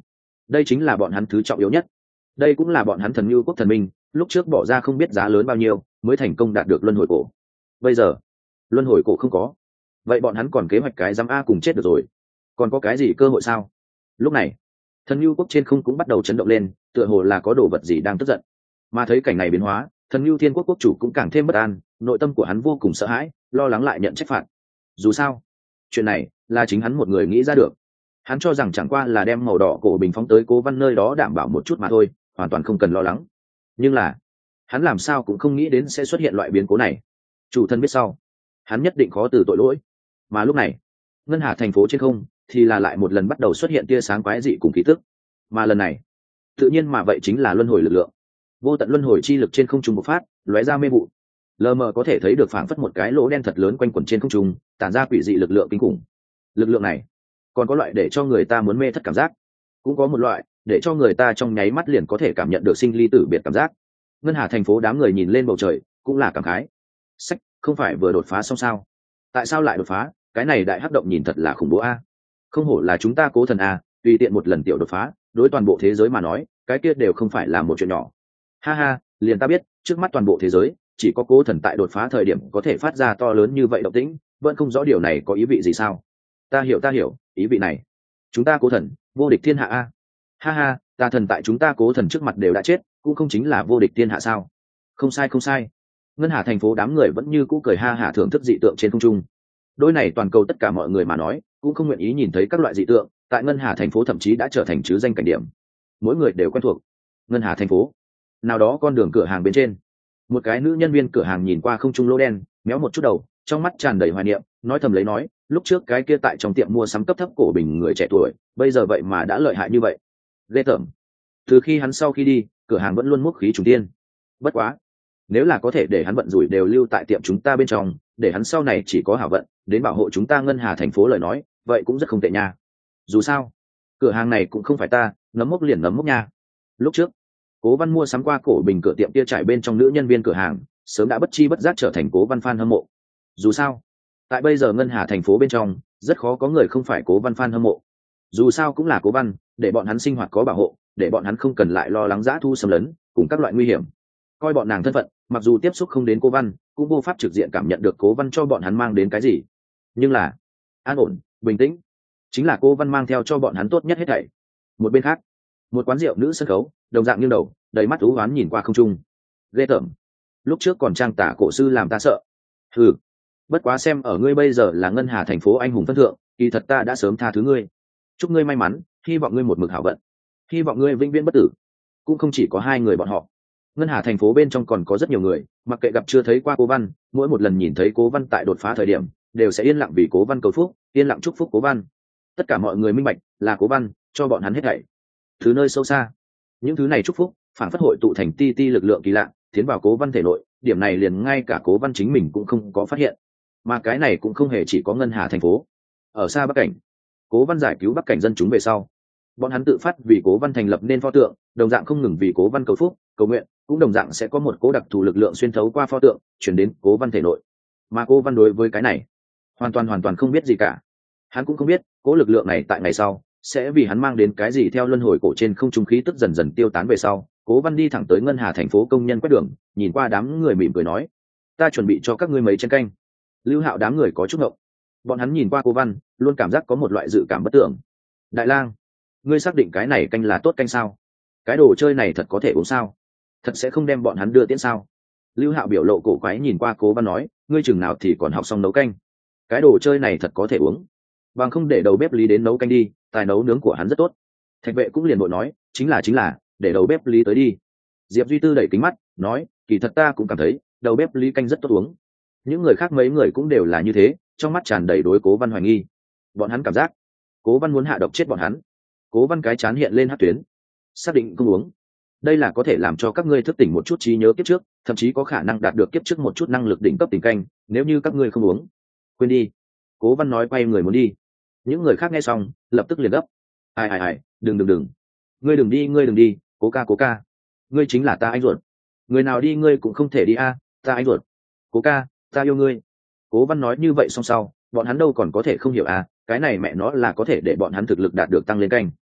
đây chính là bọn hắn thứ trọng yếu nhất. Đây cũng là bọn hắn thần như quốc thần minh lúc trước bỏ ra không biết giá lớn bao nhiêu mới thành công đạt được luân hồi cổ. Bây giờ luân hồi cổ không có, vậy bọn hắn còn kế hoạch cái dám a cùng chết được rồi, còn có cái gì cơ hội sao? Lúc này thần như quốc trên không cũng bắt đầu chấn động lên, tựa hồ là có đồ vật gì đang tức giận. Mà thấy cảnh này biến hóa, thần như thiên quốc quốc chủ cũng càng thêm bất an, nội tâm của hắn vô cùng sợ hãi, lo lắng lại nhận trách phạt. Dù sao chuyện này là chính hắn một người nghĩ ra được, hắn cho rằng chẳng qua là đem màu đỏ cổ bình phóng tới Cố Văn nơi đó đảm bảo một chút mà thôi, hoàn toàn không cần lo lắng. Nhưng là hắn làm sao cũng không nghĩ đến sẽ xuất hiện loại biến cố này. Chủ thân biết sau, hắn nhất định khó từ tội lỗi. Mà lúc này ngân hà thành phố trên không thì là lại một lần bắt đầu xuất hiện tia sáng quái dị cùng khí tức. Mà lần này tự nhiên mà vậy chính là luân hồi lực lượng. Vô tận luân hồi chi lực trên không trung bộc phát, lóe ra mê vụ, lờ mờ có thể thấy được phảng phất một cái lỗ đen thật lớn quanh quẩn trên không trung, tản ra quỷ dị lực lượng kinh khủng. Lực lượng này còn có loại để cho người ta muốn mê thất cảm giác, cũng có một loại để cho người ta trong nháy mắt liền có thể cảm nhận được sinh ly tử biệt cảm giác. Ngân hà thành phố đám người nhìn lên bầu trời cũng là cảm khái. Sách, không phải vừa đột phá xong sao? Tại sao lại đột phá? Cái này đại hắc động nhìn thật là khủng bố a. Không hổ là chúng ta Cố Thần a, tùy tiện một lần tiểu đột phá, đối toàn bộ thế giới mà nói, cái kia đều không phải là một chuyện nhỏ. Ha ha, liền ta biết, trước mắt toàn bộ thế giới, chỉ có Cố Thần tại đột phá thời điểm có thể phát ra to lớn như vậy động tĩnh, vẫn không rõ điều này có ý vị gì sao? Ta hiểu, ý vị này. Chúng ta Cố Thần, vô địch thiên hạ a. Ha ha, tà thần tại chúng ta Cố Thần trước mặt đều đã chết, cũng không chính là vô địch thiên hạ sao? Không sai. Ngân hà thành phố đám người vẫn như cũ cười ha hả thưởng thức dị tượng trên không trung. Đôi này toàn cầu tất cả mọi người mà nói, cũng không nguyện ý nhìn thấy các loại dị tượng, tại ngân hà thành phố thậm chí đã trở thành chứ danh cảnh điểm. Mỗi người đều quen thuộc. Ngân hà thành phố nào đó con đường cửa hàng bên trên, một cái nữ nhân viên cửa hàng nhìn qua không trung lỗ đen, méo một chút đầu, trong mắt tràn đầy hoài niệm, nói thầm lấy nói, lúc trước cái kia tại trong tiệm mua sắm cấp thấp cổ bình người trẻ tuổi, bây giờ vậy mà đã lợi hại như vậy, ghê tởm. Từ khi hắn sau khi đi, cửa hàng vẫn luôn múc khí trùng tiên. Bất quá, nếu là có thể để hắn vận rủi đều lưu tại tiệm chúng ta bên trong, để hắn sau này chỉ có hảo vận đến bảo hộ chúng ta ngân hà thành phố lời nói, vậy cũng rất không tệ nha. Dù sao cửa hàng này cũng không phải ta nấm mốc liền nấm mốc nha. Lúc trước Cố Văn mua sắm qua cổ bình cửa tiệm kia trải bên trong nữ nhân viên cửa hàng, sớm đã bất chi bất giác trở thành Cố Văn fan hâm mộ. Dù sao tại bây giờ ngân hà thành phố bên trong rất khó có người không phải Cố Văn fan hâm mộ. Dù sao cũng là Cố Văn, để bọn hắn sinh hoạt có bảo hộ, để bọn hắn không cần lại lo lắng dã thu xâm lấn cùng các loại nguy hiểm. Coi bọn nàng thân phận, mặc dù tiếp xúc không đến Cố Văn, cũng vô pháp trực diện cảm nhận được Cố Văn cho bọn hắn mang đến cái gì, nhưng là an ổn bình tĩnh chính là Cố Văn mang theo cho bọn hắn tốt nhất hết thảy. Một bên khác, một quán rượu nữ sân khấu, đồng dạng nghiêng đầu đầy mắt ú oán nhìn qua không trung. Ghê tởm, lúc trước còn trang tả cổ sư làm ta sợ. Ừ, bất quá xem ở ngươi bây giờ là ngân hà thành phố anh hùng phân thượng, kỳ thật ta đã sớm tha thứ ngươi. Chúc ngươi may mắn, hy vọng ngươi một mực hảo vận, hy vọng ngươi vĩnh viễn bất tử. Cũng không chỉ có hai người bọn họ, ngân hà thành phố bên trong còn có rất nhiều người, mặc kệ gặp chưa thấy qua Cố Văn, mỗi một lần nhìn thấy Cố Văn tại đột phá thời điểm, đều sẽ yên lặng vì Cố Văn cầu phúc, yên lặng chúc phúc Cố Văn. Tất cả mọi người minh bạch là Cố Văn cho bọn hắn hết thảy. Thứ nơi sâu xa, những thứ này chúc phúc phản phất hội tụ thành ti ti lực lượng kỳ lạ, tiến vào Cố Văn thể nội, điểm này liền ngay cả Cố Văn chính mình cũng không có phát hiện. Mà cái này cũng không hề chỉ có ngân hà thành phố. Ở xa Bắc Cảnh, Cố Văn giải cứu Bắc Cảnh dân chúng về sau, bọn hắn tự phát vì Cố Văn thành lập nên pho tượng, đồng dạng không ngừng vì Cố Văn cầu phúc cầu nguyện, cũng đồng dạng sẽ có một cố đặc thù lực lượng xuyên thấu qua pho tượng chuyển đến Cố Văn thể nội. Mà Cố Văn đối với cái này hoàn toàn không biết gì cả. Hắn cũng không biết cố lực lượng này tại ngày sau sẽ vì hắn mang đến cái gì. Theo luân hồi cổ trên không trung khí tức dần dần tiêu tán về sau, Cố Văn đi thẳng tới ngân hà thành phố công nhân quét đường, nhìn qua đám người mỉm cười nói, ta chuẩn bị cho các ngươi mấy chén canh. Lưu Hạo đám người có chút ngộng, bọn hắn nhìn qua Cố Văn luôn cảm giác có một loại dự cảm bất tưởng. Đại lang, ngươi xác định cái này canh là tốt canh sao? Cái đồ chơi này thật có thể uống sao? Thật sẽ không đem bọn hắn đưa tiễn sao? Lưu Hạo biểu lộ cổ quái nhìn qua Cố Văn nói, ngươi chừng nào thì còn học xong nấu canh? Cái đồ chơi này thật có thể uống, bằng không để đầu bếp Lý đến nấu canh đi, tài nấu nướng của hắn rất tốt. Thạch Vệ cũng liền bội nói, chính là để đầu bếp Lý tới đi. Diệp Duy Tư đẩy kính mắt nói, kỳ thật ta cũng cảm thấy đầu bếp Lý canh rất tốt uống. Những người khác mấy người cũng đều là như thế, trong mắt tràn đầy đối Cố Văn hoài nghi. Bọn hắn cảm giác Cố Văn muốn hạ độc chết bọn hắn. Cố Văn cái chán hiện lên hắc tuyến, xác định không uống, đây là có thể làm cho các ngươi thức tỉnh một chút trí nhớ kiếp trước, thậm chí có khả năng đạt được kiếp trước một chút năng lực đỉnh cấp tình canh, nếu như các ngươi không uống, quên đi. Cố Văn nói quay người muốn đi. Những người khác nghe xong lập tức liền gấp, ai đừng, ngươi đừng đi, Cố ca, ngươi chính là ta anh ruột, người nào đi ngươi cũng không thể đi a, ta anh ruột, Cố ca, ta yêu ngươi. Cố Văn nói như vậy xong sau, bọn hắn đâu còn có thể không hiểu à, cái này mẹ nó là có thể để bọn hắn thực lực đạt được tăng lên canh.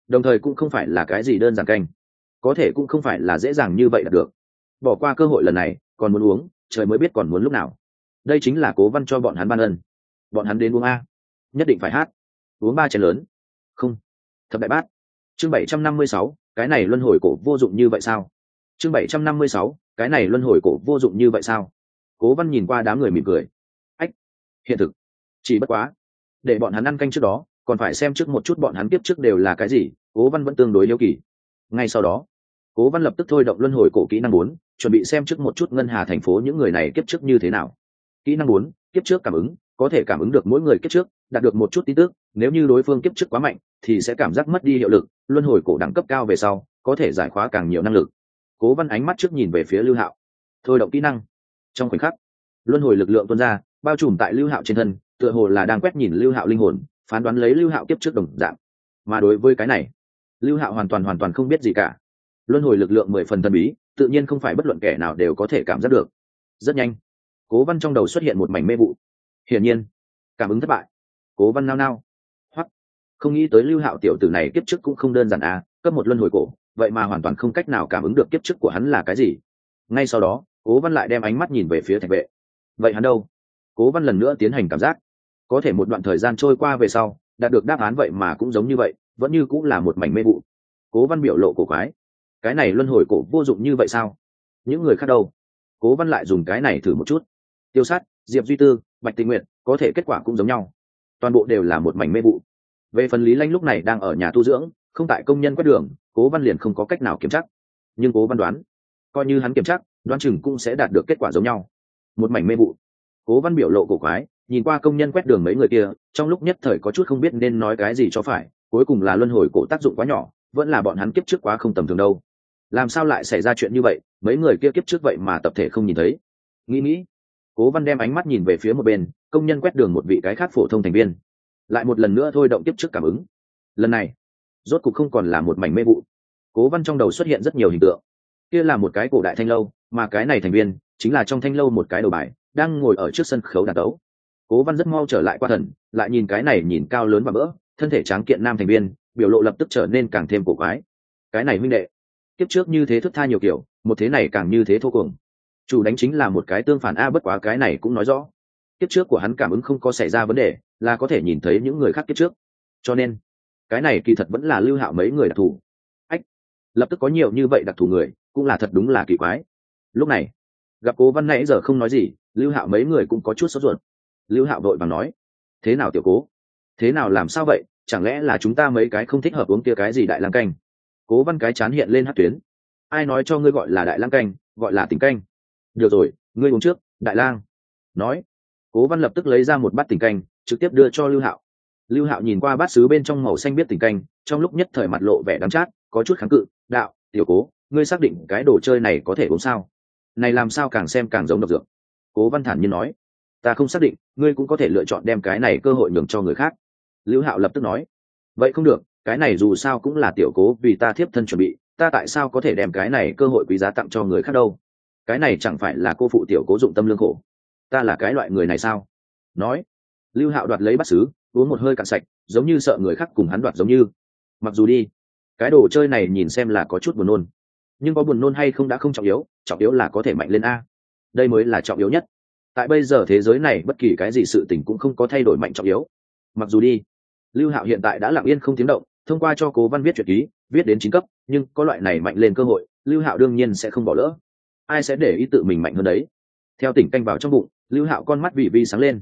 đồng thời cũng không phải là cái gì đơn giản canh, có thể cũng không phải là dễ dàng như vậy đạt được. Bỏ qua cơ hội lần này còn muốn uống, trời mới biết còn muốn lúc nào. Đây chính là Cố Văn cho bọn hắn ban ân. Bọn hắn đến uống a, nhất định phải hát, uống 3 chén lớn. Không, thập đại bát. Chương 756, cái này luân hồi cổ vô dụng như vậy sao? Chương 756, cái này luân hồi cổ vô dụng như vậy sao? Cố Văn nhìn qua đám người mỉm cười. Ách, hiện thực. Chỉ bất quá, để bọn hắn ăn canh trước đó, còn phải xem trước một chút bọn hắn tiếp trước đều là cái gì. Cố Văn vẫn tương đối hiếu kỳ. Ngay sau đó, Cố Văn lập tức thôi động luân hồi cổ kỹ năng 4, chuẩn bị xem trước một chút ngân hà thành phố những người này kiếp trước như thế nào. Kỹ năng 4, kiếp trước cảm ứng, có thể cảm ứng được mỗi người kiếp trước, đạt được một chút tin tức, nếu như đối phương kiếp trước quá mạnh thì sẽ cảm giác mất đi hiệu lực, luân hồi cổ đẳng cấp cao về sau, có thể giải khóa càng nhiều năng lực. Cố Văn ánh mắt trước nhìn về phía Lưu Hạo, thôi động kỹ năng. Trong khoảnh khắc, luân hồi lực lượng tuôn ra, bao trùm tại Lưu Hạo trên thân, tựa hồ là đang quét nhìn Lưu Hạo linh hồn, phán đoán lấy Lưu Hạo kiếp trước đồng dạng. Mà đối với cái này, Lưu Hạo hoàn toàn không biết gì cả. Luân hồi lực lượng 10 phần thần bí, tự nhiên không phải bất luận kẻ nào đều có thể cảm giác được. Rất nhanh, Cố Văn trong đầu xuất hiện một mảnh mê vụ. Hiển nhiên, cảm ứng thất bại. Cố Văn nao, hoặc không nghĩ tới Lưu Hạo tiểu tử này kiếp trước cũng không đơn giản à, cấp một luân hồi cổ, vậy mà hoàn toàn không cách nào cảm ứng được kiếp trước của hắn là cái gì. Ngay sau đó, Cố Văn lại đem ánh mắt nhìn về phía Thạch Vệ. Vậy hắn đâu? Cố Văn lần nữa tiến hành cảm giác. Có thể một đoạn thời gian trôi qua về sau, đạt được đáp án vậy mà cũng giống như vậy, vẫn như cũng là một mảnh mê vụ. Cố Văn biểu lộ cổ quái. Cái này luân hồi cổ vô dụng như vậy sao? Những người khác đâu? Cố Văn lại dùng cái này thử một chút. Tiêu Sát, Diệp Duy Tư, Bạch Tình Nguyệt, có thể kết quả cũng giống nhau, toàn bộ đều là một mảnh mê vụ. Về phần Lý Lanh lúc này đang ở nhà tu dưỡng, không tại công nhân quét đường, Cố Văn liền không có cách nào kiểm chắc. Nhưng Cố Văn đoán, coi như hắn kiểm chắc, đoán chừng cũng sẽ đạt được kết quả giống nhau. Một mảnh mê vụ. Cố Văn biểu lộ cổ quái, nhìn qua công nhân quét đường mấy người kia, trong lúc nhất thời có chút không biết nên nói cái gì cho phải. Cuối cùng là luân hồi cổ tác dụng quá nhỏ, vẫn là bọn hắn kiếp trước quá không tầm thường đâu. Làm sao lại xảy ra chuyện như vậy, mấy người kia kiếp trước vậy mà tập thể không nhìn thấy. Nghĩ, Cố Văn đem ánh mắt nhìn về phía một bên, công nhân quét đường một vị cái khác phổ thông thành viên, lại một lần nữa thôi động kiếp trước cảm ứng. Lần này, rốt cục không còn là một mảnh mê vụ. Cố Văn trong đầu xuất hiện rất nhiều hình tượng. Kia là một cái cổ đại thanh lâu, mà cái này thành viên chính là trong thanh lâu một cái đầu bài, đang ngồi ở trước sân khấu đàn tấu. Cố Văn rất mau trở lại qua thần, lại nhìn cái này nhìn cao lớn và bỡ, thân thể tráng kiện nam thành viên, biểu lộ lập tức trở nên càng thêm cổ quái. Cái này huynh đệ, kiếp trước như thế thức tha nhiều kiểu, một thế này càng như thế thô cuồng. Chủ đánh chính là một cái tương phản a, bất quá cái này cũng nói rõ kiếp trước của hắn cảm ứng không có xảy ra vấn đề, là có thể nhìn thấy những người khác kiếp trước, cho nên cái này kỳ thật vẫn là Lưu Hạo mấy người đặc thù. Ách, lập tức có nhiều như vậy đặc thù người, cũng là thật đúng là kỳ quái. Lúc này gặp Cố Văn nãy giờ không nói gì, Lưu Hạo mấy người cũng có chút sốt ruột. Lưu Hạo vội vàng nói, thế nào tiểu Cố, thế nào làm sao vậy, chẳng lẽ là chúng ta mấy cái không thích hợp uống kia cái gì đại lang canh? Cố Văn cái chán hiện lên hắc tuyến. Ai nói cho ngươi gọi là đại lang canh, gọi là tỉnh canh. Được rồi, ngươi uống trước, đại lang. Nói, Cố Văn lập tức lấy ra một bát tỉnh canh, trực tiếp đưa cho Lưu Hạo. Lưu Hạo nhìn qua bát sứ bên trong màu xanh biết tỉnh canh, trong lúc nhất thời mặt lộ vẻ đắng chát, có chút kháng cự. Đạo, tiểu Cố, ngươi xác định cái đồ chơi này có thể uống sao? Này làm sao càng xem càng giống độc dược. Cố Văn thản nhiên nói, ta không xác định, ngươi cũng có thể lựa chọn đem cái này cơ hội nhường cho người khác. Lưu Hạo lập tức nói, vậy không được, cái này dù sao cũng là tiểu Cố vì ta thiếp thân chuẩn bị, ta tại sao có thể đem cái này cơ hội quý giá tặng cho người khác đâu? Cái này chẳng phải là cô phụ tiểu Cố dụng tâm lương khổ. Ta là cái loại người này sao? Nói, Lưu Hạo đoạt lấy bát sứ, uống một hơi cạn sạch, giống như sợ người khác cùng hắn đoạt giống như. Mặc dù đi, cái đồ chơi này nhìn xem là có chút buồn nôn, nhưng có buồn nôn hay không đã không trọng yếu là có thể mạnh lên a. Đây mới là trọng yếu nhất. Tại bây giờ thế giới này bất kỳ cái gì sự tình cũng không có thay đổi mạnh trọng yếu. Mặc dù đi, Lưu Hạo hiện tại đã lặng yên không tiếng động, thông qua cho Cố Văn viết truyện ký, viết đến 9 cấp, nhưng có loại này mạnh lên cơ hội, Lưu Hạo đương nhiên sẽ không bỏ lỡ. Ai sẽ để ý tự mình mạnh hơn đấy? Theo tỉnh canh vào trong bụng, Lưu Hạo con mắt vì sáng lên.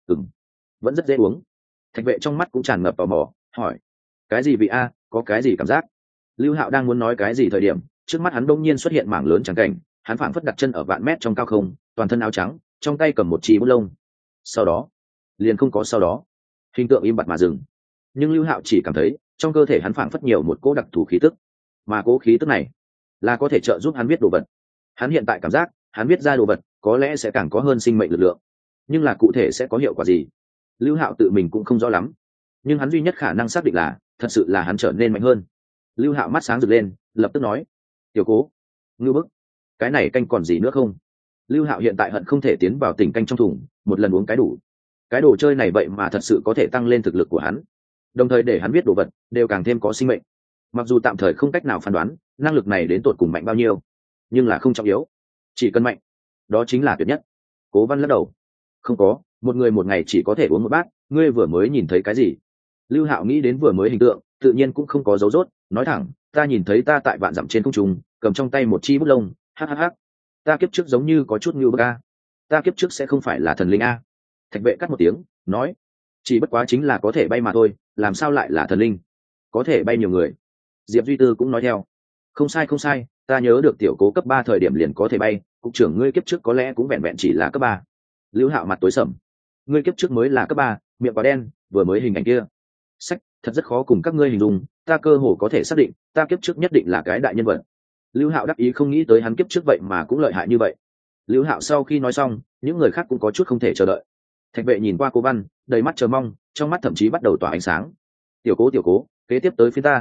Vẫn rất dễ uống. Thạch Vệ trong mắt cũng tràn ngập tò mò, hỏi, cái gì vị a, có cái gì cảm giác? Lưu Hạo đang muốn nói cái gì thời điểm, trước mắt hắn đông nhiên xuất hiện mảng lớn trắng cảnh, hắn phảng phất đặt chân ở vạn mét trong cao không, toàn thân áo trắng, trong tay cầm một chỉ bút lông. Sau đó, liền không có sau đó, hình tượng im bặt mà dừng. Nhưng Lưu Hạo chỉ cảm thấy trong cơ thể hắn phảng phất nhiều một cỗ đặc thù khí tức, mà cỗ khí tức này là có thể trợ giúp hắn viết đồ vật. Hắn hiện tại cảm giác, hắn viết ra đồ vật có lẽ sẽ càng có hơn sinh mệnh lực lượng, nhưng là cụ thể sẽ có hiệu quả gì, Lưu Hạo tự mình cũng không rõ lắm. Nhưng hắn duy nhất khả năng xác định là, thật sự là hắn trở nên mạnh hơn. Lưu Hạo mắt sáng rực lên, lập tức nói, tiểu Cố, ngưu bức, cái này canh còn gì nữa không? Lưu Hạo hiện tại hận không thể tiến vào tỉnh canh trong thùng, một lần uống cái đủ. Cái đồ chơi này vậy mà thật sự có thể tăng lên thực lực của hắn, đồng thời để hắn biết đồ vật đều càng thêm có sinh mệnh. mặc dù tạm thời không cách nào phán đoán năng lực này đến tột cùng mạnh bao nhiêu, nhưng là không trọng yếu, chỉ cần mạnh đó chính là tuyệt nhất. Cố Văn lắc đầu. Không có, một người một ngày chỉ có thể uống một bát, ngươi vừa mới nhìn thấy cái gì? Lưu Hạo nghĩ đến vừa mới hình tượng, tự nhiên cũng không có dấu dốt, nói thẳng, ta nhìn thấy ta tại vạn dặm trên không trung, cầm trong tay một chi bút lông, hắc. Ta kiếp trước giống như có chút như bức a. Ta kiếp trước sẽ không phải là thần linh a. Thạch Vệ cắt một tiếng, nói, chỉ bất quá chính là có thể bay mà thôi, làm sao lại là thần linh? Có thể bay nhiều người. Diệp Duy Tư cũng nói theo, không sai, ta nhớ được tiểu Cố cấp 3 thời điểm liền có thể bay, cục trưởng ngươi kiếp trước có lẽ cũng vẹn vẹn chỉ là cấp 3. Lưu Hạo mặt tối sầm, ngươi kiếp trước mới là cấp 3, miệng quá đen, vừa mới hình ảnh kia sách thật rất khó cùng các ngươi hình dung, ta cơ hồ có thể xác định ta kiếp trước nhất định là cái đại nhân vật. Lưu Hạo đắc ý không nghĩ tới hắn kiếp trước vậy mà cũng lợi hại như vậy. Lưu Hạo sau khi nói xong, những người khác cũng có chút không thể chờ đợi. Thạch Vệ nhìn qua Cố Văn, đầy mắt chờ mong, trong mắt thậm chí bắt đầu tỏa ánh sáng. Tiểu Cố, kế tiếp tới phía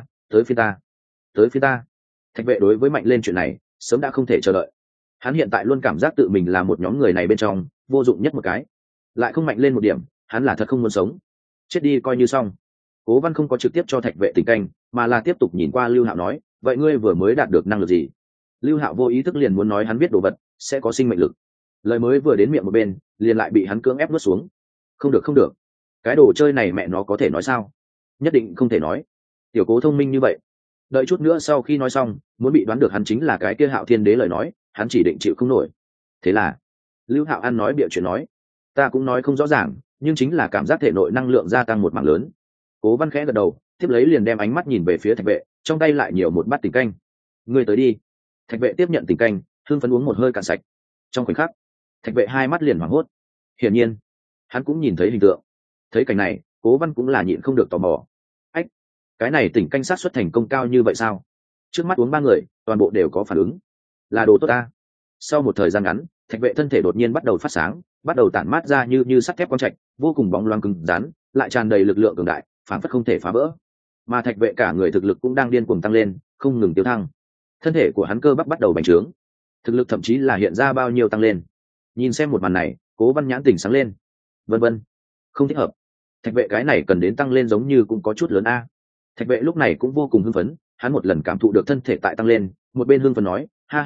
ta. Thạch Vệ đối với mạnh lên chuyện này sớm đã không thể chờ đợi. Hắn hiện tại luôn cảm giác tự mình là một nhóm người này bên trong vô dụng nhất một cái, lại không mạnh lên một điểm, hắn là thật không muốn sống, chết đi coi như xong. Cố Văn không có trực tiếp cho Thạch Vệ tỉnh canh, mà là tiếp tục nhìn qua Lưu Hạo nói, vậy ngươi vừa mới đạt được năng lực gì? Lưu Hạo vô ý thức liền muốn nói hắn biết đồ vật sẽ có sinh mệnh lực, lời mới vừa đến miệng một bên liền lại bị hắn cưỡng ép nuốt xuống. Không được, cái đồ chơi này mẹ nó có thể nói sao? Nhất định không thể nói. Tiểu Cố thông minh như vậy, đợi chút nữa sau khi nói xong, muốn bị đoán được hắn chính là cái kia Hạo Thiên Đế lời nói, hắn chỉ định chịu không nổi. Thế là Lưu Hạo ăn nói bịa chuyện nói, ta cũng nói không rõ ràng, nhưng chính là cảm giác thể nội năng lượng gia tăng một mảng lớn. Cố Văn khẽ gật đầu, tiếp lấy liền đem ánh mắt nhìn về phía Thạch Vệ, trong tay lại nhiều một bát tỉnh canh. Ngươi tới đi. Thạch Vệ tiếp nhận tỉnh canh, hưng phấn uống một hơi cạn sạch. Trong khoảnh khắc, Thạch Vệ hai mắt liền hoảng hốt. Hiển nhiên, hắn cũng nhìn thấy hình tượng. Thấy cảnh này, Cố Văn cũng là nhịn không được tò mò. Ách, cái này tỉnh canh sát xuất thành công cao như vậy sao? Trước mắt uống 3 người, toàn bộ đều có phản ứng. Là đồ tốt ta. Sau một thời gian ngắn, Thạch Vệ thân thể đột nhiên bắt đầu phát sáng, bắt đầu tản mát ra như sắt thép quang trạch, vô cùng bóng loáng cứng rắn, lại tràn đầy lực lượng cường đại, phản phất không thể phá vỡ. Mà Thạch Vệ cả người thực lực cũng đang điên cuồng tăng lên, không ngừng tiêu thăng. Thân thể của hắn cơ bắp bắt đầu bành trướng, thực lực thậm chí là hiện ra bao nhiêu tăng lên. Nhìn xem một màn này, Cố Văn nhãn tỉnh sáng lên. Vân, không thích hợp. Thạch Vệ cái này cần đến tăng lên giống như cũng có chút lớn a. Thạch Vệ lúc này cũng vô cùng hưng phấn, hắn một lần cảm thụ được thân thể tại tăng lên, một bên hưng phấn nói,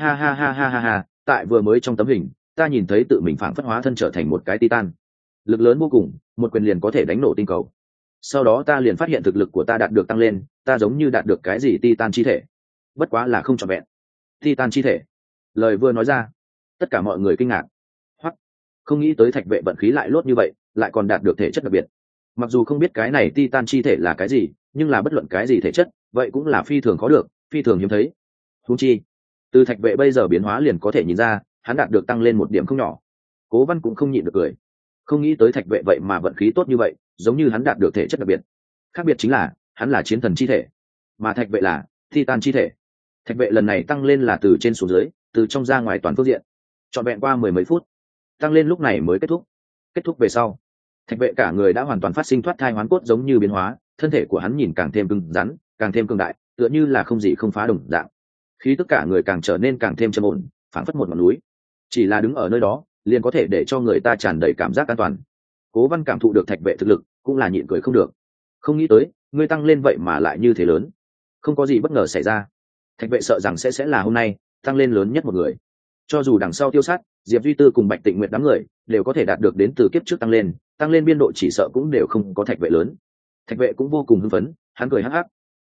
ha, tại vừa mới trong tấm hình, ta nhìn thấy tự mình phản phất hóa thân trở thành một cái titan, lực lớn vô cùng, một quyền liền có thể đánh nổ tinh cầu. Sau đó ta liền phát hiện thực lực của ta đạt được tăng lên, ta giống như đạt được cái gì titan chi thể, bất quá là không trọn vẹn. Titan chi thể. Lời vừa nói ra, tất cả mọi người kinh ngạc, hoặc không nghĩ tới Thạch Vệ vận khí lại lốt như vậy, lại còn đạt được thể chất đặc biệt. Mặc dù không biết cái này titan chi thể là cái gì, nhưng là bất luận cái gì thể chất, vậy cũng là phi thường khó được, phi thường hiếm thấy. Huống chi, từ Thạch Vệ bây giờ biến hóa liền có thể nhìn ra, hắn đạt được tăng lên một điểm không nhỏ. Cố Văn cũng không nhịn được cười, không nghĩ tới Thạch Vệ vậy mà vận khí tốt như vậy, giống như hắn đạt được thể chất đặc biệt. Khác biệt chính là hắn là chiến thần chi thể, mà Thạch Vệ là titan chi thể. Thạch Vệ lần này tăng lên là từ trên xuống dưới, từ trong ra ngoài toàn phương diện, trọn vẹn qua 10 mấy phút, tăng lên lúc này mới kết thúc. Kết thúc về sau, Thạch Vệ cả người đã hoàn toàn phát sinh thoát thai hoán cốt giống như biến hóa, thân thể của hắn nhìn càng thêm cứng rắn, càng thêm cường đại, tựa như là không gì không phá đồng dạng. Khí tất cả người càng trở nên càng thêm trầm ổn, phảng phất một ngọn núi. Chỉ là đứng ở nơi đó, liền có thể để cho người ta tràn đầy cảm giác an toàn. Cố Văn cảm thụ được Thạch Vệ thực lực, cũng là nhịn cười không được. Không nghĩ tới, ngươi tăng lên vậy mà lại như thế lớn. Không có gì bất ngờ xảy ra. Thạch Vệ sợ rằng sẽ là hôm nay tăng lên lớn nhất một người. Cho dù đằng sau Tiêu Sát, Diệp Duy Tư cùng Bạch Tịnh Nguyệt đám người đều có thể đạt được đến từ kiếp trước tăng lên biên độ chỉ sợ cũng đều không có Thạch Vệ lớn. Thạch Vệ cũng vô cùng hưng phấn, hắn cười hắc hắc.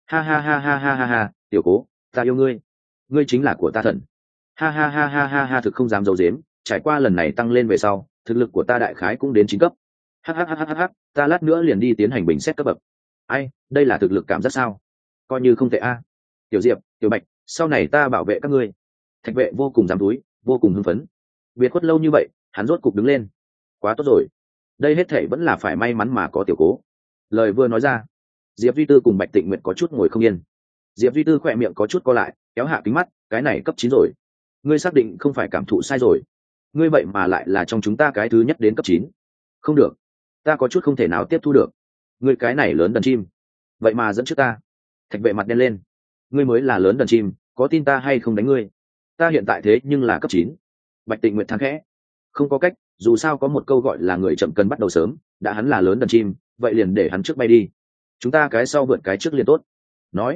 Ha, Tiểu Cố, ta yêu ngươi, ngươi chính là của ta thần. Ha, thực không dám giấu giếm, trải qua lần này tăng lên về sau, thực lực của ta đại khái cũng đến 9 cấp. Ha, ta lát nữa liền đi tiến hành bình xét cấp bậc. Ai, đây là thực lực cảm giác sao? Coi như không tệ a. Tiểu Diệp, Tiểu Bạch, sau này ta bảo vệ các ngươi. Thạch Vệ vô cùng dám túi, vô cùng hưng phấn. Biệt khuất lâu như vậy, hắn rốt cục đứng lên. Quá tốt rồi, đây hết thể vẫn là phải may mắn mà có Tiểu Cố. Lời vừa nói ra, Diệp Duy Tư cùng Bạch Tịnh Nguyệt có chút ngồi không yên. Diệp Duy Tư khỏe miệng có chút co lại, kéo hạ kính mắt, cái này cấp 9 rồi, ngươi xác định không phải cảm thụ sai rồi? Ngươi vậy mà lại là trong chúng ta cái thứ nhất đến cấp 9. Không được, ta có chút không thể nào tiếp thu được. Ngươi cái này lớn đần chim, vậy mà dẫn trước ta. Thạch Vệ mặt đen lên, ngươi mới là lớn đần chim, có tin ta hay không đánh ngươi? Ta hiện tại thế nhưng là cấp 9. Bạch Tịnh Nguyệt than khẽ, không có cách, dù sao có một câu gọi là người chậm cần bắt đầu sớm, đã hắn là lớn đần chim, vậy liền để hắn trước bay đi, chúng ta cái sau vượt cái trước liền tốt. Nói,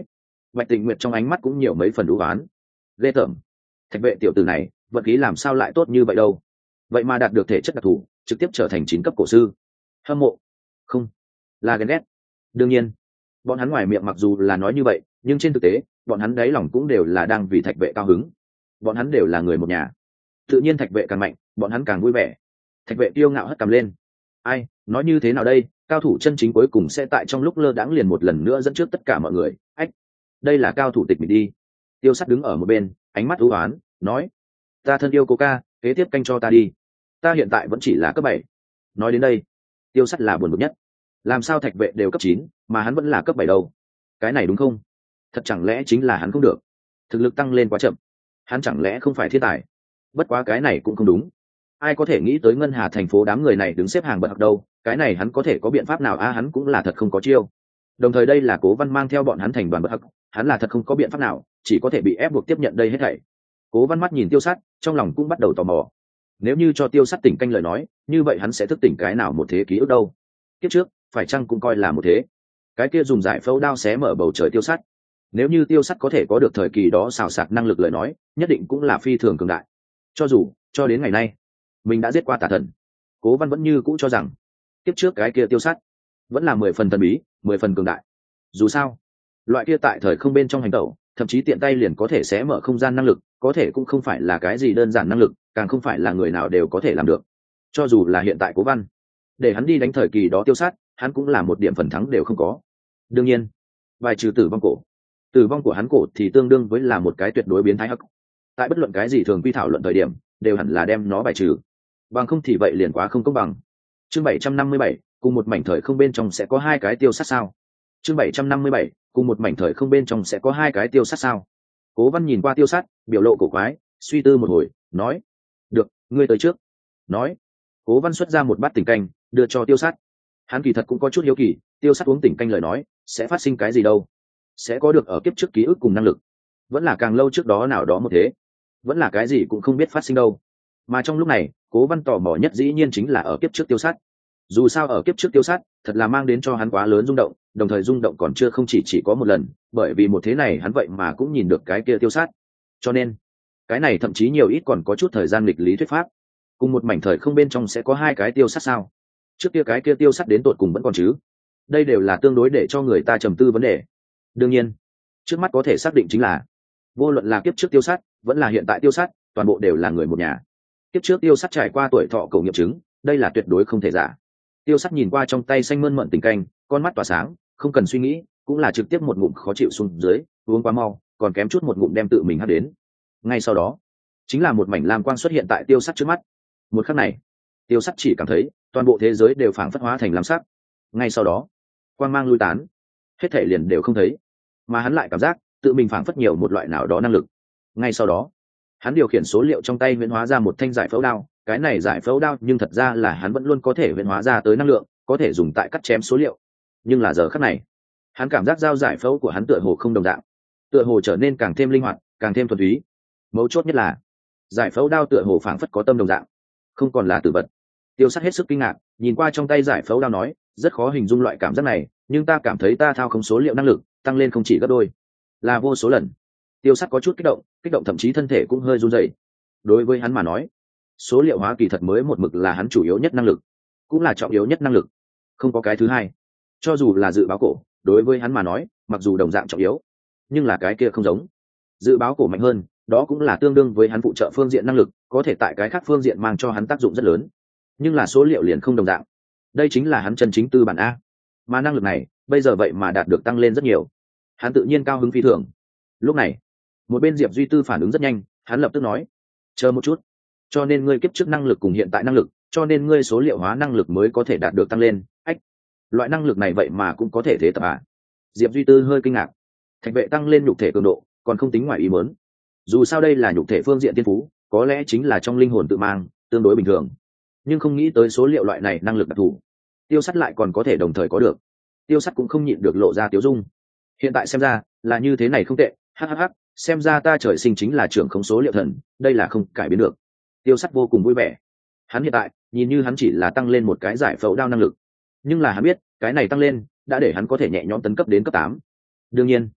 Bạch Tịnh Nguyệt trong ánh mắt cũng nhiều mấy phần đú oán. Ghê tởm, Thạch Vệ tiểu tử này vận khí làm sao lại tốt như vậy đâu, vậy mà đạt được thể chất đặc thù trực tiếp trở thành 9 cấp cổ sư. Hâm mộ không, là ghen ghét. Đương nhiên bọn hắn ngoài miệng mặc dù là nói như vậy, nhưng trên thực tế bọn hắn đáy lòng cũng đều là đang vì Thạch Vệ cao hứng. Bọn hắn đều là người một nhà, tự nhiên Thạch Vệ càng mạnh bọn hắn càng vui vẻ. Thạch Vệ kiêu ngạo hất cằm lên. Ai nói như thế nào đây, cao thủ chân chính cuối cùng sẽ tại trong lúc lơ đãng liền một lần nữa dẫn trước tất cả mọi người. Ách, đây là cao thủ tịch mình đi. Tiêu Sắt đứng ở một bên, ánh mắt u ám nói, ta thân yêu cô ca, kế tiếp canh cho ta đi, ta hiện tại vẫn chỉ là cấp 7. Nói đến đây Tiêu Sắt là buồn bực nhất. Làm sao Thạch Vệ đều cấp 9 mà hắn vẫn là cấp 7 đâu? Cái này đúng không? Thật chẳng lẽ chính là hắn không được, thực lực tăng lên quá chậm, hắn chẳng lẽ không phải thiên tài? Bất quá cái này cũng không đúng. Ai có thể nghĩ tới Ngân Hà thành phố đám người này đứng xếp hàng bậc học đâu, cái này hắn có thể có biện pháp nào a? Hắn cũng là thật không có chiêu. Đồng thời đây là Cố Văn mang theo bọn hắn thành đoàn bậc học, hắn là thật không có biện pháp nào, chỉ có thể bị ép buộc tiếp nhận đây hết thảy. Cố Văn mắt nhìn Tiêu Sắt, trong lòng cũng bắt đầu tò mò. Nếu như cho Tiêu Sắt tỉnh canh lời nói, như vậy hắn sẽ thức tỉnh cái nào một thế ký ức đâu? Kiếp trước phải chăng cũng coi là một thế? Cái kia dùng giải phẫu đao xé mở bầu trời Tiêu Sắt, nếu như Tiêu Sắt có thể có được thời kỳ đó xào sạc năng lực lời nói, nhất định cũng là phi thường cường đại. Cho dù cho đến ngày nay mình đã giết qua tà thần, Cố Văn vẫn như cũ cho rằng kiếp trước cái kia Tiêu Sắt vẫn là 10 phần thần bí, 10 phần cường đại. Dù sao loại kia tại thời không bên trong hành tẩu, thậm chí tiện tay liền có thể xé mở không gian năng lực, có thể cũng không phải là cái gì đơn giản năng lực, càng không phải là người nào đều có thể làm được. Cho dù là hiện tại Cố Văn, để hắn đi đánh thời kỳ đó Tiêu Sắt, hắn cũng là một điểm phần thắng đều không có. Đương nhiên bài trừ tử vong cổ, tử vong của hắn cổ thì tương đương với là một cái tuyệt đối biến thái hắc. Tại bất luận cái gì thường quy thảo luận thời điểm đều hẳn là đem nó bài trừ, bằng không thì vậy liền quá không công bằng. Chương 757, cùng một mảnh thời không bên trong sẽ có 2 cái Tiêu Sắt sao? Chương 757, cùng một mảnh thời không bên trong sẽ có 2 cái Tiêu Sắt sao? Cố Văn nhìn qua Tiêu Sắt, biểu lộ cổ quái, suy tư một hồi, nói, được, ngươi tới trước. Nói, Cố Văn xuất ra một bát tỉnh canh đưa cho Tiêu Sắt. Hắn kỳ thật cũng có chút hiếu kỳ, Tiêu Sắt uống tỉnh canh lời nói sẽ phát sinh cái gì đâu? Sẽ có được ở kiếp trước ký ức cùng năng lực, vẫn là càng lâu trước đó nào đó một thế, vẫn là cái gì cũng không biết phát sinh đâu. Mà trong lúc này Cố Văn tò mò nhất dĩ nhiên chính là ở kiếp trước Tiêu Sắt. Dù sao ở kiếp trước Tiêu Sắt thật là mang đến cho hắn quá lớn rung động, đồng thời rung động còn chưa không chỉ có một lần, bởi vì một thế này hắn vậy mà cũng nhìn được cái kia Tiêu Sắt. Cho nên cái này thậm chí nhiều ít còn có chút thời gian nghịch lý thuyết pháp. Cùng một mảnh thời không bên trong sẽ có 2 cái Tiêu Sắt sao? Trước kia cái kia Tiêu Sắt đến tột cùng vẫn còn chứ? Đây đều là tương đối để cho người ta trầm tư vấn đề. Đương nhiên trước mắt có thể xác định chính là vô luận là kiếp trước Tiêu Sắt vẫn là hiện tại Tiêu Sắt, toàn bộ đều là người một nhà. Kiếp trước Tiêu Sắt trải qua tuổi thọ cầu nghiệm chứng, đây là tuyệt đối không thể giả. Tiêu Sắt nhìn qua trong tay xanh mơn mởn tình canh, con mắt tỏa sáng, không cần suy nghĩ, cũng là trực tiếp một ngụm khó chịu xuống dưới, uống quá mau, còn kém chút một ngụm đem tự mình hất đến. Ngay sau đó, chính là một mảnh lam quang xuất hiện tại Tiêu Sắt trước mắt. Một khắc này, Tiêu Sắt chỉ cảm thấy toàn bộ thế giới đều phảng phất hóa thành lam sắc. Ngay sau đó, quang mang lui tán, hết thảy liền đều không thấy, mà hắn lại cảm giác tự mình phảng phất nhiều một loại nào đó năng lực. Ngay sau đó, hắn điều khiển số liệu trong tay huyễn hóa ra một thanh giải phẫu đao, cái này giải phẫu đao nhưng thật ra là hắn vẫn luôn có thể huyễn hóa ra tới năng lượng, có thể dùng tại cắt chém số liệu. Nhưng là giờ khắc này, hắn cảm giác dao giải phẫu của hắn tựa hồ không đồng dạng, tựa hồ trở nên càng thêm linh hoạt, càng thêm thuần túy. Mấu chốt nhất là giải phẫu đao tựa hồ phảng phất có tâm đồng dạng, không còn là tử vật. Tiêu Sắt hết sức kinh ngạc, nhìn qua trong tay giải phẫu đao nói, rất khó hình dung loại cảm giác này, nhưng ta cảm thấy ta thao không số liệu năng lực tăng lên không chỉ gấp đôi, là vô số lần. Tiêu Sắt có chút kích động thậm chí thân thể cũng hơi run rẩy. Đối với hắn mà nói, số liệu hóa kỳ thật mới một mực là hắn chủ yếu nhất năng lực, cũng là trọng yếu nhất năng lực, không có cái thứ hai. Cho dù là dự báo cổ, đối với hắn mà nói, mặc dù đồng dạng trọng yếu, nhưng là cái kia không giống. Dự báo cổ mạnh hơn, đó cũng là tương đương với hắn phụ trợ phương diện năng lực, có thể tại cái khác phương diện mang cho hắn tác dụng rất lớn. Nhưng là số liệu liền không đồng dạng. Đây chính là hắn chân chính tư bản a. Mà năng lực này, bây giờ vậy mà đạt được tăng lên rất nhiều. Hắn tự nhiên cao hứng phi thường. Lúc này, một bên Diệp Duy Tư phản ứng rất nhanh, hắn lập tức nói, chờ một chút, cho nên ngươi kiếp trước năng lực cùng hiện tại năng lực, cho nên ngươi số liệu hóa năng lực mới có thể đạt được tăng lên. Ách, loại năng lực này vậy mà cũng có thể thế tập à? Diệp Duy Tư hơi kinh ngạc. Thạch Vệ tăng lên nhục thể cường độ còn không tính ngoài ý muốn, dù sao đây là nhục thể phương diện tiên phú, có lẽ chính là trong linh hồn tự mang, tương đối bình thường. Nhưng không nghĩ tới số liệu loại này năng lực đặc thù, Tiêu Sắt lại còn có thể đồng thời có được. Tiêu Sắt cũng không nhịn được lộ ra tiếu dung. Hiện tại xem ra là như thế này không tệ, hhh, xem ra ta trời sinh chính là trưởng khống số liệu thần, đây là không cải biến được. Tiêu Sắt vô cùng vui vẻ. Hắn hiện tại nhìn như hắn chỉ là tăng lên một cái giải phẫu đao năng lực, nhưng là hắn biết cái này tăng lên đã để hắn có thể nhẹ nhõm tấn cấp đến cấp 8. Đương nhiên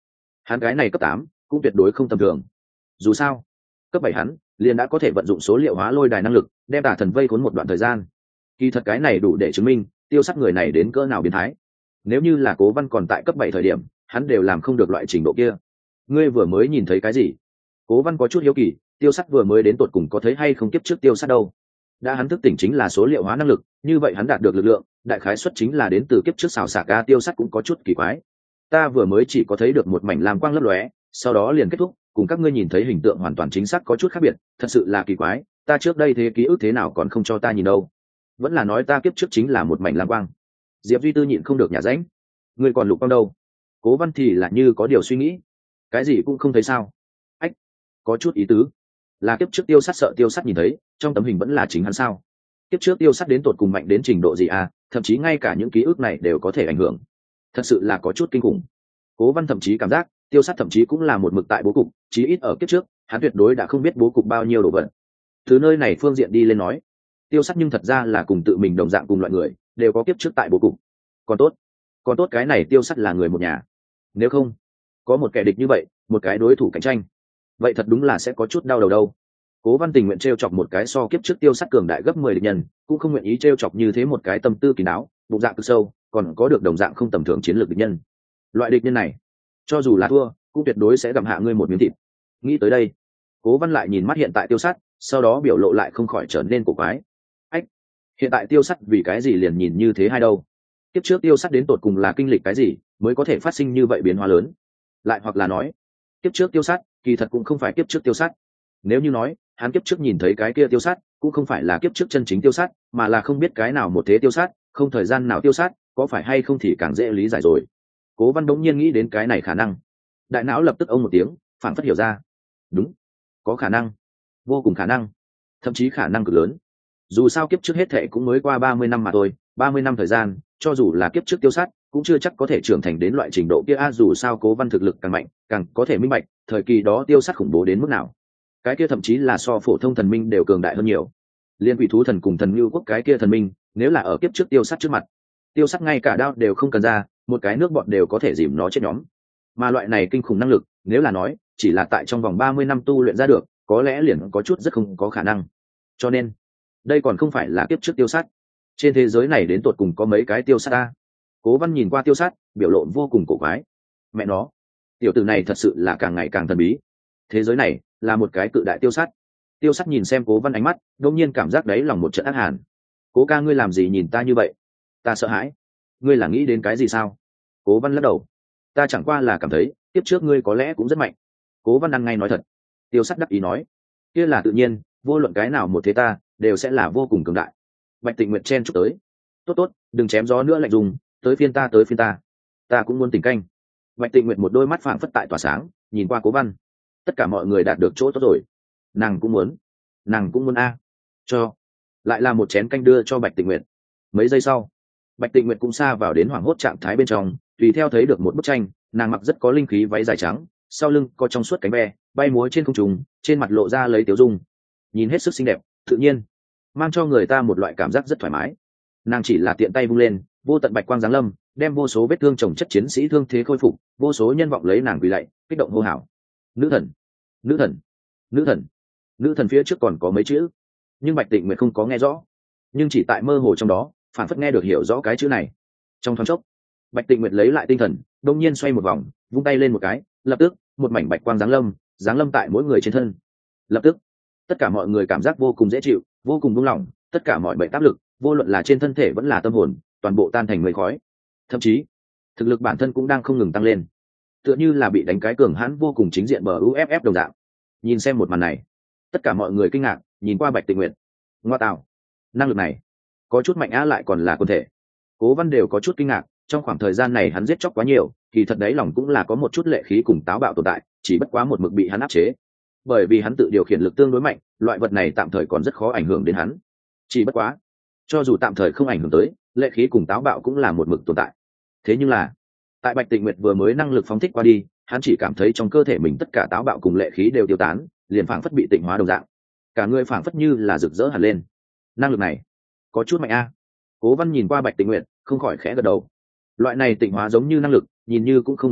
hắn cái này cấp 8 cũng tuyệt đối không tầm thường. Dù sao cấp 7 hắn liền đã có thể vận dụng số liệu hóa lôi đài năng lực đem tà thần vây khốn một đoạn thời gian. Kỳ thật cái này đủ để chứng minh Tiêu Sắt người này đến cỡ nào biến thái. Nếu như là Cố Văn còn tại cấp 7 thời điểm hắn đều làm không được loại trình độ kia. Ngươi vừa mới nhìn thấy cái gì? Cố Văn có chút hiếu kỳ, Tiêu Sắt vừa mới đến tột cùng có thấy hay không kiếp trước Tiêu Sắt đâu. Đã hắn thức tỉnh chính là số liệu hóa năng lực, như vậy hắn đạt được lực lượng đại khái suất chính là đến từ kiếp trước xào xạc ca. Tiêu Sắt cũng có chút kỳ quái. Ta vừa mới chỉ có thấy được một mảnh lam quang lấp lóe, sau đó liền kết thúc, cùng các ngươi nhìn thấy hình tượng hoàn toàn chính xác có chút khác biệt, thật sự là kỳ quái, ta trước đây thế ký ức thế nào còn không cho ta nhìn đâu. Vẫn là nói ta kiếp trước chính là một mảnh lam quang. Diệp Duy Tư nhịn không được nhả ránh. Ngươi còn lục quang đâu? Cố Văn thì là như có điều suy nghĩ. Cái gì cũng không thấy sao? Ách, có chút ý tứ. Là kiếp trước Tiêu Sắt sợ Tiêu Sắt nhìn thấy, trong tấm hình vẫn là chính hắn sao? Kiếp trước Tiêu Sắt đến tột cùng mạnh đến trình độ gì à, thậm chí ngay cả những ký ức này đều có thể ảnh hưởng. Thật sự là có chút kinh khủng. Cố Văn thậm chí cảm giác Tiêu Sắt thậm chí cũng là một mực tại bố cục, chí ít ở kiếp trước hắn tuyệt đối đã không biết bố cục bao nhiêu đồ vật. Từ nơi này phương diện đi lên nói, Tiêu Sắt nhưng thật ra là cùng tự mình đồng dạng cùng loại người, đều có kiếp trước tại bố cục. Còn tốt cái này Tiêu Sắt là người một nhà. Nếu không có một kẻ địch như vậy, một cái đối thủ cạnh tranh, vậy thật đúng là sẽ có chút đau đầu đâu. Cố Văn tình nguyện trêu chọc một cái so kiếp trước Tiêu Sắt cường đại gấp 10 địch nhân, cũng không nguyện ý trêu chọc như thế một cái tâm tư kín đáo, bụng dạ cực sâu, còn có được đồng dạng không tầm thường chiến lược địch nhân. Loại địch nhân này, cho dù là thua, cũng tuyệt đối sẽ gặm hạ ngươi một miếng thịt. Nghĩ tới đây, Cố Văn lại nhìn mắt hiện tại Tiêu Sắt, sau đó biểu lộ lại không khỏi trở nên cổ quái. Ách, hiện tại Tiêu Sắt vì cái gì liền nhìn như thế hay đâu? Kiếp trước Tiêu Sắt đến tột cùng là kinh lịch cái gì mới có thể phát sinh như vậy biến hóa lớn? Lại hoặc là nói, kiếp trước Tiêu Sắt kỳ thật cũng không phải kiếp trước Tiêu Sắt. Nếu như nói hắn kiếp trước nhìn thấy cái kia Tiêu Sắt cũng không phải là kiếp trước chân chính Tiêu Sắt, mà là không biết cái nào một thế Tiêu Sắt, không thời gian nào Tiêu Sắt, có phải hay không thì càng dễ lý giải rồi. Cố Văn đống nhiên nghĩ đến cái này khả năng, đại não lập tức ông một tiếng, phảng phất hiểu ra. Đúng, có khả năng, vô cùng khả năng, thậm chí khả năng cực lớn. Dù sao kiếp trước hết thệ cũng mới qua 30 năm mà thôi, 30 năm thời gian, cho dù là kiếp trước Tiêu Sắt cũng chưa chắc có thể trưởng thành đến loại trình độ kia a. Dù sao Cố Văn thực lực càng mạnh, càng có thể minh bạch thời kỳ đó Tiêu Sắt khủng bố đến mức nào. Cái kia thậm chí là so phổ thông thần minh đều cường đại hơn nhiều. Liên quỷ thú thần cùng thần lưu quốc cái kia thần minh, nếu là ở kiếp trước Tiêu Sắt trước mặt, Tiêu Sắt ngay cả đao đều không cần ra, một cái nước bọt đều có thể dìm nó chết nhóm. Mà loại này kinh khủng năng lực, nếu là nói chỉ là tại trong vòng 30 năm tu luyện ra được, có lẽ liền có chút rất không có khả năng. Cho nên đây còn không phải là kiếp trước Tiêu Sắt. Trên thế giới này đến tột cùng có mấy cái Tiêu Sắt a? Cố Văn nhìn qua Tiêu Sắt, biểu lộ vô cùng cổ quái. Mẹ nó, tiểu tử này thật sự là càng ngày càng thần bí. Thế giới này là một cái cự đại Tiêu Sắt. Tiêu Sắt nhìn xem Cố Văn ánh mắt, đột nhiên cảm giác đáy lòng một trận ác hàn. Cố ca, ngươi làm gì nhìn ta như vậy? Ta sợ hãi. Ngươi là nghĩ đến cái gì sao? Cố Văn lắc đầu. Ta chẳng qua là cảm thấy tiếp trước ngươi có lẽ cũng rất mạnh. Cố Văn ăn ngay nói thật. Tiêu Sắt đắc ý nói, kia là tự nhiên, vô luận cái nào một thế ta đều sẽ là vô cùng cường đại. Bạch Tịnh Nguyệt chen chúc tới. Tốt, đừng chém gió nữa lạnh dùng, tới phiên ta. Ta cũng muốn tỉnh canh. Bạch Tịnh Nguyệt một đôi mắt phảng phất tại tỏa sáng, nhìn qua Cố Văn. Tất cả mọi người đạt được chỗ tốt rồi. Nàng cũng muốn a. Cho. Lại là một chén canh đưa cho Bạch Tịnh Nguyệt. Mấy giây sau, Bạch Tịnh Nguyệt cũng xa vào đến hoảng hốt trạng thái bên trong, tùy theo thấy được một bức tranh, nàng mặc rất có linh khí váy dài trắng, sau lưng có trong suốt cánh ve, bay múa trên không trung, trên mặt lộ ra lấy tiểu dung, nhìn hết sức xinh đẹp, tự nhiên, mang cho người ta một loại cảm giác rất thoải mái. Nàng chỉ là tiện tay vung lên, vô tận bạch quang giáng lâm, đem vô số vết thương chồng chất chiến sĩ thương thế khôi phục, vô số nhân vọng lấy nàng quỳ lạy, kích động hô hào. Nữ thần phía trước còn có mấy chữ, nhưng Bạch Tịnh Nguyệt không có nghe rõ, nhưng chỉ tại mơ hồ trong đó, phản phất nghe được hiểu rõ cái chữ này. Trong thoáng chốc, Bạch Tịnh Nguyệt lấy lại tinh thần, đông nhiên xoay một vòng, vung tay lên một cái, lập tức một mảnh bạch quang giáng lâm tại mỗi người trên thân. Lập tức tất cả mọi người cảm giác vô cùng dễ chịu, vô cùng buông lỏng, tất cả mọi bệnh áp lực, vô luận là trên thân thể vẫn là tâm hồn, toàn bộ tan thành mây khói. Thậm chí thực lực bản thân cũng đang không ngừng tăng lên, tựa như là bị đánh cái cường hãn vô cùng chính diện bờ UFF đồng dạng. Nhìn xem một màn này, tất cả mọi người kinh ngạc nhìn qua Bạch Tịnh Nguyệt. Ngoa tạo, năng lực này có chút mạnh á, lại còn là quân thể. Cố Văn đều có chút kinh ngạc, trong khoảng thời gian này hắn giết chóc quá nhiều, thì thật đấy lòng cũng là có một chút lệ khí cùng táo bạo tồn tại, chỉ bất quá một mực bị hắn áp chế. Bởi vì hắn tự điều khiển lực tương đối mạnh, loại vật này tạm thời còn rất khó ảnh hưởng đến hắn. Chỉ bất quá, cho dù tạm thời không ảnh hưởng tới, lệ khí cùng táo bạo cũng là một mực tồn tại. Thế nhưng là, tại Bạch Tịnh Nguyệt vừa mới năng lực phóng thích qua đi, hắn chỉ cảm thấy trong cơ thể mình tất cả táo bạo cùng lệ khí đều tiêu tán, liền phảng phất bị tịnh hóa đồng dạng, cả người phảng phất như là rực rỡ hẳn lên. Năng lực này có chút mạnh a. Cố Văn nhìn qua Bạch Tịnh Nguyệt, không khỏi khẽ gật đầu. Loại này tịnh hóa giống như năng lực, nhìn như cũng không đột xuất,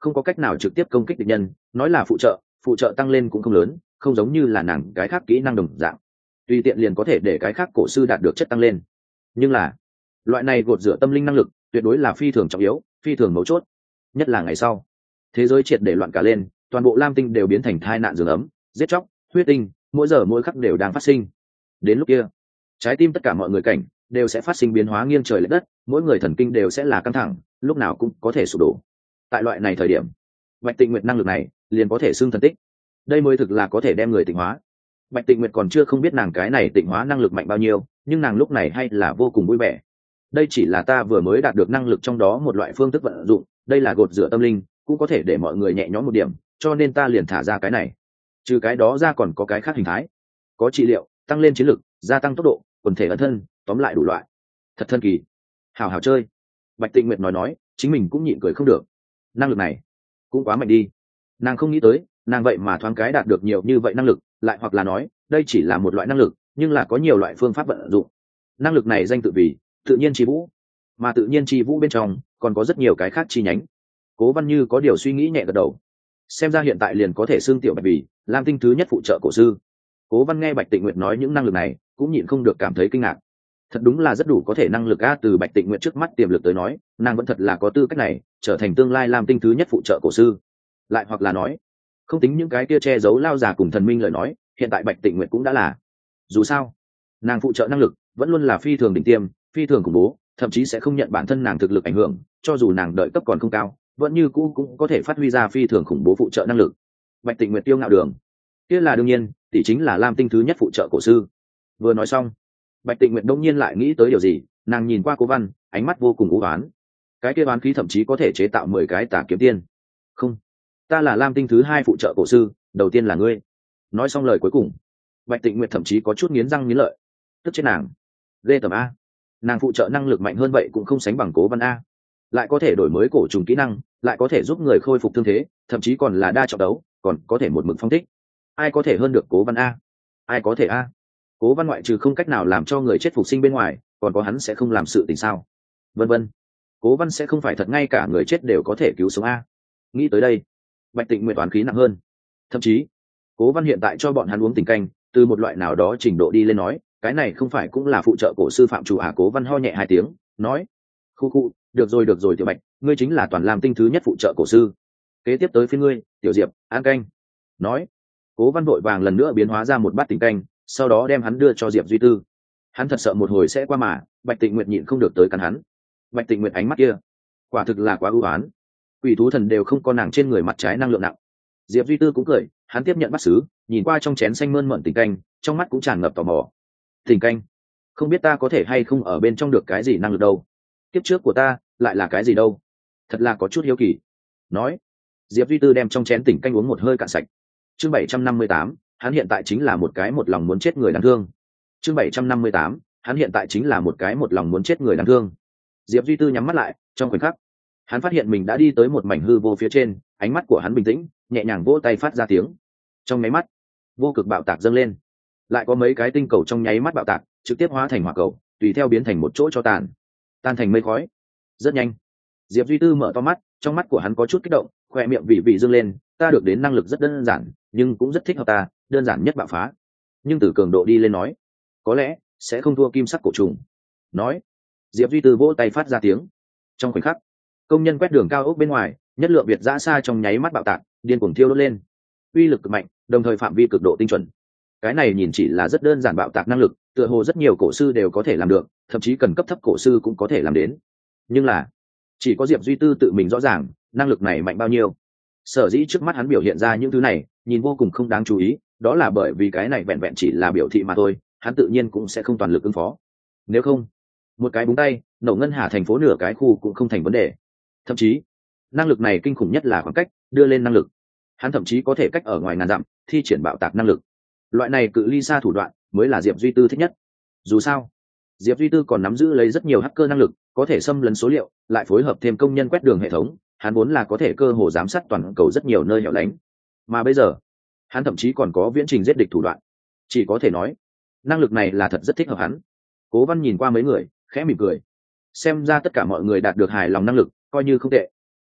không có cách nào trực tiếp công kích địch nhân, nói là phụ trợ tăng lên cũng không lớn, không giống như là nàng cái khác kỹ năng đồng dạng tùy tiện liền có thể để cái khác cổ sư đạt được chất tăng lên. Nhưng là loại này gột rửa tâm linh năng lực tuyệt đối là phi thường trọng yếu, phi thường mấu chốt, nhất là ngày sau thế giới triệt để loạn cả lên, toàn bộ lam tinh đều biến thành tai nạn giường ấm, giết chóc, huyết tinh, mỗi giờ mỗi khắc đều đang phát sinh. Đến lúc kia trái tim tất cả mọi người cảnh đều sẽ phát sinh biến hóa nghiêng trời lệch đất, mỗi người thần kinh đều sẽ là căng thẳng, lúc nào cũng có thể sụp đổ. Tại loại này thời điểm, Bạch Tịnh Nguyệt năng lực này liền có thể xưng thần tích, đây mới thực là có thể đem người tịnh hóa. Bạch Tịnh Nguyệt còn chưa không biết nàng cái này tịnh hóa năng lực mạnh bao nhiêu, nhưng nàng lúc này hay là vô cùng vui vẻ. Đây chỉ là ta vừa mới đạt được năng lực trong đó một loại phương thức vận dụng, đây là gột rửa tâm linh, cũng có thể để mọi người nhẹ nhõm một điểm, cho nên ta liền thả ra cái này. Trừ cái đó ra còn có cái khác hình thái, có trị liệu, tăng lên chiến lực, gia tăng tốc độ, quần thể ẩn thân, tóm lại đủ loại. Thật thân kỳ, hào hào chơi. Bạch Tịnh Nguyệt nói, chính mình cũng nhịn cười không được. Năng lực này cũng quá mạnh đi, nàng không nghĩ tới nàng vậy mà thoáng cái đạt được nhiều như vậy năng lực, lại hoặc là nói đây chỉ là một loại năng lực nhưng là có nhiều loại phương pháp vận dụng. Năng lực này danh tự vì tự nhiên chi vũ, mà tự nhiên chi vũ bên trong còn có rất nhiều cái khác chi nhánh. Cố Văn Như có điều suy nghĩ nhẹ gật đầu, xem ra hiện tại liền có thể xương tiểu Bạch vì lam tinh thứ nhất phụ trợ cổ sư. Cố Văn nghe Bạch Tịnh Nguyệt nói những năng lực này cũng nhịn không được cảm thấy kinh ngạc, thật đúng là rất đủ có thể năng lực a. Từ Bạch Tịnh Nguyệt trước mắt tiềm lực tới nói, nàng vẫn thật là có tư cách này trở thành tương lai lam tinh thứ nhất phụ trợ cổ sư. Lại hoặc là nói, không tính những cái kia che giấu lao già cùng thần minh lời nói, hiện tại Bạch Tịnh Nguyệt cũng đã là. Dù sao nàng phụ trợ năng lực vẫn luôn là phi thường đỉnh tiêm, phi thường khủng bố, thậm chí sẽ không nhận bản thân nàng thực lực ảnh hưởng, cho dù nàng đợi cấp còn không cao vẫn như cũ cũng có thể phát huy ra phi thường khủng bố phụ trợ năng lực. Bạch Tịnh Nguyệt tiêu ngạo đường, kia là đương nhiên, tỷ chính là lam tinh thứ nhất phụ trợ cổ sư. Vừa nói xong, Bạch Tịnh Nguyệt đông nhiên lại nghĩ tới điều gì, nàng nhìn qua Cố Văn, ánh mắt vô cùng u oán. Cái kia oán khí thậm chí có thể chế tạo 10 cái tà kiếm tiên. Không, ta là lam tinh thứ hai phụ trợ cổ sư, đầu tiên là ngươi. Nói xong lời cuối cùng, Bạch Tịnh Nguyệt thậm chí có chút nghiến răng nghiến lợi. Tức chết nàng, ghê tởm a. Nàng phụ trợ năng lực mạnh hơn vậy cũng không sánh bằng Cố Văn a, lại có thể đổi mới cổ trùng kỹ năng, lại có thể giúp người khôi phục thương thế, thậm chí còn là đa trọng đấu, còn có thể một mực phong thích. Ai có thể hơn được Cố Văn a? Ai có thể a? Cố Văn ngoại trừ không cách nào làm cho người chết phục sinh bên ngoài, còn có hắn sẽ không làm sự tình sao? Vân vân. Cố Văn sẽ không phải thật ngay cả người chết đều có thể cứu sống a? Nghĩ tới đây, Bạch Tịnh Nguyệt toán khí nặng hơn. Thậm chí, Cố Văn hiện tại cho bọn hắn uống tình canh, từ một loại nào đó trình độ đi lên nói, cái này không phải cũng là phụ trợ cổ sư phạm chủ à? Cố Văn ho nhẹ 2 tiếng, nói: "Khu, được rồi Tiểu Bạch, ngươi chính là toàn lam tinh thứ nhất phụ trợ cổ sư. Kế tiếp tới phía ngươi, Tiểu Diệp, ăn canh." Nói, Cố Văn vội vàng lần nữa biến hóa ra một bát tình canh, sau đó đem hắn đưa cho Diệp Duy Tư. Hắn thật sợ một hồi sẽ qua mà, Bạch Tịnh Nguyệt nhịn không được tới cắn hắn. Bạch Tịnh Nguyệt ánh mắt kia, quả thực là quá ưu ái. Quỷ thú thần đều không có nàng trên người mặt trái năng lượng nặng. Diệp Duy Tư cũng cười, hắn tiếp nhận bát sứ, nhìn qua trong chén xanh mơn mởn tình canh, trong mắt cũng tràn ngập tò mò. Tình canh, không biết ta có thể hay không ở bên trong được cái gì năng lực đâu? Kiếp trước của ta lại là cái gì đâu? Thật là có chút hiếu kỳ. Nói, Diệp Duy Tư đem trong chén tình canh uống một hơi cạn sạch. Chương 758, hắn hiện tại chính là một cái một lòng muốn chết người đáng thương. Chương 758, hắn hiện tại chính là một cái một lòng muốn chết người đáng thương. Diệp Duy Tư nhắm mắt lại, trong khoảnh khắc, hắn phát hiện mình đã đi tới một mảnh hư vô phía trên, ánh mắt của hắn bình tĩnh, nhẹ nhàng vỗ tay phát ra tiếng. Trong máy mắt, vô cực bạo tạc dâng lên, lại có mấy cái tinh cầu trong nháy mắt bạo tạc, trực tiếp hóa thành hỏa cầu, tùy theo biến thành một chỗ cho tàn, tan thành mây khói. Rất nhanh, Diệp Duy Tư mở to mắt, trong mắt của hắn có chút kích động, khoe miệng vị dương lên. Ta được đến năng lực rất đơn giản, nhưng cũng rất thích hợp ta, đơn giản nhất bạo phá. Nhưng từ cường độ đi lên nói, có lẽ sẽ không thua kim sắc cổ trùng. Nói, Diệp Duy Tư vỗ tay phát ra tiếng. Trong khoảnh khắc, công nhân quét đường cao ốc bên ngoài, nhất lượng Việt giã xa trong nháy mắt bạo tạc, điên cuồng thiêu đốt lên. Uy lực cực mạnh, đồng thời phạm vi cực độ tinh chuẩn. Cái này nhìn chỉ là rất đơn giản bạo tạc năng lực, tựa hồ rất nhiều cổ sư đều có thể làm được, thậm chí cần cấp thấp cổ sư cũng có thể làm đến. Nhưng là, chỉ có Diệp Duy Tư tự mình rõ ràng, năng lực này mạnh bao nhiêu. Sở dĩ trước mắt hắn biểu hiện ra những thứ này, nhìn vô cùng không đáng chú ý, đó là bởi vì cái này vẹn vẹn chỉ là biểu thị mà thôi, hắn tự nhiên cũng sẽ không toàn lực ứng phó. Nếu không, một cái búng tay, nổ ngân hà thành phố nửa cái khu cũng không thành vấn đề. Thậm chí, năng lực này kinh khủng nhất là khoảng cách đưa lên năng lực. Hắn thậm chí có thể cách ở ngoài ngàn dặm thi triển bạo tạc năng lực. Loại này cự ly xa thủ đoạn mới là Diệp Duy Tư thích nhất. Dù sao, Diệp Duy Tư còn nắm giữ lấy rất nhiều hacker năng lực, có thể xâm lấn số liệu, lại phối hợp thêm công nhân quét đường hệ thống, hắn vốn là có thể cơ hồ giám sát toàn cầu rất nhiều nơi hẻo lánh. Mà bây giờ, hắn thậm chí còn có viễn trình giết địch thủ đoạn. Chỉ có thể nói, năng lực này là thật rất thích hợp hắn. Cố Văn nhìn qua mấy người, khẽ mỉm cười. Xem ra tất cả mọi người đạt được hài lòng năng lực, coi như không tệ.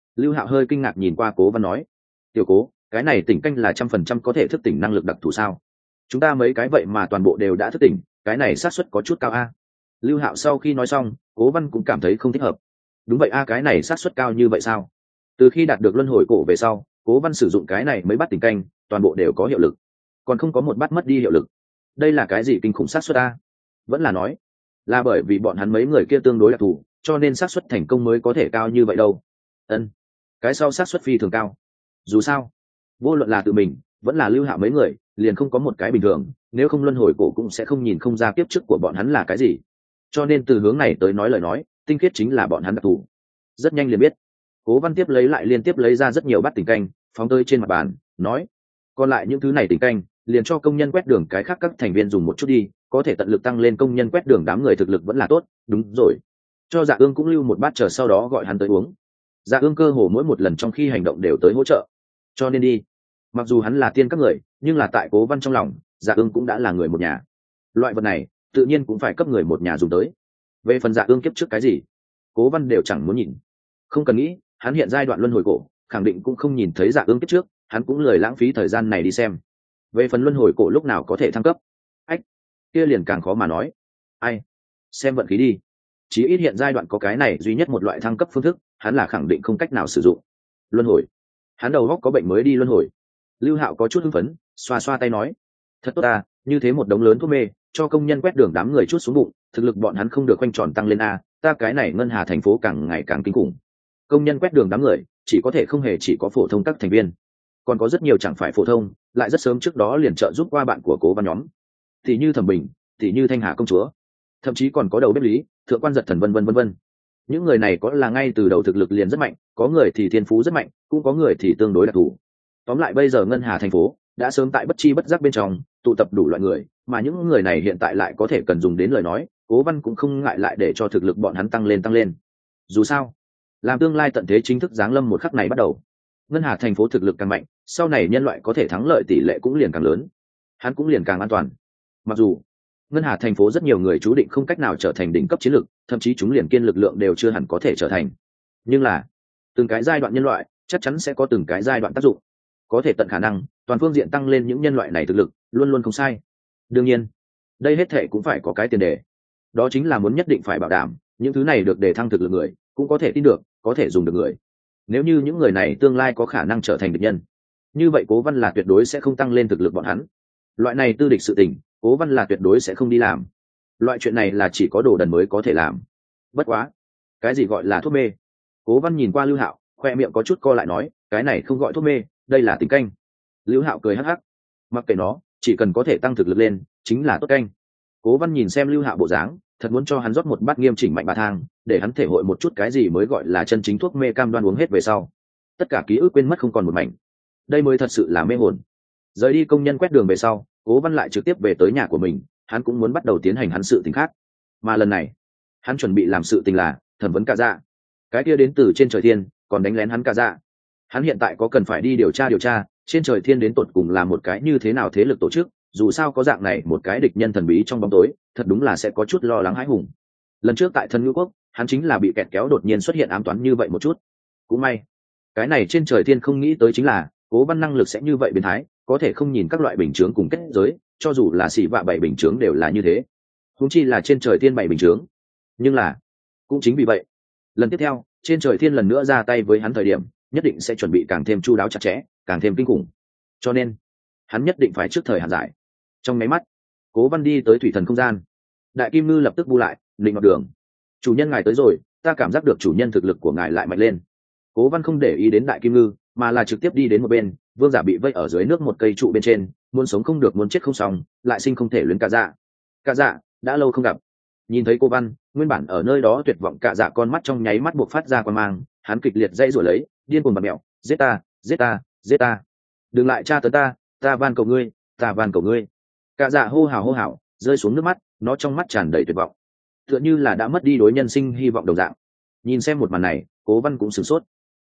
Lưu Hạo hơi kinh ngạc nhìn qua Cố Văn nói, tiểu Cố, cái này tỉnh canh là 100% có thể thức tỉnh năng lực đặc thù sao? Chúng ta mấy cái vậy mà toàn bộ đều đã thức tỉnh, cái này xác suất có chút cao a. Lưu Hạo sau khi nói xong, Cố Văn cũng cảm thấy không thích hợp. Đúng vậy a, cái này xác suất cao như vậy sao? Từ khi đạt được luân hồi cổ về sau, Cố Văn sử dụng cái này mấy bát tỉnh canh, toàn bộ đều có hiệu lực, còn không có một bát mất đi hiệu lực. Đây là cái gì kinh khủng xác suất a? Vẫn là nói, là bởi vì bọn hắn mấy người kia tương đối đặc thù, cho nên xác suất thành công mới có thể cao như vậy đâu. Ân, cái sau xác suất phi thường cao. Dù sao, vô luận là tự mình, vẫn là Lưu Hạo mấy người, liền không có một cái bình thường, nếu không luân hồi cổ cũng sẽ không nhìn không ra kiếp trước của bọn hắn là cái gì. Cho nên từ hướng này tới nói lời nói, tinh khiết chính là bọn hắn đặc thù. Rất nhanh liền biết. Cố Văn tiếp lấy lại liên tiếp lấy ra rất nhiều bát tỉnh canh, phóng tới trên mặt bàn, nói: "Còn lại những thứ này tỉnh canh, liền cho công nhân quét đường cái khác các thành viên dùng một chút đi, có thể tận lực tăng lên công nhân quét đường đám người thực lực vẫn là tốt, đúng rồi. Cho Dạ Ương cũng lưu một bát chờ sau đó gọi hắn tới uống." Dạ Ương cơ hồ mỗi một lần trong khi hành động đều tới hỗ trợ, cho nên đi. Mặc dù hắn là tiên các người, nhưng là tại Cố Văn trong lòng, Dạ Ương cũng đã là người một nhà. Loại vật này, tự nhiên cũng phải cấp người một nhà dùng tới. Về phần Dạ Ương kiếp trước cái gì, Cố Văn đều chẳng muốn nhìn. Không cần nghĩ, hắn hiện giai đoạn luân hồi cổ, khẳng định cũng không nhìn thấy Dạ Ương kiếp trước, hắn cũng lười lãng phí thời gian này đi xem. Về phần luân hồi cổ lúc nào có thể thăng cấp, ách, kia liền càng khó mà nói. Ai, xem vận khí đi. Chí ít hiện giai đoạn có cái này duy nhất một loại thăng cấp phương thức, hắn là khẳng định không cách nào sử dụng. Luân hồi, hắn đầu óc có bệnh mới đi luân hồi. Lưu Hạo có chút hưng phấn, xoa xoa tay nói: "Thật tốt à, như thế một đống lớn thuốc mê, cho công nhân quét đường đám người chút xuống bụng, thực lực bọn hắn không được quanh tròn tăng lên a, ta cái này ngân hà thành phố càng ngày càng kinh khủng. Công nhân quét đường đám người, chỉ có thể không hề chỉ có phổ thông các thành viên, còn có rất nhiều chẳng phải phổ thông, lại rất sớm trước đó liền trợ giúp qua bạn của Cố Văn nhóm. Thì như Thẩm Bình, thì như Thanh Hà công chúa, thậm chí còn có đầu bếp lý, thượng quan giật thần vân vân vân vân. Những người này có là ngay từ đầu thực lực liền rất mạnh, có người thì thiên phú rất mạnh, cũng có người thì tương đối đặc thù. Tóm lại bây giờ ngân hà thành phố đã sớm tại bất chi bất giác bên trong tụ tập đủ loại người, mà những người này hiện tại lại có thể cần dùng đến lời nói, Cố Văn cũng không ngại lại để cho thực lực bọn hắn tăng lên. Dù sao, làm tương lai tận thế chính thức giáng lâm một khắc này bắt đầu, ngân hà thành phố thực lực càng mạnh, sau này nhân loại có thể thắng lợi tỷ lệ cũng liền càng lớn, hắn cũng liền càng an toàn. Mặc dù ngân hà thành phố rất nhiều người chú định không cách nào trở thành đỉnh cấp chiến lược, thậm chí chúng liền kiên lực lượng đều chưa hẳn có thể trở thành, nhưng là từng cái giai đoạn nhân loại chắc chắn sẽ có từng cái giai đoạn tác dụng, có thể tận khả năng toàn phương diện tăng lên những nhân loại này thực lực luôn luôn không sai. Đương nhiên đây hết thệ cũng phải có cái tiền đề, đó chính là muốn nhất định phải bảo đảm những thứ này được đề thăng thực lực người cũng có thể tin được, có thể dùng được người. Nếu như những người này tương lai có khả năng trở thành địch nhân, như vậy Cố Văn là tuyệt đối sẽ không tăng lên thực lực bọn hắn. Loại này tư địch sự tình, Cố Văn là tuyệt đối sẽ không đi làm. Loại chuyện này là chỉ có đồ đần mới có thể làm. Bất quá, cái gì gọi là thuốc mê? Cố Văn nhìn qua Lưu Hạo, khoe miệng có chút co lại nói: "Cái này không gọi thuốc mê, đây là tính canh." Lưu Hạo cười hắc hắc: "Mặc kệ nó, chỉ cần có thể tăng thực lực lên, chính là tốt canh." Cố Văn nhìn xem Lưu Hạo bộ dáng, thật muốn cho hắn rót một bát nghiêm chỉnh mạnh bà thang, để hắn thể hội một chút cái gì mới gọi là chân chính thuốc mê, cam đoan uống hết về sau, tất cả ký ức quên mất không còn một mảnh. Đây mới thật sự là mê hồn. Rời đi công nhân quét đường về sau, Cố Văn lại trực tiếp về tới nhà của mình, hắn cũng muốn bắt đầu tiến hành hắn sự tình khác. Mà lần này, hắn chuẩn bị làm sự tình là thẩm vấn Cả Dạ. Cái kia đến từ trên trời thiên, còn đánh lén hắn Cả Dạ. Hắn hiện tại có cần phải đi điều tra trên trời thiên đến tột cùng là một cái như thế nào thế lực tổ chức, dù sao có dạng này một cái địch nhân thần bí trong bóng tối, thật đúng là sẽ có chút lo lắng hãi hùng. Lần trước tại Thần Ngữ Quốc, hắn chính là bị kẹt kéo đột nhiên xuất hiện ám toán như vậy một chút. Cũng may, cái này trên trời thiên không nghĩ tới chính là Cố Văn năng lực sẽ như vậy biến thái, có thể không nhìn các loại bình chướng cùng kết giới, cho dù là xỉ vạ 7 bình chướng đều là như thế, huống chi là trên trời thiên 7 bình chướng. Nhưng là cũng chính vì vậy, lần tiếp theo trên trời thiên lần nữa ra tay với hắn thời điểm, nhất định sẽ chuẩn bị càng thêm chu đáo chặt chẽ, càng thêm kinh khủng. Cho nên hắn nhất định phải trước thời hạn giải. Trong máy mắt, Cố Văn đi tới thủy thần không gian. Đại Kim Ngư lập tức bu lại, định ngọc đường: "Chủ nhân ngài tới rồi, ta cảm giác được chủ nhân thực lực của ngài lại mạnh lên." Cố Văn không để ý đến Đại Kim Ngư, mà là trực tiếp đi đến một bên. Vương giả bị vây ở dưới nước một cây trụ bên trên, muốn sống không được, muốn chết không xong, lại sinh không thể luyến Cả Dạ. Cả Dạ đã lâu không gặp. Nhìn thấy Cố Văn, nguyên bản ở nơi đó tuyệt vọng Cả Dạ con mắt trong nháy mắt buộc phát ra quan mang, hắn kịch liệt dãy rủa lấy, điên cuồng bật mẹo: "Giết ta, giết ta, giết ta! Đừng lại tra tấn ta, ta van cầu ngươi, ta van cầu ngươi!" Cả Dạ hô hào, rơi xuống nước mắt, nó trong mắt tràn đầy tuyệt vọng, tựa như là đã mất đi đối nhân sinh hy vọng đồng dạng. Nhìn xem một màn này, Cố Văn cũng sửng sốt.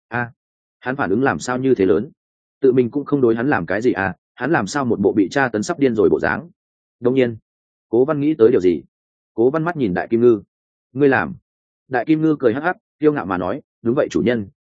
Hắn phản ứng làm sao như thế lớn? Tự mình cũng không đối hắn làm cái gì hắn làm sao một bộ bị tra tấn sắp điên rồi bộ dáng? Đương nhiên, Cố Văn nghĩ tới điều gì. Cố Văn mắt nhìn Đại Kim Ngư: "Ngươi làm?" Đại Kim Ngư cười hắc hắc, kiêu ngạo mà nói: "Đúng vậy chủ nhân,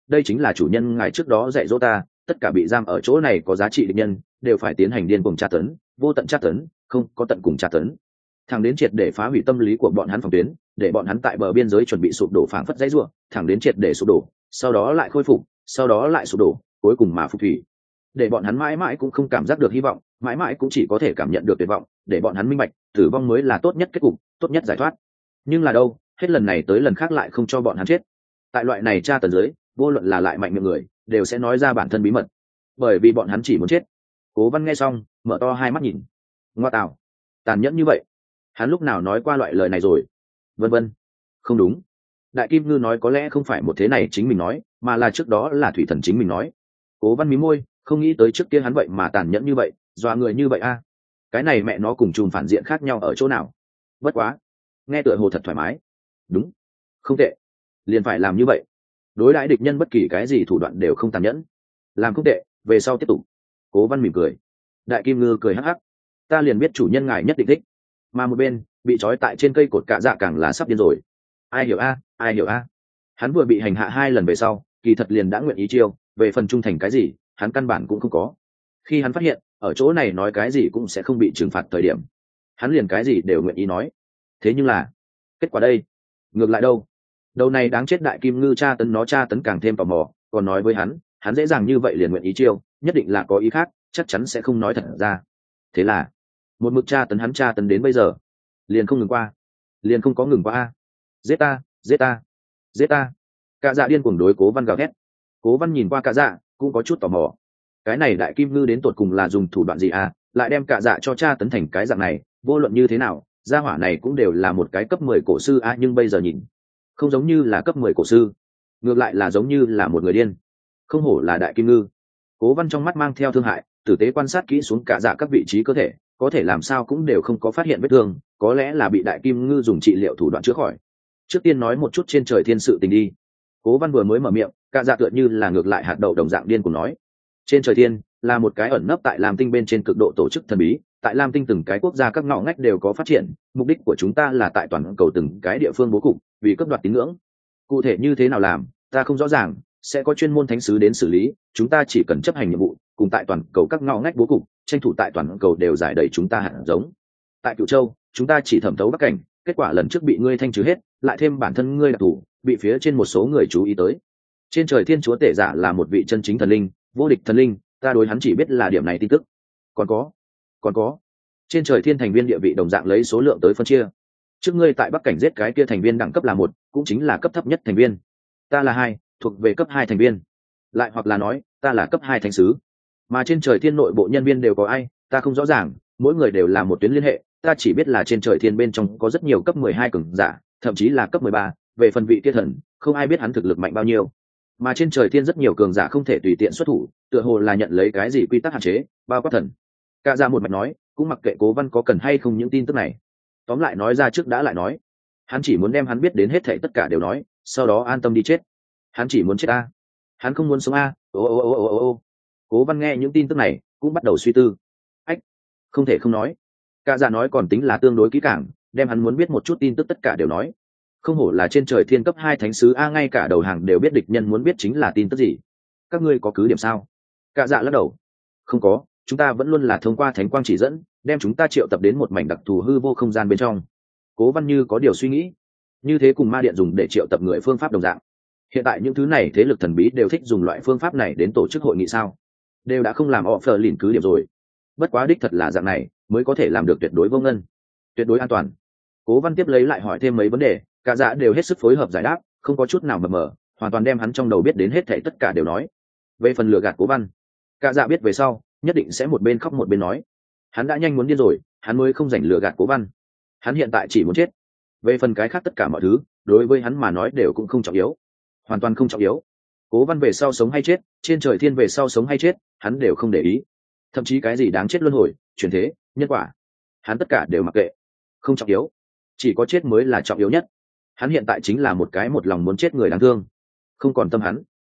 đây chính là chủ nhân ngài trước đó dạy dỗ ta, tất cả bị giam ở chỗ này có giá trị địch nhân đều phải tiến hành điên cuồng tra tấn, vô tận tra tấn, không có tận cùng tra tấn, thẳng đến triệt để phá hủy tâm lý của bọn hắn phòng tuyến, để bọn hắn tại bờ biên giới chuẩn bị sụp đổ, phảng phất dãy rủa, thẳng đến triệt để sụp đổ, sau đó lại khôi phục, sau đó lại sụp đổ, cuối cùng mà phục thủy, để bọn hắn mãi mãi cũng không cảm giác được hy vọng, mãi mãi cũng chỉ có thể cảm nhận được tuyệt vọng, để bọn hắn minh bạch tử vong mới là tốt nhất kết cục, tốt nhất giải thoát. Nhưng là đâu, hết lần này tới lần khác lại không cho bọn hắn chết. Tại loại này tra tấn dưới, vô luận là lại mạnh miệng người đều sẽ nói ra bản thân bí mật, bởi vì bọn hắn chỉ muốn chết. Cố Văn nghe xong mở to hai mắt nhìn, ngoa tạo, tàn nhẫn như vậy, hắn lúc nào nói qua loại lời này rồi? Vân vân. Không đúng, Đại Kim Ngư nói có lẽ không phải một thế này chính mình nói, mà là trước đó là Thủy Thần chính mình nói. Cố Văn mí môi, không nghĩ tới trước kia hắn vậy mà tàn nhẫn như vậy, dọa người như vậy a. Cái này mẹ nó cùng chùm phản diện khác nhau ở chỗ nào? Bất quá, nghe tựa hồ thật thoải mái. Đúng, không tệ, liền phải làm như vậy. Đối đãi địch nhân bất kỳ cái gì thủ đoạn đều không tàn nhẫn, làm không tệ, về sau tiếp tục. Cố Văn mỉm cười. Đại Kim Ngư cười hắc hắc, ta liền biết chủ nhân ngài nhất định thích. Mà một bên bị trói tại trên cây cột cạ dạ càng là sắp điên rồi. Ai hiểu a, ai hiểu a. Hắn vừa bị hành hạ 2 lần về sau, kỳ thật liền đã nguyện ý chiêu, về phần trung thành cái gì hắn căn bản cũng không có. Khi hắn phát hiện ở chỗ này nói cái gì cũng sẽ không bị trừng phạt thời điểm, hắn liền cái gì đều nguyện ý nói. Thế nhưng là kết quả đây, ngược lại đâu, đầu này đáng chết Đại Kim Ngư tra tấn càng thêm tò mò, còn nói với hắn dễ dàng như vậy liền nguyện ý chiêu, nhất định là có ý khác, chắc chắn sẽ không nói thật ra. Thế là một mực tra tấn đến bây giờ, liền không ngừng qua, liền không có ngừng qua a. Giết ta, giết ta, giết ta. Cả dạ điên cuồng đối Cố Văn gào thét. Cố Văn nhìn qua cả dạ cũng có chút tò mò, cái này Đại Kim Ngư đến tột cùng là dùng thủ đoạn gì à, lại đem cả dạ cho tra tấn thành cái dạng này. Vô luận như thế nào, gia hỏa này cũng đều là một cái cấp 10 cổ sư a, nhưng bây giờ nhìn không giống như là cấp 10 cổ sư, ngược lại là giống như là một người điên. Không hổ là Đại Kim Ngư. Cố Văn trong mắt mang theo thương hại, tử tế quan sát kỹ xuống cả dạ các vị trí cơ thể, có thể làm sao cũng đều không có phát hiện vết thương, có lẽ là bị Đại Kim Ngư dùng trị liệu thủ đoạn chữa khỏi. Trước tiên nói một chút trên trời thiên sự tình đi. Cố Văn vừa mới mở miệng, cả dạ tựa như là ngược lại hạt đậu đồng dạng điên cùng nói. Trên trời thiên là một cái ẩn nấp tại Lam Tinh bên trên cực độ tổ chức thần bí, tại Lam Tinh từng cái quốc gia các ngõ ngách đều có phát triển, mục đích của chúng ta là tại toàn cầu từng cái địa phương bố cục, vì cấp đoạt tín ngưỡng. Cụ thể như thế nào làm, ta không rõ ràng, sẽ có chuyên môn thánh sứ đến xử lý, chúng ta chỉ cần chấp hành nhiệm vụ, cùng tại toàn cầu các ngõ ngách bố cục, tranh thủ tại toàn cầu đều giải đầy chúng ta hạt giống. Tại Cửu Châu, chúng ta chỉ thẩm thấu Bắc Cảnh, kết quả lần trước bị ngươi thanh trừ hết, lại thêm bản thân ngươi đặc thù, bị phía trên một số người chú ý tới. Trên trời thiên chúa tể giả là một vị chân chính thần linh, vô địch thần linh, ta đối hắn chỉ biết là điểm này tin tức. Còn có trên trời thiên thành viên địa vị đồng dạng lấy số lượng tới phân chia. Trước ngươi tại Bắc Cảnh giết cái kia thành viên đẳng cấp là 1, cũng chính là cấp thấp nhất thành viên, ta là 2, thuộc về cấp 2 thành viên, lại hoặc là nói ta là cấp 2 thánh sứ. Mà trên trời thiên nội bộ nhân viên đều có ai, ta không rõ ràng, mỗi người đều là một tuyến liên hệ, ta chỉ biết là trên trời thiên bên trong có rất nhiều cấp 12 cường giả, thậm chí là cấp 13, về phần vị kia thần, không ai biết hắn thực lực mạnh bao nhiêu. Mà trên trời thiên rất nhiều cường giả không thể tùy tiện xuất thủ, tựa hồ là nhận lấy cái gì quy tắc hạn chế, bao quát thần. Cả ra một mạch nói, cũng mặc kệ Cố Văn có cần hay không những tin tức này. Tóm lại nói ra trước đã lại nói, hắn chỉ muốn đem hắn biết đến hết thảy tất cả đều nói, sau đó an tâm đi chết. Hắn chỉ muốn chết a, hắn không muốn sống a. Ô. Cố Văn nghe những tin tức này cũng bắt đầu suy tư. Ách, không thể không nói, cả dạ nói còn tính là tương đối kỹ càng, đem hắn muốn biết một chút tin tức tất cả đều nói. Không hổ là trên trời thiên cấp 2 thánh sứ a, ngay cả đầu hàng đều biết địch nhân muốn biết chính là tin tức gì. Các ngươi có cứ điểm sao? Cả dạ lắc đầu. Không có, chúng ta vẫn luôn là thông qua thánh quang chỉ dẫn, đem chúng ta triệu tập đến một mảnh đặc thù hư vô không gian bên trong. Cố Văn như có điều suy nghĩ. Như thế cùng ma điện dùng để triệu tập người phương pháp đồng dạng. Hiện tại những thứ này thế lực thần bí đều thích dùng loại phương pháp này đến tổ chức hội nghị sao? Đều đã không làm offer lìn cứ điểm rồi. Bất quá đích thật là dạng này mới có thể làm được tuyệt đối vô ngân, tuyệt đối an toàn. Cố Văn tiếp lấy lại hỏi thêm mấy vấn đề, cả dạ đều hết sức phối hợp giải đáp, không có chút nào mập mờ, hoàn toàn đem hắn trong đầu biết đến hết thảy tất cả đều nói. Về phần lừa gạt Cố Văn, cả dạ biết về sau nhất định sẽ một bên khóc một bên nói. Hắn đã nhanh muốn điên rồi, hắn mới không rảnh lừa gạt Cố Văn. Hắn hiện tại chỉ muốn chết. Về phần cái khác tất cả mọi thứ, đối với hắn mà nói đều cũng không trọng yếu, hoàn toàn không trọng yếu. Cố Văn về sau sống hay chết, trên trời thiên về sau sống hay chết, hắn đều không để ý. Thậm chí cái gì đáng chết luân hồi, chuyển thế, nhân quả, hắn tất cả đều mặc kệ, không trọng yếu. Chỉ có chết mới là trọng yếu nhất. Hắn hiện tại chính là một cái một lòng muốn chết người đáng thương, không còn tâm hắn.